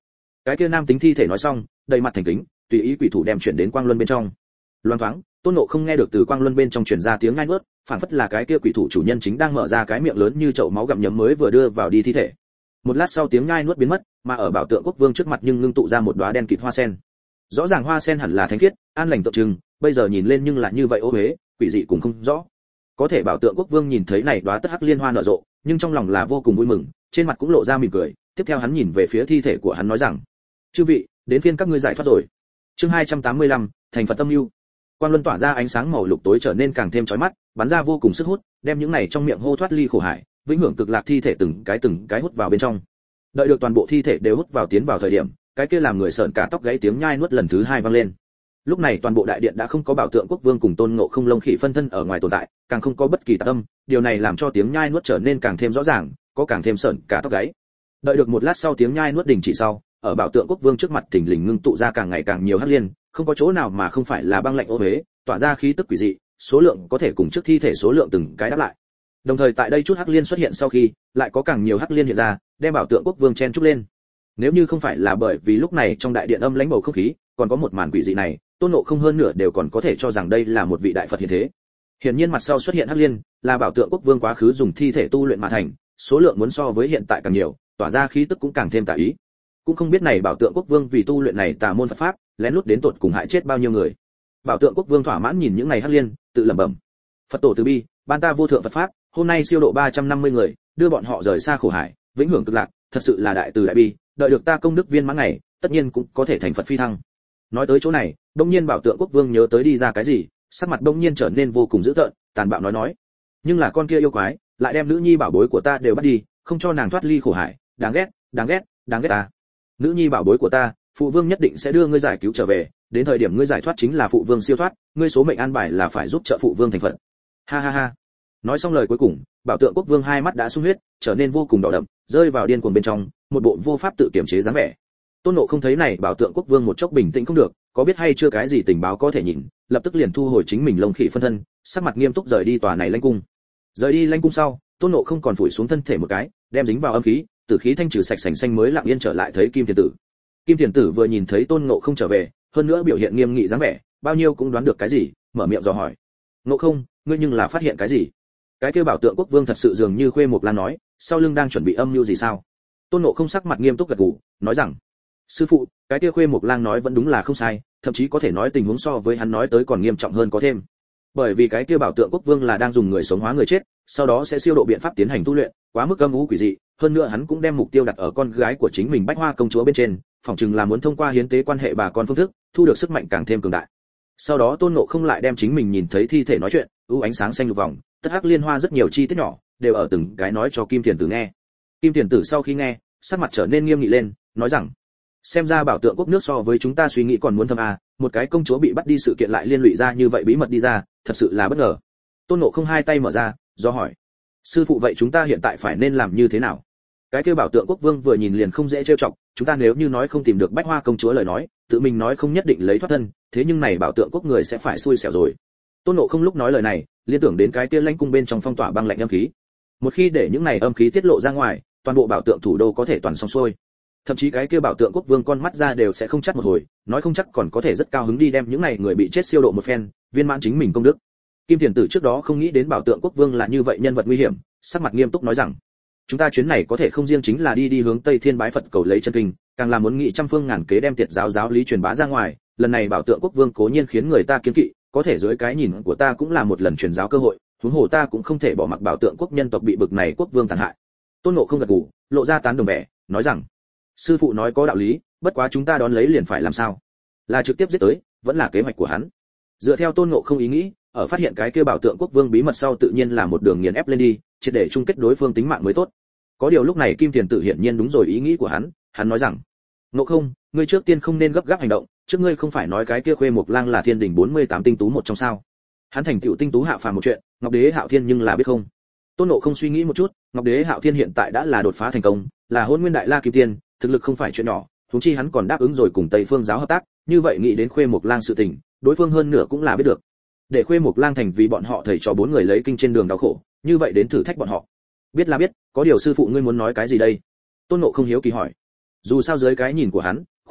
Cái kia nam tính thi thể nói xong, đầy mặt thành kính, tùy ý quỷ thủ đem chuyển đến quang luân bên trong. Loan thoáng, Tôn Ngộ không nghe được từ quang luân bên trong truyền ra tiếng ngai nuốt, phản phất là cái kia quỷ thủ chủ nhân chính đang mở ra cái miệng lớn như chậu máu gặm nhấm mới vừa đưa vào đi thi thể. Một lát sau tiếng ngai nuốt biến mất, mà ở bảo tượng quốc vương trước mặt nhưng ngưng tụ ra một đóa đen kịt hoa sen. Rõ ràng hoa sen hẳn là thánh khiết, an lành tượng trưng, bây giờ nhìn lên nhưng là như vậy ô uế, quỷ dị cũng không rõ. Có thể bảo tượng quốc vương nhìn thấy này đóa tất hắc liên hoa nở rộ, nhưng trong lòng là vô cùng vui mừng, trên mặt cũng lộ ra mỉm cười. Tiếp theo hắn nhìn về phía thi thể của hắn nói rằng: chư vị, đến phiên các ngươi giải thoát rồi. Chương hai trăm tám mươi lăm, thành Phật tâm lưu. Quang luân tỏa ra ánh sáng màu lục tối trở nên càng thêm chói mắt, bắn ra vô cùng sức hút, đem những này trong miệng hô thoát ly khổ hải, vĩnh hưởng cực lạc thi thể từng cái từng cái hút vào bên trong. Đợi được toàn bộ thi thể đều hút vào tiến vào thời điểm, cái kia làm người sợn cả tóc gáy tiếng nhai nuốt lần thứ hai vang lên. Lúc này toàn bộ đại điện đã không có bảo tượng quốc vương cùng Tôn Ngộ Không lông khỉ phân thân ở ngoài tồn tại, càng không có bất kỳ tạp âm, điều này làm cho tiếng nhai nuốt trở nên càng thêm rõ ràng, có càng thêm sợn cả tóc gáy. Đợi được một lát sau tiếng nhai nuốt đình chỉ sau, ở bảo tượng quốc vương trước mặt thình lình ngưng tụ ra càng ngày càng nhiều hắc liên, không có chỗ nào mà không phải là băng lạnh ô uế, tỏa ra khí tức quỷ dị, số lượng có thể cùng trước thi thể số lượng từng cái đáp lại. Đồng thời tại đây chút hắc liên xuất hiện sau khi, lại có càng nhiều hắc liên hiện ra, đem bảo tượng quốc vương chen trúc lên. Nếu như không phải là bởi vì lúc này trong đại điện âm lãnh bầu không khí, còn có một màn quỷ dị này, Tôn Ngộ Không hơn nửa đều còn có thể cho rằng đây là một vị đại Phật hiện thế. Hiển nhiên mặt sau xuất hiện hắc liên, là bảo tượng quốc vương quá khứ dùng thi thể tu luyện mà thành, số lượng muốn so với hiện tại càng nhiều, tỏa ra khí tức cũng càng thêm tà ý. Cũng không biết này bảo tượng quốc vương vì tu luyện này tà môn Phật pháp, lén lút đến tột cùng hại chết bao nhiêu người. Bảo tượng quốc vương thỏa mãn nhìn những này hắc liên, tự lẩm bẩm: Phật tổ từ bi, ban ta vô thượng Phật pháp, hôm nay siêu độ ba trăm năm mươi người, đưa bọn họ rời xa khổ hải, vĩnh hưởng cực lạc, thật sự là đại từ đại bi, đợi được ta công đức viên mãn ngày, tất nhiên cũng có thể thành Phật phi thăng. Nói tới chỗ này, đông nhiên bảo tượng quốc vương nhớ tới đi ra cái gì, sắc mặt đông nhiên trở nên vô cùng dữ tợn, tàn bạo nói nói: nhưng là con kia yêu quái, lại đem nữ nhi bảo bối của ta đều bắt đi, không cho nàng thoát ly khổ hải, đáng ghét, đáng ghét, đáng ghét ta. Nữ nhi bảo bối của ta, phụ vương nhất định sẽ đưa ngươi giải cứu trở về, đến thời điểm ngươi giải thoát chính là phụ vương siêu thoát, ngươi số mệnh an bài là phải giúp trợ phụ vương thành Phật. Ha ha ha. Nói xong lời cuối cùng, bảo tượng quốc vương hai mắt đã sung huyết, trở nên vô cùng đỏ đậm, rơi vào điên cuồng bên trong, một bộ vô pháp tự kiểm chế dáng vẻ. Tôn Ngộ không thấy này bảo tượng quốc vương một chốc bình tĩnh không được, có biết hay chưa cái gì tình báo có thể nhìn, lập tức liền thu hồi chính mình lông khỉ phân thân, sắc mặt nghiêm túc rời đi tòa này lãnh cung. Rời đi lãnh cung sau, Tôn Ngộ không còn phủi xuống thân thể một cái, đem dính vào âm khí, tử khí thanh trừ sạch sành xanh mới lặng yên trở lại thấy Kim Thiền Tử. Kim Thiền Tử vừa nhìn thấy Tôn Ngộ không trở về, hơn nữa biểu hiện nghiêm nghị dáng vẻ, bao nhiêu cũng đoán được cái gì, mở miệng dò hỏi: Ngộ không, ngươi nhưng là phát hiện cái gì? Cái kia bảo tượng quốc vương thật sự dường như Khuê Mộc Lan nói, sau lưng đang chuẩn bị âm mưu gì sao? Tôn Ngộ không sắc mặt nghiêm túc gật gù, nói rằng: sư phụ, cái kia Khuê Mộc Lang nói vẫn đúng là không sai, thậm chí có thể nói tình huống so với hắn nói tới còn nghiêm trọng hơn có thêm. Bởi vì cái kia bảo tượng quốc vương là đang dùng người sống hóa người chết, sau đó sẽ siêu độ biện pháp tiến hành tu luyện, quá mức âm u quỷ dị, hơn nữa hắn cũng đem mục tiêu đặt ở con gái của chính mình Bách Hoa công chúa bên trên, phỏng chừng là muốn thông qua hiến tế quan hệ bà con phương thức, thu được sức mạnh càng thêm cường đại. Sau đó Tôn Ngộ không lại đem chính mình nhìn thấy thi thể nói chuyện, ưu ánh sáng xanh lục vòng, tất hắc liên hoa rất nhiều chi tiết nhỏ, đều ở từng cái nói cho Kim Thiền Tử nghe. Kim Thiền Tử sau khi nghe, sắc mặt trở nên nghiêm nghị lên, nói rằng: xem ra bảo tượng quốc nước so với chúng ta suy nghĩ còn muốn thâm à, một cái công chúa bị bắt đi sự kiện lại liên lụy ra như vậy bí mật đi ra, thật sự là bất ngờ. Tôn Ngộ không hai tay mở ra, do hỏi: sư phụ vậy chúng ta hiện tại phải nên làm như thế nào? Cái kia bảo tượng quốc vương vừa nhìn liền không dễ trêu chọc, chúng ta nếu như nói không tìm được Bách Hoa công chúa lời nói, tự mình nói không nhất định lấy thoát thân, thế nhưng này bảo tượng quốc người sẽ phải xui xẻo rồi. Tôn Ngộ không lúc nói lời này, liên tưởng đến cái kia lãnh cung bên trong phong tỏa băng lạnh âm khí. Một khi để những này âm khí tiết lộ ra ngoài, toàn bộ bảo tượng thủ đô có thể toàn xong xuôi. Thậm chí cái kia bảo tượng quốc vương con mắt ra đều sẽ không chắc một hồi, nói không chắc còn có thể rất cao hứng đi đem những này người bị chết siêu độ một phen, viên mãn chính mình công đức. Kim Thiền Tử trước đó không nghĩ đến bảo tượng quốc vương là như vậy nhân vật nguy hiểm, sắc mặt nghiêm túc nói rằng: chúng ta chuyến này có thể không riêng chính là đi đi hướng Tây Thiên bái Phật cầu lấy chân kinh, càng là muốn nghị trăm phương ngàn kế đem tiệt giáo giáo lý truyền bá ra ngoài. Lần này bảo tượng quốc vương cố nhiên khiến người ta kiêng kỵ, có thể dưới cái nhìn của ta cũng là một lần truyền giáo cơ hội, huống hồ ta cũng không thể bỏ mặc bảo tượng quốc nhân tộc bị bực này quốc vương tàn hại. Tôn Ngộ không gật gù, lộ ra tán đồng vẻ, nói rằng: sư phụ nói có đạo lý, bất quá chúng ta đón lấy liền phải làm sao? Là trực tiếp giết tới, vẫn là kế hoạch của hắn? Dựa theo Tôn Ngộ không ý nghĩ, ở phát hiện cái kia bảo tượng quốc vương bí mật sau tự nhiên là một đường nghiền ép lên đi, chỉ để chung kết đối phương tính mạng mới tốt. Có điều lúc này Kim Thiền Tử hiển nhiên đúng rồi ý nghĩ của hắn, hắn nói rằng: Ngộ không, ngươi trước tiên không nên gấp gáp hành động, trước ngươi không phải nói cái kia Khuê Mộc Lang là thiên đình bốn mươi tám tinh tú một trong sao? Hắn thành tựu tinh tú hạ phàm một chuyện, Ngọc Đế Hạo Thiên nhưng là biết không? Tôn Ngộ không suy nghĩ một chút, Ngọc Đế Hạo Thiên hiện tại đã là đột phá thành công, là Hôn Nguyên Đại La Kim Tiên, thực lực không phải chuyện nhỏ, huống chi hắn còn đáp ứng rồi cùng Tây Phương giáo hợp tác, như vậy nghĩ đến Khuê Mộc Lang sự tình, đối phương hơn nửa cũng là biết được. Để Khuê Mộc Lang thành vì bọn họ thầy trò bốn người lấy kinh trên đường đau khổ, như vậy đến thử thách bọn họ. Biết là biết, có điều sư phụ ngươi muốn nói cái gì đây? Tôn Ngộ không hiếu kỳ hỏi. Dù sao dưới cái nhìn của hắn,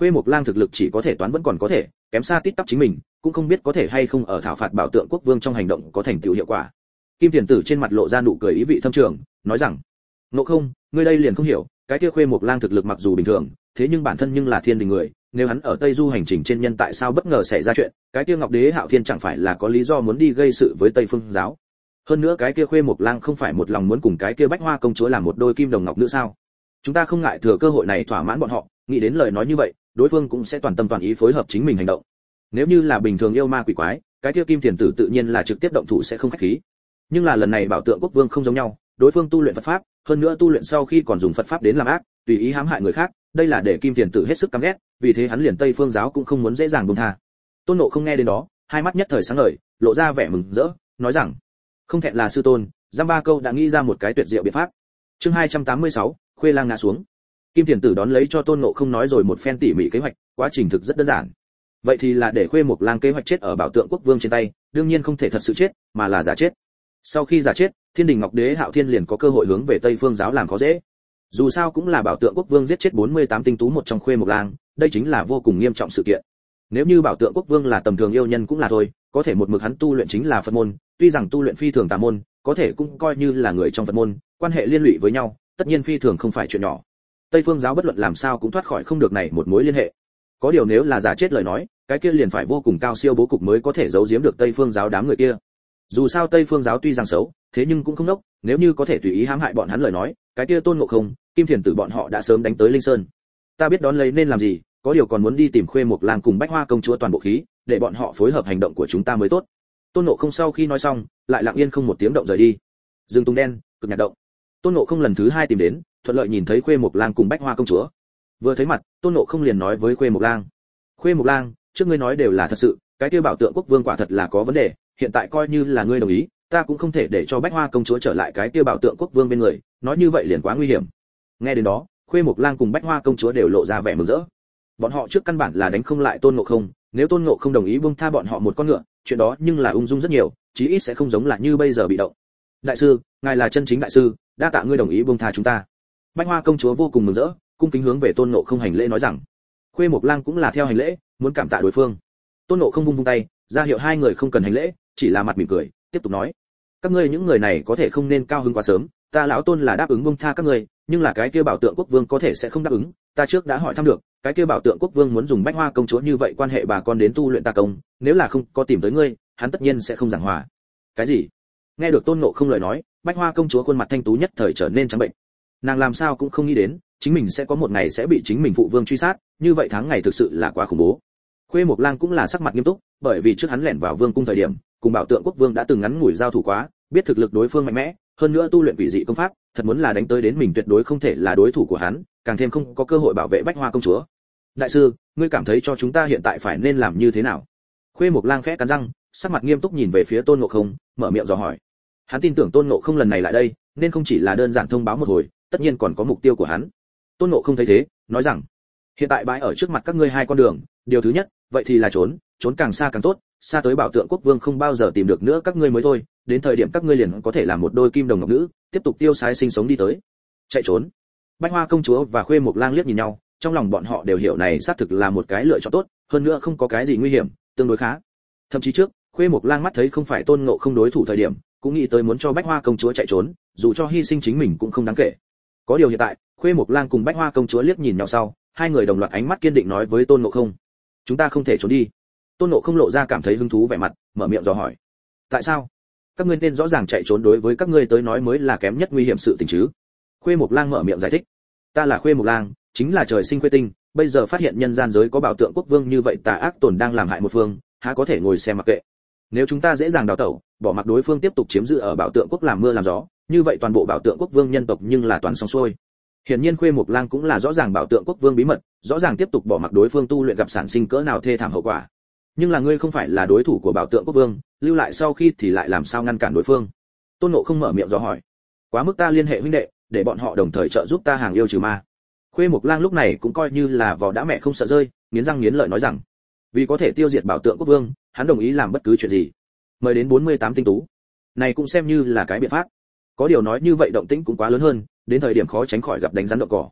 Khuê Mộc Lang thực lực chỉ có thể toán vẫn còn có thể, kém xa tít tắp chính mình, cũng không biết có thể hay không ở thảo phạt Bảo Tượng Quốc Vương trong hành động có thành tựu hiệu quả. Kim Tiền Tử trên mặt lộ ra nụ cười ý vị thâm trường, nói rằng: "Ngộ Không, ngươi đây liền không hiểu, cái kia Khuê Mộc Lang thực lực mặc dù bình thường, thế nhưng bản thân nhưng là thiên đình người, nếu hắn ở Tây Du hành trình trên nhân tại sao bất ngờ xảy ra chuyện, cái kia Ngọc Đế Hạo Thiên chẳng phải là có lý do muốn đi gây sự với Tây Phương giáo? Hơn nữa cái kia Khuê Mộc Lang không phải một lòng muốn cùng cái kia Bách Hoa công chúa làm một đôi kim đồng ngọc nữ sao? Chúng ta không ngại thừa cơ hội này thỏa mãn bọn họ." Nghĩ đến lời nói như vậy, đối phương cũng sẽ toàn tâm toàn ý phối hợp chính mình hành động. Nếu như là bình thường yêu ma quỷ quái, cái kia Kim Tiền Tử tự nhiên là trực tiếp động thủ sẽ không khách khí. Nhưng là lần này Bảo Tượng Quốc Vương không giống nhau, đối phương tu luyện Phật pháp, hơn nữa tu luyện sau khi còn dùng Phật pháp đến làm ác, tùy ý hãm hại người khác, đây là để Kim Tiền Tử hết sức căm ghét, vì thế hắn liền Tây Phương giáo cũng không muốn dễ dàng buông tha. Tôn Ngộ không nghe đến đó, hai mắt nhất thời sáng ngời, lộ ra vẻ mừng rỡ, nói rằng: "Không thẹn là sư tôn, giam ba câu đã nghĩ ra một cái tuyệt diệu biện pháp." Chương hai trăm tám mươi sáu, Khuê Lang ngã xuống. Kim Tiền Tử đón lấy cho Tôn Ngộ không nói rồi một phen tỉ mỉ kế hoạch, quá trình thực rất đơn giản. Vậy thì là để Khuê Mộc Lang kế hoạch chết ở Bảo Tượng Quốc Vương trên tay, đương nhiên không thể thật sự chết, mà là giả chết. Sau khi giả chết, Thiên Đình Ngọc Đế Hạo Thiên liền có cơ hội hướng về Tây Phương giáo làm khó dễ. Dù sao cũng là Bảo Tượng Quốc Vương giết chết bốn mươi tám tinh tú một trong Khuê Mộc Lang, đây chính là vô cùng nghiêm trọng sự kiện. Nếu như Bảo Tượng Quốc Vương là tầm thường yêu nhân cũng là thôi, có thể một mực hắn tu luyện chính là Phật môn, tuy rằng tu luyện phi thường tà môn, có thể cũng coi như là người trong Phật môn, quan hệ liên lụy với nhau, tất nhiên phi thường không phải chuyện nhỏ. Tây Phương giáo bất luận làm sao cũng thoát khỏi không được này một mối liên hệ. Có điều nếu là giả chết lời nói, cái kia liền phải vô cùng cao siêu bố cục mới có thể giấu giếm được Tây Phương giáo đám người kia. Dù sao Tây Phương giáo tuy rằng xấu, thế nhưng cũng không đốc, nếu như có thể tùy ý hãm hại bọn hắn lời nói, cái kia Tôn Ngộ Không, Kim Thiền Tử bọn họ đã sớm đánh tới Linh Sơn. Ta biết đón lấy nên làm gì, có điều còn muốn đi tìm Khuê Mộc Lang cùng Bách Hoa công chúa toàn bộ khí, để bọn họ phối hợp hành động của chúng ta mới tốt. Tôn Ngộ Không sau khi nói xong, lại lặng yên không một tiếng động rời đi. Dương Tung đen, cực nhạc động. Tôn Ngộ Không lần thứ hai tìm đến, thuận lợi nhìn thấy Khuê Mộc Lang cùng Bách Hoa công chúa. Vừa thấy mặt, Tôn Ngộ Không liền nói với Khuê Mộc Lang: "Khuê Mộc Lang, trước ngươi nói đều là thật sự, cái kia Bảo Tượng Quốc Vương quả thật là có vấn đề, hiện tại coi như là ngươi đồng ý, ta cũng không thể để cho Bách Hoa công chúa trở lại cái kia Bảo Tượng Quốc Vương bên người, nói như vậy liền quá nguy hiểm." Nghe đến đó, Khuê Mộc Lang cùng Bách Hoa công chúa đều lộ ra vẻ mừng rỡ. Bọn họ trước căn bản là đánh không lại Tôn Ngộ Không, nếu Tôn Ngộ Không đồng ý buông tha bọn họ một con ngựa, chuyện đó nhưng là ung dung rất nhiều, chí ít sẽ không giống là như bây giờ bị động. "Đại sư, ngài là chân chính đại sư, đa tạ ngươi đồng ý buông tha chúng ta." Bách Hoa công chúa vô cùng mừng rỡ, cung kính hướng về Tôn Ngộ Không hành lễ nói rằng. Khuê Mộc Lang cũng là theo hành lễ, muốn cảm tạ đối phương. Tôn Ngộ Không vung vung tay, ra hiệu hai người không cần hành lễ, chỉ là mặt mỉm cười, tiếp tục nói: "Các ngươi những người này có thể không nên cao hứng quá sớm, ta lão Tôn là đáp ứng buông tha các ngươi, nhưng là cái kia Bảo Tượng Quốc Vương có thể sẽ không đáp ứng, ta trước đã hỏi thăm được, cái kia Bảo Tượng Quốc Vương muốn dùng Bách Hoa công chúa như vậy quan hệ bà con đến tu luyện tà công, nếu là không có tìm tới ngươi, hắn tất nhiên sẽ không giảng hòa." "Cái gì?" Nghe được Tôn Ngộ Không lời nói, Bách Hoa công chúa khuôn mặt thanh tú nhất thời trở nên trắng bệnh. Nàng làm sao cũng không nghĩ đến, chính mình sẽ có một ngày sẽ bị chính mình phụ vương truy sát, như vậy tháng ngày thực sự là quá khủng bố. Khuê Mộc Lang cũng là sắc mặt nghiêm túc, bởi vì trước hắn lẻn vào vương cung thời điểm, cùng Bảo Tượng Quốc Vương đã từng ngắn ngủi giao thủ quá, biết thực lực đối phương mạnh mẽ, hơn nữa tu luyện quỷ dị công pháp, thật muốn là đánh tới đến mình tuyệt đối không thể là đối thủ của hắn, càng thêm không có cơ hội bảo vệ Bách Hoa công chúa. "Đại sư, ngươi cảm thấy cho chúng ta hiện tại phải nên làm như thế nào?" Khuê Mộc Lang khẽ cắn răng, sắc mặt nghiêm túc nhìn về phía Tôn Ngộ Không, mở miệng dò hỏi. Hắn tin tưởng Tôn Ngộ Không lần này lại đây, nên không chỉ là đơn giản thông báo một hồi, tất nhiên còn có mục tiêu của hắn. Tôn Ngộ Không thấy thế, nói rằng: "Hiện tại bãi ở trước mặt các ngươi hai con đường, điều thứ nhất, vậy thì là trốn, trốn càng xa càng tốt, xa tới Bảo Tượng Quốc Vương không bao giờ tìm được nữa các ngươi mới thôi, đến thời điểm các ngươi liền có thể làm một đôi kim đồng ngọc nữ, tiếp tục tiêu sái sinh sống đi tới." Chạy trốn. Bách Hoa công chúa và Khuê Mộc Lang liếc nhìn nhau, trong lòng bọn họ đều hiểu này xác thực là một cái lựa chọn tốt, hơn nữa không có cái gì nguy hiểm, tương đối khá. Thậm chí trước, Khuê Mộc Lang mắt thấy không phải Tôn Ngộ Không đối thủ thời điểm, cũng nghĩ tới muốn cho Bách Hoa công chúa chạy trốn, dù cho hy sinh chính mình cũng không đáng kể. Có điều hiện tại, Khuê Mộc Lang cùng Bách Hoa công chúa liếc nhìn nhau sau, hai người đồng loạt ánh mắt kiên định nói với Tôn Ngộ Không: "Chúng ta không thể trốn đi." Tôn Ngộ Không lộ ra cảm thấy hứng thú vẻ mặt, mở miệng dò hỏi: "Tại sao? Các ngươi nên rõ ràng chạy trốn đối với các ngươi tới nói mới là kém nhất nguy hiểm sự tình chứ?" Khuê Mộc Lang mở miệng giải thích: "Ta là Khuê Mộc Lang, chính là trời sinh Khuê Tinh, bây giờ phát hiện nhân gian giới có Bảo Tượng Quốc Vương như vậy tà ác tồn đang làm hại một phương, há có thể ngồi xem mặc kệ. Nếu chúng ta dễ dàng đào tẩu, bỏ mặc đối phương tiếp tục chiếm giữ ở Bảo Tượng Quốc làm mưa làm gió, như vậy toàn bộ Bảo Tượng Quốc Vương nhân tộc nhưng là toàn xong xuôi." Hiển nhiên Khuê Mộc Lang cũng là rõ ràng Bảo Tượng Quốc Vương bí mật, rõ ràng tiếp tục bỏ mặc đối phương tu luyện gặp sản sinh cỡ nào thê thảm hậu quả. Nhưng là ngươi không phải là đối thủ của Bảo Tượng Quốc Vương, lưu lại sau khi thì lại làm sao ngăn cản đối phương? Tôn Ngộ Không mở miệng dò hỏi. "Quá mức ta liên hệ huynh đệ, để bọn họ đồng thời trợ giúp ta hàng yêu trừ ma." Khuê Mộc Lang lúc này cũng coi như là vò đã mẹ không sợ rơi, nghiến răng nghiến lợi nói rằng, vì có thể tiêu diệt Bảo Tượng Quốc Vương, hắn đồng ý làm bất cứ chuyện gì. Mời đến bốn mươi tám tinh tú. Này cũng xem như là cái biện pháp. Có điều nói như vậy động tĩnh cũng quá lớn hơn, đến thời điểm khó tránh khỏi gặp đánh rắn động cỏ.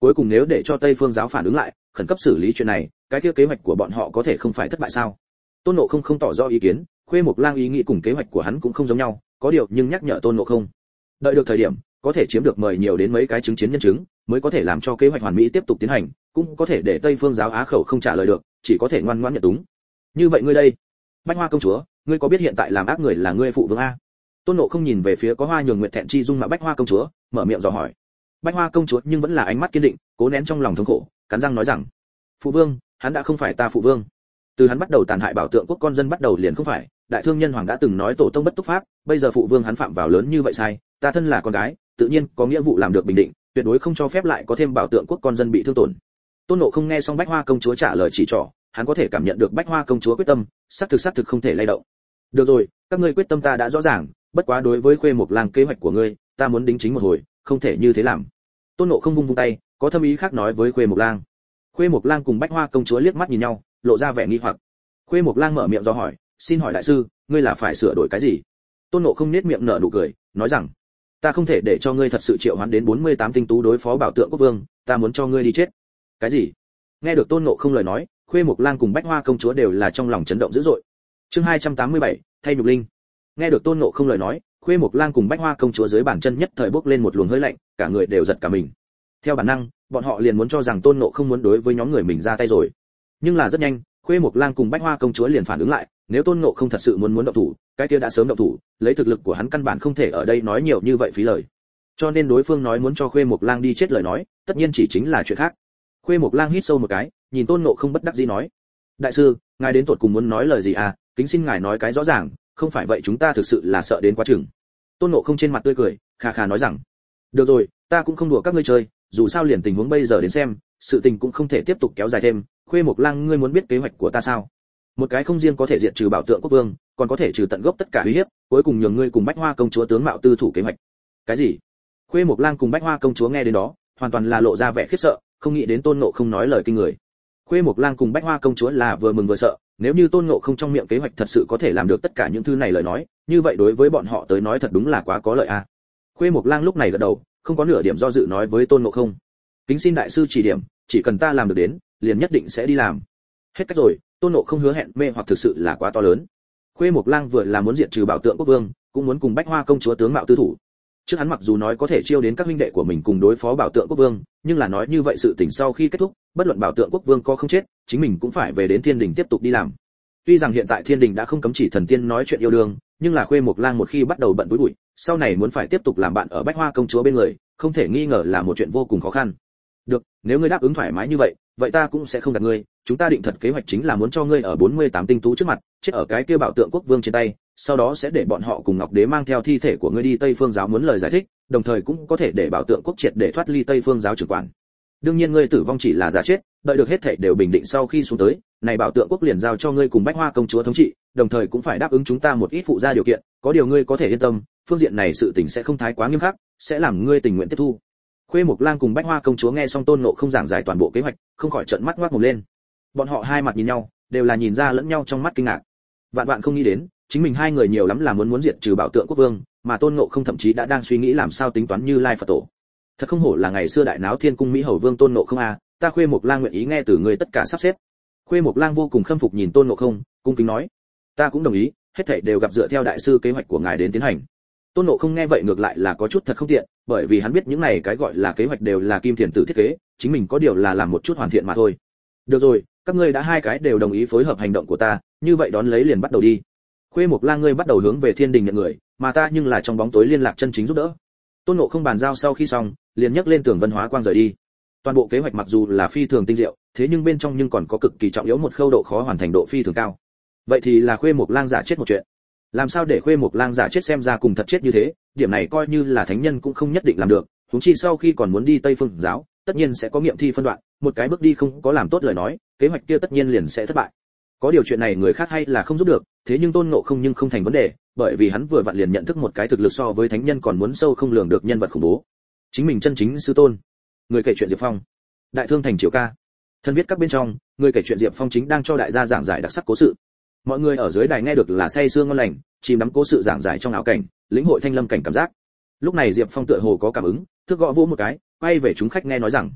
cuối cùng nếu để cho Tây Phương giáo phản ứng lại, khẩn cấp xử lý chuyện này, cái kia kế hoạch của bọn họ có thể không phải thất bại sao? Tôn Ngộ Không không tỏ rõ ý kiến, Khuê Mộc Lang ý nghĩ cùng kế hoạch của hắn cũng không giống nhau, có điều nhưng nhắc nhở Tôn Ngộ Không, đợi được thời điểm, có thể chiếm được mời nhiều đến mấy cái chứng chiến nhân chứng, mới có thể làm cho kế hoạch hoàn mỹ tiếp tục tiến hành, cũng có thể để Tây Phương giáo á khẩu không trả lời được, chỉ có thể ngoan ngoãn nhận túng. Như vậy ngươi đây, Bách Hoa công chúa, ngươi có biết hiện tại làm ác người là ngươi phụ vương a? Tôn Ngộ Không nhìn về phía có hoa nhường nguyệt thẹn chi dung mà Bách Hoa công chúa, mở miệng dò hỏi. Bách Hoa công chúa nhưng vẫn là ánh mắt kiên định, cố nén trong lòng thống khổ, cắn răng nói rằng, phụ vương, hắn đã không phải ta phụ vương. Từ hắn bắt đầu tàn hại bảo tượng quốc con dân bắt đầu liền không phải, đại thương nhân hoàng đã từng nói tổ tông bất túc pháp, bây giờ phụ vương hắn phạm vào lớn như vậy sai, ta thân là con gái, tự nhiên có nghĩa vụ làm được bình định, tuyệt đối không cho phép lại có thêm bảo tượng quốc con dân bị thương tổn. Tôn Ngộ Không nghe xong Bách Hoa công chúa trả lời chỉ trỏ, hắn có thể cảm nhận được Bách Hoa công chúa quyết tâm, xác thực xác thực không thể lay động. Được rồi, các ngươi quyết tâm ta đã rõ ràng, bất quá đối với Khuê Mộc Lang kế hoạch của ngươi, ta muốn đính chính một hồi, không thể như thế làm. Tôn Ngộ Không vung vung tay, có thâm ý khác nói với Khuê Mộc Lang. Khuê Mộc Lang cùng Bách Hoa công chúa liếc mắt nhìn nhau, lộ ra vẻ nghi hoặc. Khuê Mộc Lang mở miệng do hỏi, xin hỏi đại sư, ngươi là phải sửa đổi cái gì? Tôn Ngộ Không nhếch miệng nở nụ cười, nói rằng, ta không thể để cho ngươi thật sự triệu hoán đến bốn mươi tám tinh tú đối phó bảo tượng quốc vương, ta muốn cho ngươi đi chết. Cái gì? Nghe được Tôn Ngộ Không lời nói, Khuê Mộc Lang cùng Bách Hoa công chúa đều là trong lòng chấn động dữ dội. Chương hai trăm tám mươi bảy, thay nhục linh. Nghe được Tôn Ngộ Không lời nói, Khuê Mộc Lang cùng Bách Hoa công chúa dưới bàn chân nhất thời bốc lên một luồng hơi lạnh, cả người đều giật cả mình. Theo bản năng, bọn họ liền muốn cho rằng Tôn Ngộ Không muốn đối với nhóm người mình ra tay rồi. Nhưng là rất nhanh, Khuê Mộc Lang cùng Bách Hoa công chúa liền phản ứng lại, nếu Tôn Ngộ Không thật sự muốn muốn động thủ, cái kia đã sớm động thủ, lấy thực lực của hắn căn bản không thể ở đây nói nhiều như vậy phí lời. Cho nên đối phương nói muốn cho Khuê Mộc Lang đi chết lời nói, tất nhiên chỉ chính là chuyện khác. Khuê Mộc Lang hít sâu một cái, nhìn Tôn Ngộ Không bất đắc dĩ nói: "Đại sư, ngài đến tột cùng muốn nói lời gì à? Kính xin ngài nói cái rõ ràng, không phải vậy chúng ta thực sự là sợ đến quá chừng." Tôn Ngộ Không trên mặt tươi cười, khà khà nói rằng: "Được rồi, ta cũng không đùa các ngươi chơi, dù sao liền tình huống bây giờ đến xem, sự tình cũng không thể tiếp tục kéo dài thêm. Khuê Mộc Lang, ngươi muốn biết kế hoạch của ta sao? Một cái không riêng có thể diệt trừ bảo tượng quốc vương, còn có thể trừ tận gốc tất cả uy hiếp, cuối cùng nhường ngươi cùng Bách Hoa công chúa tướng mạo tư thủ kế hoạch." Cái gì? Khuê Mộc Lang cùng Bách Hoa công chúa nghe đến đó, hoàn toàn là lộ ra vẻ khiếp sợ, không nghĩ đến Tôn Ngộ Không nói lời kinh người. Khuê Mộc Lang cùng Bách Hoa công chúa là vừa mừng vừa sợ, nếu như Tôn Ngộ Không trong miệng kế hoạch thật sự có thể làm được tất cả những thứ này lời nói, như vậy đối với bọn họ tới nói thật đúng là quá có lợi a. À. Khuê Mộc Lang lúc này gật đầu, không có nửa điểm do dự nói với Tôn Ngộ Không: "Kính xin đại sư chỉ điểm, chỉ cần ta làm được đến, liền nhất định sẽ đi làm." Hết cách rồi, Tôn Ngộ Không hứa hẹn mê hoặc thực sự là quá to lớn. Khuê Mộc Lang vừa là muốn diệt trừ bảo tượng quốc vương, cũng muốn cùng Bách Hoa công chúa tướng mạo tư thủ. Trước hắn mặc dù nói có thể chiêu đến các huynh đệ của mình cùng đối phó bảo tượng quốc vương, nhưng là nói như vậy sự tình sau khi kết thúc, bất luận bảo tượng quốc vương có không chết, chính mình cũng phải về đến Thiên Đình tiếp tục đi làm. Tuy rằng hiện tại Thiên Đình đã không cấm chỉ thần tiên nói chuyện yêu đương, nhưng là Khuê Mộc Lang một khi bắt đầu bận túi bụi, sau này muốn phải tiếp tục làm bạn ở Bách Hoa công chúa bên người, không thể nghi ngờ là một chuyện vô cùng khó khăn. Được, nếu ngươi đáp ứng thoải mái như vậy, vậy ta cũng sẽ không gạt ngươi, chúng ta định thật kế hoạch chính là muốn cho ngươi ở bốn mươi tám tinh tú trước mặt, chết ở cái kia bảo tượng quốc vương trên tay, sau đó sẽ để bọn họ cùng Ngọc Đế mang theo thi thể của ngươi đi Tây Phương giáo muốn lời giải thích, đồng thời cũng có thể để bảo tượng quốc triệt để thoát ly Tây Phương giáo trưởng quản. Đương nhiên ngươi tử vong chỉ là giả chết, đợi được hết thảy đều bình định sau khi xuống tới, này bảo tượng quốc liền giao cho ngươi cùng Bách Hoa công chúa thống trị, đồng thời cũng phải đáp ứng chúng ta một ít phụ gia điều kiện, có điều ngươi có thể yên tâm, phương diện này sự tình sẽ không thái quá nghiêm khắc, sẽ làm ngươi tình nguyện tiếp thu. Khuê Mộc Lang cùng Bách Hoa công chúa nghe xong Tôn Ngộ Không giảng giải toàn bộ kế hoạch, không khỏi trợn mắt ngoác mồm lên. Bọn họ hai mặt nhìn nhau, đều là nhìn ra lẫn nhau trong mắt kinh ngạc. Vạn vạn không nghĩ đến, chính mình hai người nhiều lắm là muốn muốn diệt trừ bảo tượng quốc vương, mà Tôn Ngộ Không thậm chí đã đang suy nghĩ làm sao tính toán Như Lai Phật tổ. Thật không hổ là ngày xưa đại náo Thiên cung Mỹ Hầu Vương Tôn Ngộ Không a, ta Khuê Mộc Lang nguyện ý nghe từ người tất cả sắp xếp. Khuê Mộc Lang vô cùng khâm phục nhìn Tôn Ngộ Không, cung kính nói: "Ta cũng đồng ý, hết thảy đều gặp dựa theo đại sư kế hoạch của ngài đến tiến hành." Tôn Ngộ Không nghe vậy ngược lại là có chút thật không tiện, bởi vì hắn biết những này cái gọi là kế hoạch đều là Kim Thiền Tử thiết kế, chính mình có điều là làm một chút hoàn thiện mà thôi. Được rồi, các ngươi đã hai cái đều đồng ý phối hợp hành động của ta, như vậy đón lấy liền bắt đầu đi. Khuê Mộc Lang ngươi bắt đầu hướng về Thiên Đình nhận người, mà ta nhưng là trong bóng tối liên lạc chân chính giúp đỡ. Tôn Ngộ Không bàn giao sau khi xong, liền nhấc lên Tưởng Vân Hóa Quang rời đi. Toàn bộ kế hoạch mặc dù là phi thường tinh diệu, thế nhưng bên trong nhưng còn có cực kỳ trọng yếu một khâu độ khó hoàn thành độ phi thường cao. Vậy thì là Khuê Mộc Lang giả chết một chuyện. Làm sao để Khuê Mộc Lang giả chết xem ra cùng thật chết như thế, điểm này coi như là thánh nhân cũng không nhất định làm được, huống chi sau khi còn muốn đi Tây Phương giáo, tất nhiên sẽ có nghiệm thi phân đoạn, một cái bước đi không có làm tốt lời nói, kế hoạch kia tất nhiên liền sẽ thất bại. Có điều chuyện này người khác hay là không giúp được, thế nhưng Tôn Ngộ Không nhưng không thành vấn đề, bởi vì hắn vừa vặn liền nhận thức một cái thực lực so với thánh nhân còn muốn sâu không lường được nhân vật khủng bố. Chính mình chân chính sư tôn. Người kể chuyện Diệp Phong. Đại Thương thành Triều ca. Thân viết các bên trong, người kể chuyện Diệp Phong chính đang cho đại gia giảng giải đặc sắc cố sự. Mọi người ở dưới đài nghe được là say sưa ngon lành, chìm đắm cố sự giảng giải trong ảo cảnh, lĩnh hội thanh lâm cảnh cảm giác. Lúc này Diệp Phong tựa hồ có cảm ứng, thước gõ vỗ một cái, quay về chúng khách nghe nói rằng: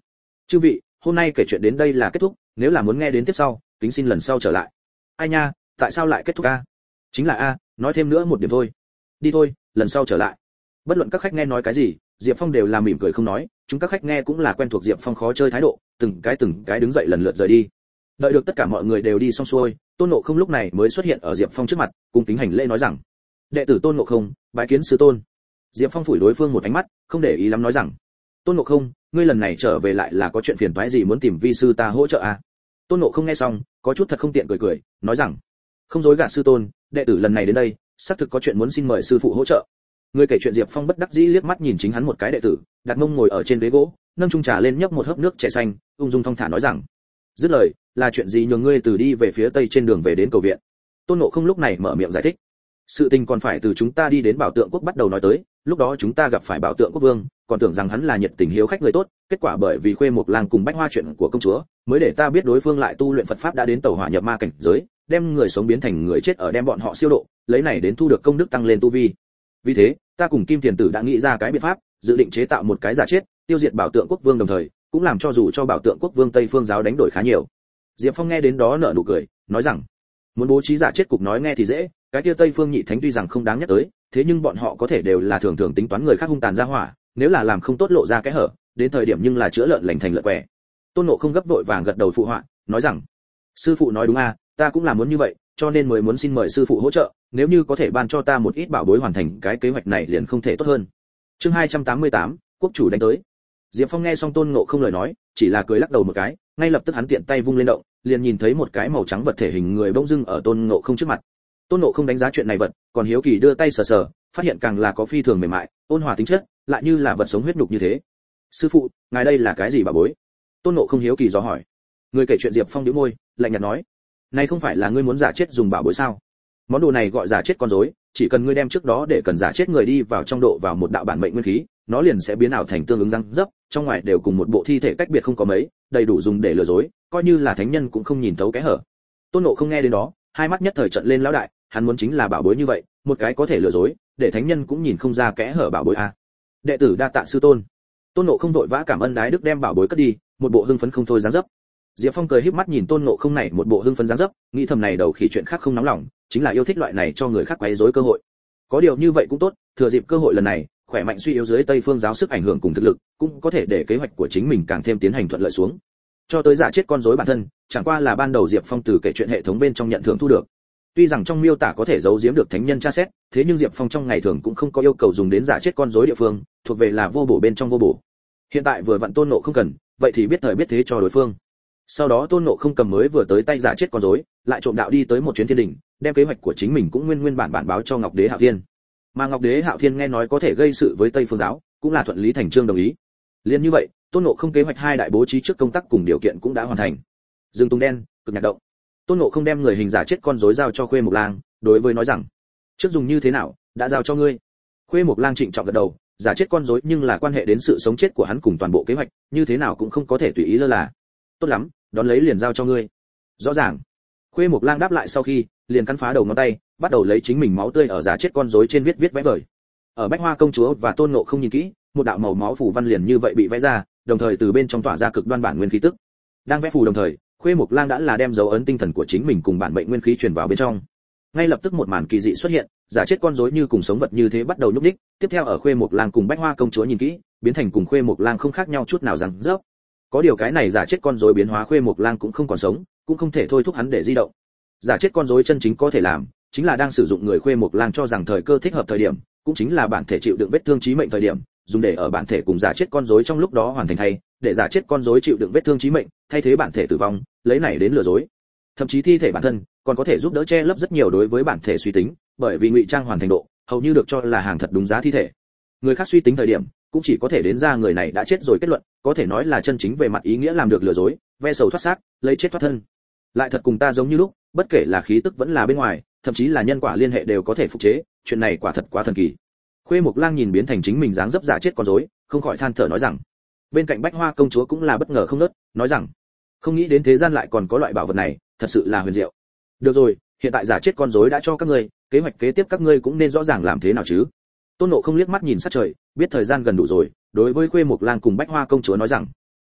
Chư vị, hôm nay kể chuyện đến đây là kết thúc, nếu là muốn nghe đến tiếp sau, kính xin lần sau trở lại. Ai nha, tại sao lại kết thúc a? Chính là a, nói thêm nữa một điểm thôi. Đi thôi, lần sau trở lại. Bất luận các khách nghe nói cái gì, Diệp Phong đều là mỉm cười không nói, chúng các khách nghe cũng là quen thuộc Diệp Phong khó chơi thái độ, từng cái từng cái đứng dậy lần lượt rời đi. Đợi được tất cả mọi người đều đi xong xuôi, Tôn Ngộ Không lúc này mới xuất hiện ở Diệp Phong trước mặt, cung kính hành lễ nói rằng: "Đệ tử Tôn Ngộ Không, bái kiến sư tôn." Diệp Phong phủi đối phương một ánh mắt, không để ý lắm nói rằng: "Tôn Ngộ Không, ngươi lần này trở về lại là có chuyện phiền toái gì muốn tìm vi sư ta hỗ trợ à?" Tôn Ngộ Không nghe xong, có chút thật không tiện cười cười, nói rằng: "Không dối gạt sư tôn, đệ tử lần này đến đây, xác thực có chuyện muốn xin mời sư phụ hỗ trợ." Người kể chuyện Diệp Phong bất đắc dĩ liếc mắt nhìn chính hắn một cái đệ tử, đặt mông ngồi ở trên ghế gỗ, nâng chung trà lên nhấp một hớp nước chè xanh, ung dung thong thả nói rằng: "Dứt lời, là chuyện gì nhường ngươi từ đi về phía tây trên đường về đến cầu viện?" Tôn Ngộ Không lúc này mở miệng giải thích: "Sự tình còn phải từ chúng ta đi đến Bảo Tượng Quốc bắt đầu nói tới, lúc đó chúng ta gặp phải Bảo Tượng Quốc vương, còn tưởng rằng hắn là nhiệt tình hiếu khách người tốt, kết quả bởi vì Khuê Mộc Lang cùng Bách Hoa chuyện của công chúa, mới để ta biết đối phương lại tu luyện Phật pháp đã đến tẩu hỏa nhập ma cảnh giới, đem người sống biến thành người chết ở đem bọn họ siêu độ, lấy này đến thu được công đức tăng lên tu vi. Vì thế, ta cùng Kim Tiền Tử đã nghĩ ra cái biện pháp, dự định chế tạo một cái giả chết, tiêu diệt Bảo Tượng Quốc vương đồng thời, cũng làm cho dù cho Bảo Tượng Quốc vương Tây Phương giáo đánh đổi khá nhiều." Diệp Phong nghe đến đó nở nụ cười, nói rằng: "Muốn bố trí giả chết cục nói nghe thì dễ, cái kia Tây Phương nhị thánh tuy rằng không đáng nhắc tới, thế nhưng bọn họ có thể đều là thường thường tính toán người khác hung tàn ra hỏa, nếu là làm không tốt lộ ra cái hở, đến thời điểm nhưng là chữa lợn lành thành lợn quẻ." Tôn Ngộ Không gấp vội vàng gật đầu phụ họa, nói rằng: "Sư phụ nói đúng a, ta cũng là muốn như vậy, cho nên mới muốn xin mời sư phụ hỗ trợ, nếu như có thể ban cho ta một ít bảo bối hoàn thành cái kế hoạch này liền không thể tốt hơn." Chương hai trăm tám mươi tám, quốc chủ đánh tới. Diệp Phong nghe xong Tôn Ngộ Không lời nói, chỉ là cười lắc đầu một cái, ngay lập tức hắn tiện tay vung lên động, liền nhìn thấy một cái màu trắng vật thể hình người bỗng dưng ở Tôn Ngộ Không trước mặt. Tôn Ngộ Không đánh giá chuyện này vật, còn hiếu kỳ đưa tay sờ sờ, phát hiện càng là có phi thường mềm mại, ôn hòa tính chất, lại như là vật sống huyết nhục như thế. "Sư phụ, ngài đây là cái gì bảo bối?" Tôn Ngộ Không hiếu kỳ dò hỏi. Người kể chuyện Diệp Phong nhíu môi, lạnh nhạt nói: "Này không phải là ngươi muốn giả chết dùng bảo bối sao? Món đồ này gọi giả chết con rối, chỉ cần ngươi đem trước đó để cần giả chết người đi vào trong độ vào một đạo bản mệnh nguyên khí, nó liền sẽ biến ảo thành tương ứng răng dấp, trong ngoài đều cùng một bộ thi thể cách biệt không có mấy, đầy đủ dùng để lừa dối, coi như là thánh nhân cũng không nhìn thấu cái hở." Tôn Ngộ Không nghe đến đó, hai mắt nhất thời trợn lên lão đại, hắn muốn chính là bảo bối như vậy, một cái có thể lừa dối, để thánh nhân cũng nhìn không ra kẽ hở bảo bối a. "Đệ tử đa tạ sư tôn." Tôn Ngộ Không vội vã cảm ơn đái đức đem bảo bối cất đi, một bộ hưng phấn không thôi dáng dấp. Diệp Phong cười híp mắt nhìn Tôn Ngộ Không này một bộ hưng phấn dáng dấp, nghĩ thầm này đầu khỉ chuyện khác không nóng lòng, chính là yêu thích loại này cho người khác quấy rối cơ hội. Có điều như vậy cũng tốt, thừa dịp cơ hội lần này, khỏe mạnh suy yếu dưới Tây Phương giáo sức ảnh hưởng cùng thực lực, cũng có thể để kế hoạch của chính mình càng thêm tiến hành thuận lợi xuống. Cho tới giả chết con rối bản thân, chẳng qua là ban đầu Diệp Phong từ kể chuyện hệ thống bên trong nhận thưởng thu được. Tuy rằng trong miêu tả có thể giấu giếm được thánh nhân tra xét, thế nhưng Diệp Phong trong ngày thường cũng không có yêu cầu dùng đến giả chết con rối địa phương, thuộc về là vô bổ bên trong vô bổ. Hiện tại vừa vặn Tôn Ngộ không cần, vậy thì biết thời biết thế cho đối phương. Sau đó Tôn Ngộ không cầm mới vừa tới tay giả chết con rối, lại trộm đạo đi tới một chuyến thiên đình, đem kế hoạch của chính mình cũng nguyên nguyên bản bản báo cho Ngọc Đế Hạo Thiên. Mà Ngọc Đế Hạo Thiên nghe nói có thể gây sự với Tây Phương giáo, cũng là thuận lý thành chương đồng ý. Liên như vậy, Tôn Ngộ không kế hoạch hai đại bố trí trước công tác cùng điều kiện cũng đã hoàn thành. Dương Tùng Đen, cực nhạc động. Tôn Ngộ không đem người hình giả chết con rối giao cho Khuê Mộc Lang, đối với nói rằng: trước dùng như thế nào, đã giao cho ngươi. Khuê Mộc Lang trịnh trọng gật đầu, giả chết con rối nhưng là quan hệ đến sự sống chết của hắn cùng toàn bộ kế hoạch, như thế nào cũng không có thể tùy ý lơ là. Tốt lắm, đón lấy liền giao cho ngươi. Rõ ràng. Khuê Mộc Lang đáp lại sau khi, liền cắn phá đầu ngón tay, bắt đầu lấy chính mình máu tươi ở giả chết con rối trên viết viết vẽ vời. Ở Bách Hoa công chúa và Tôn Ngộ không nhìn kỹ, một đạo màu máu phù văn liền như vậy bị vẽ ra, đồng thời từ bên trong tỏa ra cực đoan bản nguyên khí tức. Đang vẽ phù đồng thời, Khuê Mộc Lang đã là đem dấu ấn tinh thần của chính mình cùng bản mệnh nguyên khí truyền vào bên trong. Ngay lập tức một màn kỳ dị xuất hiện, giả chết con rối như cùng sống vật như thế bắt đầu nhúc nhích, tiếp theo ở Khuê Mộc Lang cùng Bách Hoa công chúa nhìn kỹ, biến thành cùng Khuê Mộc Lang không khác nhau chút nào rằng rớp. Có điều cái này giả chết con rối biến hóa Khuê Mộc Lang cũng không còn sống, cũng không thể thôi thúc hắn để di động. Giả chết con rối chân chính có thể làm, chính là đang sử dụng người Khuê Mộc Lang cho rằng thời cơ thích hợp thời điểm, cũng chính là bản thể chịu đựng vết thương chí mệnh thời điểm, dùng để ở bản thể cùng giả chết con rối trong lúc đó hoàn thành thay, để giả chết con rối chịu đựng vết thương chí mệnh, thay thế bản thể tử vong, lấy này đến lừa dối. Thậm chí thi thể bản thân còn có thể giúp đỡ che lấp rất nhiều đối với bản thể suy tính, bởi vì ngụy trang hoàn thành độ, hầu như được cho là hàng thật đúng giá thi thể. Người khác suy tính thời điểm, cũng chỉ có thể đến ra người này đã chết rồi kết luận, có thể nói là chân chính về mặt ý nghĩa làm được lừa dối, ve sầu thoát xác, lấy chết thoát thân. Lại thật cùng ta giống như lúc, bất kể là khí tức vẫn là bên ngoài, thậm chí là nhân quả liên hệ đều có thể phục chế, chuyện này quả thật quá thần kỳ. Khuê Mộc Lang nhìn biến thành chính mình dáng dấp giả chết con rối, không khỏi than thở nói rằng. Bên cạnh Bách Hoa công chúa cũng là bất ngờ không ngớt, nói rằng: không nghĩ đến thế gian lại còn có loại bảo vật này, thật sự là huyền diệu. Được rồi, hiện tại giả chết con rối đã cho các ngươi, kế hoạch kế tiếp các ngươi cũng nên rõ ràng làm thế nào chứ. Tôn Ngộ không liếc mắt nhìn sát trời, biết thời gian gần đủ rồi, đối với Khuê Mộc Lang cùng Bách Hoa công chúa nói rằng: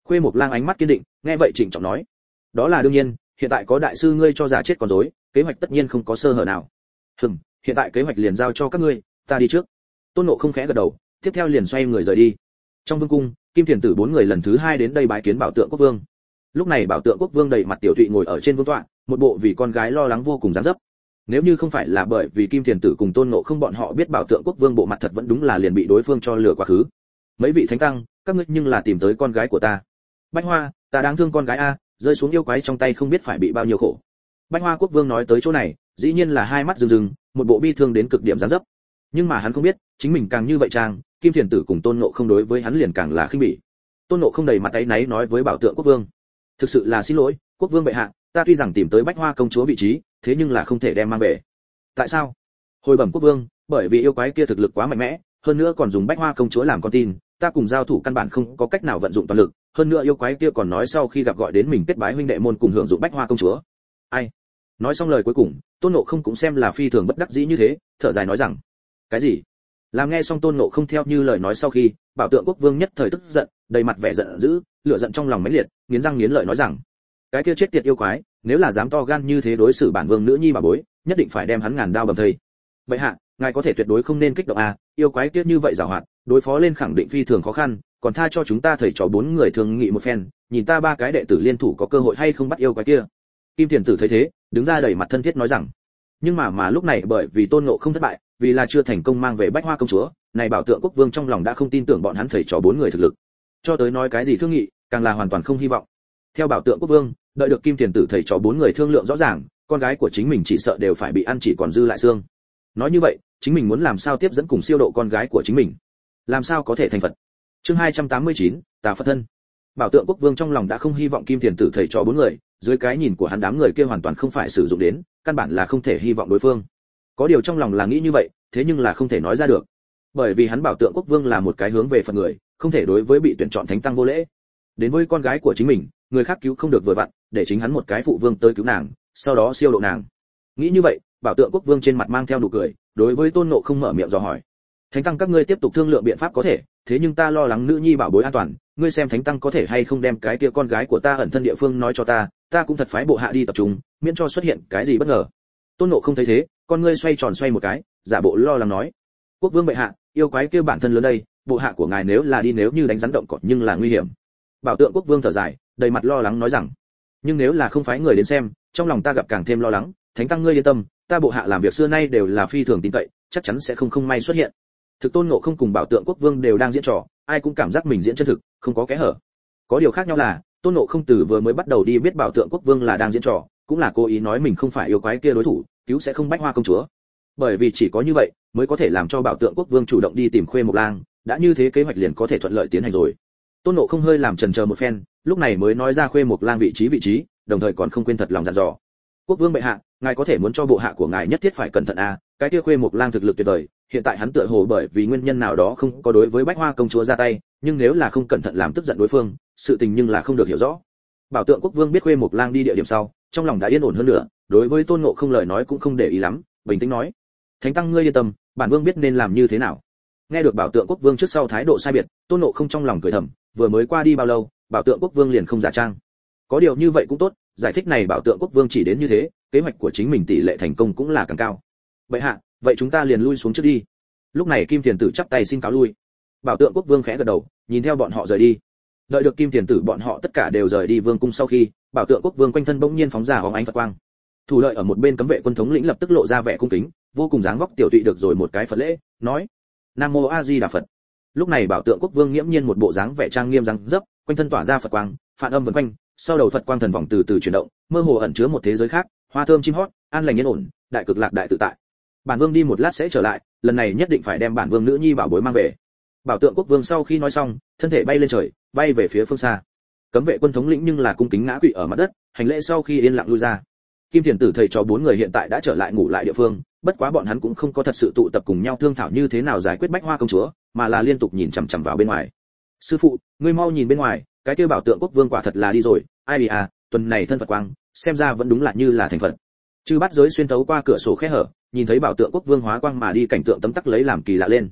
Khuê Mộc Lang ánh mắt kiên định, nghe vậy trịnh trọng nói: "Đó là đương nhiên, hiện tại có đại sư ngươi cho giả chết con rối, kế hoạch tất nhiên không có sơ hở nào." "Hừm, hiện tại kế hoạch liền giao cho các ngươi, ta đi trước." Tôn Ngộ không khẽ gật đầu, tiếp theo liền xoay người rời đi. Trong vương cung, Kim Thiền Tử bốn người lần thứ hai đến đây bái kiến Bảo Tượng Quốc Vương. Lúc này Bảo Tượng Quốc Vương đầy mặt tiểu thụy ngồi ở trên vương tọa, một bộ vì con gái lo lắng vô cùng dáng dấp. Nếu như không phải là bởi vì Kim Thiền Tử cùng Tôn Ngộ không bọn họ biết Bảo Tượng Quốc Vương bộ mặt thật vẫn đúng là liền bị đối phương cho lừa quá khứ. "Mấy vị thánh tăng, các ngươi nhưng là tìm tới con gái của ta." "Bách Hoa, ta đáng thương con gái a, rơi xuống yêu quái trong tay không biết phải bị bao nhiêu khổ." Bách Hoa Quốc Vương nói tới chỗ này, dĩ nhiên là hai mắt rưng rưng, một bộ bi thương đến cực điểm dáng dấp. Nhưng mà hắn không biết, chính mình càng như vậy trang, Kim Thiền Tử cùng Tôn Ngộ không đối với hắn liền càng là khinh bỉ. Tôn Ngộ không đầy mặt áy náy nói với Bảo Tượng Quốc Vương: "Thực sự là xin lỗi, Quốc Vương bệ hạ, ta tuy rằng tìm tới Bách Hoa công chúa vị trí, thế nhưng là không thể đem mang về." "Tại sao?" "Hồi bẩm Quốc Vương, bởi vì yêu quái kia thực lực quá mạnh mẽ, hơn nữa còn dùng Bách Hoa công chúa làm con tin, ta cùng giao thủ căn bản không có cách nào vận dụng toàn lực, hơn nữa yêu quái kia còn nói sau khi gặp gọi đến mình kết bái huynh đệ môn cùng hưởng dụng Bách Hoa công chúa." "Ai?" Nói xong lời cuối cùng, Tôn Ngộ không cũng xem là phi thường bất đắc dĩ như thế, thở dài nói rằng: "Cái gì?" Làm nghe xong Tôn Ngộ không theo như lời nói sau khi, Bảo Tượng Quốc Vương nhất thời tức giận, đầy mặt vẻ giận dữ, lửa giận trong lòng mãnh liệt, nghiến răng nghiến lợi nói rằng: "Cái kia chết tiệt yêu quái, nếu là dám to gan như thế đối xử bản vương nữ nhi bà bối, nhất định phải đem hắn ngàn đao bầm thây." "Bệ hạ, ngài có thể tuyệt đối không nên kích động à, yêu quái kia như vậy giàu hoạt, đối phó lên khẳng định phi thường khó khăn, còn tha cho chúng ta thầy trò bốn người thương nghị một phen, nhìn ta ba cái đệ tử liên thủ có cơ hội hay không bắt yêu quái kia." Kim Thiền Tử thấy thế, đứng ra đầy mặt thân thiết nói rằng: nhưng mà mà lúc này bởi vì Tôn Ngộ không thất bại, vì là chưa thành công mang về Bách Hoa công chúa, này Bảo Tượng Quốc Vương trong lòng đã không tin tưởng bọn hắn thầy trò bốn người thực lực, cho tới nói cái gì thương nghị, càng là hoàn toàn không hy vọng. Theo Bảo Tượng Quốc Vương, đợi được Kim Thiền Tử thầy trò bốn người thương lượng rõ ràng, con gái của chính mình chỉ sợ đều phải bị ăn chỉ còn dư lại xương. Nói như vậy, chính mình muốn làm sao tiếp dẫn cùng siêu độ con gái của chính mình, làm sao có thể thành Phật. Chương hai trăm tám mươi chín, Tà Phật thân. Bảo Tượng Quốc Vương trong lòng đã không hy vọng Kim Thiền Tử thầy trò bốn người, dưới cái nhìn của hắn đám người kia hoàn toàn không phải sử dụng đến, căn bản là không thể hy vọng đối phương. Có điều trong lòng là nghĩ như vậy, thế nhưng là không thể nói ra được. Bởi vì hắn Bảo Tượng Quốc Vương là một cái hướng về Phật người, không thể đối với bị tuyển chọn thánh tăng vô lễ. Đến với con gái của chính mình, người khác cứu không được vừa vặn, để chính hắn một cái phụ vương tới cứu nàng, sau đó siêu độ nàng. Nghĩ như vậy, Bảo Tượng Quốc Vương trên mặt mang theo nụ cười, đối với Tôn Ngộ không mở miệng dò hỏi: "Thánh tăng các ngươi tiếp tục thương lượng biện pháp có thể, thế nhưng ta lo lắng nữ nhi bảo bối an toàn, ngươi xem thánh tăng có thể hay không đem cái kia con gái của ta ẩn thân địa phương nói cho ta, ta cũng thật phái bộ hạ đi tập trung, miễn cho xuất hiện cái gì bất ngờ." Tôn Ngộ không thấy thế, con ngươi xoay tròn xoay một cái, giả bộ lo lắng nói: "Quốc vương bệ hạ, yêu quái kia bản thân lớn đây, bộ hạ của ngài nếu là đi nếu như đánh rắn động cỏ nhưng là nguy hiểm." Bảo Tượng Quốc Vương thở dài, đầy mặt lo lắng nói rằng: "Nhưng nếu là không phái người đến xem, trong lòng ta gặp càng thêm lo lắng, thánh tăng ngươi yên tâm, ta bộ hạ làm việc xưa nay đều là phi thường tin cậy, chắc chắn sẽ không không may xuất hiện." Thực Tôn Ngộ không cùng Bảo Tượng Quốc Vương đều đang diễn trò, ai cũng cảm giác mình diễn chân thực, không có kẽ hở. Có điều khác nhau là, Tôn Ngộ không từ vừa mới bắt đầu đi biết Bảo Tượng Quốc Vương là đang diễn trò, cũng là cố ý nói mình không phải yêu quái kia đối thủ, cứu sẽ không Bách Hoa công chúa. Bởi vì chỉ có như vậy, mới có thể làm cho Bảo Tượng Quốc Vương chủ động đi tìm Khuê Mộc Lang, đã như thế kế hoạch liền có thể thuận lợi tiến hành rồi. Tôn Ngộ không hơi làm chần chờ một phen, lúc này mới nói ra Khuê Mộc Lang vị trí vị trí, đồng thời còn không quên thật lòng dặn dò: "Quốc vương bệ hạ, ngài có thể muốn cho bộ hạ của ngài nhất thiết phải cẩn thận a, à, cái kia Khuê Mộc Lang thực lực tuyệt vời, hiện tại hắn tựa hồ bởi vì nguyên nhân nào đó không có đối với Bách Hoa công chúa ra tay, nhưng nếu là không cẩn thận làm tức giận đối phương, sự tình nhưng là không được hiểu rõ." Bảo Tượng Quốc Vương biết Khuê Mộc Lang đi địa điểm sau, trong lòng đã yên ổn hơn nữa, đối với Tôn Ngộ không lời nói cũng không để ý lắm, bình tĩnh nói: "Thánh tăng ngươi yên tâm, bản vương biết nên làm như thế nào." Nghe được Bảo Tượng Quốc Vương trước sau thái độ sai biệt, Tôn Ngộ không trong lòng cười thầm, vừa mới qua đi bao lâu, Bảo Tượng Quốc Vương liền không giả trang. Có điều như vậy cũng tốt, giải thích này Bảo Tượng Quốc Vương chỉ đến như thế, kế hoạch của chính mình tỷ lệ thành công cũng là càng cao. "Bệ hạ, vậy chúng ta liền lui xuống trước đi." Lúc này Kim Thiền Tử chắp tay xin cáo lui. Bảo Tượng Quốc Vương khẽ gật đầu, nhìn theo bọn họ rời đi. Đợi được Kim Thiền Tử bọn họ tất cả đều rời đi vương cung sau khi, Bảo Tượng Quốc Vương quanh thân bỗng nhiên phóng ra hóng ánh Phật quang. Thủ lợi ở một bên cấm vệ quân thống lĩnh lập tức lộ ra vẻ cung kính, vô cùng dáng vóc tiểu tụy được rồi một cái Phật lễ, nói: "Nam mô A Di Đà Phật." Lúc này Bảo Tượng Quốc Vương nghiễm nhiên một bộ dáng vẻ trang nghiêm dáng dấp, quanh thân tỏa ra Phật quang, phản âm vần quanh, sau đầu Phật quang thần vòng từ từ chuyển động, mơ hồ ẩn chứa một thế giới khác, hoa thơm chim hót, an lành yên ổn, đại cực lạc đại tự tại. "Bản vương đi một lát sẽ trở lại, lần này nhất định phải đem bản vương nữ nhi bảo bối mang về." Bảo Tượng Quốc Vương sau khi nói xong, thân thể bay lên trời, bay về phía phương xa. Cấm vệ quân thống lĩnh nhưng là cung kính ngã quỵ ở mặt đất, hành lễ sau khi yên lặng lui ra. Kim Thiền Tử thầy trò bốn người hiện tại đã trở lại ngủ lại địa phương, bất quá bọn hắn cũng không có thật sự tụ tập cùng nhau thương thảo như thế nào giải quyết Bách Hoa công chúa, mà là liên tục nhìn chằm chằm vào bên ngoài. "Sư phụ, ngươi mau nhìn bên ngoài, cái kia Bảo Tượng Quốc Vương quả thật là đi rồi, ai bị à, tuần này thân Phật quang, xem ra vẫn đúng là như là thành Phật." Chư Bát Giới xuyên thấu qua cửa sổ khe hở, nhìn thấy Bảo Tượng Quốc Vương hóa quang mà đi cảnh tượng tấm tắc lấy làm kỳ lạ lên.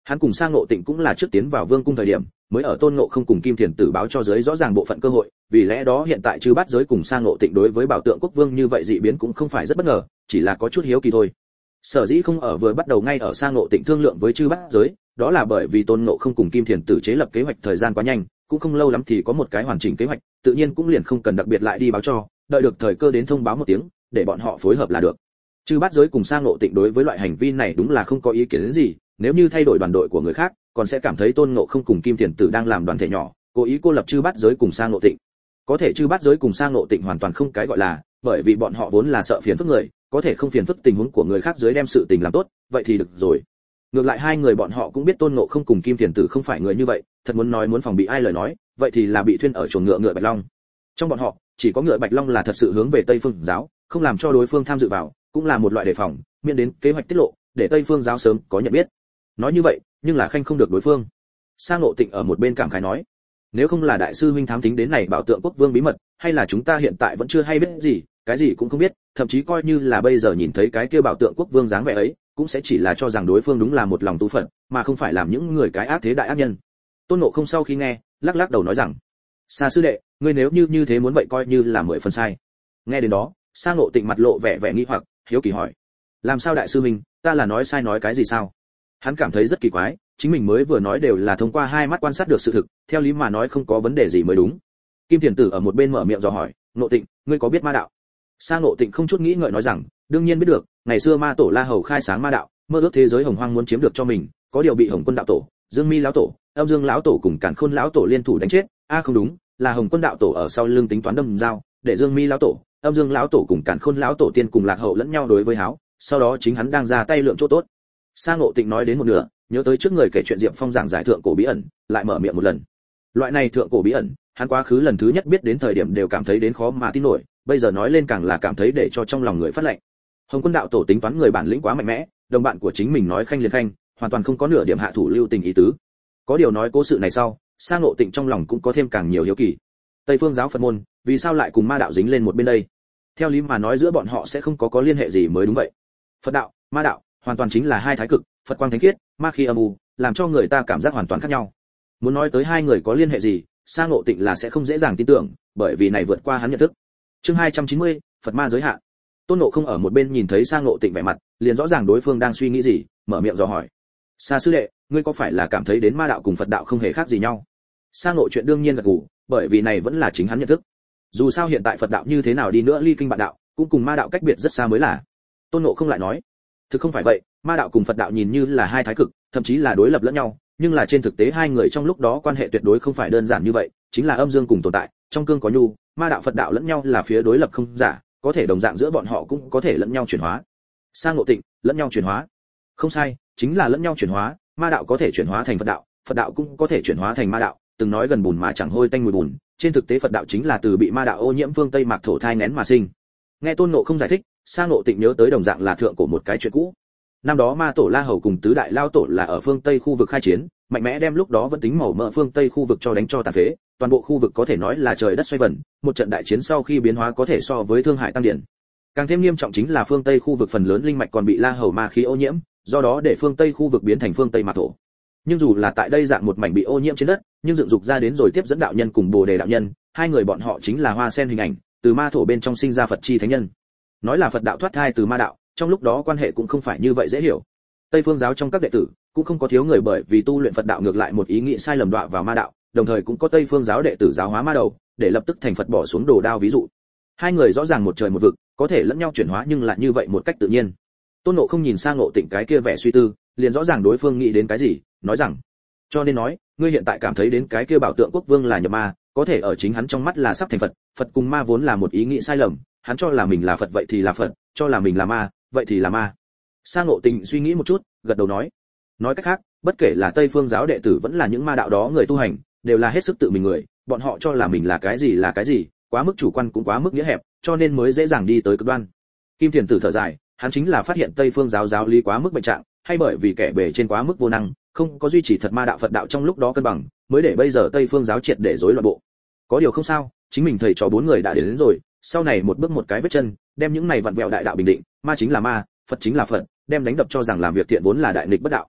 Hắn cùng Sa Ngộ Tịnh cũng là trước tiến vào vương cung thời điểm mới ở Tôn Ngộ Không cùng Kim Thiền Tử báo cho giới rõ ràng bộ phận cơ hội, vì lẽ đó hiện tại Chư Bát Giới cùng Sa Ngộ Tịnh đối với Bảo Tượng Quốc Vương như vậy dị biến cũng không phải rất bất ngờ, chỉ là có chút hiếu kỳ thôi. Sở dĩ không ở vừa bắt đầu ngay ở Sa Ngộ Tịnh thương lượng với Chư Bát Giới, đó là bởi vì Tôn Ngộ Không cùng Kim Thiền Tử chế lập kế hoạch thời gian quá nhanh, cũng không lâu lắm thì có một cái hoàn chỉnh kế hoạch, tự nhiên cũng liền không cần đặc biệt lại đi báo cho, đợi được thời cơ đến thông báo một tiếng, để bọn họ phối hợp là được. Chư Bát Giới cùng Sa Ngộ Tịnh đối với loại hành vi này đúng là không có ý kiến gì, nếu như thay đổi đoàn đội của người khác, còn sẽ cảm thấy Tôn Ngộ Không cùng Kim Thiền Tử đang làm đoàn thể nhỏ, cố ý cô lập Chư Bát Giới cùng Sa Ngộ Tịnh. Có thể Chư Bát Giới cùng Sa Ngộ Tịnh hoàn toàn không cái gọi là, bởi vì bọn họ vốn là sợ phiền phức người, có thể không phiền phức tình huống của người khác dưới đem sự tình làm tốt, vậy thì được rồi. Ngược lại hai người bọn họ cũng biết Tôn Ngộ Không cùng Kim Thiền Tử không phải người như vậy, thật muốn nói muốn phòng bị ai lời nói, vậy thì là bị thuyên ở chuồng ngựa ngựa Bạch Long. Trong bọn họ, chỉ có ngựa Bạch Long là thật sự hướng về Tây Phương giáo, không làm cho đối phương tham dự vào, cũng là một loại đề phòng, miễn đến kế hoạch tiết lộ, để Tây Phương giáo sớm có nhận biết. Nói như vậy, nhưng là khanh không được đối phương. Sa Ngộ Tịnh ở một bên cảm khái nói, nếu không là đại sư huynh thám thính đến này Bảo Tượng Quốc Vương bí mật, hay là chúng ta hiện tại vẫn chưa hay biết gì, cái gì cũng không biết, thậm chí coi như là bây giờ nhìn thấy cái kia Bảo Tượng Quốc Vương dáng vẻ ấy, cũng sẽ chỉ là cho rằng đối phương đúng là một lòng tu phật, mà không phải làm những người cái ác thế đại ác nhân. Tôn Ngộ Không sau khi nghe, lắc lắc đầu nói rằng, Sa sư đệ, ngươi nếu như như thế muốn vậy coi như là mười phần sai. Nghe đến đó, Sa Ngộ Tịnh mặt lộ vẻ vẻ nghi hoặc, hiếu kỳ hỏi, làm sao đại sư huynh, ta là nói sai nói cái gì sao? Hắn cảm thấy rất kỳ quái, chính mình mới vừa nói đều là thông qua hai mắt quan sát được sự thực, theo lý mà nói không có vấn đề gì mới đúng. Kim Thiền Tử ở một bên mở miệng dò hỏi, Ngộ Tịnh, ngươi có biết ma đạo? Sa Ngộ Tịnh không chút nghĩ ngợi nói rằng, đương nhiên biết được, ngày xưa ma tổ La Hầu khai sáng ma đạo, mơ ước thế giới hồng hoang muốn chiếm được cho mình, có điều bị Hồng Quân đạo tổ, Dương Mi lão tổ, Âm Dương lão tổ cùng Càn Khôn lão tổ liên thủ đánh chết. A à không đúng, là Hồng Quân đạo tổ ở sau lưng tính toán đâm dao, để Dương Mi lão tổ, Âm Dương lão tổ cùng Càn Khôn lão tổ tiên cùng lạc hậu lẫn nhau đối với háo, sau đó chính hắn đang ra tay lượng chỗ tốt. Sa Ngộ Tịnh nói đến một nửa, nhớ tới trước người kể chuyện Diệp Phong giảng giải thượng cổ bí ẩn, lại mở miệng một lần. Loại này thượng cổ bí ẩn, hắn quá khứ lần thứ nhất biết đến thời điểm đều cảm thấy đến khó mà tin nổi, bây giờ nói lên càng là cảm thấy để cho trong lòng người phát lạnh. Hồng Quân đạo tổ tính toán người bản lĩnh quá mạnh mẽ, đồng bạn của chính mình nói khanh liền khanh, hoàn toàn không có nửa điểm hạ thủ lưu tình ý tứ. Có điều nói cố sự này sau, Sa Ngộ Tịnh trong lòng cũng có thêm càng nhiều hiếu kỳ. Tây Phương giáo Phật môn, vì sao lại cùng ma đạo dính lên một bên đây? Theo lý mà nói giữa bọn họ sẽ không có có liên hệ gì mới đúng vậy. Phật đạo, ma đạo, hoàn toàn chính là hai thái cực, Phật quang thánh khiết, ma khí âm u, làm cho người ta cảm giác hoàn toàn khác nhau. Muốn nói tới hai người có liên hệ gì, Sa Ngộ Tịnh là sẽ không dễ dàng tin tưởng, bởi vì này vượt qua hắn nhận thức. Chương hai trăm chín mươi, Phật ma giới hạn. Tôn Ngộ Không ở một bên nhìn thấy Sa Ngộ Tịnh vẻ mặt, liền rõ ràng đối phương đang suy nghĩ gì, mở miệng dò hỏi. Sa sư đệ, ngươi có phải là cảm thấy đến ma đạo cùng Phật đạo không hề khác gì nhau? Sa Ngộ chuyện đương nhiên gật gù, bởi vì này vẫn là chính hắn nhận thức. Dù sao hiện tại Phật đạo như thế nào đi nữa ly kinh bạn đạo, cũng cùng ma đạo cách biệt rất xa mới là. Tôn Ngộ Không lại nói, thực không phải vậy, ma đạo cùng Phật đạo nhìn như là hai thái cực, thậm chí là đối lập lẫn nhau, nhưng là trên thực tế hai người trong lúc đó quan hệ tuyệt đối không phải đơn giản như vậy, chính là âm dương cùng tồn tại, trong cương có nhu, ma đạo Phật đạo lẫn nhau là phía đối lập không giả, có thể đồng dạng giữa bọn họ cũng có thể lẫn nhau chuyển hóa. Sa Ngộ Tịnh, lẫn nhau chuyển hóa? Không sai, chính là lẫn nhau chuyển hóa, ma đạo có thể chuyển hóa thành Phật đạo, Phật đạo cũng có thể chuyển hóa thành ma đạo, từng nói gần bùn mà chẳng hôi tanh mùi bùn, trên thực tế Phật đạo chính là từ bị ma đạo ô nhiễm phương Tây Mạc thổ thai nén mà sinh. Nghe Tôn Ngộ Không giải thích, Sa Ngộ Tịnh nhớ tới đồng dạng là thượng cổ một cái chuyện cũ. Năm đó ma tổ La Hầu cùng tứ đại lao tổ là ở phương Tây khu vực khai chiến, mạnh mẽ đem lúc đó vẫn tính màu mỡ phương Tây khu vực cho đánh cho tàn phế, toàn bộ khu vực có thể nói là trời đất xoay vần, một trận đại chiến sau khi biến hóa có thể so với Thương Hải tăng điển. Càng thêm nghiêm trọng chính là phương Tây khu vực phần lớn linh mạch còn bị La Hầu ma khí ô nhiễm, do đó để phương Tây khu vực biến thành phương Tây Mạc thổ. Nhưng dù là tại đây dạng một mảnh bị ô nhiễm trên đất, nhưng dựng dục ra đến rồi tiếp dẫn đạo nhân cùng Bồ Đề đạo nhân, hai người bọn họ chính là hoa sen hình ảnh, từ ma thổ bên trong sinh ra Phật chi thánh nhân. Nói là Phật đạo thoát thai từ ma đạo, trong lúc đó quan hệ cũng không phải như vậy dễ hiểu. Tây Phương giáo trong các đệ tử cũng không có thiếu người bởi vì tu luyện Phật đạo ngược lại một ý nghĩ sai lầm đọa vào ma đạo, đồng thời cũng có Tây Phương giáo đệ tử giáo hóa ma đầu, để lập tức thành Phật bỏ xuống đồ đao ví dụ. Hai người rõ ràng một trời một vực, có thể lẫn nhau chuyển hóa nhưng lại như vậy một cách tự nhiên. Tôn Ngộ Không nhìn sang Ngộ Tịnh cái kia vẻ suy tư, liền rõ ràng đối phương nghĩ đến cái gì, nói rằng: cho nên nói, ngươi hiện tại cảm thấy đến cái kia Bảo Tượng Quốc Vương là nhập ma, có thể ở chính hắn trong mắt là sắp thành Phật, Phật cùng ma vốn là một ý nghĩ sai lầm, hắn cho là mình là Phật vậy thì là Phật, cho là mình là ma, vậy thì là ma. Sa Ngộ Tịnh suy nghĩ một chút, gật đầu nói: nói cách khác, bất kể là Tây Phương giáo đệ tử vẫn là những ma đạo đó người tu hành, đều là hết sức tự mình người, bọn họ cho là mình là cái gì là cái gì, quá mức chủ quan cũng quá mức nghĩa hẹp, cho nên mới dễ dàng đi tới cực đoan. Kim Thiền Tử thở dài, hắn chính là phát hiện Tây Phương giáo giáo lý quá mức bệnh trạng, hay bởi vì kẻ bề trên quá mức vô năng, không có duy trì thật ma đạo Phật đạo trong lúc đó cân bằng, mới để bây giờ Tây Phương giáo triệt để rối loạn bộ. Có điều không sao, chính mình thầy trò bốn người đã đến, đến rồi, sau này một bước một cái vết chân, đem những này vặn vẹo đại đạo bình định, ma chính là ma, Phật chính là Phật, đem đánh đập cho rằng làm việc thiện vốn là đại nghịch bất đạo.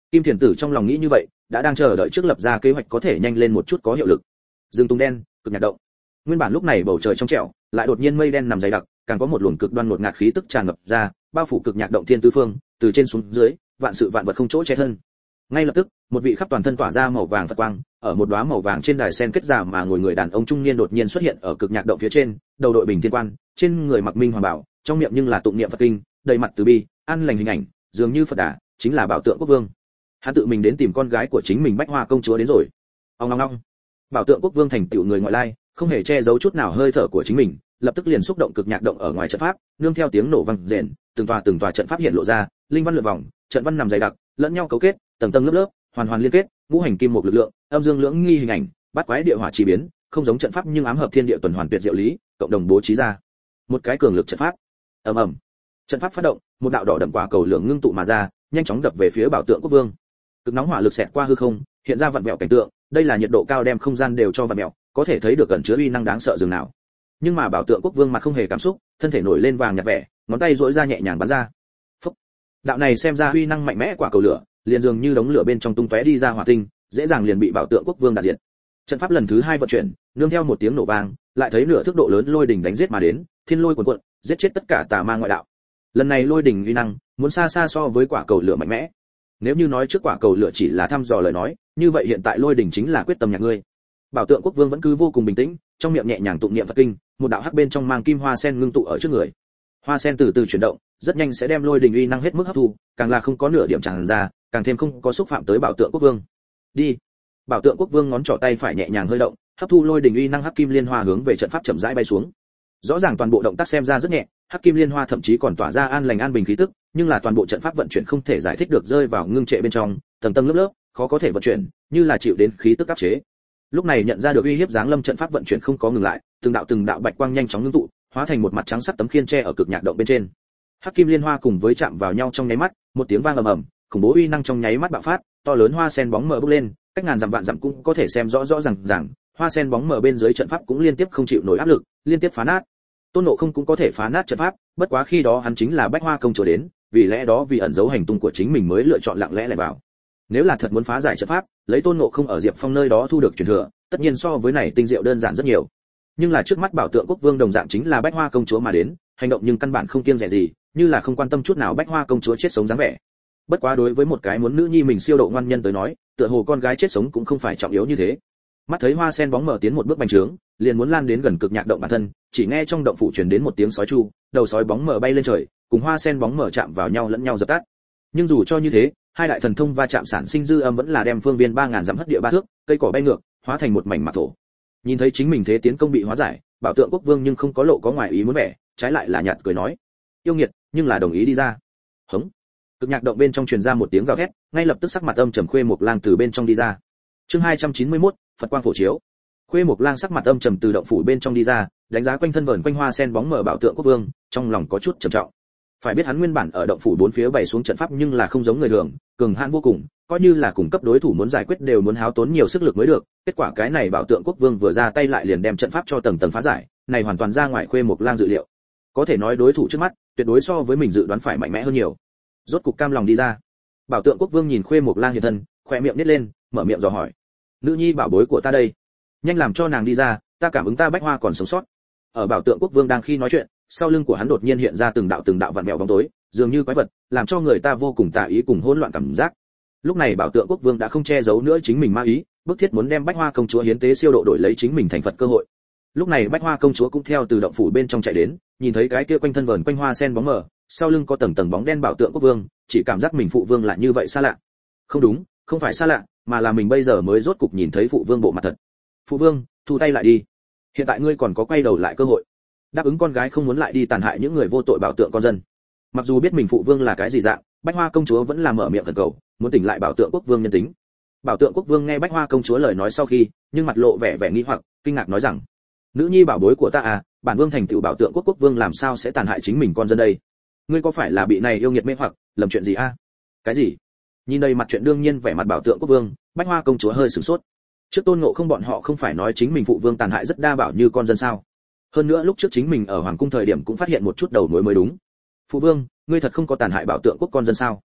Kim Thiền Tử trong lòng nghĩ như vậy, đã đang chờ đợi trước lập ra kế hoạch có thể nhanh lên một chút có hiệu lực. Dương tung đen, cực nhạc động. Nguyên bản lúc này bầu trời trong trẻo, lại đột nhiên mây đen nằm dày đặc, càng có một luồng cực đoan ngột ngạt khí tức tràn ngập ra, bao phủ cực nhạc động thiên tứ phương, từ trên xuống dưới, vạn sự vạn vật không chỗ che thân. Ngay lập tức, một vị khắp toàn thân tỏa ra màu vàng Phật quang, ở một đóa màu vàng trên đài sen kết giả mà ngồi người đàn ông trung niên đột nhiên xuất hiện ở cực nhạc động phía trên, đầu đội bình thiên quan, trên người mặc minh hoàng bảo, trong miệng nhưng là tụng niệm Phật kinh, đầy mặt từ bi, an lành hình ảnh, dường như Phật Đà, chính là Bảo Tượng Quốc Vương. Hắn tự mình đến tìm con gái của chính mình Bách Hoa công chúa đến rồi. Ong ong ong. Bảo Tượng Quốc Vương thành tựu người ngoại lai, không hề che giấu chút nào hơi thở của chính mình, lập tức liền xúc động cực nhạc động ở ngoài trận pháp, nương theo tiếng nổ vang rền, từng tòa từng tòa trận pháp hiện lộ ra, linh văn lượn vòng, trận văn nằm dày đặc, lẫn nhau cấu kết, tầng tầng lớp lớp, hoàn hoàn liên kết, ngũ hành kim một lực lượng, âm dương lưỡng nghi hình ảnh, bát quái địa hỏa chi biến, không giống trận pháp nhưng ám hợp thiên địa tuần hoàn tuyệt diệu lý, cộng đồng bố trí ra một cái cường lực trận pháp. Ầm ầm. Trận pháp phát động, một đạo đỏ đậm quả cầu lửa ngưng tụ mà ra, nhanh chóng đập về phía Bảo Tượng Quốc Vương. Cực nóng hỏa lực xẹt qua hư không, hiện ra vặn vẹo cảnh tượng, đây là nhiệt độ cao đem không gian đều cho vặn vẹo, có thể thấy được ẩn chứa uy năng đáng sợ dường nào. Nhưng mà Bảo Tượng Quốc Vương mặt không hề cảm xúc, thân thể nổi lên vàng nhạt vẻ, ngón tay duỗi ra nhẹ nhàng bắn ra. Phốc. Đạo này xem ra uy năng mạnh mẽ quả cầu lửa, liền dường như đống lửa bên trong tung tóe đi ra hỏa tinh, dễ dàng liền bị Bảo Tượng Quốc Vương đạt diệt. Trận pháp lần thứ hai vận chuyển, nương theo một tiếng nổ vang, lại thấy nửa thước độ lớn lôi đỉnh đánh giết mà đến, thiên lôi cuồn cuộn, giết chết tất cả tà ma ngoại đạo. Lần này lôi đỉnh uy năng, muốn xa xa so với quả cầu lửa mạnh mẽ. Nếu như nói trước quả cầu lửa chỉ là thăm dò lời nói, như vậy hiện tại lôi đỉnh chính là quyết tâm nhạc ngươi. Bảo Tượng Quốc Vương vẫn cứ vô cùng bình tĩnh, trong miệng nhẹ nhàng tụng niệm Phật kinh, một đạo hắc bên trong mang kim hoa sen ngưng tụ ở trước người. Hoa sen từ từ chuyển động, rất nhanh sẽ đem lôi đỉnh uy năng hết mức hấp thu, càng là không có nửa điểm tràn ra, càng thêm không có xúc phạm tới Bảo Tượng Quốc Vương. Đi. Bảo Tượng Quốc Vương ngón trỏ tay phải nhẹ nhàng hơi động, hấp thu lôi đỉnh uy năng hắc kim liên hoa hướng về trận pháp chậm rãi bay xuống. Rõ ràng toàn bộ động tác xem ra rất nhẹ, hắc kim liên hoa thậm chí còn tỏa ra an lành an bình khí tức, nhưng là toàn bộ trận pháp vận chuyển không thể giải thích được rơi vào ngưng trệ bên trong, tầng tầng lớp lớp, khó có thể vận chuyển, như là chịu đến khí tức áp chế. Lúc này nhận ra được uy hiếp giáng lâm trận pháp vận chuyển không có ngừng lại, từng đạo từng đạo bạch quang nhanh chóng ngưng tụ, hóa thành một mặt trắng sắc tấm khiên tre ở cực nhạc động bên trên. Hắc kim liên hoa cùng với chạm vào nhau trong nháy mắt, một tiếng vang ầm ầm, khủng bố uy năng trong nháy mắt bạo phát, to lớn hoa sen bóng mờ bốc lên, cách ngàn dặm vạn dặm cũng có thể xem rõ rõ ràng ràng, hoa sen bóng mờ bên dưới trận pháp cũng liên tiếp không chịu nổi áp lực, liên tiếp phá nát. Tôn Ngộ Không cũng có thể phá nát trận pháp, bất quá khi đó hắn chính là Bách Hoa công chúa đến, vì lẽ đó vì ẩn giấu hành tung của chính mình mới lựa chọn lặng lẽ lẻn vào. Nếu là thật muốn phá giải trận pháp, lấy Tôn Ngộ Không ở Diệp Phong nơi đó thu được truyền thừa, tất nhiên so với này tinh diệu đơn giản rất nhiều. Nhưng là trước mắt Bảo Tượng Quốc Vương đồng dạng chính là Bách Hoa công chúa mà đến, hành động nhưng căn bản không kiêng dè gì, như là không quan tâm chút nào Bách Hoa công chúa chết sống dáng vẻ. Bất quá đối với một cái muốn nữ nhi mình siêu độ ngoan nhân tới nói, tựa hồ con gái chết sống cũng không phải trọng yếu như thế. Mắt thấy hoa sen bóng mở tiến một bước bành trướng, liền muốn lan đến gần cực nhạc động bản thân, chỉ nghe trong động phủ truyền đến một tiếng sói chu, đầu sói bóng mở bay lên trời, cùng hoa sen bóng mở chạm vào nhau lẫn nhau dập tắt. Nhưng dù cho như thế, hai đại thần thông va chạm sản sinh dư âm vẫn là đem phương viên ba ngàn dặm hất địa ba thước, cây cỏ bay ngược, hóa thành một mảnh mạc thổ. Nhìn thấy chính mình thế tiến công bị hóa giải, Bảo Tượng Quốc Vương nhưng không có lộ có ngoài ý muốn vẻ, trái lại là nhạt cười nói: "Yêu nghiệt, nhưng là đồng ý đi ra." Hững. Cực nhạc động bên trong truyền ra một tiếng gào thét, ngay lập tức sắc mặt âm trầm Khuê Mộc Lang từ bên trong đi ra. Chương hai trăm chín mươi mốt, Phật quang phổ chiếu. Khuê Mộc Lang sắc mặt âm trầm từ động phủ bên trong đi ra, đánh giá quanh thân vờn quanh hoa sen bóng mờ Bảo Tượng Quốc Vương, trong lòng có chút trầm trọng. Phải biết hắn nguyên bản ở động phủ bốn phía bày xuống trận pháp nhưng là không giống người thường, cường hãn vô cùng, coi như là cùng cấp đối thủ muốn giải quyết đều muốn háo tốn nhiều sức lực mới được, kết quả cái này Bảo Tượng Quốc Vương vừa ra tay lại liền đem trận pháp cho tầng tầng phá giải, này hoàn toàn ra ngoài Khuê Mộc Lang dự liệu. Có thể nói đối thủ trước mắt, tuyệt đối so với mình dự đoán phải mạnh mẽ hơn nhiều. Rốt cục cam lòng đi ra. Bảo Tượng Quốc Vương nhìn Khuê Mộc Lang hiện thân, khóe miệng nhếch lên, mở miệng dò hỏi: "Nữ nhi bảo bối của ta đây, nhanh làm cho nàng đi ra, ta cảm ứng ta Bách Hoa còn sống sót." Ở Bảo Tượng Quốc Vương đang khi nói chuyện, sau lưng của hắn đột nhiên hiện ra từng đạo từng đạo vặn vẹo bóng tối, dường như quái vật, làm cho người ta vô cùng tà ý cùng hỗn loạn cảm giác. Lúc này Bảo Tượng Quốc Vương đã không che giấu nữa chính mình ma ý, bức thiết muốn đem Bách Hoa công chúa hiến tế siêu độ đổi lấy chính mình thành Phật cơ hội. Lúc này Bách Hoa công chúa cũng theo từ động phủ bên trong chạy đến, nhìn thấy cái kia quanh thân vờn quanh hoa sen bóng mờ, sau lưng có tầng tầng bóng đen Bảo Tượng Quốc Vương, chỉ cảm giác mình phụ vương lại như vậy xa lạ. Không đúng, không phải xa lạ, mà là mình bây giờ mới rốt cục nhìn thấy phụ vương bộ mặt thật. Phụ vương, thu tay lại đi. Hiện tại ngươi còn có quay đầu lại cơ hội. Đáp ứng con gái không muốn lại đi tàn hại những người vô tội Bảo Tượng con dân. Mặc dù biết mình phụ vương là cái gì dạng, Bách Hoa công chúa vẫn là mở miệng thần cầu, muốn tỉnh lại Bảo Tượng Quốc Vương nhân tính. Bảo Tượng Quốc Vương nghe Bách Hoa công chúa lời nói sau khi, nhưng mặt lộ vẻ vẻ nghi hoặc, kinh ngạc nói rằng: "Nữ nhi bảo bối của ta à, bản vương thành tựu Bảo Tượng Quốc Quốc Vương làm sao sẽ tàn hại chính mình con dân đây? Ngươi có phải là bị này yêu nghiệt mê hoặc, lầm chuyện gì a?" "Cái gì?" Nhìn đây mặt chuyện đương nhiên vẻ mặt Bảo Tượng Quốc Vương, Bách Hoa công chúa hơi sửng sốt. Trước Tôn Ngộ Không bọn họ không phải nói chính mình phụ vương tàn hại rất đa bảo như con dân sao? Hơn nữa lúc trước chính mình ở hoàng cung thời điểm cũng phát hiện một chút đầu mối mới đúng. "Phụ vương, ngươi thật không có tàn hại Bảo Tượng Quốc con dân sao?"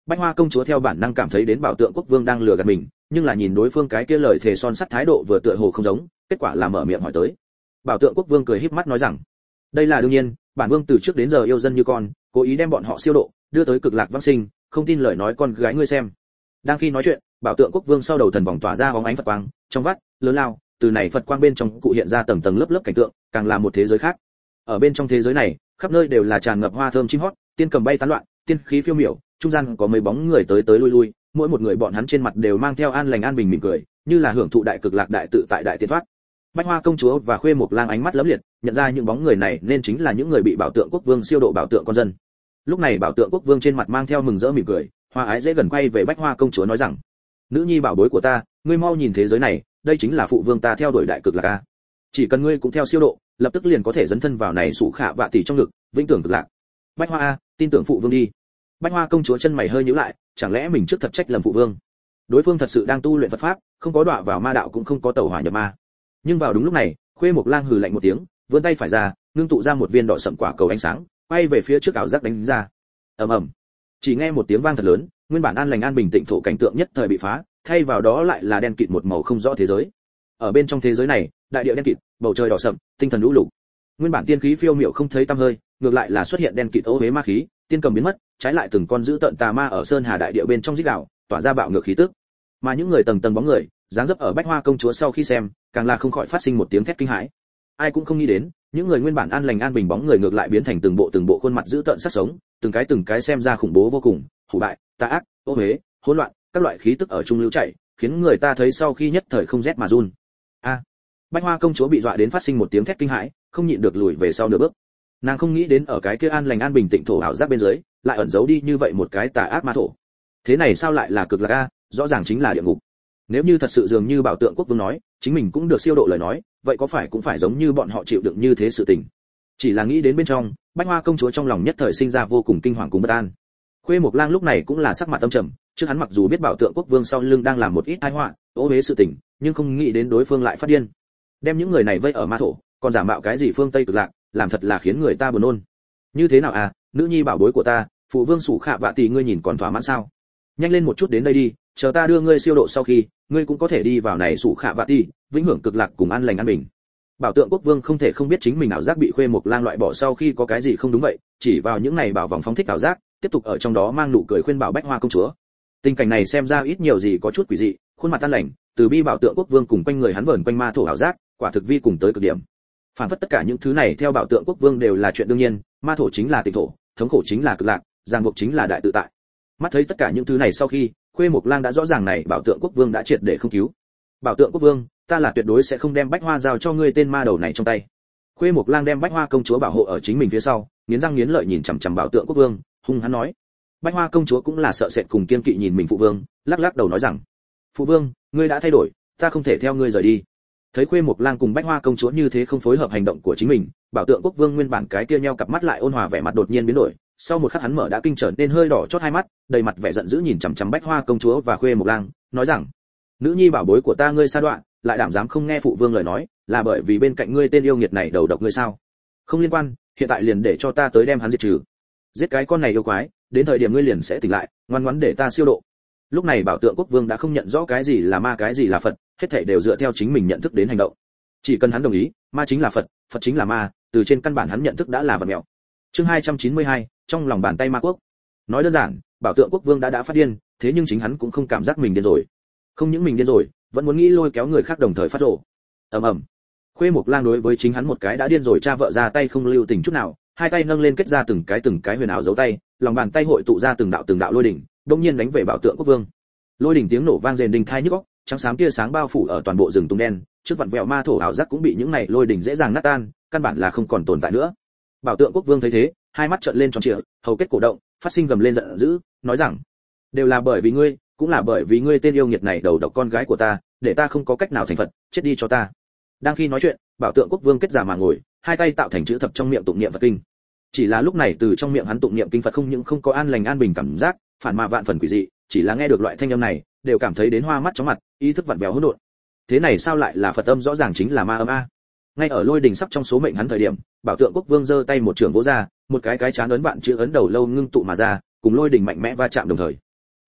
Bách Hoa công chúa theo bản năng cảm thấy đến Bảo Tượng Quốc Vương đang lừa gạt mình, nhưng là nhìn đối phương cái kia lời thề son sắt thái độ vừa tựa hồ không giống, kết quả là mở miệng hỏi tới. Bảo Tượng Quốc Vương cười híp mắt nói rằng, đây là đương nhiên, bản vương từ trước đến giờ yêu dân như con, cố ý đem bọn họ siêu độ, đưa tới cực lạc vãng sinh, không tin lời nói con gái ngươi xem. Đang khi nói chuyện, Bảo Tượng Quốc Vương sau đầu thần vòng tỏa ra bóng ánh Phật quang, trong vắt lớn lao, từ này Phật quang bên trong cụ hiện ra tầng tầng lớp lớp cảnh tượng, càng là một thế giới khác. Ở bên trong thế giới này, khắp nơi đều là tràn ngập hoa thơm chim hót, tiên cầm bay tán loạn, tiên khí phiêu miểu, trung gian có mấy bóng người tới tới lui lui, mỗi một người bọn hắn trên mặt đều mang theo an lành an bình mỉm cười, như là hưởng thụ đại cực lạc đại tự tại đại tiên thoát. Bách Hoa công chúa và Khuê Mộc Lang ánh mắt lấm liệt, nhận ra những bóng người này nên chính là những người bị Bảo Tượng Quốc Vương siêu độ Bảo Tượng con dân. Lúc này Bảo Tượng Quốc Vương trên mặt mang theo mừng rỡ mỉm cười, hoa ái dễ gần quay về Bách Hoa công chúa nói rằng: "Nữ nhi bảo bối của ta, ngươi mau nhìn thế giới này, đây chính là phụ vương ta theo đuổi đại cực lạc a. Chỉ cần ngươi cũng theo siêu độ, lập tức liền có thể dấn thân vào này sủ khả vạ tỷ trong lực, vĩnh tưởng cực lạc. Bách Hoa a, tin tưởng phụ vương đi." Bách Hoa công chúa chân mày hơi nhíu lại, chẳng lẽ mình trước thật trách lầm phụ vương? Đối phương thật sự đang tu luyện Phật pháp, không có đọa vào ma đạo cũng không có tẩu hỏa nhập ma. Nhưng vào đúng lúc này, Khuê Mộc Lang hừ lạnh một tiếng, vươn tay phải ra, ngưng tụ ra một viên đỏ sẫm quả cầu ánh sáng, quay về phía trước ảo giác đánh ra. Ầm ầm. Chỉ nghe một tiếng vang thật lớn, nguyên bản an lành an bình tĩnh thổ cảnh tượng nhất thời bị phá, thay vào đó lại là đen kịt một màu không rõ thế giới. Ở bên trong thế giới này, đại địa đen kịt, bầu trời đỏ sẫm, tinh thần lũ lục. Nguyên bản tiên khí phiêu miểu không thấy tăm hơi, ngược lại là xuất hiện đen kịt ô uế ma khí, tiên cầm biến mất, trái lại từng con dữ tợn tà ma ở sơn hà đại địa bên trong rít gào, tỏa ra bạo ngược khí tức. Mà những người tầng tầng bóng người, dáng dấp ở Bách Hoa công chúa sau khi xem, càng là không khỏi phát sinh một tiếng thét kinh hãi. Ai cũng không nghĩ đến, những người nguyên bản an lành an bình bóng người ngược lại biến thành từng bộ từng bộ khuôn mặt dữ tợn sắc sống, từng cái từng cái xem ra khủng bố vô cùng, hủ bại, tà ác, ô uế, hỗn loạn, các loại khí tức ở trung lưu chảy, khiến người ta thấy sau khi nhất thời không rét mà run. A! Bách Hoa công chúa bị dọa đến phát sinh một tiếng thét kinh hãi, không nhịn được lùi về sau nửa bước. Nàng không nghĩ đến ở cái kia an lành an bình tịnh thổ ảo giác bên dưới, lại ẩn giấu đi như vậy một cái tà ác ma thổ. Thế này sao lại là cực lạc a, rõ ràng chính là địa ngục. Nếu như thật sự dường như Bảo Tượng Quốc Vương nói, chính mình cũng được siêu độ lời nói, vậy có phải cũng phải giống như bọn họ chịu đựng như thế sự tình. Chỉ là nghĩ đến bên trong, Bách Hoa công chúa trong lòng nhất thời sinh ra vô cùng kinh hoàng cùng bất an. Khuê Mộc Lang lúc này cũng là sắc mặt âm trầm, trước hắn mặc dù biết Bảo Tượng Quốc Vương sau lưng đang làm một ít tai họa, ô uế sự tình, nhưng không nghĩ đến đối phương lại phát điên. Đem những người này vây ở ma thổ, còn giả mạo cái gì phương Tây cực lạc, làm thật là khiến người ta buồn nôn. Như thế nào à, nữ nhi bảo bối của ta, phụ vương sủ khạ vạ tỷ ngươi nhìn còn thỏa mãn sao? Nhanh lên một chút đến đây đi, chờ ta đưa ngươi siêu độ sau khi, ngươi cũng có thể đi vào này sủ khạ vạ tỷ, vĩnh hưởng cực lạc cùng an lành an bình. Bảo Tượng Quốc Vương không thể không biết chính mình ảo giác bị Khuê Mộc Lang loại bỏ sau khi có cái gì không đúng vậy, chỉ vào những này bảo vòng phóng thích ảo giác, tiếp tục ở trong đó mang nụ cười khuyên bảo Bách Hoa công chúa. Tình cảnh này xem ra ít nhiều gì có chút quỷ dị, khuôn mặt an lành, từ bi Bảo Tượng Quốc Vương cùng quanh người hắn vờn quanh ma thổ ảo giác, quả thực vi cùng tới cực điểm. Phản phất tất cả những thứ này theo Bảo Tượng Quốc Vương đều là chuyện đương nhiên, ma thổ chính là tịnh thổ, thống khổ chính là cực lạc, ràng buộc chính là đại tự tại. Mắt thấy tất cả những thứ này sau khi, Khuê Mộc Lang đã rõ ràng này Bảo Tượng Quốc Vương đã triệt để không cứu. Bảo Tượng Quốc Vương, ta là tuyệt đối sẽ không đem Bách Hoa giao cho ngươi tên ma đầu này trong tay. Khuê Mộc Lang đem Bách Hoa công chúa bảo hộ ở chính mình phía sau, nghiến răng nghiến lợi nhìn chằm chằm Bảo Tượng Quốc Vương, hung hăng nói. Bách Hoa công chúa cũng là sợ sệt cùng kiên kỵ nhìn mình phụ vương, lắc lắc đầu nói rằng: phụ vương, ngươi đã thay đổi, ta không thể theo ngươi rời đi. Thấy Khuê Mộc Lang cùng Bách Hoa công chúa như thế không phối hợp hành động của chính mình, Bảo Tượng Quốc Vương nguyên bản cái kia nheo cặp mắt lại ôn hòa vẻ mặt đột nhiên biến đổi, sau một khắc hắn mở đã kinh trở nên hơi đỏ chót hai mắt, đầy mặt vẻ giận dữ nhìn chằm chằm Bách Hoa công chúa và Khuê Mộc Lang, nói rằng: nữ nhi bảo bối của ta ngươi sa đoạn, lại đảm dám không nghe phụ vương lời nói, là bởi vì bên cạnh ngươi tên yêu nghiệt này đầu độc ngươi sao? Không liên quan, hiện tại liền để cho ta tới đem hắn diệt trừ. Giết cái con này yêu quái, đến thời điểm ngươi liền sẽ tỉnh lại, ngoan ngoãn để ta siêu độ. Lúc này Bảo Tượng Quốc Vương đã không nhận rõ cái gì là ma cái gì là Phật, hết thảy đều dựa theo chính mình nhận thức đến hành động. Chỉ cần hắn đồng ý, ma chính là Phật, Phật chính là ma, từ trên căn bản hắn nhận thức đã là vật mèo. Chương hai trăm chín mươi hai, trong lòng bàn tay ma quốc. Nói đơn giản, Bảo Tượng Quốc Vương đã đã phát điên, thế nhưng chính hắn cũng không cảm giác mình điên rồi. Không những mình điên rồi, vẫn muốn nghĩ lôi kéo người khác đồng thời phát rồ. Ầm ầm. Khuê Mộc Lang đối với chính hắn một cái đã điên rồi cha vợ ra tay không lưu tình chút nào, hai tay nâng lên kết ra từng cái từng cái huyền ảo dấu tay, lòng bàn tay hội tụ ra từng đạo từng đạo lôi đỉnh, đột nhiên đánh về Bảo Tượng Quốc Vương. Lôi đỉnh tiếng nổ vang rền đình thai nhức óc, trắng xám tia sáng bao phủ ở toàn bộ rừng tùng đen, trước vặn vẹo ma thổ ảo giác cũng bị những này lôi đỉnh dễ dàng nát tan, căn bản là không còn tồn tại nữa. Bảo Tượng Quốc Vương thấy thế, hai mắt trợn lên tròn trịa, hầu kết cổ động, phát sinh gầm lên giận dữ, nói rằng: đều là bởi vì ngươi, cũng là bởi vì ngươi tên yêu nghiệt này đầu độc con gái của ta, để ta không có cách nào thành Phật, chết đi cho ta. Đang khi nói chuyện, Bảo Tượng Quốc Vương kết giả mà ngồi, hai tay tạo thành chữ thập trong miệng tụng niệm Phật kinh. Chỉ là lúc này từ trong miệng hắn tụng niệm kinh Phật không những không có an lành an bình cảm giác, phản mà vạn phần quỷ dị, chỉ là nghe được loại thanh âm này, đều cảm thấy đến hoa mắt chóng mặt, ý thức vặn vẹo hỗn độn. Thế này sao lại là Phật âm, rõ ràng chính là ma âm a. Ngay ở lôi đình sắp trong số mệnh hắn thời điểm, Bảo Tượng Quốc Vương giơ tay một trường vỗ ra, một cái cái chán ấn vạn chữ ấn đầu lâu ngưng tụ mà ra, cùng lôi đình mạnh mẽ va chạm đồng thời.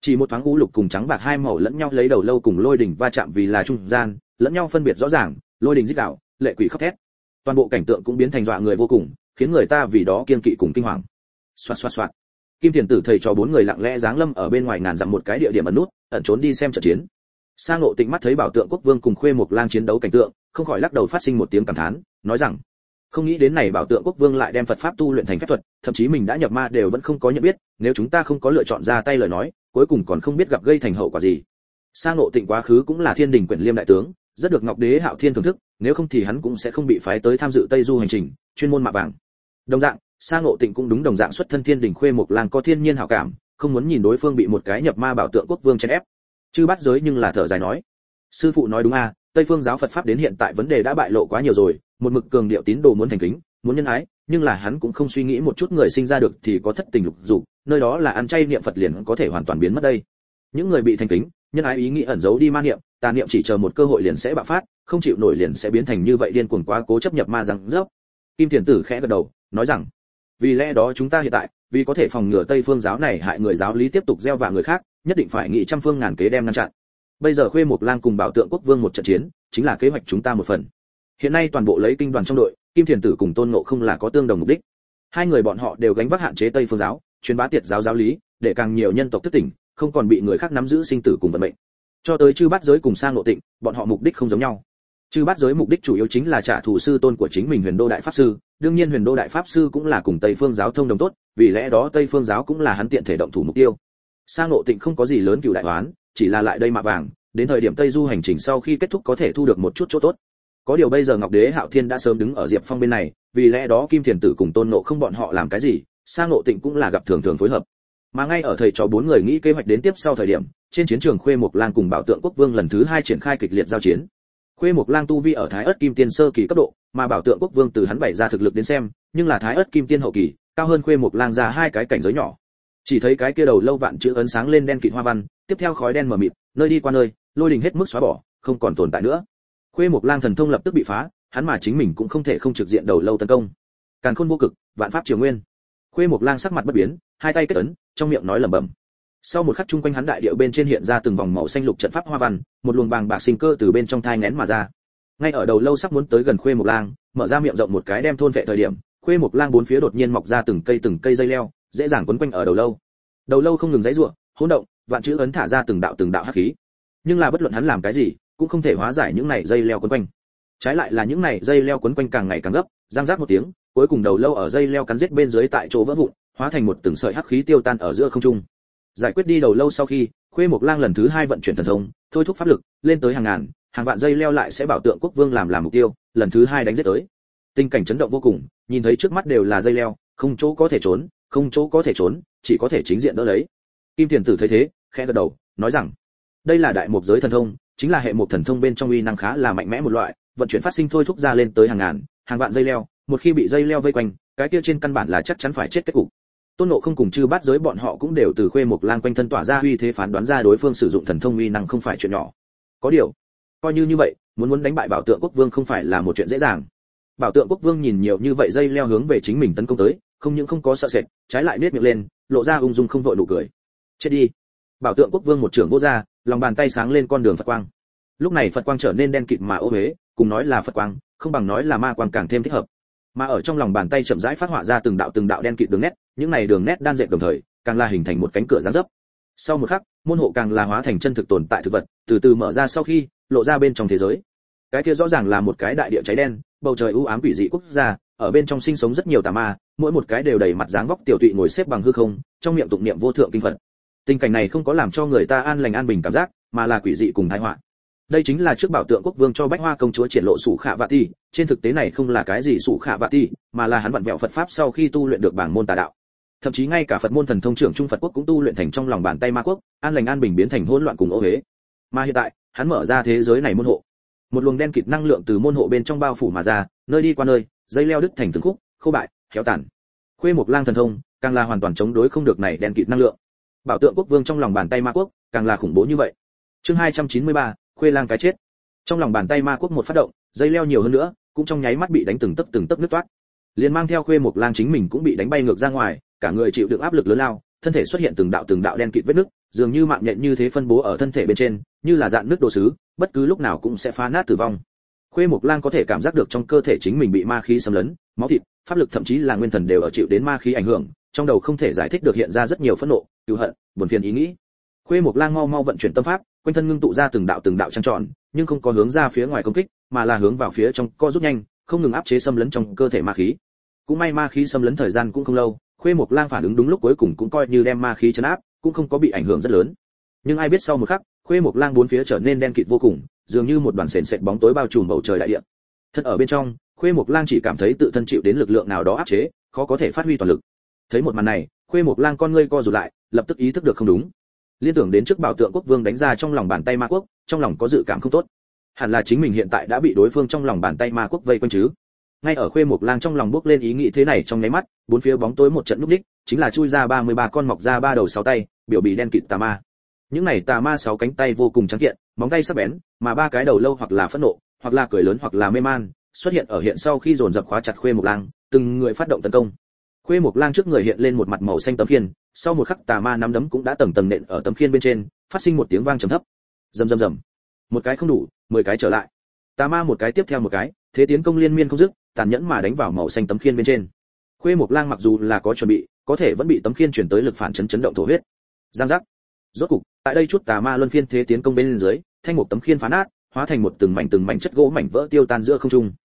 Chỉ một thoáng u lục cùng trắng bạc hai màu lẫn nhau lấy đầu lâu cùng lôi đỉnh va chạm vì là trung gian, lẫn nhau phân biệt rõ ràng, lôi đỉnh rít gào, lệ quỷ khóc thét. Toàn bộ cảnh tượng cũng biến thành dọa người vô cùng, khiến người ta vì đó kiêng kỵ cùng kinh hoàng. Xoạt xoạt xoạt. Kim Thiền Tử thầy cho bốn người lặng lẽ giáng lâm ở bên ngoài ngàn dặm một cái địa điểm ẩn nút, ẩn trốn đi xem trận chiến. Sa Ngộ Tịnh mắt thấy Bảo Tượng Quốc Vương cùng Khuê Mộc Lang chiến đấu cảnh tượng, không khỏi lắc đầu phát sinh một tiếng cảm thán, nói rằng: không nghĩ đến này Bảo Tượng Quốc Vương lại đem Phật pháp tu luyện thành phép thuật, thậm chí mình đã nhập ma đều vẫn không có nhận biết, nếu chúng ta không có lựa chọn ra tay lời nói, cuối cùng còn không biết gặp gây thành hậu quả gì. Sa Ngộ Tịnh quá khứ cũng là Thiên Đình Quyển Liêm đại tướng, rất được Ngọc Đế Hạo Thiên thưởng thức, nếu không thì hắn cũng sẽ không bị phái tới tham dự Tây Du hành trình, chuyên môn mạ vàng. Đồng dạng, Sa Ngộ Tịnh cũng đúng đồng dạng xuất thân Thiên Đình Khuê Mộc Lang có thiên nhiên hảo cảm, không muốn nhìn đối phương bị một cái nhập ma Bảo Tượng Quốc Vương chèn ép. Chư Bát Giới nhưng là thở dài nói: sư phụ nói đúng a, Tây phương giáo Phật pháp đến hiện tại vấn đề đã bại lộ quá nhiều rồi, một mực cường điệu tín đồ muốn thành kính, muốn nhân ái, nhưng là hắn cũng không suy nghĩ một chút người sinh ra được thì có thất tình lục dục, nơi đó là ăn chay niệm Phật liền có thể hoàn toàn biến mất đây. Những người bị thành kính, nhân ái ý nghĩ ẩn giấu đi ma niệm, tà niệm chỉ chờ một cơ hội liền sẽ bạo phát, không chịu nổi liền sẽ biến thành như vậy điên cuồng quá cố chấp nhập ma rằng dốc. Kim Thiền Tử khẽ gật đầu, nói rằng: vì lẽ đó chúng ta hiện tại, vì có thể phòng ngừa Tây phương giáo này hại người giáo lý tiếp tục gieo vạ người khác, nhất định phải nghĩ trăm phương ngàn kế đem ngăn chặn. Bây giờ Khuê Mộc Lang cùng Bảo Tượng Quốc Vương một trận chiến, chính là kế hoạch chúng ta một phần. Hiện nay toàn bộ lấy kinh đoàn trong đội, Kim Thiền Tử cùng Tôn Ngộ Không là có tương đồng mục đích. Hai người bọn họ đều gánh vác hạn chế Tây phương giáo, truyền bá tiệt giáo giáo lý, để càng nhiều nhân tộc thức tỉnh, không còn bị người khác nắm giữ sinh tử cùng vận mệnh. Cho tới Chư Bát Giới cùng Sa Ngộ Tịnh, bọn họ mục đích không giống nhau. Chư Bát Giới mục đích chủ yếu chính là trả thù sư tôn của chính mình Huyền Đô Đại Pháp Sư, đương nhiên Huyền Đô Đại Pháp Sư cũng là cùng Tây phương giáo thông đồng tốt, vì lẽ đó Tây phương giáo cũng là hắn tiện thể động thủ mục tiêu. Sa Ngộ Tịnh không có gì lớn cừu đại oán, chỉ là lại đây mạ vàng, đến thời điểm Tây Du hành trình sau khi kết thúc có thể thu được một chút chỗ tốt. Có điều bây giờ Ngọc Đế Hạo Thiên đã sớm đứng ở Diệp Phong bên này, vì lẽ đó Kim Thiền Tử cùng Tôn Ngộ Không bọn họ làm cái gì, Sa Ngộ Tịnh cũng là gặp thường thường phối hợp. Mà ngay ở thầy trò bốn người nghĩ kế hoạch đến tiếp sau thời điểm, trên chiến trường Khuê Mộc Lang cùng Bảo Tượng Quốc Vương lần thứ hai triển khai kịch liệt giao chiến. Khuê Mộc Lang tu vi ở Thái Ức Kim Tiên sơ kỳ cấp độ, mà Bảo Tượng Quốc Vương từ hắn bày ra thực lực đến xem, nhưng là Thái Ức Kim Tiên hậu kỳ, cao hơn Khuê Mộc Lang ra hai cái cảnh giới nhỏ. Chỉ thấy cái kia đầu lâu vạn chữ ấn sáng lên đen kịt hoa văn, tiếp theo khói đen mờ mịt, nơi đi qua nơi, lôi đình hết mức xóa bỏ, không còn tồn tại nữa. Khuê Mộc Lang thần thông lập tức bị phá, hắn mà chính mình cũng không thể không trực diện đầu lâu tấn công. Càn khôn vô cực, vạn pháp triều nguyên. Khuê Mộc Lang sắc mặt bất biến, hai tay kết ấn, trong miệng nói lẩm bẩm. Sau một khắc chung quanh hắn đại địa bên trên hiện ra từng vòng màu xanh lục trận pháp hoa văn, một luồng bàng bạc sinh cơ từ bên trong thai nghén mà ra. Ngay ở đầu lâu sắp muốn tới gần Khuê Mộc Lang, mở ra miệng rộng một cái đem thôn vệ thời điểm, Khuê Mộc Lang bốn phía đột nhiên mọc ra từng cây từng cây dây leo, dễ dàng quấn quanh ở đầu lâu. Đầu lâu không ngừng giãy giụa, hỗn động, vạn chữ ấn thả ra từng đạo từng đạo hắc khí. Nhưng là bất luận hắn làm cái gì, cũng không thể hóa giải những này dây leo quấn quanh. Trái lại là những này dây leo quấn quanh càng ngày càng gấp, răng rác một tiếng, cuối cùng đầu lâu ở dây leo cắn giết bên dưới tại chỗ vỡ vụn, hóa thành một từng sợi hắc khí tiêu tan ở giữa không trung. Giải quyết đi đầu lâu sau khi, Khuê Mộc Lang lần thứ hai vận chuyển thần thông, thôi thúc pháp lực, lên tới hàng ngàn, hàng vạn dây leo lại sẽ Bảo Tượng Quốc Vương làm làm mục tiêu, lần thứ hai đánh giết tới. Tình cảnh chấn động vô cùng, nhìn thấy trước mắt đều là dây leo, không chỗ có thể trốn, không chỗ có thể trốn, chỉ có thể chính diện đỡ lấy. Kim Thiền Tử thấy thế, khẽ gật đầu, nói rằng: đây là đại mục giới thần thông, chính là hệ mục thần thông bên trong uy năng khá là mạnh mẽ một loại, vận chuyển phát sinh thôi thúc ra lên tới hàng ngàn, hàng vạn dây leo, một khi bị dây leo vây quanh, cái kia trên căn bản là chắc chắn phải chết kết cục. Tôn Ngộ Không cùng Chư Bát Giới bọn họ cũng đều từ Khuê Mộc Lang quanh thân tỏa ra uy thế phán đoán ra đối phương sử dụng thần thông uy năng không phải chuyện nhỏ. Có điều, coi như như vậy, muốn muốn đánh bại Bảo Tượng Quốc Vương không phải là một chuyện dễ dàng. Bảo Tượng Quốc Vương nhìn nhiều như vậy dây leo hướng về chính mình tấn công tới, không những không có sợ sệt, trái lại nét miệng lên, lộ ra ung dung không vội nụ cười. Chết đi! Bảo Tượng Quốc Vương một trường vỗ ra, lòng bàn tay sáng lên con đường Phật quang. Lúc này Phật quang trở nên đen kịt mà ô uế, cùng nói là Phật quang, không bằng nói là ma quang càng thêm thích hợp. Mà ở trong lòng bàn tay chậm rãi phát họa ra từng đạo từng đạo đen kịt đường nét, những này đường nét đan dệt đồng thời, càng là hình thành một cánh cửa giáng dấp. Sau một khắc, môn hộ càng là hóa thành chân thực tồn tại thực vật, từ từ mở ra sau khi lộ ra bên trong thế giới. Cái kia rõ ràng là một cái đại địa cháy đen, bầu trời u ám quỷ dị quốc gia, ở bên trong sinh sống rất nhiều tà ma, mỗi một cái đều đầy mặt dáng vóc tiểu tụy ngồi xếp bằng hư không, trong miệng tụng niệm vô thượng kinh Phật. Tình cảnh này không có làm cho người ta an lành an bình cảm giác, mà là quỷ dị cùng tai họa. Đây chính là trước Bảo Tượng Quốc Vương cho Bách Hoa công chúa triển lộ Sủ Khả Vạ Ti, trên thực tế này không là cái gì Sủ Khả Vạ Ti, mà là hắn vặn vẹo Phật pháp sau khi tu luyện được bảng môn tà đạo. Thậm chí ngay cả Phật môn thần thông trưởng Trung Phật quốc cũng tu luyện thành trong lòng bàn tay ma quốc, an lành an bình biến thành hỗn loạn cùng ô uế. Mà hiện tại, hắn mở ra thế giới này môn hộ. Một luồng đen kịt năng lượng từ môn hộ bên trong bao phủ mà ra, nơi đi qua nơi, dây leo đứt thành từng khúc, khô bại, héo tàn. Khuê Mộc Lang thần thông, càng là hoàn toàn chống đối không được này đen kịt năng lượng. Bảo Tượng Quốc Vương trong lòng bàn tay ma quốc, càng là khủng bố như vậy. Chương hai trăm chín mươi ba, Khuê Lang cái chết. Trong lòng bàn tay ma quốc một phát động, dây leo nhiều hơn nữa, cũng trong nháy mắt bị đánh từng tấc từng tấc nứt toát. Liền mang theo Khuê Mộc Lang chính mình cũng bị đánh bay ngược ra ngoài, cả người chịu đựng áp lực lớn lao, thân thể xuất hiện từng đạo từng đạo đen kịt vết nứt, dường như mạng nhện như thế phân bố ở thân thể bên trên, như là dạn nước đồ sứ, bất cứ lúc nào cũng sẽ phá nát tử vong. Khuê Mộc Lang có thể cảm giác được trong cơ thể chính mình bị ma khí xâm lấn, máu thịt, pháp lực thậm chí là nguyên thần đều ở chịu đến ma khí ảnh hưởng, trong đầu không thể giải thích được hiện ra rất nhiều phẫn nộ, cừu hận, buồn phiền ý nghĩ. Khuê Mộc Lang mau mau vận chuyển tâm pháp, quanh thân ngưng tụ ra từng đạo từng đạo trăng tròn, nhưng không có hướng ra phía ngoài công kích, mà là hướng vào phía trong, co rút nhanh, không ngừng áp chế xâm lấn trong cơ thể ma khí. Cũng may ma khí xâm lấn thời gian cũng không lâu, Khuê Mộc Lang phản ứng đúng lúc cuối cùng cũng coi như đem ma khí trấn áp, cũng không có bị ảnh hưởng rất lớn. Nhưng ai biết sau một khắc, Khuê Mộc Lang bốn phía trở nên đen kịt vô cùng, dường như một đoàn sền sệt bóng tối bao trùm bầu trời đại địa. Thật ở bên trong, Khuê Mộc Lang chỉ cảm thấy tự thân chịu đến lực lượng nào đó áp chế, khó có thể phát huy toàn lực. Thấy một màn này, Khuê Mộc Lang con ngươi co rụt lại, lập tức ý thức được không đúng. Liên tưởng đến trước Bảo Tượng Quốc Vương đánh ra trong lòng bàn tay ma quốc, trong lòng có dự cảm không tốt. Hẳn là chính mình hiện tại đã bị đối phương trong lòng bàn tay ma quốc vây quanh chứ. Ngay ở Khuê Mộc Lang trong lòng bước lên ý nghĩ thế này trong nháy mắt, bốn phía bóng tối một trận lúc đích, chính là chui ra ba mươi ba con mọc ra ba đầu sáu tay, biểu bì đen kịt tà ma. Những này tà ma sáu cánh tay vô cùng trắng kiện, móng tay sắc bén, mà ba cái đầu lâu hoặc là phẫn nộ, hoặc là cười lớn hoặc là mê man, xuất hiện ở hiện sau khi dồn dập khóa chặt Khuê Mộc Lang, từng người phát động tấn công. Khuê Mộc Lang trước người hiện lên một mặt màu xanh tấm khiên, sau một khắc tà ma nắm đấm cũng đã tầng tầng nện ở tấm khiên bên trên, phát sinh một tiếng vang trầm thấp. Rầm rầm rầm. Một cái không đủ, mười cái trở lại. Tà ma một cái tiếp theo một cái, thế tiến công liên miên không dứt, tàn nhẫn mà đánh vào màu xanh tấm khiên bên trên. Khuê Mộc Lang mặc dù là có chuẩn bị, có thể vẫn bị tấm khiên truyền tới lực phản chấn chấn động thổ huyết. Giang giác. Rốt cục, tại đây chút tà ma luân phiên thế tiến công bên dưới, thanh một tấm khiên phá nát, hóa thành một từng mảnh từng mảnh chất gỗ mảnh vỡ tiêu tan giữa không trung.